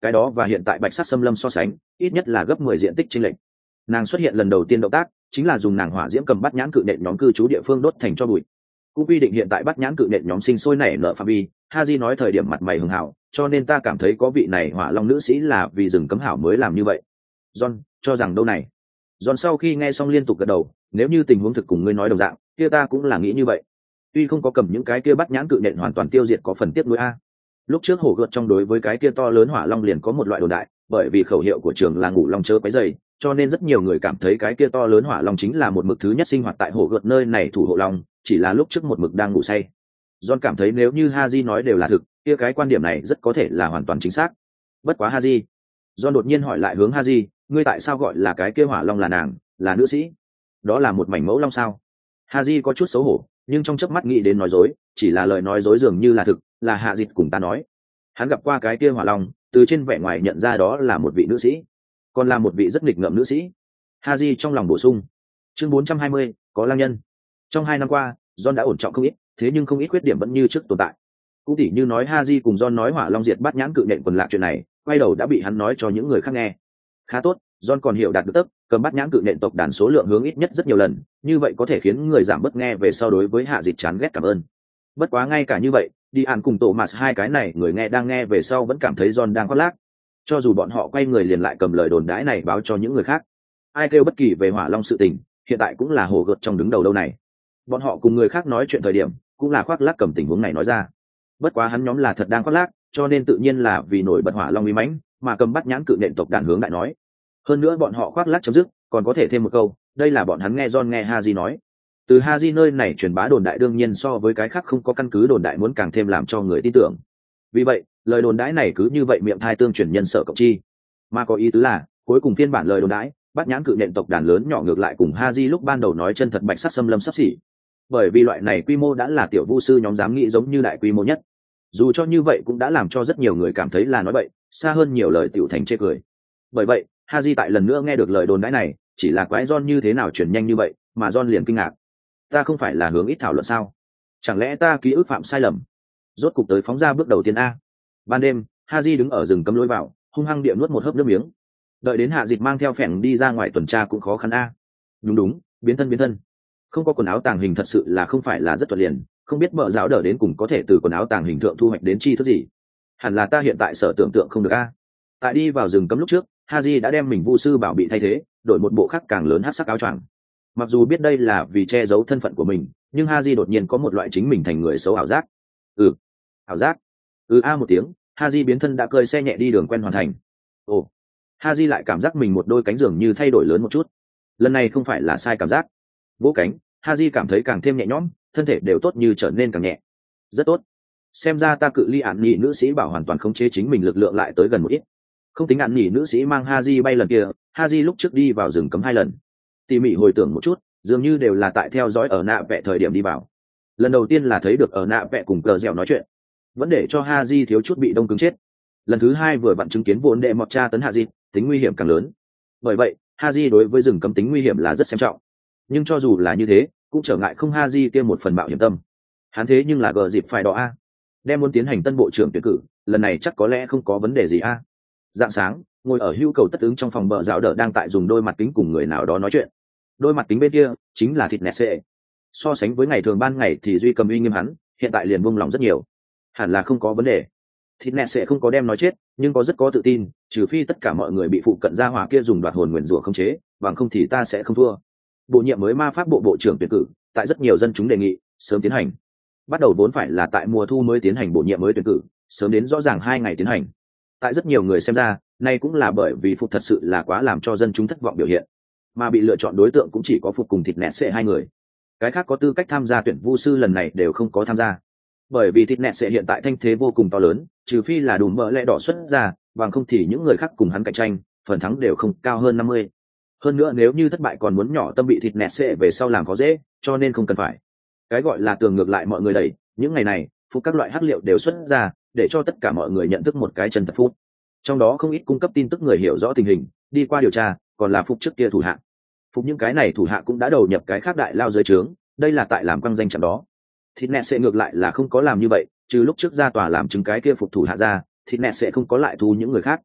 cái đó và hiện tại bạch sắc xâm lâm so sánh ít nhất là gấp mười diện tích chênh lệch. Nàng xuất hiện lần đầu tiên động tác chính là dùng nàng hỏa diễm cầm bắt nhãn cự nện nhóm cư trú địa phương đốt thành cho bụi. Cũng quy định hiện tại bắt nhãn cự nện nhóm sinh sôi nảy nở phạm vi. Haji nói thời điểm mặt mày hưng hảo, cho nên ta cảm thấy có vị này hỏa long nữ sĩ là vì rừng cấm hảo mới làm như vậy. John cho rằng đâu này. John sau khi nghe xong liên tục gật đầu, nếu như tình huống thực cùng ngươi nói đồng dạng, kia ta cũng là nghĩ như vậy. Tuy không có cầm những cái kia bắt nhãn cự nện hoàn toàn tiêu diệt có phần tiếc nuối a. Lúc trước hổ gợt trong đối với cái kia to lớn hỏa long liền có một loại đồn đại, bởi vì khẩu hiệu của trường là ngủ long chớ quấy rầy, cho nên rất nhiều người cảm thấy cái kia to lớn hỏa long chính là một mực thứ nhất sinh hoạt tại hổ gợt nơi này thủ hộ long, chỉ là lúc trước một mực đang ngủ say. John cảm thấy nếu như Haji nói đều là thực, kia cái quan điểm này rất có thể là hoàn toàn chính xác. Bất quá Haji, John đột nhiên hỏi lại hướng Haji, ngươi tại sao gọi là cái kia hỏa long là nàng, là nữ sĩ? Đó là một mảnh mẫu long sao? Haji có chút xấu hổ, nhưng trong chớp mắt nghĩ đến nói dối, chỉ là lời nói dối dường như là thực, là Hạ Dịch cùng ta nói. Hắn gặp qua cái kia hỏa long, từ trên vẻ ngoài nhận ra đó là một vị nữ sĩ, còn là một vị rất nghịch ngợm nữ sĩ. Haji trong lòng bổ sung. Chương bốn trăm hai mươi, có lang nhân. Trong hai năm qua, John đã ổn trọng không ít, thế nhưng không ít khuyết điểm vẫn như trước tồn tại. Cũng tỉ như nói Haji cùng John nói hỏa long diệt bắt nhãn cự nện quần lạc chuyện này, quay đầu đã bị hắn nói cho những người khác nghe. Khá tốt, John còn hiểu đạt được tốc, cầm bắt nhãn cự nện tộc đàn số lượng hướng ít nhất rất nhiều lần, như vậy có thể khiến người giảm bớt nghe về sau đối với Hạ Dịch chán ghét cảm ơn. Bất quá ngay cả như vậy, đi ăn cùng tổ Thomas hai cái này người nghe đang nghe về sau vẫn cảm thấy John đang khoác lác. Cho dù bọn họ quay người liền lại cầm lời đồn đãi này báo cho những người khác. Ai kêu bất kỳ về hỏa long sự tình, hiện tại cũng là hồ gợt trong đứng đầu đâu này. Bọn họ cùng người khác nói chuyện thời điểm, cũng là khoác lác cầm tình huống này nói ra. Bất quá hắn nhóm là thật đang khoác lác, cho nên tự nhiên là vì nổi bật hỏa long uy mãnh, mà cầm bắt nhãn cự nện tộc đàn hướng đại nói. Hơn nữa bọn họ khoác lác chấm dứt, còn có thể thêm một câu, đây là bọn hắn nghe John nghe Haji nói. Từ Haji nơi này truyền bá đồn đại đương nhiên so với cái khác không có căn cứ đồn đại muốn càng thêm làm cho người tin tưởng. Vì vậy, lời đồn đãi này cứ như vậy miệng thai tương truyền nhân sợ cộng chi. Mà có ý tứ là, cuối cùng phiên bản lời đồn đãi, bắt nhãn cự nện tộc đàn lớn nhỏ ngược lại cùng Haji lúc ban đầu nói chân thật bạch sắc xâm lâm sắp xỉ. Bởi vì loại này quy mô đã là tiểu vu sư nhóm dám nghĩ giống như đại quy mô nhất. Dù cho như vậy cũng đã làm cho rất nhiều người cảm thấy là nói bậy, xa hơn nhiều lời tiểu thành chê cười. Bởi vậy, Haji tại lần nữa nghe được lời đồn đãi này, chỉ là quái John như thế nào truyền nhanh như vậy, mà John liền kinh ngạc. Ta không phải là hướng ít thảo luận sao? Chẳng lẽ ta ký ức phạm sai lầm? Rốt cục tới phóng ra bước đầu tiên a. Ban đêm, Haji đứng ở rừng cấm lối vào, hung hăng địa nuốt một hớp nước miếng. Đợi đến Hạ Dịch mang theo phèn đi ra ngoài tuần tra cũng khó khăn a. Đúng đúng, biến thân biến thân. Không có quần áo tàng hình thật sự là không phải là rất thuận liền, không biết Bợ Giáo Đờ đến cùng có thể từ quần áo tàng hình thượng thu hoạch đến chi thức gì. Hẳn là ta hiện tại sở tưởng tượng không được a. Tại đi vào rừng cấm lúc trước, Haji đã đem mình vu sư bảo bị thay thế, đổi một bộ khác càng lớn hắc sắc áo choàng. Mặc dù biết đây là vì che giấu thân phận của mình, nhưng Haji đột nhiên có một loại chính mình thành người xấu ảo giác. Ừ, ảo giác. Ừ a một tiếng, Haji biến thân đã cơi xe nhẹ đi đường quen hoàn thành. Ồ, Haji lại cảm giác mình một đôi cánh dường như thay đổi lớn một chút. Lần này không phải là sai cảm giác. Vỗ cánh, Haji cảm thấy càng thêm nhẹ nhõm, thân thể đều tốt như trở nên càng nhẹ. Rất tốt. Xem ra ta cự ly ản nhị nữ sĩ bảo hoàn toàn khống chế chính mình lực lượng lại tới gần một ít. Không tính ản nhị nữ sĩ mang Haji bay lần kia, Haji lúc trước đi vào rừng cấm hai lần. Tỉ mỉ hồi tưởng một chút, dường như đều là tại theo dõi ở nạ vẽ thời điểm đi vào. Lần đầu tiên là thấy được ở nạ vẽ cùng cờ dẻo nói chuyện, vẫn để cho Haji thiếu chút bị đông cứng chết. Lần thứ hai vừa vặn chứng kiến vốn đệ mọt tra tấn Haji, tính nguy hiểm càng lớn. Bởi vậy, Haji đối với rừng cấm tính nguy hiểm là rất xem trọng. Nhưng cho dù là như thế, cũng trở ngại không Haji kia một phần mạo hiểm tâm. Hắn thế nhưng là gờ dịp phải đỏ a, đem muốn tiến hành tân bộ trưởng tuyển cử, lần này chắc có lẽ không có vấn đề gì a. Dạng sáng, ngồi ở hưu cầu tất ứng trong phòng Bợ Giáo Đờ đang tại dùng đôi mặt kính cùng người nào đó nói chuyện. Đôi mặt kính bên kia chính là thịt nẹt xệ. So sánh với ngày thường ban ngày thì duy cầm uy nghiêm hắn, hiện tại liền buông lòng rất nhiều. Hẳn là không có vấn đề. Thịt nẹt xệ không có đem nói chết, nhưng có rất có tự tin, trừ phi tất cả mọi người bị phụ cận gia hỏa kia dùng đoạt hồn nguyền rủa khống chế, bằng không thì ta sẽ không thua. Bộ nhiệm mới ma pháp bộ bộ trưởng tuyển cử, tại rất nhiều dân chúng đề nghị sớm tiến hành. Bắt đầu vốn phải là tại mùa thu mới tiến hành bộ nhiệm mới tuyển cử, sớm đến rõ ràng hai ngày tiến hành. Tại rất nhiều người xem ra, nay cũng là bởi vì phục thật sự là quá làm cho dân chúng thất vọng biểu hiện, mà bị lựa chọn đối tượng cũng chỉ có phục cùng thịt nẹt xệ hai người. Cái khác có tư cách tham gia tuyển vu sư lần này đều không có tham gia, bởi vì thịt nẹt xệ hiện tại thanh thế vô cùng to lớn, trừ phi là đủ mỡ lẽ đỏ xuất ra, bằng không thì những người khác cùng hắn cạnh tranh, phần thắng đều không cao hơn năm mươi. Hơn nữa nếu như thất bại còn muốn nhỏ tâm bị thịt nẹt xệ về sau làm có dễ, cho nên không cần phải. Cái gọi là tường ngược lại mọi người đẩy, những ngày này, phục các loại hắc liệu đều xuất ra, để cho tất cả mọi người nhận thức một cái chân thật phút. Trong đó không ít cung cấp tin tức người hiểu rõ tình hình, đi qua điều tra, còn là phục trước kia thủ hạ. Phục những cái này thủ hạ cũng đã đầu nhập cái khác đại lao dưới trướng, đây là tại làm quăng danh chẳng đó. Thịt nẹt sẽ ngược lại là không có làm như vậy, trừ lúc trước ra tòa làm chứng cái kia phục thủ hạ ra, thịt nẹt sẽ không có lại thu những người khác.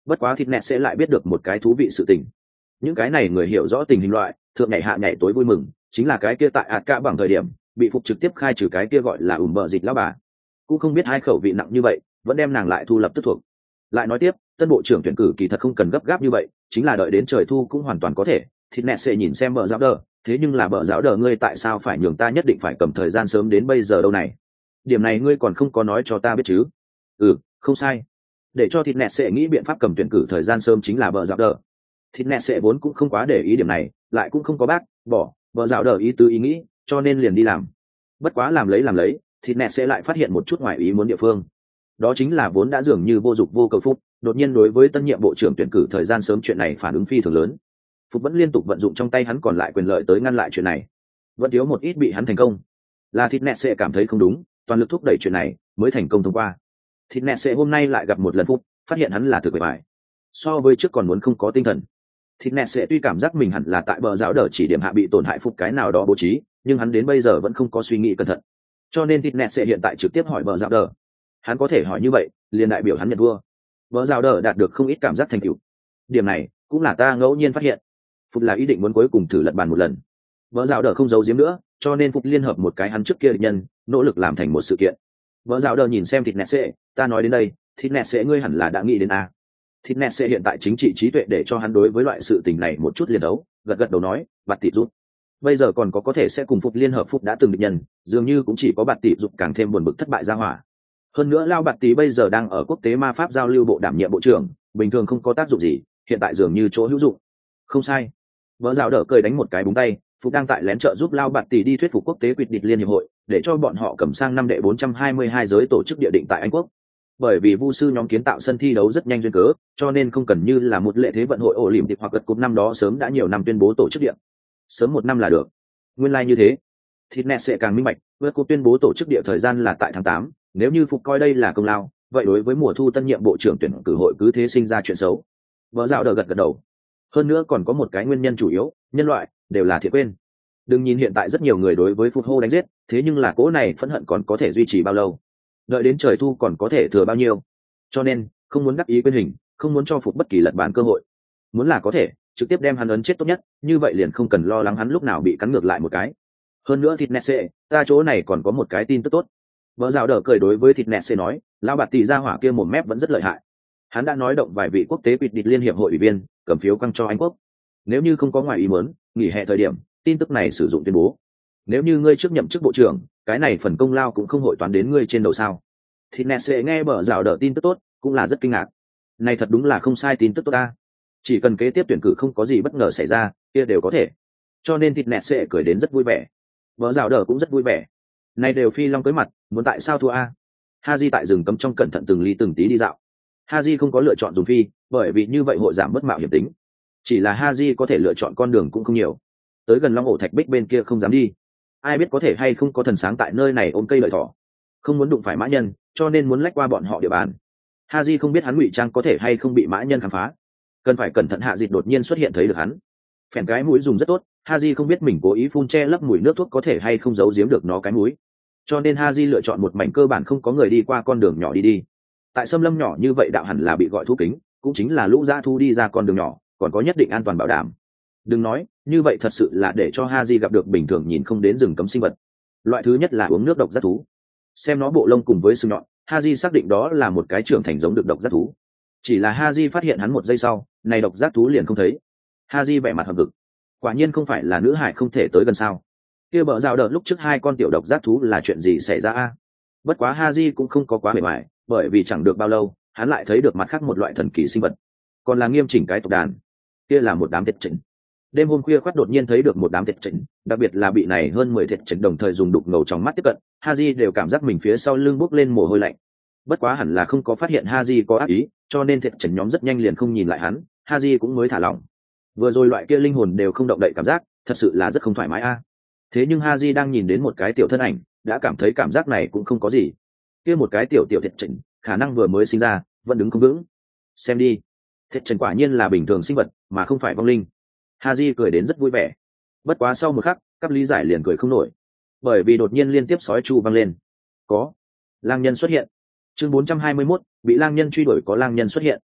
Bất quá thịt nẹt sẽ lại biết được một cái thú vị sự tình. Những cái này người hiểu rõ tình hình loại thượng nhảy hạ nhảy tối vui mừng chính là cái kia tại ạt cả bằng thời điểm bị phục trực tiếp khai trừ cái kia gọi là ủm bờ dịch lão bà, cũng không biết hai khẩu vị nặng như vậy vẫn đem nàng lại thu lập tức thuộc. Lại nói tiếp, tân bộ trưởng tuyển cử kỳ thật không cần gấp gáp như vậy, chính là đợi đến trời thu cũng hoàn toàn có thể. Thịt nẹt sẽ nhìn xem bờ giáo đờ, thế nhưng là bờ giáo đờ ngươi tại sao phải nhường ta nhất định phải cầm thời gian sớm đến bây giờ đâu này? Điểm này ngươi còn không có nói cho ta biết chứ? Ừ, không sai. Để cho thịt nẹt sẽ nghĩ biện pháp cầm tuyển cử thời gian sớm chính là bờ giáo đờ. Thịt nẹt sẽ vốn cũng không quá để ý điểm này, lại cũng không có bác bỏ bờ giáo đờ ý tứ ý nghĩ, cho nên liền đi làm. Bất quá làm lấy làm lấy, thịt nẹt sẽ lại phát hiện một chút ngoài ý muốn địa phương. Đó chính là vốn đã dường như vô dụng vô cầu phúc, đột nhiên đối với tân nhiệm bộ trưởng tuyển cử thời gian sớm chuyện này phản ứng phi thường lớn. Phúc vẫn liên tục vận dụng trong tay hắn còn lại quyền lợi tới ngăn lại chuyện này, vẫn thiếu một ít bị hắn thành công. Là thịt nẹt sẽ cảm thấy không đúng, toàn lực thúc đẩy chuyện này mới thành công thông qua. Thịt nẹt sẽ hôm nay lại gặp một lần Phúc, phát hiện hắn là thực bề bài, so với trước còn muốn không có tinh thần. Thịt nẹt sẽ tuy cảm giác mình hẳn là tại bờ giáo đờ chỉ điểm hạ bị tổn hại Phúc cái nào đó bố trí, nhưng hắn đến bây giờ vẫn không có suy nghĩ cẩn thận, cho nên thịt nẹt sẽ hiện tại trực tiếp hỏi bờ giáo đờ. Hắn có thể hỏi như vậy liền đại biểu hắn nhận vua. Bờ giáo đờ đạt được không ít cảm giác thành tựu, điểm này cũng là ta ngẫu nhiên phát hiện. Phục là ý định muốn cuối cùng thử lật bàn một lần. Bờ giáo đờ không giấu giếm nữa, cho nên Phục liên hợp một cái hắn trước kia địch nhân, nỗ lực làm thành một sự kiện. Bờ giáo đờ nhìn xem thịt nẹt sẽ, ta nói đến đây, thịt nẹt sẽ ngươi hẳn là đã nghĩ đến a. Thịt nẹt sẽ hiện tại chính trị trí tuệ để cho hắn đối với loại sự tình này một chút liên đấu, gật gật đầu nói, bạt tịt rút. Bây giờ còn có có thể sẽ cùng Phục liên hợp Phục đã từng địch nhân, dường như cũng chỉ có bạt tịt rút càng thêm buồn bực thất bại ra hỏa. Hơn nữa lao bạt tí bây giờ đang ở quốc tế ma pháp giao lưu bộ đảm nhiệm bộ trưởng, bình thường không có tác dụng gì, hiện tại dường như chỗ hữu dụng. Không sai. Vợ rào đỡ cười đánh một cái búng tay, Phục đang tại lén trợ giúp lao bạt tỷ đi thuyết phục quốc tế quyết địch liên hiệp hội, để cho bọn họ cầm sang năm đệ bốn trăm hai mươi hai giới tổ chức địa định tại Anh quốc. Bởi vì vu sư nhóm kiến tạo sân thi đấu rất nhanh duyên cớ, cho nên không cần như là một lệ thế vận hội ổ liềm hoặc gật cúp năm đó sớm đã nhiều năm tuyên bố tổ chức địa. Sớm một năm là được. Nguyên lai like như thế. Thịt nẹt sẽ càng minh bạch, vượt cúp tuyên bố tổ chức địa thời gian là tại tháng tám, nếu như Phục coi đây là công lao, vậy đối với mùa thu tân nhiệm bộ trưởng tuyển cử hội cứ thế sinh ra chuyện xấu. Vợ dạo đờ gật gật đầu. Hơn nữa còn có một cái nguyên nhân chủ yếu, nhân loại đều là thiệt quên. Đừng nhìn hiện tại rất nhiều người đối với Phục hô đánh giết, thế nhưng là cỗ này phẫn hận còn có thể duy trì bao lâu? Đợi đến trời thu còn có thể thừa bao nhiêu? Cho nên không muốn đắc ý quên hình, không muốn cho Phục bất kỳ lật bàn cơ hội. Muốn là có thể trực tiếp đem hắn ấn chết tốt nhất, như vậy liền không cần lo lắng hắn lúc nào bị cắn ngược lại một cái. Hơn nữa thịt nẹt xệ, ta chỗ này còn có một cái tin tức tốt. Vợ rào đỡ cười đối với thịt nẹt xệ nói, lão bạt tỷ ra hỏa kia một mép vẫn rất lợi hại. Hắn đã nói động vài vị quốc tế quyết địch liên hiệp hội ủy viên cầm phiếu căng cho Anh quốc. Nếu như không có ngoài ý muốn, nghỉ hè thời điểm tin tức này sử dụng tuyên bố, nếu như ngươi trước nhậm chức bộ trưởng, cái này phần công lao cũng không hội toán đến ngươi trên đầu sao. Thịt nẹt xệ nghe bờ rào đỡ tin tức tốt cũng là rất kinh ngạc. Này thật đúng là không sai tin tức tốt ta. Chỉ cần kế tiếp tuyển cử không có gì bất ngờ xảy ra, kia đều có thể. Cho nên thịt nẹt xệ cười đến rất vui vẻ. Vợ rào đỡ cũng rất vui vẻ. Này đều phi long cưới mặt, muốn tại sao thua a? Haji tại rừng cấm trong cẩn thận từng ly từng tí đi dạo. Haji không có lựa chọn dùng phi, bởi vì như vậy hội giảm mất mạo hiểm tính. Chỉ là Haji có thể lựa chọn con đường cũng không nhiều. Tới gần Long ổ thạch bích bên kia không dám đi. Ai biết có thể hay không có thần sáng tại nơi này ôm cây lợi thỏ. Không muốn đụng phải mã nhân, cho nên muốn lách qua bọn họ địa bàn. Haji không biết hắn ngụy trang có thể hay không bị mã nhân khám phá. Cần phải cẩn thận hạ dịch đột nhiên xuất hiện thấy được hắn. Phèn cái mũi dùng rất tốt, Haji không biết mình cố ý phun che lấp mùi nước thuốc có thể hay không giấu giếm được nó cái mũi. Cho nên Haji lựa chọn một mảnh cơ bản không có người đi qua con đường nhỏ đi đi. Tại xâm lâm nhỏ như vậy đạo hẳn là bị gọi thú kính, cũng chính là lũ dã thu đi ra con đường nhỏ, còn có nhất định an toàn bảo đảm. Đừng nói, như vậy thật sự là để cho Haji gặp được bình thường nhìn không đến rừng cấm sinh vật. Loại thứ nhất là uống nước độc giác thú. Xem nó bộ lông cùng với sừng nhọn, Haji xác định đó là một cái trưởng thành giống được độc giác thú. Chỉ là Haji phát hiện hắn một giây sau, này độc giác thú liền không thấy. Haji vẻ mặt hậm hực. Quả nhiên không phải là nữ hải không thể tới gần sao? Kia bờ rào đợt lúc trước hai con tiểu độc giác thú là chuyện gì xảy ra a? Bất quá Haji cũng không có quá bề ngoài, bởi vì chẳng được bao lâu, hắn lại thấy được mặt khác một loại thần kỳ sinh vật, còn là nghiêm chỉnh cái tộc đàn. Kia là một đám thiệt chỉnh. Đêm hôm khuya khoắt đột nhiên thấy được một đám thiệt chỉnh, đặc biệt là bị này hơn mười thiệt chỉnh đồng thời dùng đục ngầu trong mắt tiếp cận, Haji đều cảm giác mình phía sau lưng bốc lên mồ hôi lạnh. Bất quá hẳn là không có phát hiện Haji có ác ý, cho nên thiệt chỉnh nhóm rất nhanh liền không nhìn lại hắn, Haji cũng mới thả lỏng. Vừa rồi loại kia linh hồn đều không động đậy cảm giác, thật sự là rất không thoải mái a. Thế nhưng Haji đang nhìn đến một cái tiểu thân ảnh, đã cảm thấy cảm giác này cũng không có gì. Kia một cái tiểu tiểu thiệt chỉnh, khả năng vừa mới sinh ra, vẫn đứng không vững. Xem đi, thiệt chỉnh quả nhiên là bình thường sinh vật, mà không phải vong linh. Haji cười đến rất vui vẻ. Bất quá sau một khắc, các lý giải liền cười không nổi, bởi vì đột nhiên liên tiếp sói chu vang lên. Có lang nhân xuất hiện. Chương bốn trăm hai mươi mốt, bị lang nhân truy đuổi có lang nhân xuất hiện.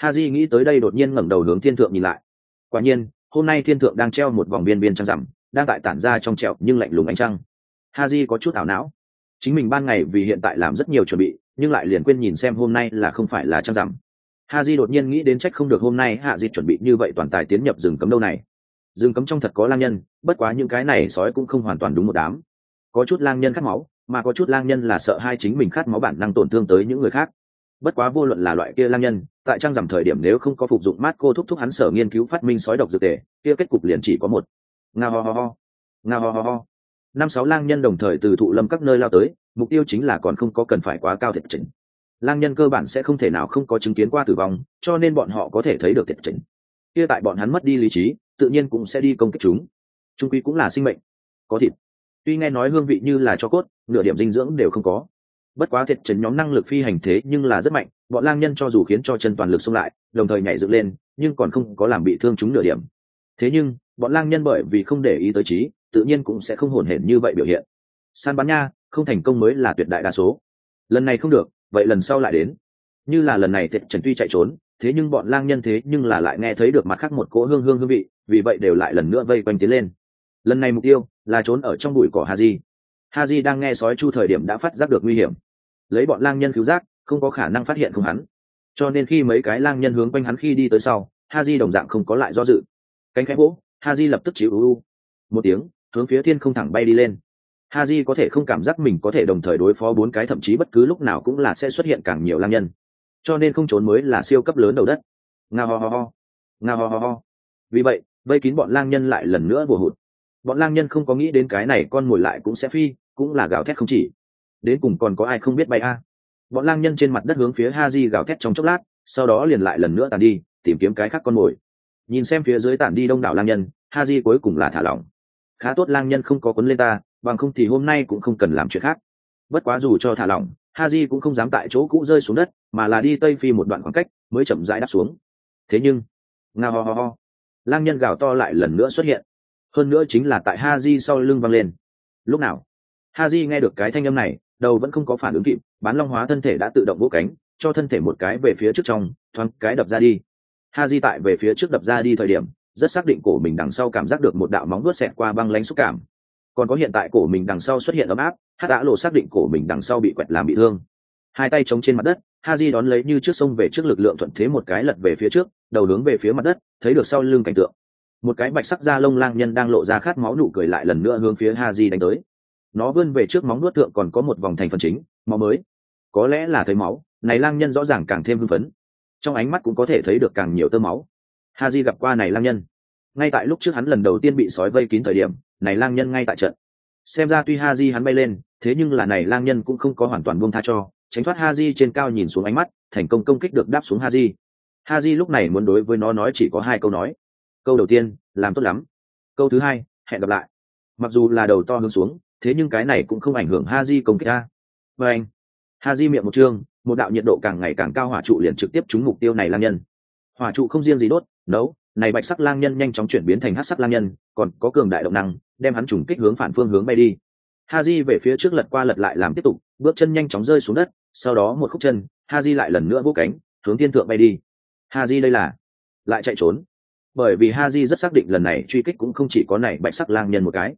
Haji nghĩ tới đây đột nhiên ngẩng đầu hướng thiên thượng nhìn lại. Quả nhiên hôm nay thiên thượng đang treo một vòng biên biên trăng rằm, đang tại tản ra trong trẹo nhưng lạnh lùng ánh trăng. Haji có chút ảo não, chính mình ban ngày vì hiện tại làm rất nhiều chuẩn bị nhưng lại liền quên nhìn xem hôm nay là không phải là trăng rằm. Haji đột nhiên nghĩ đến trách không được hôm nay hạ di chuẩn bị như vậy toàn tài tiến nhập rừng cấm đâu này. Rừng cấm trong thật có lang nhân, bất quá những cái này sói cũng không hoàn toàn đúng một đám. Có chút lang nhân khát máu, mà có chút lang nhân là sợ hai chính mình khát máu bản năng tổn thương tới những người khác. Bất quá vô luận là loại kia lang nhân, tại trang giảm thời điểm nếu không có phục dụng mát cô thúc thúc hắn sở nghiên cứu phát minh sói độc dược tề, kia kết cục liền chỉ có một. Nga ho ho ho, nga ho ho ho. Năm sáu lang nhân đồng thời từ thụ lâm các nơi lao tới, mục tiêu chính là còn không có cần phải quá cao thiệt chỉnh. Lang nhân cơ bản sẽ không thể nào không có chứng kiến qua tử vong, cho nên bọn họ có thể thấy được thiệt chỉnh. Kia tại bọn hắn mất đi lý trí, tự nhiên cũng sẽ đi công kích chúng. Trung quy cũng là sinh mệnh, có thịt. Tuy nghe nói hương vị như là cho cốt, nửa điểm dinh dưỡng đều không có. Bất quá thiệt chấn nhóm năng lực phi hành thế nhưng là rất mạnh, bọn lang nhân cho dù khiến cho chân toàn lực xông lại, đồng thời nhảy dựng lên, nhưng còn không có làm bị thương chúng nửa điểm. Thế nhưng, bọn lang nhân bởi vì không để ý tới trí, tự nhiên cũng sẽ không hồn hển như vậy biểu hiện. Săn bắn nha, không thành công mới là tuyệt đại đa số. Lần này không được, vậy lần sau lại đến. Như là lần này thiệt chấn tuy chạy trốn, thế nhưng bọn lang nhân thế nhưng là lại nghe thấy được mặt khác một cỗ hương hương hương vị, vì vậy đều lại lần nữa vây quanh tiến lên. Lần này mục tiêu là trốn ở trong bụi cỏ Haji. Haji đang nghe sói chu thời điểm đã phát giác được nguy hiểm, lấy bọn lang nhân cứu giác không có khả năng phát hiện không hắn, cho nên khi mấy cái lang nhân hướng quanh hắn khi đi tới sau, Haji đồng dạng không có lại do dự, cánh khẽ vỗ, Haji lập tức chịu u u một tiếng hướng phía thiên không thẳng bay đi lên. Haji có thể không cảm giác mình có thể đồng thời đối phó bốn cái thậm chí bất cứ lúc nào cũng là sẽ xuất hiện càng nhiều lang nhân, cho nên không trốn mới là siêu cấp lớn đầu đất. Nga ho ho ho, nga ho ho ho. Vì vậy vây kín bọn lang nhân lại lần nữa bùa hụt. Bọn lang nhân không có nghĩ đến cái này con mồi lại cũng sẽ phi, cũng là gào thét không chỉ. Đến cùng còn có ai không biết bay a? Bọn lang nhân trên mặt đất hướng phía Haji gào thét trong chốc lát, sau đó liền lại lần nữa tản đi, tìm kiếm cái khác con mồi. Nhìn xem phía dưới tản đi đông đảo lang nhân, Haji cuối cùng là thả lỏng. Khá tốt lang nhân không có cuốn lên ta, bằng không thì hôm nay cũng không cần làm chuyện khác. Bất quá dù cho thả lỏng, Haji cũng không dám tại chỗ cũ rơi xuống đất, mà là đi tây phi một đoạn khoảng cách, mới chậm rãi đáp xuống. Thế nhưng, nga ho ho ho, lang nhân gào to lại lần nữa xuất hiện. Hơn nữa chính là tại Haji sau lưng văng lên. Lúc nào Haji nghe được cái thanh âm này, đầu vẫn không có phản ứng kịp, bán long hóa thân thể đã tự động vỗ cánh, cho thân thể một cái về phía trước trong, thoáng cái đập ra đi. Haji tại về phía trước đập ra đi thời điểm, rất xác định cổ mình đằng sau cảm giác được một đạo móng vuốt xẹt qua băng lãnh xúc cảm. Còn có hiện tại cổ mình đằng sau xuất hiện ấm áp, Hắc đã lộ xác định cổ mình đằng sau bị quẹt làm bị thương. Hai tay chống trên mặt đất, Haji đón lấy như trước sông về trước lực lượng thuận thế một cái lật về phía trước, đầu hướng về phía mặt đất, thấy được sau lưng cảnh tượng. Một cái bạch sắc da lông lang nhân đang lộ ra khát máu nụ cười lại lần nữa hướng phía Haji đánh tới. Nó vươn về trước móng nuốt thượng còn có một vòng thành phần chính, máu mới. Có lẽ là thấy máu, này lang nhân rõ ràng càng thêm hưng phấn. Trong ánh mắt cũng có thể thấy được càng nhiều tơ máu. Haji gặp qua này lang nhân. Ngay tại lúc trước hắn lần đầu tiên bị sói vây kín thời điểm, này lang nhân ngay tại trận. Xem ra tuy Haji hắn bay lên, thế nhưng là này lang nhân cũng không có hoàn toàn buông tha cho, tránh thoát Haji trên cao nhìn xuống ánh mắt, thành công công kích được đáp xuống Haji. Haji lúc này muốn đối với nó nói chỉ có hai câu nói. Câu đầu tiên, làm tốt lắm. Câu thứ hai, hẹn gặp lại. Mặc dù là đầu to hướng xuống, thế nhưng cái này cũng không ảnh hưởng Haji công kích a. Và anh, Haji miệng một trương, một đạo nhiệt độ càng ngày càng cao hỏa trụ liền trực tiếp trúng mục tiêu này lang nhân. Hỏa trụ không riêng gì đốt, nấu, này bạch sắc lang nhân nhanh chóng chuyển biến thành hắc sắc lang nhân, còn có cường đại động năng, đem hắn trùng kích hướng phản phương hướng bay đi. Haji về phía trước lật qua lật lại làm tiếp tục, bước chân nhanh chóng rơi xuống đất, sau đó một khúc chân, Haji lại lần nữa vỗ cánh, hướng thiên thượng bay đi. Haji đây là lại chạy trốn. Bởi vì Haji rất xác định lần này truy kích cũng không chỉ có này bạch sắc lang nhân một cái.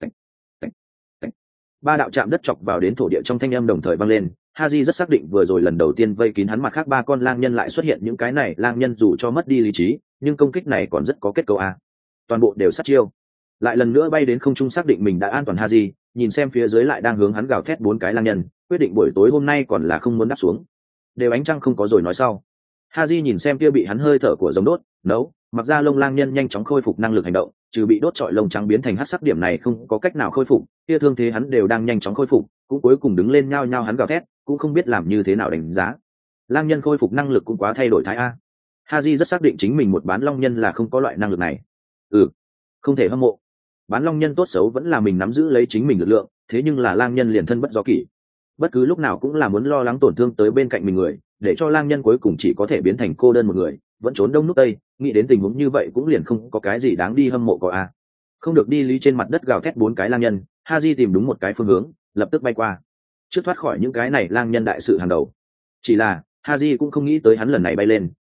Ba đạo chạm đất chọc vào đến thổ địa trong thanh âm đồng thời vang lên. Haji rất xác định vừa rồi lần đầu tiên vây kín hắn mặt khác ba con lang nhân lại xuất hiện những cái này lang nhân dù cho mất đi lý trí, nhưng công kích này còn rất có kết cấu a. Toàn bộ đều sát chiêu. Lại lần nữa bay đến không trung xác định mình đã an toàn Haji, nhìn xem phía dưới lại đang hướng hắn gào thét bốn cái lang nhân, quyết định buổi tối hôm nay còn là không muốn đáp xuống. Đều ánh trăng không có rồi nói sau. Haji nhìn xem kia bị hắn hơi thở của giống đốt, nấu, mặc ra lông lang nhân nhanh chóng khôi phục năng lực hành động, trừ bị đốt trọi lông trắng biến thành hắc sắc điểm này không có cách nào khôi phục, kia thương thế hắn đều đang nhanh chóng khôi phục, cũng cuối cùng đứng lên nhao nhao hắn gào thét, cũng không biết làm như thế nào đánh giá. Lang nhân khôi phục năng lực cũng quá thay đổi thái a. Haji rất xác định chính mình một bán long nhân là không có loại năng lực này. Ừ, không thể hâm mộ. Bán long nhân tốt xấu vẫn là mình nắm giữ lấy chính mình lực lượng, thế nhưng là lang nhân liền thân bất do kỷ. Bất cứ lúc nào cũng là muốn lo lắng tổn thương tới bên cạnh mình người, để cho lang nhân cuối cùng chỉ có thể biến thành cô đơn một người, vẫn trốn đông nút tây, nghĩ đến tình huống như vậy cũng liền không có cái gì đáng đi hâm mộ có a. Không được đi lý trên mặt đất gào thét bốn cái lang nhân, Haji tìm đúng một cái phương hướng, lập tức bay qua, trước thoát khỏi những cái này lang nhân đại sự hàng đầu. Chỉ là Haji cũng không nghĩ tới hắn lần này bay lên,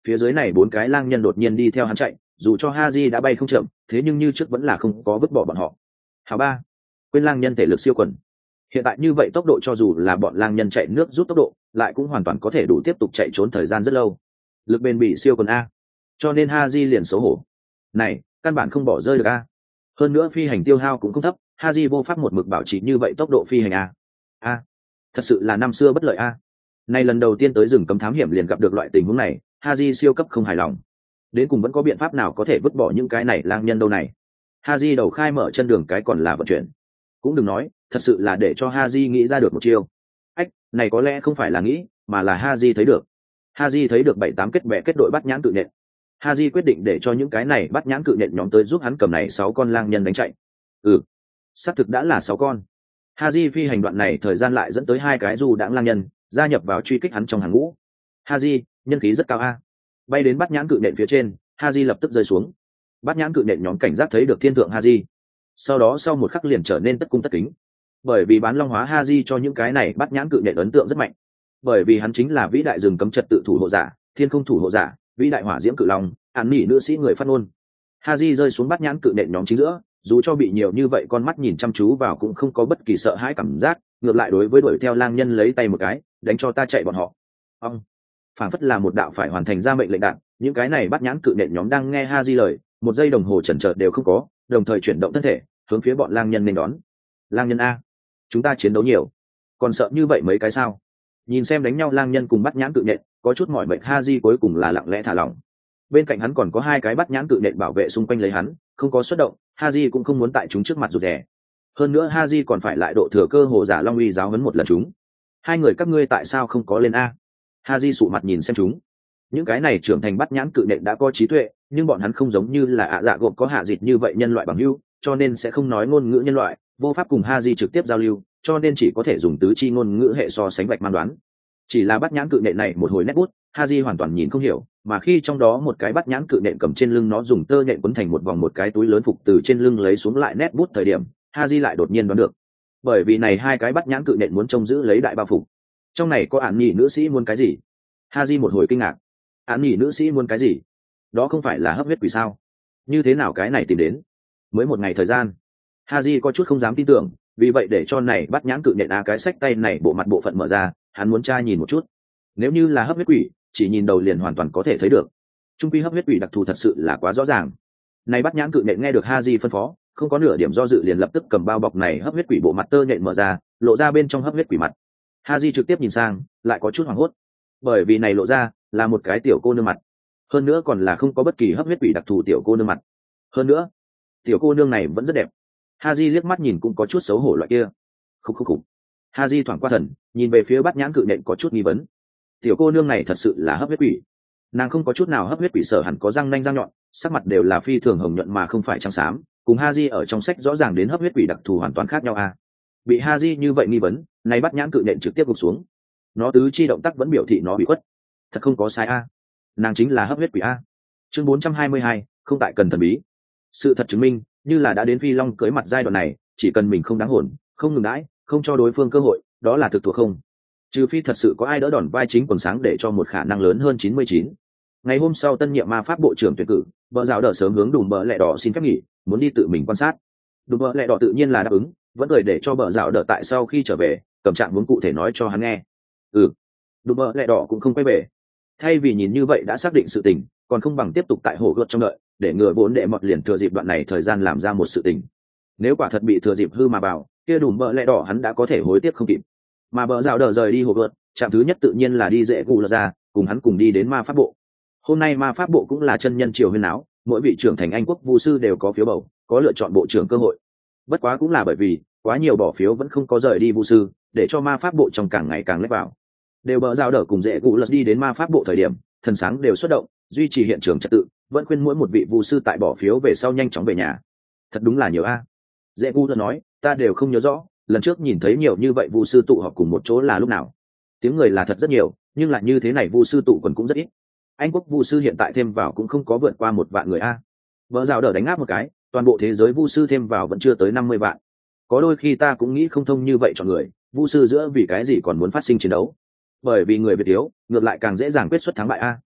phía dưới này bốn cái lang nhân đột nhiên đi theo hắn chạy, dù cho Haji đã bay không chậm, thế nhưng như trước vẫn là không có vứt bỏ bọn họ. Hào ba, quên lang nhân thể lực siêu quần. Hiện tại như vậy tốc độ cho dù là bọn lang nhân chạy nước rút tốc độ, lại cũng hoàn toàn có thể đủ tiếp tục chạy trốn thời gian rất lâu. Lực bền bỉ siêu quần a. Cho nên Haji liền xấu hổ. Này, căn bản không bỏ rơi được a. Hơn nữa phi hành tiêu hao cũng không thấp, Haji vô pháp một mực bảo trì như vậy tốc độ phi hành a. A, thật sự là năm xưa bất lợi a. Này lần đầu tiên tới rừng cấm thám hiểm liền gặp được loại tình huống này, Haji siêu cấp không hài lòng. Đến cùng vẫn có biện pháp nào có thể vứt bỏ những cái này lang nhân đâu này. Haji đầu khai mở chân đường cái còn là vận chuyển. Cũng đừng nói, thật sự là để cho Haji nghĩ ra được một chiêu. Ách, này có lẽ không phải là nghĩ, mà là Haji thấy được. Haji thấy được bảy tám kết bè kết đội bắt nhãn cự nện. Haji quyết định để cho những cái này bắt nhãn cự nện nhóm tới giúp hắn cầm này sáu con lang nhân đánh chạy. Ừ, xác thực đã là sáu con. Haji phi hành đoạn này thời gian lại dẫn tới hai cái du đãng lang nhân gia nhập vào truy kích hắn trong hàng ngũ. Haji, nhân khí rất cao a. Bay đến bắt nhãn cự nện phía trên, Haji lập tức rơi xuống. Bắt nhãn cự nện nhóm cảnh giác thấy được thiên thượng Haji. Sau đó sau một khắc liền trở nên tất cung tất kính. Bởi vì bán long hóa Haji cho những cái này bắt nhãn cự nện ấn tượng rất mạnh. Bởi vì hắn chính là vĩ đại rừng cấm trật tự thủ hộ giả, thiên không thủ hộ giả, vĩ đại hỏa diễm cự long, án nỉ nữ sĩ người phát ngôn. Haji rơi xuống bắt nhãn cự nện nhóm chính giữa, dù cho bị nhiều như vậy con mắt nhìn chăm chú vào cũng không có bất kỳ sợ hãi cảm giác, ngược lại đối với đuổi theo lang nhân lấy tay một cái, đánh cho ta chạy bọn họ. Ông, phảng phất là một đạo phải hoàn thành ra mệnh lệnh đạn, những cái này bắt nhãn cự nện nhóm đang nghe Haji lời, một giây đồng hồ chần chờ đều không có, đồng thời chuyển động thân thể, hướng phía bọn lang nhân nên đón. Lang nhân a, chúng ta chiến đấu nhiều, còn sợ như vậy mấy cái sao? Nhìn xem đánh nhau lang nhân cùng bắt nhãn cự nện, có chút mỏi mệt Haji cuối cùng là lặng lẽ thả lỏng. Bên cạnh hắn còn có hai cái bắt nhãn cự nện bảo vệ xung quanh lấy hắn, không có xuất động, Haji cũng không muốn tại chúng trước mặt rụt rè. Hơn nữa Haji còn phải lại độ thừa cơ hồ giả long uy giáo huấn một lần chúng. Hai người các ngươi tại sao không có lên a? Haji sụ mặt nhìn xem chúng. Những cái này trưởng thành bắt nhãn cự nện đã có trí tuệ, nhưng bọn hắn không giống như là ạ dạ gộp có hạ dịch như vậy nhân loại bằng hữu, cho nên sẽ không nói ngôn ngữ nhân loại, vô pháp cùng Haji trực tiếp giao lưu, cho nên chỉ có thể dùng tứ chi ngôn ngữ hệ so sánh vạch man đoán. Chỉ là bắt nhãn cự nện này một hồi nét bút, Haji hoàn toàn nhìn không hiểu, mà khi trong đó một cái bắt nhãn cự nện cầm trên lưng nó dùng tơ nện quấn thành một vòng một cái túi lớn phục từ trên lưng lấy xuống lại nét bút thời điểm, Haji lại đột nhiên đoán được. Bởi vì này hai cái bắt nhãn cự nện muốn trông giữ lấy đại bao phục. Trong này có án nhỉ nữ sĩ muốn cái gì? Haji một hồi kinh ngạc. Án nhỉ nữ sĩ muốn cái gì? Đó không phải là hấp huyết quỷ sao? Như thế nào cái này tìm đến? Mới một ngày thời gian. Haji có chút không dám tin tưởng, vì vậy để cho này bắt nhãn cự nện a cái sách tay này bộ mặt bộ phận mở ra, hắn muốn tra nhìn một chút. Nếu như là hấp huyết quỷ, chỉ nhìn đầu liền hoàn toàn có thể thấy được. Trung quy hấp huyết quỷ đặc thù thật sự là quá rõ ràng. Này bắt nhãn cự nện nghe được Haji phân phó, không có nửa điểm do dự liền lập tức cầm bao bọc này hấp huyết quỷ bộ mặt tơ nện mở ra, lộ ra bên trong hấp huyết quỷ mặt. Haji trực tiếp nhìn sang, lại có chút hoảng hốt, bởi vì này lộ ra là một cái tiểu cô nương mặt, hơn nữa còn là không có bất kỳ hấp huyết quỷ đặc thù tiểu cô nương mặt. Hơn nữa, tiểu cô nương này vẫn rất đẹp. Haji liếc mắt nhìn cũng có chút xấu hổ loại kia. Khúc khúc khúc. Haji thoảng qua thần, nhìn về phía bắt nhãn cự nện có chút nghi vấn. Tiểu cô nương này thật sự là hấp huyết quỷ. Nàng không có chút nào hấp huyết quỷ sở hẳn có răng nanh răng nhọn, sắc mặt đều là phi thường hồng nhuận mà không phải trắng xám, cùng Haji ở trong sách rõ ràng đến hấp huyết quỷ đặc thù hoàn toàn khác nhau a. À. Bị Haji như vậy nghi vấn, này bắt nhãn cự nện trực tiếp gục xuống. Nó tứ chi động tác vẫn biểu thị nó bị khuất. Thật không có sai a. À. Nàng chính là hấp huyết quỷ a. Chương bốn trăm hai mươi hai, không tại cần thần bí. Sự thật chứng minh, như là đã đến Phi Long cưới mặt giai đoạn này, chỉ cần mình không đáng hồn, không ngừng đãi, không cho đối phương cơ hội, đó là thực thuộc không. Trừ phi thật sự có ai đỡ đòn vai chính quần sáng để cho một khả năng lớn hơn chín mươi chín. Ngày hôm sau tân nhiệm ma pháp bộ trưởng tuyển cử, Bờ Rào Đờ sớm hướng Đùm Bờ Lẹ Đỏ xin phép nghỉ, muốn đi tự mình quan sát. Đùm Bờ Lẹ Đỏ tự nhiên là đáp ứng, vẫn gửi để cho Bờ Rào Đờ tại sau khi trở về, cầm trạng muốn cụ thể nói cho hắn nghe. Ừ, Đùm Bờ Lẹ Đỏ cũng không quay về. Thay vì nhìn như vậy đã xác định sự tình, còn không bằng tiếp tục tại hồ gợt trong đợi, để ngừa vốn đệ mọt liền thừa dịp đoạn này thời gian làm ra một sự tình. Nếu quả thật bị thừa dịp hư mà vào, kia Đùm Bờ Lẹ Đỏ hắn đã có thể hối tiếc không kịp. Mà Bờ Rào Đờ rời đi hồ gợt, trạm thứ nhất tự nhiên là đi dễ cụ lật ra, cùng hắn cùng đi đến ma pháp bộ. Hôm nay ma pháp bộ cũng là chân nhân triều huyên áo, mỗi vị trưởng thành Anh quốc vu sư đều có phiếu bầu, có lựa chọn bộ trưởng cơ hội. Bất quá cũng là bởi vì quá nhiều bỏ phiếu vẫn không có rời đi vu sư, để cho ma pháp bộ trong càng ngày càng lép vào. Đều Bờ Rào Đờ cùng dễ cụ lật đi đến ma pháp bộ thời điểm, thần sáng đều xuất động, duy trì hiện trường trật tự, vẫn khuyên mỗi một vị vu sư tại bỏ phiếu về sau nhanh chóng về nhà. Thật đúng là nhiều a. Dễ cụ lật nói, ta đều không nhớ rõ, lần trước nhìn thấy nhiều như vậy vu sư tụ họp cùng một chỗ là lúc nào. Tiếng người là thật rất nhiều, nhưng lại như thế này vu sư tụ quần cũng rất ít. Anh quốc vu sư hiện tại thêm vào cũng không có vượt qua một vạn người a. Vợ Rào Đờ đánh áp một cái, toàn bộ thế giới vu sư thêm vào vẫn chưa tới năm mươi vạn. Có đôi khi ta cũng nghĩ không thông như vậy chọn người, vu sư giữa vì cái gì còn muốn phát sinh chiến đấu? Bởi vì người Việt yếu, ngược lại càng dễ dàng quyết xuất thắng bại a.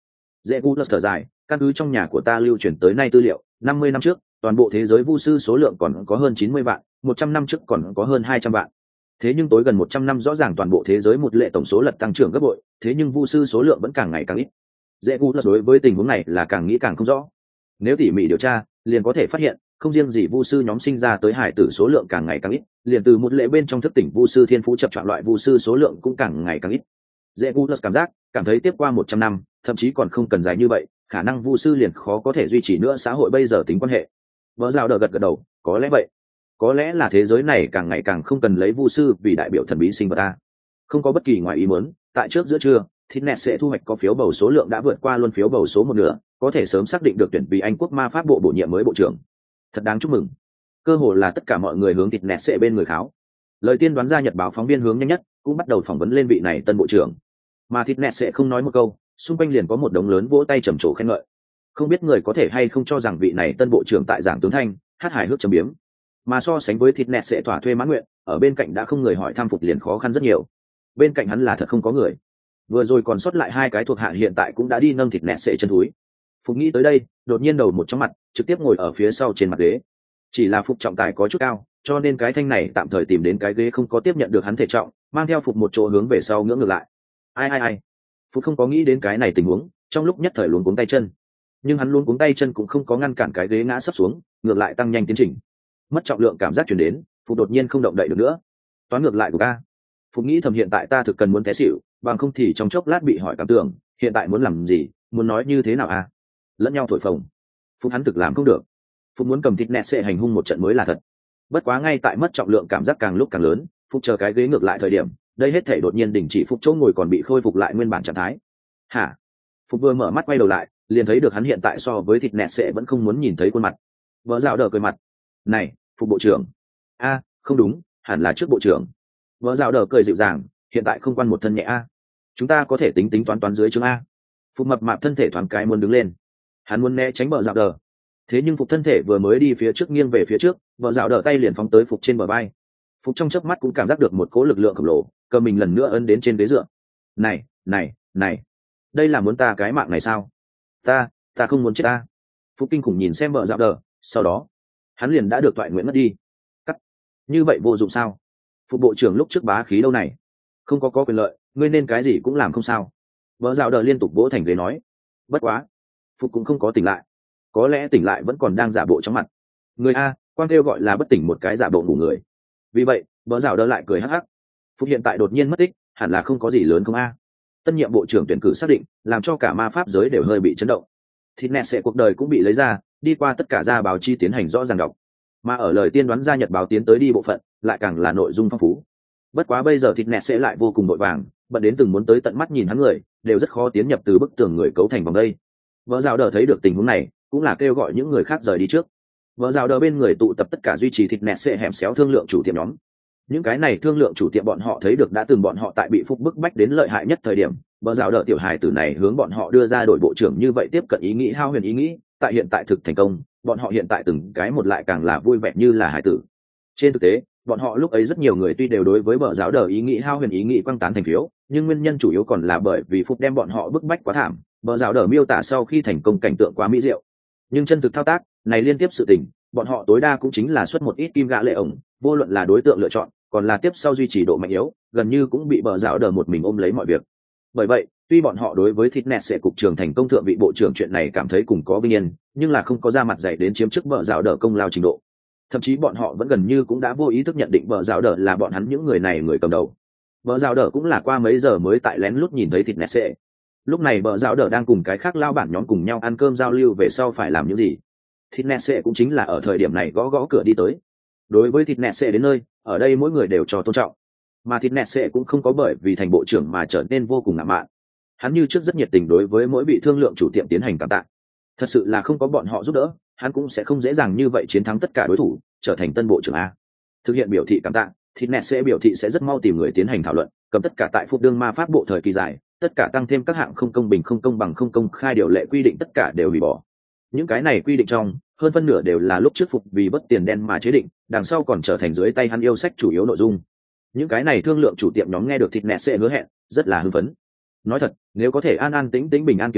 Dễ gu thở dài, căn cứ trong nhà của ta lưu truyền tới nay tư liệu, năm mươi năm trước toàn bộ thế giới vu sư số lượng còn có hơn chín mươi vạn, một trăm năm trước còn có hơn hai trăm vạn. Thế nhưng tối gần một trăm năm rõ ràng toàn bộ thế giới một lệ tổng số lật tăng trưởng gấp bội, thế nhưng vu sư số lượng vẫn càng ngày càng ít. Dễ gu đối với tình huống này là càng nghĩ càng không rõ. Nếu tỉ mỉ điều tra, liền có thể phát hiện, không riêng gì vu sư nhóm sinh ra tới hải tử số lượng càng ngày càng ít, liền từ một lệ bên trong thức tỉnh vu sư thiên phú chập chọn loại vu sư số lượng cũng càng ngày càng ít. Dễ gu cảm giác, cảm thấy tiếp qua một trăm năm, thậm chí còn không cần dài như vậy, khả năng vu sư liền khó có thể duy trì nữa xã hội bây giờ tính quan hệ. Vợ rào đờ gật gật đầu, có lẽ vậy. Có lẽ là thế giới này càng ngày càng không cần lấy vu sư vì đại biểu thần bí sinh vật ta. Không có bất kỳ ngoài ý muốn, tại trước giữa trưa, thịt nẹt sẽ thu hoạch có phiếu bầu số lượng đã vượt qua luôn phiếu bầu số một nửa, có thể sớm xác định được tuyển vì Anh quốc ma pháp bộ bổ nhiệm mới bộ trưởng. Thật đáng chúc mừng. Cơ hồ là tất cả mọi người hướng thịt nẹt sẽ bên người kháo. Lời tiên đoán ra nhật báo phóng viên hướng nhanh nhất, cũng bắt đầu phỏng vấn lên vị này tân bộ trưởng. Mà thịt nẹt sẽ không nói một câu, xung quanh liền có một đống lớn vỗ tay trầm trồ khen ngợi. Không biết người có thể hay không cho rằng vị này tân bộ trưởng tại giảng tướng thanh, hát hài hước châm biếm. Mà so sánh với thịt nẹt sẽ thỏa thuê mãn nguyện, ở bên cạnh đã không người hỏi thăm Phục liền khó khăn rất nhiều. Bên cạnh hắn là thật không có người. Vừa rồi còn sót lại hai cái thuộc hạ hiện tại cũng đã đi nâng thịt nẹt sẽ chân túi. Phục nghĩ tới đây, đột nhiên đầu một trong mặt, trực tiếp ngồi ở phía sau trên mặt ghế. Chỉ là Phục trọng tài có chút cao, cho nên cái thanh này tạm thời tìm đến cái ghế không có tiếp nhận được hắn thể trọng, mang theo Phục một chỗ hướng về sau ngưỡng ngược lại. Ai ai ai. Phục không có nghĩ đến cái này tình huống, trong lúc nhất thời luống cuống tay chân. Nhưng hắn luống cuống tay chân cũng không có ngăn cản cái ghế ngã sấp xuống, ngược lại tăng nhanh tiến trình. Mất trọng lượng cảm giác chuyển đến, Phục đột nhiên không động đậy được nữa. Toán ngược lại của ta. Phục nghĩ thầm hiện tại ta thực cần muốn té xỉu, bằng không thì trong chốc lát bị hỏi cảm tưởng, hiện tại muốn làm gì, muốn nói như thế nào à? Lẫn nhau thổi phồng. Phục hắn thực làm không được. Phục muốn cầm thịt nẹt sẽ hành hung một trận mới là thật. Bất quá ngay tại mất trọng lượng cảm giác càng lúc càng lớn, Phục chờ cái ghế ngược lại thời điểm, đây hết thể đột nhiên đình chỉ. Phục chỗ ngồi còn bị khôi phục lại nguyên bản trạng thái. Hả? Phục vừa mở mắt quay đầu lại, liền thấy được hắn hiện tại so với thịt nẹt sẽ vẫn không muốn nhìn thấy khuôn mặt. Vợ dạo đờ cười mặt. Này, Phục bộ trưởng. A, không đúng, hẳn là trước bộ trưởng. Vợ dạo đờ cười dịu dàng, hiện tại không quan một thân nhẹ a. Chúng ta có thể tính tính toán toán dưới chương a. Phục mập mạp thân thể thoáng cái muốn đứng lên. Hắn muốn né tránh vợ dạo đờ. Thế nhưng Phục thân thể vừa mới đi phía trước nghiêng về phía trước, vợ dạo đờ tay liền phóng tới Phục trên bờ vai. Phục trong chớp mắt cũng cảm giác được một cỗ lực lượng khổng lồ, cơ mình lần nữa ấn đến trên ghế dựa. Này, này, này, đây là muốn ta cái mạng này sao? Ta, ta không muốn chết ta. Phục kinh khủng nhìn xem vợ dạo đờ, sau đó, hắn liền đã được toại nguyện mất đi. Cắt. Như vậy vô dụng sao? Phục bộ trưởng lúc trước bá khí đâu này? Không có có quyền lợi, ngươi nên cái gì cũng làm không sao. Vợ dạo đờ liên tục vỗ thành ghế nói. Bất quá, Phục cũng không có tỉnh lại. Có lẽ tỉnh lại vẫn còn đang giả bộ trong mặt. Người a, quan kêu gọi là bất tỉnh một cái giả bộ ngủ người. Vì vậy, vợ dạo đờ lại cười hắc hắc. Phục hiện tại đột nhiên mất tích, hẳn là không có gì lớn không a. Tân nhiệm bộ trưởng tuyển cử xác định, làm cho cả ma pháp giới đều hơi bị chấn động. Thịt nẹt sẽ cuộc đời cũng bị lấy ra, đi qua tất cả gia báo chi tiến hành rõ ràng đọc. Mà ở lời tiên đoán gia nhật báo tiến tới đi bộ phận, lại càng là nội dung phong phú. Bất quá bây giờ thịt nẹt sẽ lại vô cùng vội vàng, bận đến từng muốn tới tận mắt nhìn hắn người, đều rất khó tiến nhập từ bức tường người cấu thành vòng đây. Vợ rào đờ thấy được tình huống này, cũng là kêu gọi những người khác rời đi trước. Vợ rào đờ bên người tụ tập tất cả duy trì thịt nẹt sẽ hẻm xéo thương lượng chủ tiệm nhóm. Những cái này thương lượng chủ tiệm bọn họ thấy được đã từng bọn họ tại bị Phúc bức bách đến lợi hại nhất thời điểm, vợ rào đờ tiểu hài tử này hướng bọn họ đưa ra đổi bộ trưởng như vậy tiếp cận ý nghĩ hao huyền ý nghĩ, tại hiện tại thực thành công, bọn họ hiện tại từng cái một lại càng là vui vẻ như là hài tử. Trên thực tế, bọn họ lúc ấy rất nhiều người tuy đều đối với vợ giáo đờ ý nghĩ hao huyền ý nghĩ quăng tán thành phiếu, nhưng nguyên nhân chủ yếu còn là bởi vì Phúc đem bọn họ bức bách quá thảm, vợ giáo đờ miêu tả sau khi thành công cảnh tượng quá mỹ diệu. Nhưng chân thực thao tác này liên tiếp sự tình, bọn họ tối đa cũng chính là xuất một ít kim gạ lệ ổng, vô luận là đối tượng lựa chọn, còn là tiếp sau duy trì độ mạnh yếu, gần như cũng bị vợ giáo đờ một mình ôm lấy mọi việc. Bởi vậy, tuy bọn họ đối với thịt nẹt sẽ cục trưởng thành công thượng vị bộ trưởng chuyện này cảm thấy cùng có vinh yên, nhưng là không có ra mặt dạy đến chiếm chức vợ giáo đờ công lao trình độ. Thậm chí bọn họ vẫn gần như cũng đã vô ý thức nhận định vợ giáo đờ là bọn hắn những người này người cầm đầu. Vợ giáo đờ cũng là qua mấy giờ mới tại lén lút nhìn thấy thịt nẹt sẽ. Lúc này vợ giáo đờ đang cùng cái khác lao bản nhóm cùng nhau ăn cơm giao lưu về sau phải làm những gì. Thịt nẹt sẽ cũng chính là ở thời điểm này gõ gõ cửa đi tới. Đối với thịt nẹt sẽ đến nơi, ở đây mỗi người đều cho tôn trọng. Mà thịt nẹt sẽ cũng không có bởi vì thành bộ trưởng mà trở nên vô cùng ngạo mạn. Hắn như trước rất nhiệt tình đối với mỗi vị thương lượng chủ tiệm tiến hành cảm tạ. Thật sự là không có bọn họ giúp đỡ, hắn cũng sẽ không dễ dàng như vậy chiến thắng tất cả đối thủ, trở thành tân bộ trưởng a. Thực hiện biểu thị cảm tạ, thịt nẹt sẽ biểu thị sẽ rất mau tìm người tiến hành thảo luận, cầm tất cả tại Phục đương ma pháp bộ thời kỳ dài, tất cả tăng thêm các hạng không công bình không công bằng không công khai điều lệ quy định tất cả đều hủy bỏ. Những cái này quy định trong, hơn phân nửa đều là lúc trước Phục vì bất tiền đen mà chế định, đằng sau còn trở thành dưới tay hắn yêu sách chủ yếu nội dung. Những cái này thương lượng chủ tiệm nhóm nghe được thịt nẹt sẽ hứa hẹn, rất là hưng phấn. Nói thật, nếu có thể an an tĩnh tĩnh bình an kiếm tiền,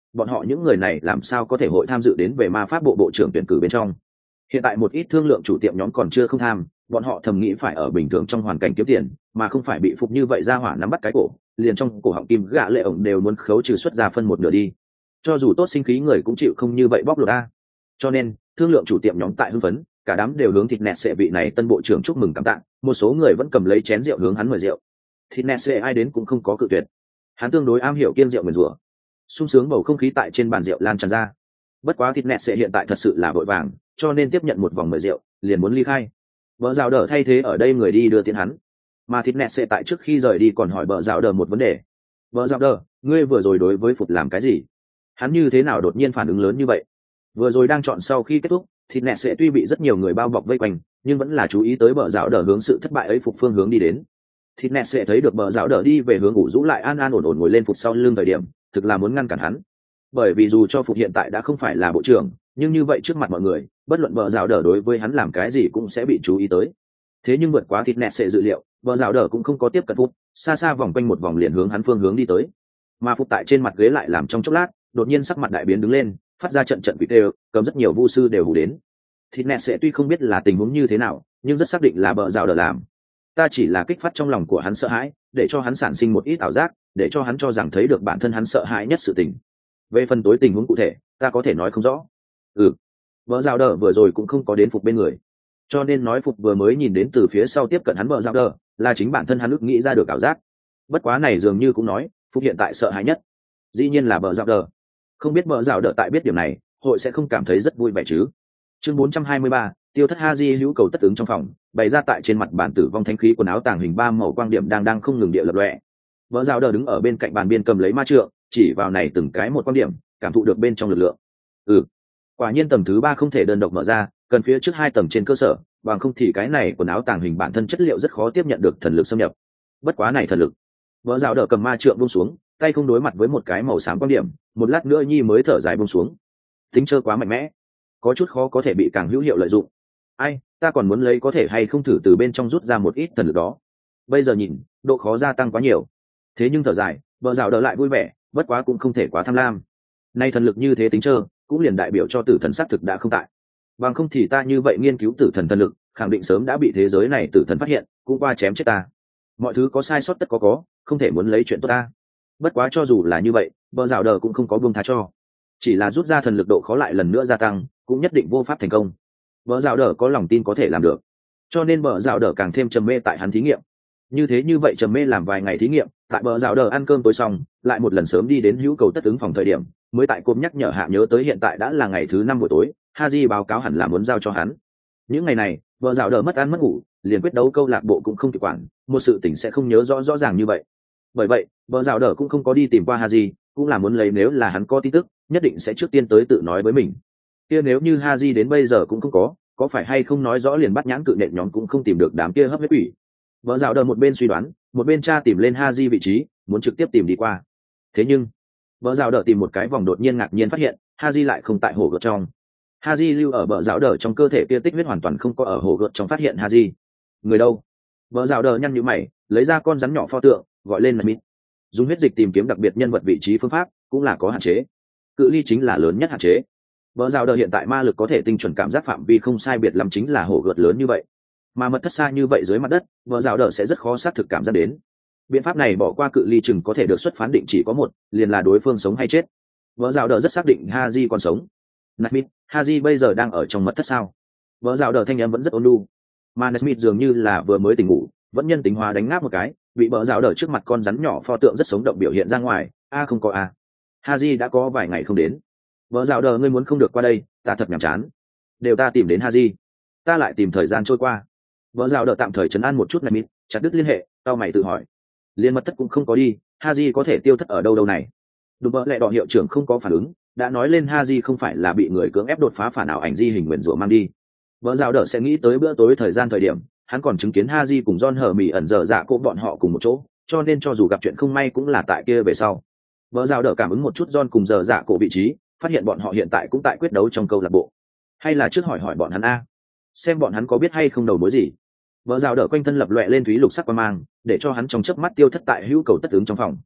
bọn họ những người này làm sao có thể hội tham dự đến về ma pháp bộ bộ trưởng tuyển cử bên trong. Hiện tại một ít thương lượng chủ tiệm nhóm còn chưa không tham, bọn họ thầm nghĩ phải ở bình thường trong hoàn cảnh kiếm tiền, mà không phải bị phục như vậy ra hỏa nắm bắt cái cổ, liền trong cổ họng kim gạ lệ ổng đều muốn khấu trừ xuất ra phân một nửa đi. Cho dù tốt sinh khí người cũng chịu không như vậy bóc lột a. Cho nên thương lượng chủ tiệm nhóm tại hưng phấn, cả đám đều hướng thịt nẹt sệ vị này tân bộ trưởng chúc mừng cảm tạ, một số người vẫn cầm lấy chén rượu hướng hắn mời rượu. Thịt nẹt sệ ai đến cũng không có cự tuyệt, hắn tương đối am hiểu kiêng rượu mời rủa, sung sướng bầu không khí tại trên bàn rượu lan tràn ra. Bất quá thịt nẹt sệ hiện tại thật sự là vội vàng, cho nên tiếp nhận một vòng mời rượu liền muốn ly khai. Bờ rào đờ thay thế ở đây người đi đưa tiễn hắn, mà thịt nẹt sệ tại trước khi rời đi còn hỏi bờ rào đờ một vấn đề. Bờ rào đờ, ngươi vừa rồi đối với Phục làm cái gì? Hắn như thế nào đột nhiên phản ứng lớn như vậy? Vừa rồi đang chọn sau khi kết thúc, thịt nẹt sệ tuy bị rất nhiều người bao bọc vây quanh, nhưng vẫn là chú ý tới bờ rào đờ hướng sự thất bại ấy Phục phương hướng đi đến. Thịt nẹt sệ thấy được bờ rào đờ đi về hướng ủ rũ lại an an ổn ổn ngồi lên Phục sau lưng thời điểm, thực là muốn ngăn cản hắn. Bởi vì dù cho Phục hiện tại đã không phải là bộ trưởng, nhưng như vậy trước mặt mọi người, bất luận bờ rào đờ đối với hắn làm cái gì cũng sẽ bị chú ý tới. Thế nhưng vượt quá thịt nẹt sệ dự liệu, bờ rào đờ cũng không có tiếp cận Phục, xa xa vòng quanh một vòng liền hướng hắn phương hướng đi tới. Mà Phục tại trên mặt ghế lại làm trong chốc lát, đột nhiên sắc mặt đại biến đứng lên, phát ra trận trận quỷ tê, cầm rất nhiều vu sư đều hù đến. Thịt nẹt sệ tuy không biết là tình huống như thế nào, nhưng rất xác định là bờ rào đờ làm. Ta chỉ là kích phát trong lòng của hắn sợ hãi, để cho hắn sản sinh một ít ảo giác, để cho hắn cho rằng thấy được bản thân hắn sợ hãi nhất sự tình. Về phần tối tình huống cụ thể, ta có thể nói không rõ. Ừ, bờ rào đờ vừa rồi cũng không có đến Phục bên người, cho nên nói Phục vừa mới nhìn đến từ phía sau tiếp cận hắn bờ rào đờ, là chính bản thân hắn ước nghĩ ra được ảo giác. Bất quá này dường như cũng nói, Phục hiện tại sợ hãi nhất, dĩ nhiên là bờ rào đờ. Không biết bờ rào đờ tại biết điểm này, hội sẽ không cảm thấy rất vui vẻ chứ? Chương bốn trăm hai mươi ba, tiêu thất Haji hữu cầu tất ứng trong phòng, bày ra tại trên mặt bàn tử vong thanh khí quần áo tàng hình ba màu quang điểm đang đang không ngừng địa lập lòe. Bờ rào đờ đứng ở bên cạnh bàn biên cầm lấy ma trượng, chỉ vào này từng cái một quan điểm, cảm thụ được bên trong lực lượng. Ừ, quả nhiên tầng thứ ba không thể đơn độc mở ra, cần phía trước hai tầng trên cơ sở, bằng không thì cái này quần áo tàng hình bản thân chất liệu rất khó tiếp nhận được thần lực xâm nhập. Bất quá này thần lực. Bờ rào đờ cầm ma trượng buông xuống, tay không đối mặt với một cái màu xám quan điểm, một lát nữa nhi mới thở dài buông xuống. Tính chơi quá mạnh mẽ, có chút khó có thể bị càng hữu hiệu lợi dụng. Ai, ta còn muốn lấy có thể hay không thử từ bên trong rút ra một ít thần lực đó. Bây giờ nhìn, độ khó gia tăng quá nhiều. Thế nhưng thở dài, bờ rào đờ lại vui vẻ, bất quá cũng không thể quá tham lam. Nay thần lực như thế tính chơi, cũng liền đại biểu cho tử thần xác thực đã không tại. Bằng không thì ta như vậy nghiên cứu tử thần thần lực, khẳng định sớm đã bị thế giới này tử thần phát hiện, cũng qua chém chết ta. Mọi thứ có sai sót tất có có, không thể muốn lấy chuyện tốt ta. Bất quá cho dù là như vậy, bờ rào đờ cũng không có buông tha cho. Chỉ là rút ra thần lực độ khó lại lần nữa gia tăng, cũng nhất định vô pháp thành công. Bờ rào đờ có lòng tin có thể làm được, cho nên bờ rào đờ càng thêm trầm mê tại hắn thí nghiệm. Như thế như vậy trầm mê làm vài ngày thí nghiệm, tại bờ rào đờ ăn cơm tối xong, lại một lần sớm đi đến hữu cầu tất ứng phòng thời điểm, mới tại côm nhắc nhở hạ nhớ tới hiện tại đã là ngày thứ năm buổi tối, Haji báo cáo hẳn là muốn giao cho hắn. Những ngày này, bờ rào đờ mất ăn mất ngủ, liền quyết đấu câu lạc bộ cũng không kịp quản, một sự tình sẽ không nhớ rõ rõ ràng như vậy. Bởi vậy, bờ rào đờ cũng không có đi tìm qua Haji, cũng là muốn lấy nếu là hắn có tin tức, nhất định sẽ trước tiên tới tự nói với mình. Kia nếu như Haji đến bây giờ cũng không có, có phải hay không nói rõ liền bắt nhãn cự nện nhóm cũng không tìm được đám kia hấp huyết quỷ. Bờ rào đờ một bên suy đoán, một bên tra tìm lên Haji vị trí, muốn trực tiếp tìm đi qua. Thế nhưng, bờ rào đờ tìm một cái vòng đột nhiên ngạc nhiên phát hiện, Haji lại không tại hồ gợt trong. Haji lưu ở bờ rào đờ trong cơ thể kia tích huyết hoàn toàn không có ở hồ gợt trong phát hiện Haji. Người đâu? Bờ rào đờ nhăn nhíu mày, lấy ra con rắn nhỏ pho tượng, gọi lên Mít. Dùng huyết dịch tìm kiếm đặc biệt nhân vật vị trí phương pháp, cũng là có hạn chế. Cự ly chính là lớn nhất hạn chế. Bờ rào đờ hiện tại ma lực có thể tinh chuẩn cảm giác phạm vi không sai biệt lắm chính là hồ gợt lớn như vậy. Mà mật thất xa như vậy dưới mặt đất, bờ rào đờ sẽ rất khó xác thực cảm giác đến. Biện pháp này bỏ qua cự ly chừng có thể được xuất phán định chỉ có một, liền là đối phương sống hay chết. Bờ rào đờ rất xác định Haji còn sống. Nesmith, Haji bây giờ đang ở trong mật thất sao? Bờ rào đờ thanh em vẫn rất ôn nhu, mà Nesmith dường như là vừa mới tỉnh ngủ, vẫn nhân tính hóa đánh ngáp một cái, bị bờ rào đờ trước mặt con rắn nhỏ pho tượng rất sống động biểu hiện ra ngoài. A không có a, Haji đã có vài ngày không đến. Bờ rào đờ ngươi muốn không được qua đây, ta thật nhàm chán. Đều ta tìm đến Haji, ta lại tìm thời gian trôi qua. Bờ rào đờ tạm thời trấn an một chút Nesmith, chặt đứt liên hệ, tao mày tự hỏi. Liên mật thất cũng không có đi, Haji có thể tiêu thất ở đâu đâu này? Đúng bỡ lẹ đỏ hiệu trưởng không có phản ứng, đã nói lên Haji không phải là bị người cưỡng ép đột phá phản ảo ảnh di hình nguyền rủa mang đi. Bờ rào đờ sẽ nghĩ tới bữa tối thời gian thời điểm, hắn còn chứng kiến Haji cùng John hở mỉ ẩn dở dạ cô bọn họ cùng một chỗ, cho nên cho dù gặp chuyện không may cũng là tại kia về sau. Bờ rào đờ cảm ứng một chút John cùng dở dạ cổ vị trí, phát hiện bọn họ hiện tại cũng tại quyết đấu trong câu lạc bộ. Hay là trước hỏi hỏi bọn hắn a, xem bọn hắn có biết hay không đầu mối gì. Bờ rào đờ quanh thân lập loè lên thúy lục sắc quang mang, để cho hắn trong chớp mắt tiêu thất tại hữu cầu tất ứng trong phòng.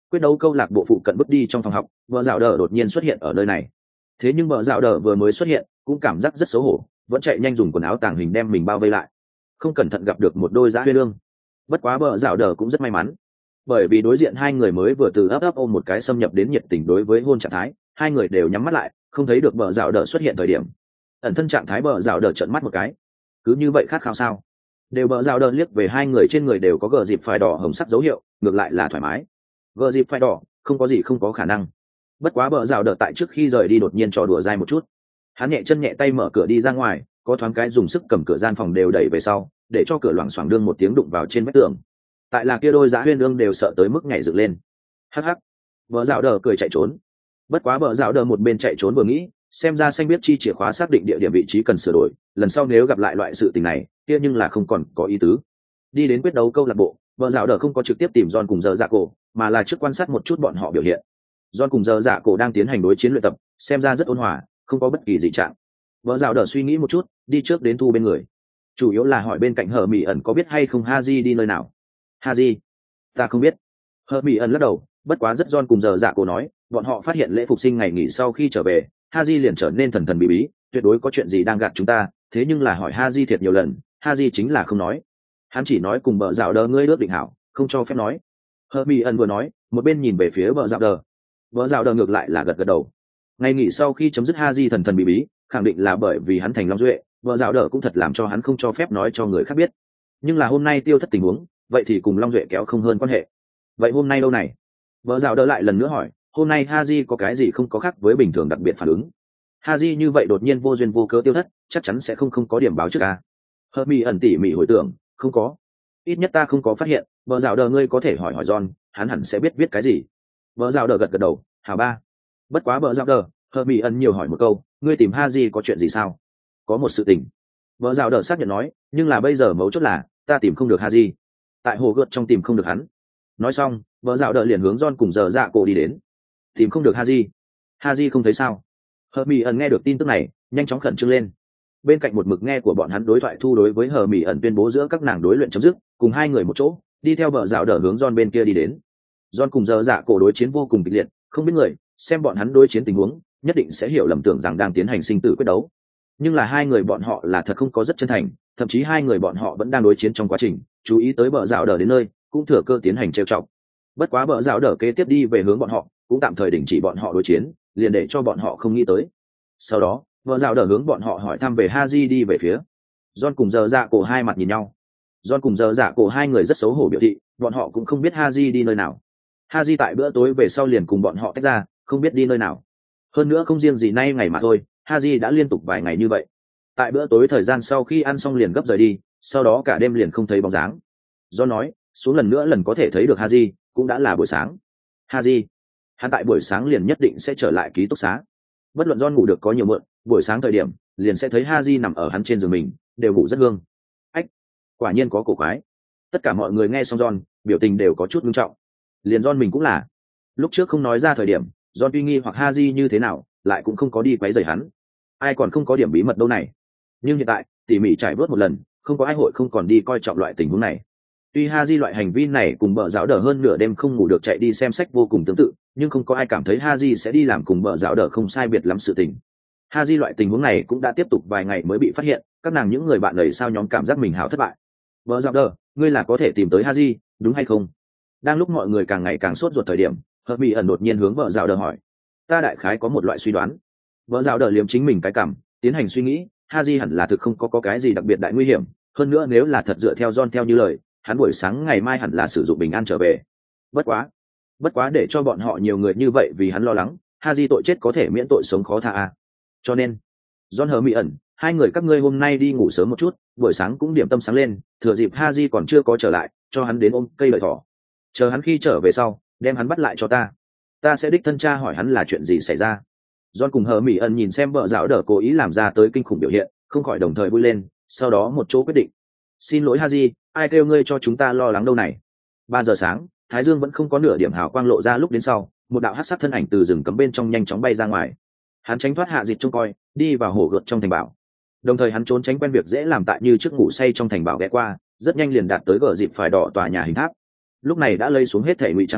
Quyết đấu câu lạc bộ phụ cận bước đi trong phòng học, vợ dạo đờ đột nhiên xuất hiện ở nơi này. Thế nhưng vợ dạo đờ vừa mới xuất hiện cũng cảm giác rất xấu hổ, vẫn chạy nhanh dùng quần áo tàng hình đem mình bao vây lại, không cẩn thận gặp được một đôi dã huyên ương. Bất quá vợ dạo đờ cũng rất may mắn, bởi vì đối diện hai người mới vừa từ ấp ấp ôm một cái xâm nhập đến nhiệt tình đối với hôn trạng thái, hai người đều nhắm mắt lại, không thấy được vợ dạo đờ xuất hiện thời điểm. Ẩn thân trạng thái vợ dạo đờ trợn mắt một cái, cứ như vậy khát khao sao? Đều vợ dạo đờ liếc về hai người trên người đều có gờ dịp phai đỏ hồng sắc dấu hiệu, ngược lại là thoải mái. Gờ dịp phai đỏ, không có gì không có khả năng. Bất quá vợ dạo đờ tại trước khi rời đi đột nhiên trò đùa dai một chút, hắn nhẹ chân nhẹ tay mở cửa đi ra ngoài, có thoáng cái dùng sức cầm cửa gian phòng đều đẩy về sau, để cho cửa loảng xoảng đương một tiếng đụng vào trên vách tường. Tại là kia đôi dã huyên ương đều sợ tới mức nhảy dựng lên. Hắc hắc, vợ dạo đờ cười chạy trốn. Bất quá vợ dạo đờ một bên chạy trốn vừa nghĩ, xem ra xanh biết chi chìa khóa xác định địa điểm vị trí cần sửa đổi, lần sau nếu gặp lại loại sự tình này kia nhưng là không còn có ý tứ. Đi đến quyết đấu câu lạc bộ, vợ dạo đờ không có trực tiếp tìm John cùng giờ dạ cổ, mà là trước quan sát một chút bọn họ biểu hiện. John cùng giờ dạ cổ đang tiến hành đối chiến luyện tập, xem ra rất ôn hòa, không có bất kỳ dị trạng. Vợ dạo đờ suy nghĩ một chút, đi trước đến thu bên người, chủ yếu là hỏi bên cạnh hờ mỹ ẩn có biết hay không Haji đi nơi nào. Haji, ta không biết. Hờ mỹ ẩn lắc đầu, bất quá rất John cùng giờ dạ cổ nói, bọn họ phát hiện lễ phục sinh ngày nghỉ sau khi trở về, Haji liền trở nên thần thần bí bí, tuyệt đối có chuyện gì đang gạt chúng ta. Thế nhưng là hỏi Haji thiệt nhiều lần, Haji chính là không nói. Hắn chỉ nói cùng bờ dạo đờ ngươi ước định hảo, không cho phép nói. Hờ mỹ ẩn vừa nói, một bên nhìn về phía bờ dạo đờ. Bờ dạo đờ ngược lại là gật gật đầu. Ngày nghỉ sau khi chấm dứt Haji thần thần bí bí, khẳng định là bởi vì hắn thành long duệ, bờ dạo đờ cũng thật làm cho hắn không cho phép nói cho người khác biết. Nhưng là hôm nay tiêu thất tình huống, vậy thì cùng long duệ kéo không hơn quan hệ. Vậy hôm nay đâu này? Bờ dạo đờ lại lần nữa hỏi, hôm nay Haji có cái gì không có khác với bình thường đặc biệt phản ứng? Haji như vậy đột nhiên vô duyên vô cớ tiêu thất, chắc chắn sẽ không không có điểm báo trước à? Hợp mỹ ẩn tỉ mỉ hồi tưởng, không có. Ít nhất ta không có phát hiện. Bờ dạo đờ ngươi có thể hỏi hỏi John, hắn hẳn sẽ biết viết cái gì. Bờ dạo đờ gật gật đầu, hảo ba. Bất quá bờ dạo đờ, hợp mỹ ẩn nhiều hỏi một câu, ngươi tìm Haji có chuyện gì sao? Có một sự tình. Bờ dạo đờ xác nhận nói, nhưng là bây giờ mấu chốt là ta tìm không được Haji. Tại hồ gợt trong tìm không được hắn. Nói xong, bờ dạo đờ liền hướng John cùng giờ dạ cổ đi đến. Tìm không được Haji. Haji không thấy sao? Hờ mỹ ẩn nghe được tin tức này, nhanh chóng khẩn trương lên. Bên cạnh một mực nghe của bọn hắn đối thoại thu đối với hờ mỹ ẩn tuyên bố giữa các nàng đối luyện chấm dứt, cùng hai người một chỗ đi theo bờ rào đờ hướng John bên kia đi đến. John cùng giờ dạ cổ đối chiến vô cùng kịch liệt, không biết người xem bọn hắn đối chiến tình huống nhất định sẽ hiểu lầm tưởng rằng đang tiến hành sinh tử quyết đấu, nhưng là hai người bọn họ là thật không có rất chân thành, thậm chí hai người bọn họ vẫn đang đối chiến trong quá trình chú ý tới bờ rào đờ đến nơi cũng thừa cơ tiến hành trêu chọc. Bất quá bờ rào đờ kế tiếp đi về hướng bọn họ cũng tạm thời đình chỉ bọn họ đối chiến, liền để cho bọn họ không nghĩ tới. Sau đó bờ rào đờ hướng bọn họ hỏi thăm về Haji đi về phía. John cùng giờ dạ cổ hai mặt nhìn nhau. John cùng giờ dạ cổ hai người rất xấu hổ biểu thị bọn họ cũng không biết Haji đi nơi nào. Haji tại bữa tối về sau liền cùng bọn họ tách ra, không biết đi nơi nào. Hơn nữa không riêng gì nay ngày mà thôi, Haji đã liên tục vài ngày như vậy. Tại bữa tối thời gian sau khi ăn xong liền gấp rời đi, sau đó cả đêm liền không thấy bóng dáng. John nói, xuống lần nữa lần có thể thấy được Haji, cũng đã là buổi sáng. Haji, hắn tại buổi sáng liền nhất định sẽ trở lại ký túc xá. Bất luận John ngủ được có nhiều mượn, buổi sáng thời điểm liền sẽ thấy Haji nằm ở hắn trên giường mình, đều ngủ rất hương. Ách, quả nhiên có cổ quái. Tất cả mọi người nghe xong John, biểu tình đều có chút nghiêm trọng. Liền John mình cũng là. Lúc trước không nói ra thời điểm, John tuy nghi hoặc Haji như thế nào, lại cũng không có đi quấy rầy hắn. Ai còn không có điểm bí mật đâu này. Nhưng hiện tại, tỉ mỉ trải bớt một lần, không có ai hội không còn đi coi trọng loại tình huống này. Tuy Haji loại hành vi này cùng bợ giáo đờ hơn nửa đêm không ngủ được chạy đi xem sách vô cùng tương tự, nhưng không có ai cảm thấy Haji sẽ đi làm cùng bợ giáo đờ không sai biệt lắm sự tình. Haji loại tình huống này cũng đã tiếp tục vài ngày mới bị phát hiện, các nàng những người bạn lầy sao nhóm cảm giác mình hảo thất bại. Bợ giáo đờ, ngươi là có thể tìm tới Haji, đúng hay không? Đang lúc mọi người càng ngày càng sốt ruột thời điểm, Hợp Mỹ ẩn đột nhiên hướng bợ giáo đờ hỏi. Ta đại khái có một loại suy đoán. Bợ giáo đờ liếm chính mình cái cảm, tiến hành suy nghĩ, Haji hẳn là thực không có, có cái gì đặc biệt đại nguy hiểm, hơn nữa nếu là thật dựa theo John theo như lời, hắn buổi sáng ngày mai hẳn là sử dụng bình an trở về. Bất quá, bất quá để cho bọn họ nhiều người như vậy vì hắn lo lắng, Haji tội chết có thể miễn tội sống khó tha à. Cho nên, John hờ Mỹ ẩn, hai người các ngươi hôm nay đi ngủ sớm một chút, buổi sáng cũng điểm tâm sáng lên, thừa dịp Haji còn chưa có trở lại, cho hắn đến ôm cây lợi thỏ. Chờ hắn khi trở về sau, đem hắn bắt lại cho ta. Ta sẽ đích thân tra hỏi hắn là chuyện gì xảy ra. John cùng hờ Mỹ ẩn nhìn xem vợ giáo đỡ cố ý làm ra tới kinh khủng biểu hiện, không khỏi đồng thời vui lên, sau đó một chỗ quyết định. Xin lỗi Haji, ai kêu ngươi cho chúng ta lo lắng đâu này. Ba giờ sáng, Thái Dương vẫn không có nửa điểm hào quang lộ ra lúc đến sau, một đạo hắc sắc thân ảnh từ rừng cấm bên trong nhanh chóng bay ra ngoài. Hắn tránh thoát hạ dịch trông coi, đi vào hồ gợt trong thành bảo. Đồng thời hắn trốn tránh quen việc dễ làm tại như trước ngủ say trong thành bảo ghé qua, rất nhanh liền đạt tới gờ dịp phải đỏ tòa nhà hình tháp. Lúc này đã lây xuống hết thể ngụy trang hắn,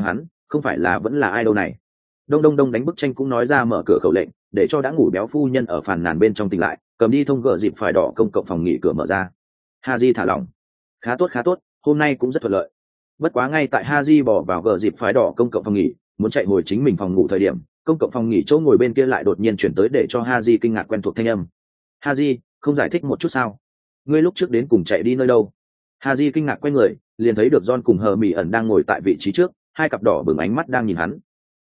không phải là vẫn là ai đâu này. Đông đông đông đánh bức tranh cũng nói ra mở cửa khẩu lệnh, để cho đã ngủ béo phu nhân ở phàn nàn bên trong tỉnh lại, cầm đi thông gỡ dịp phải đỏ công cộng phòng nghỉ cửa mở ra. Haji thả lỏng. Khá tốt khá tốt, hôm nay cũng rất thuận lợi. Bất quá ngay tại Haji bỏ vào gỡ dịp phái đỏ công cộng phòng nghỉ, muốn chạy hồi chính mình phòng ngủ thời điểm, công cộng phòng nghỉ chỗ ngồi bên kia lại đột nhiên chuyển tới để cho Haji kinh ngạc quen thuộc thanh âm. Haji, không giải thích một chút sao? Ngươi lúc trước đến cùng chạy đi nơi đâu? Haji kinh ngạc quay người, liền thấy được John cùng Hờ Mỹ ẩn đang ngồi tại vị trí trước, hai cặp đỏ bừng ánh mắt đang nhìn hắn.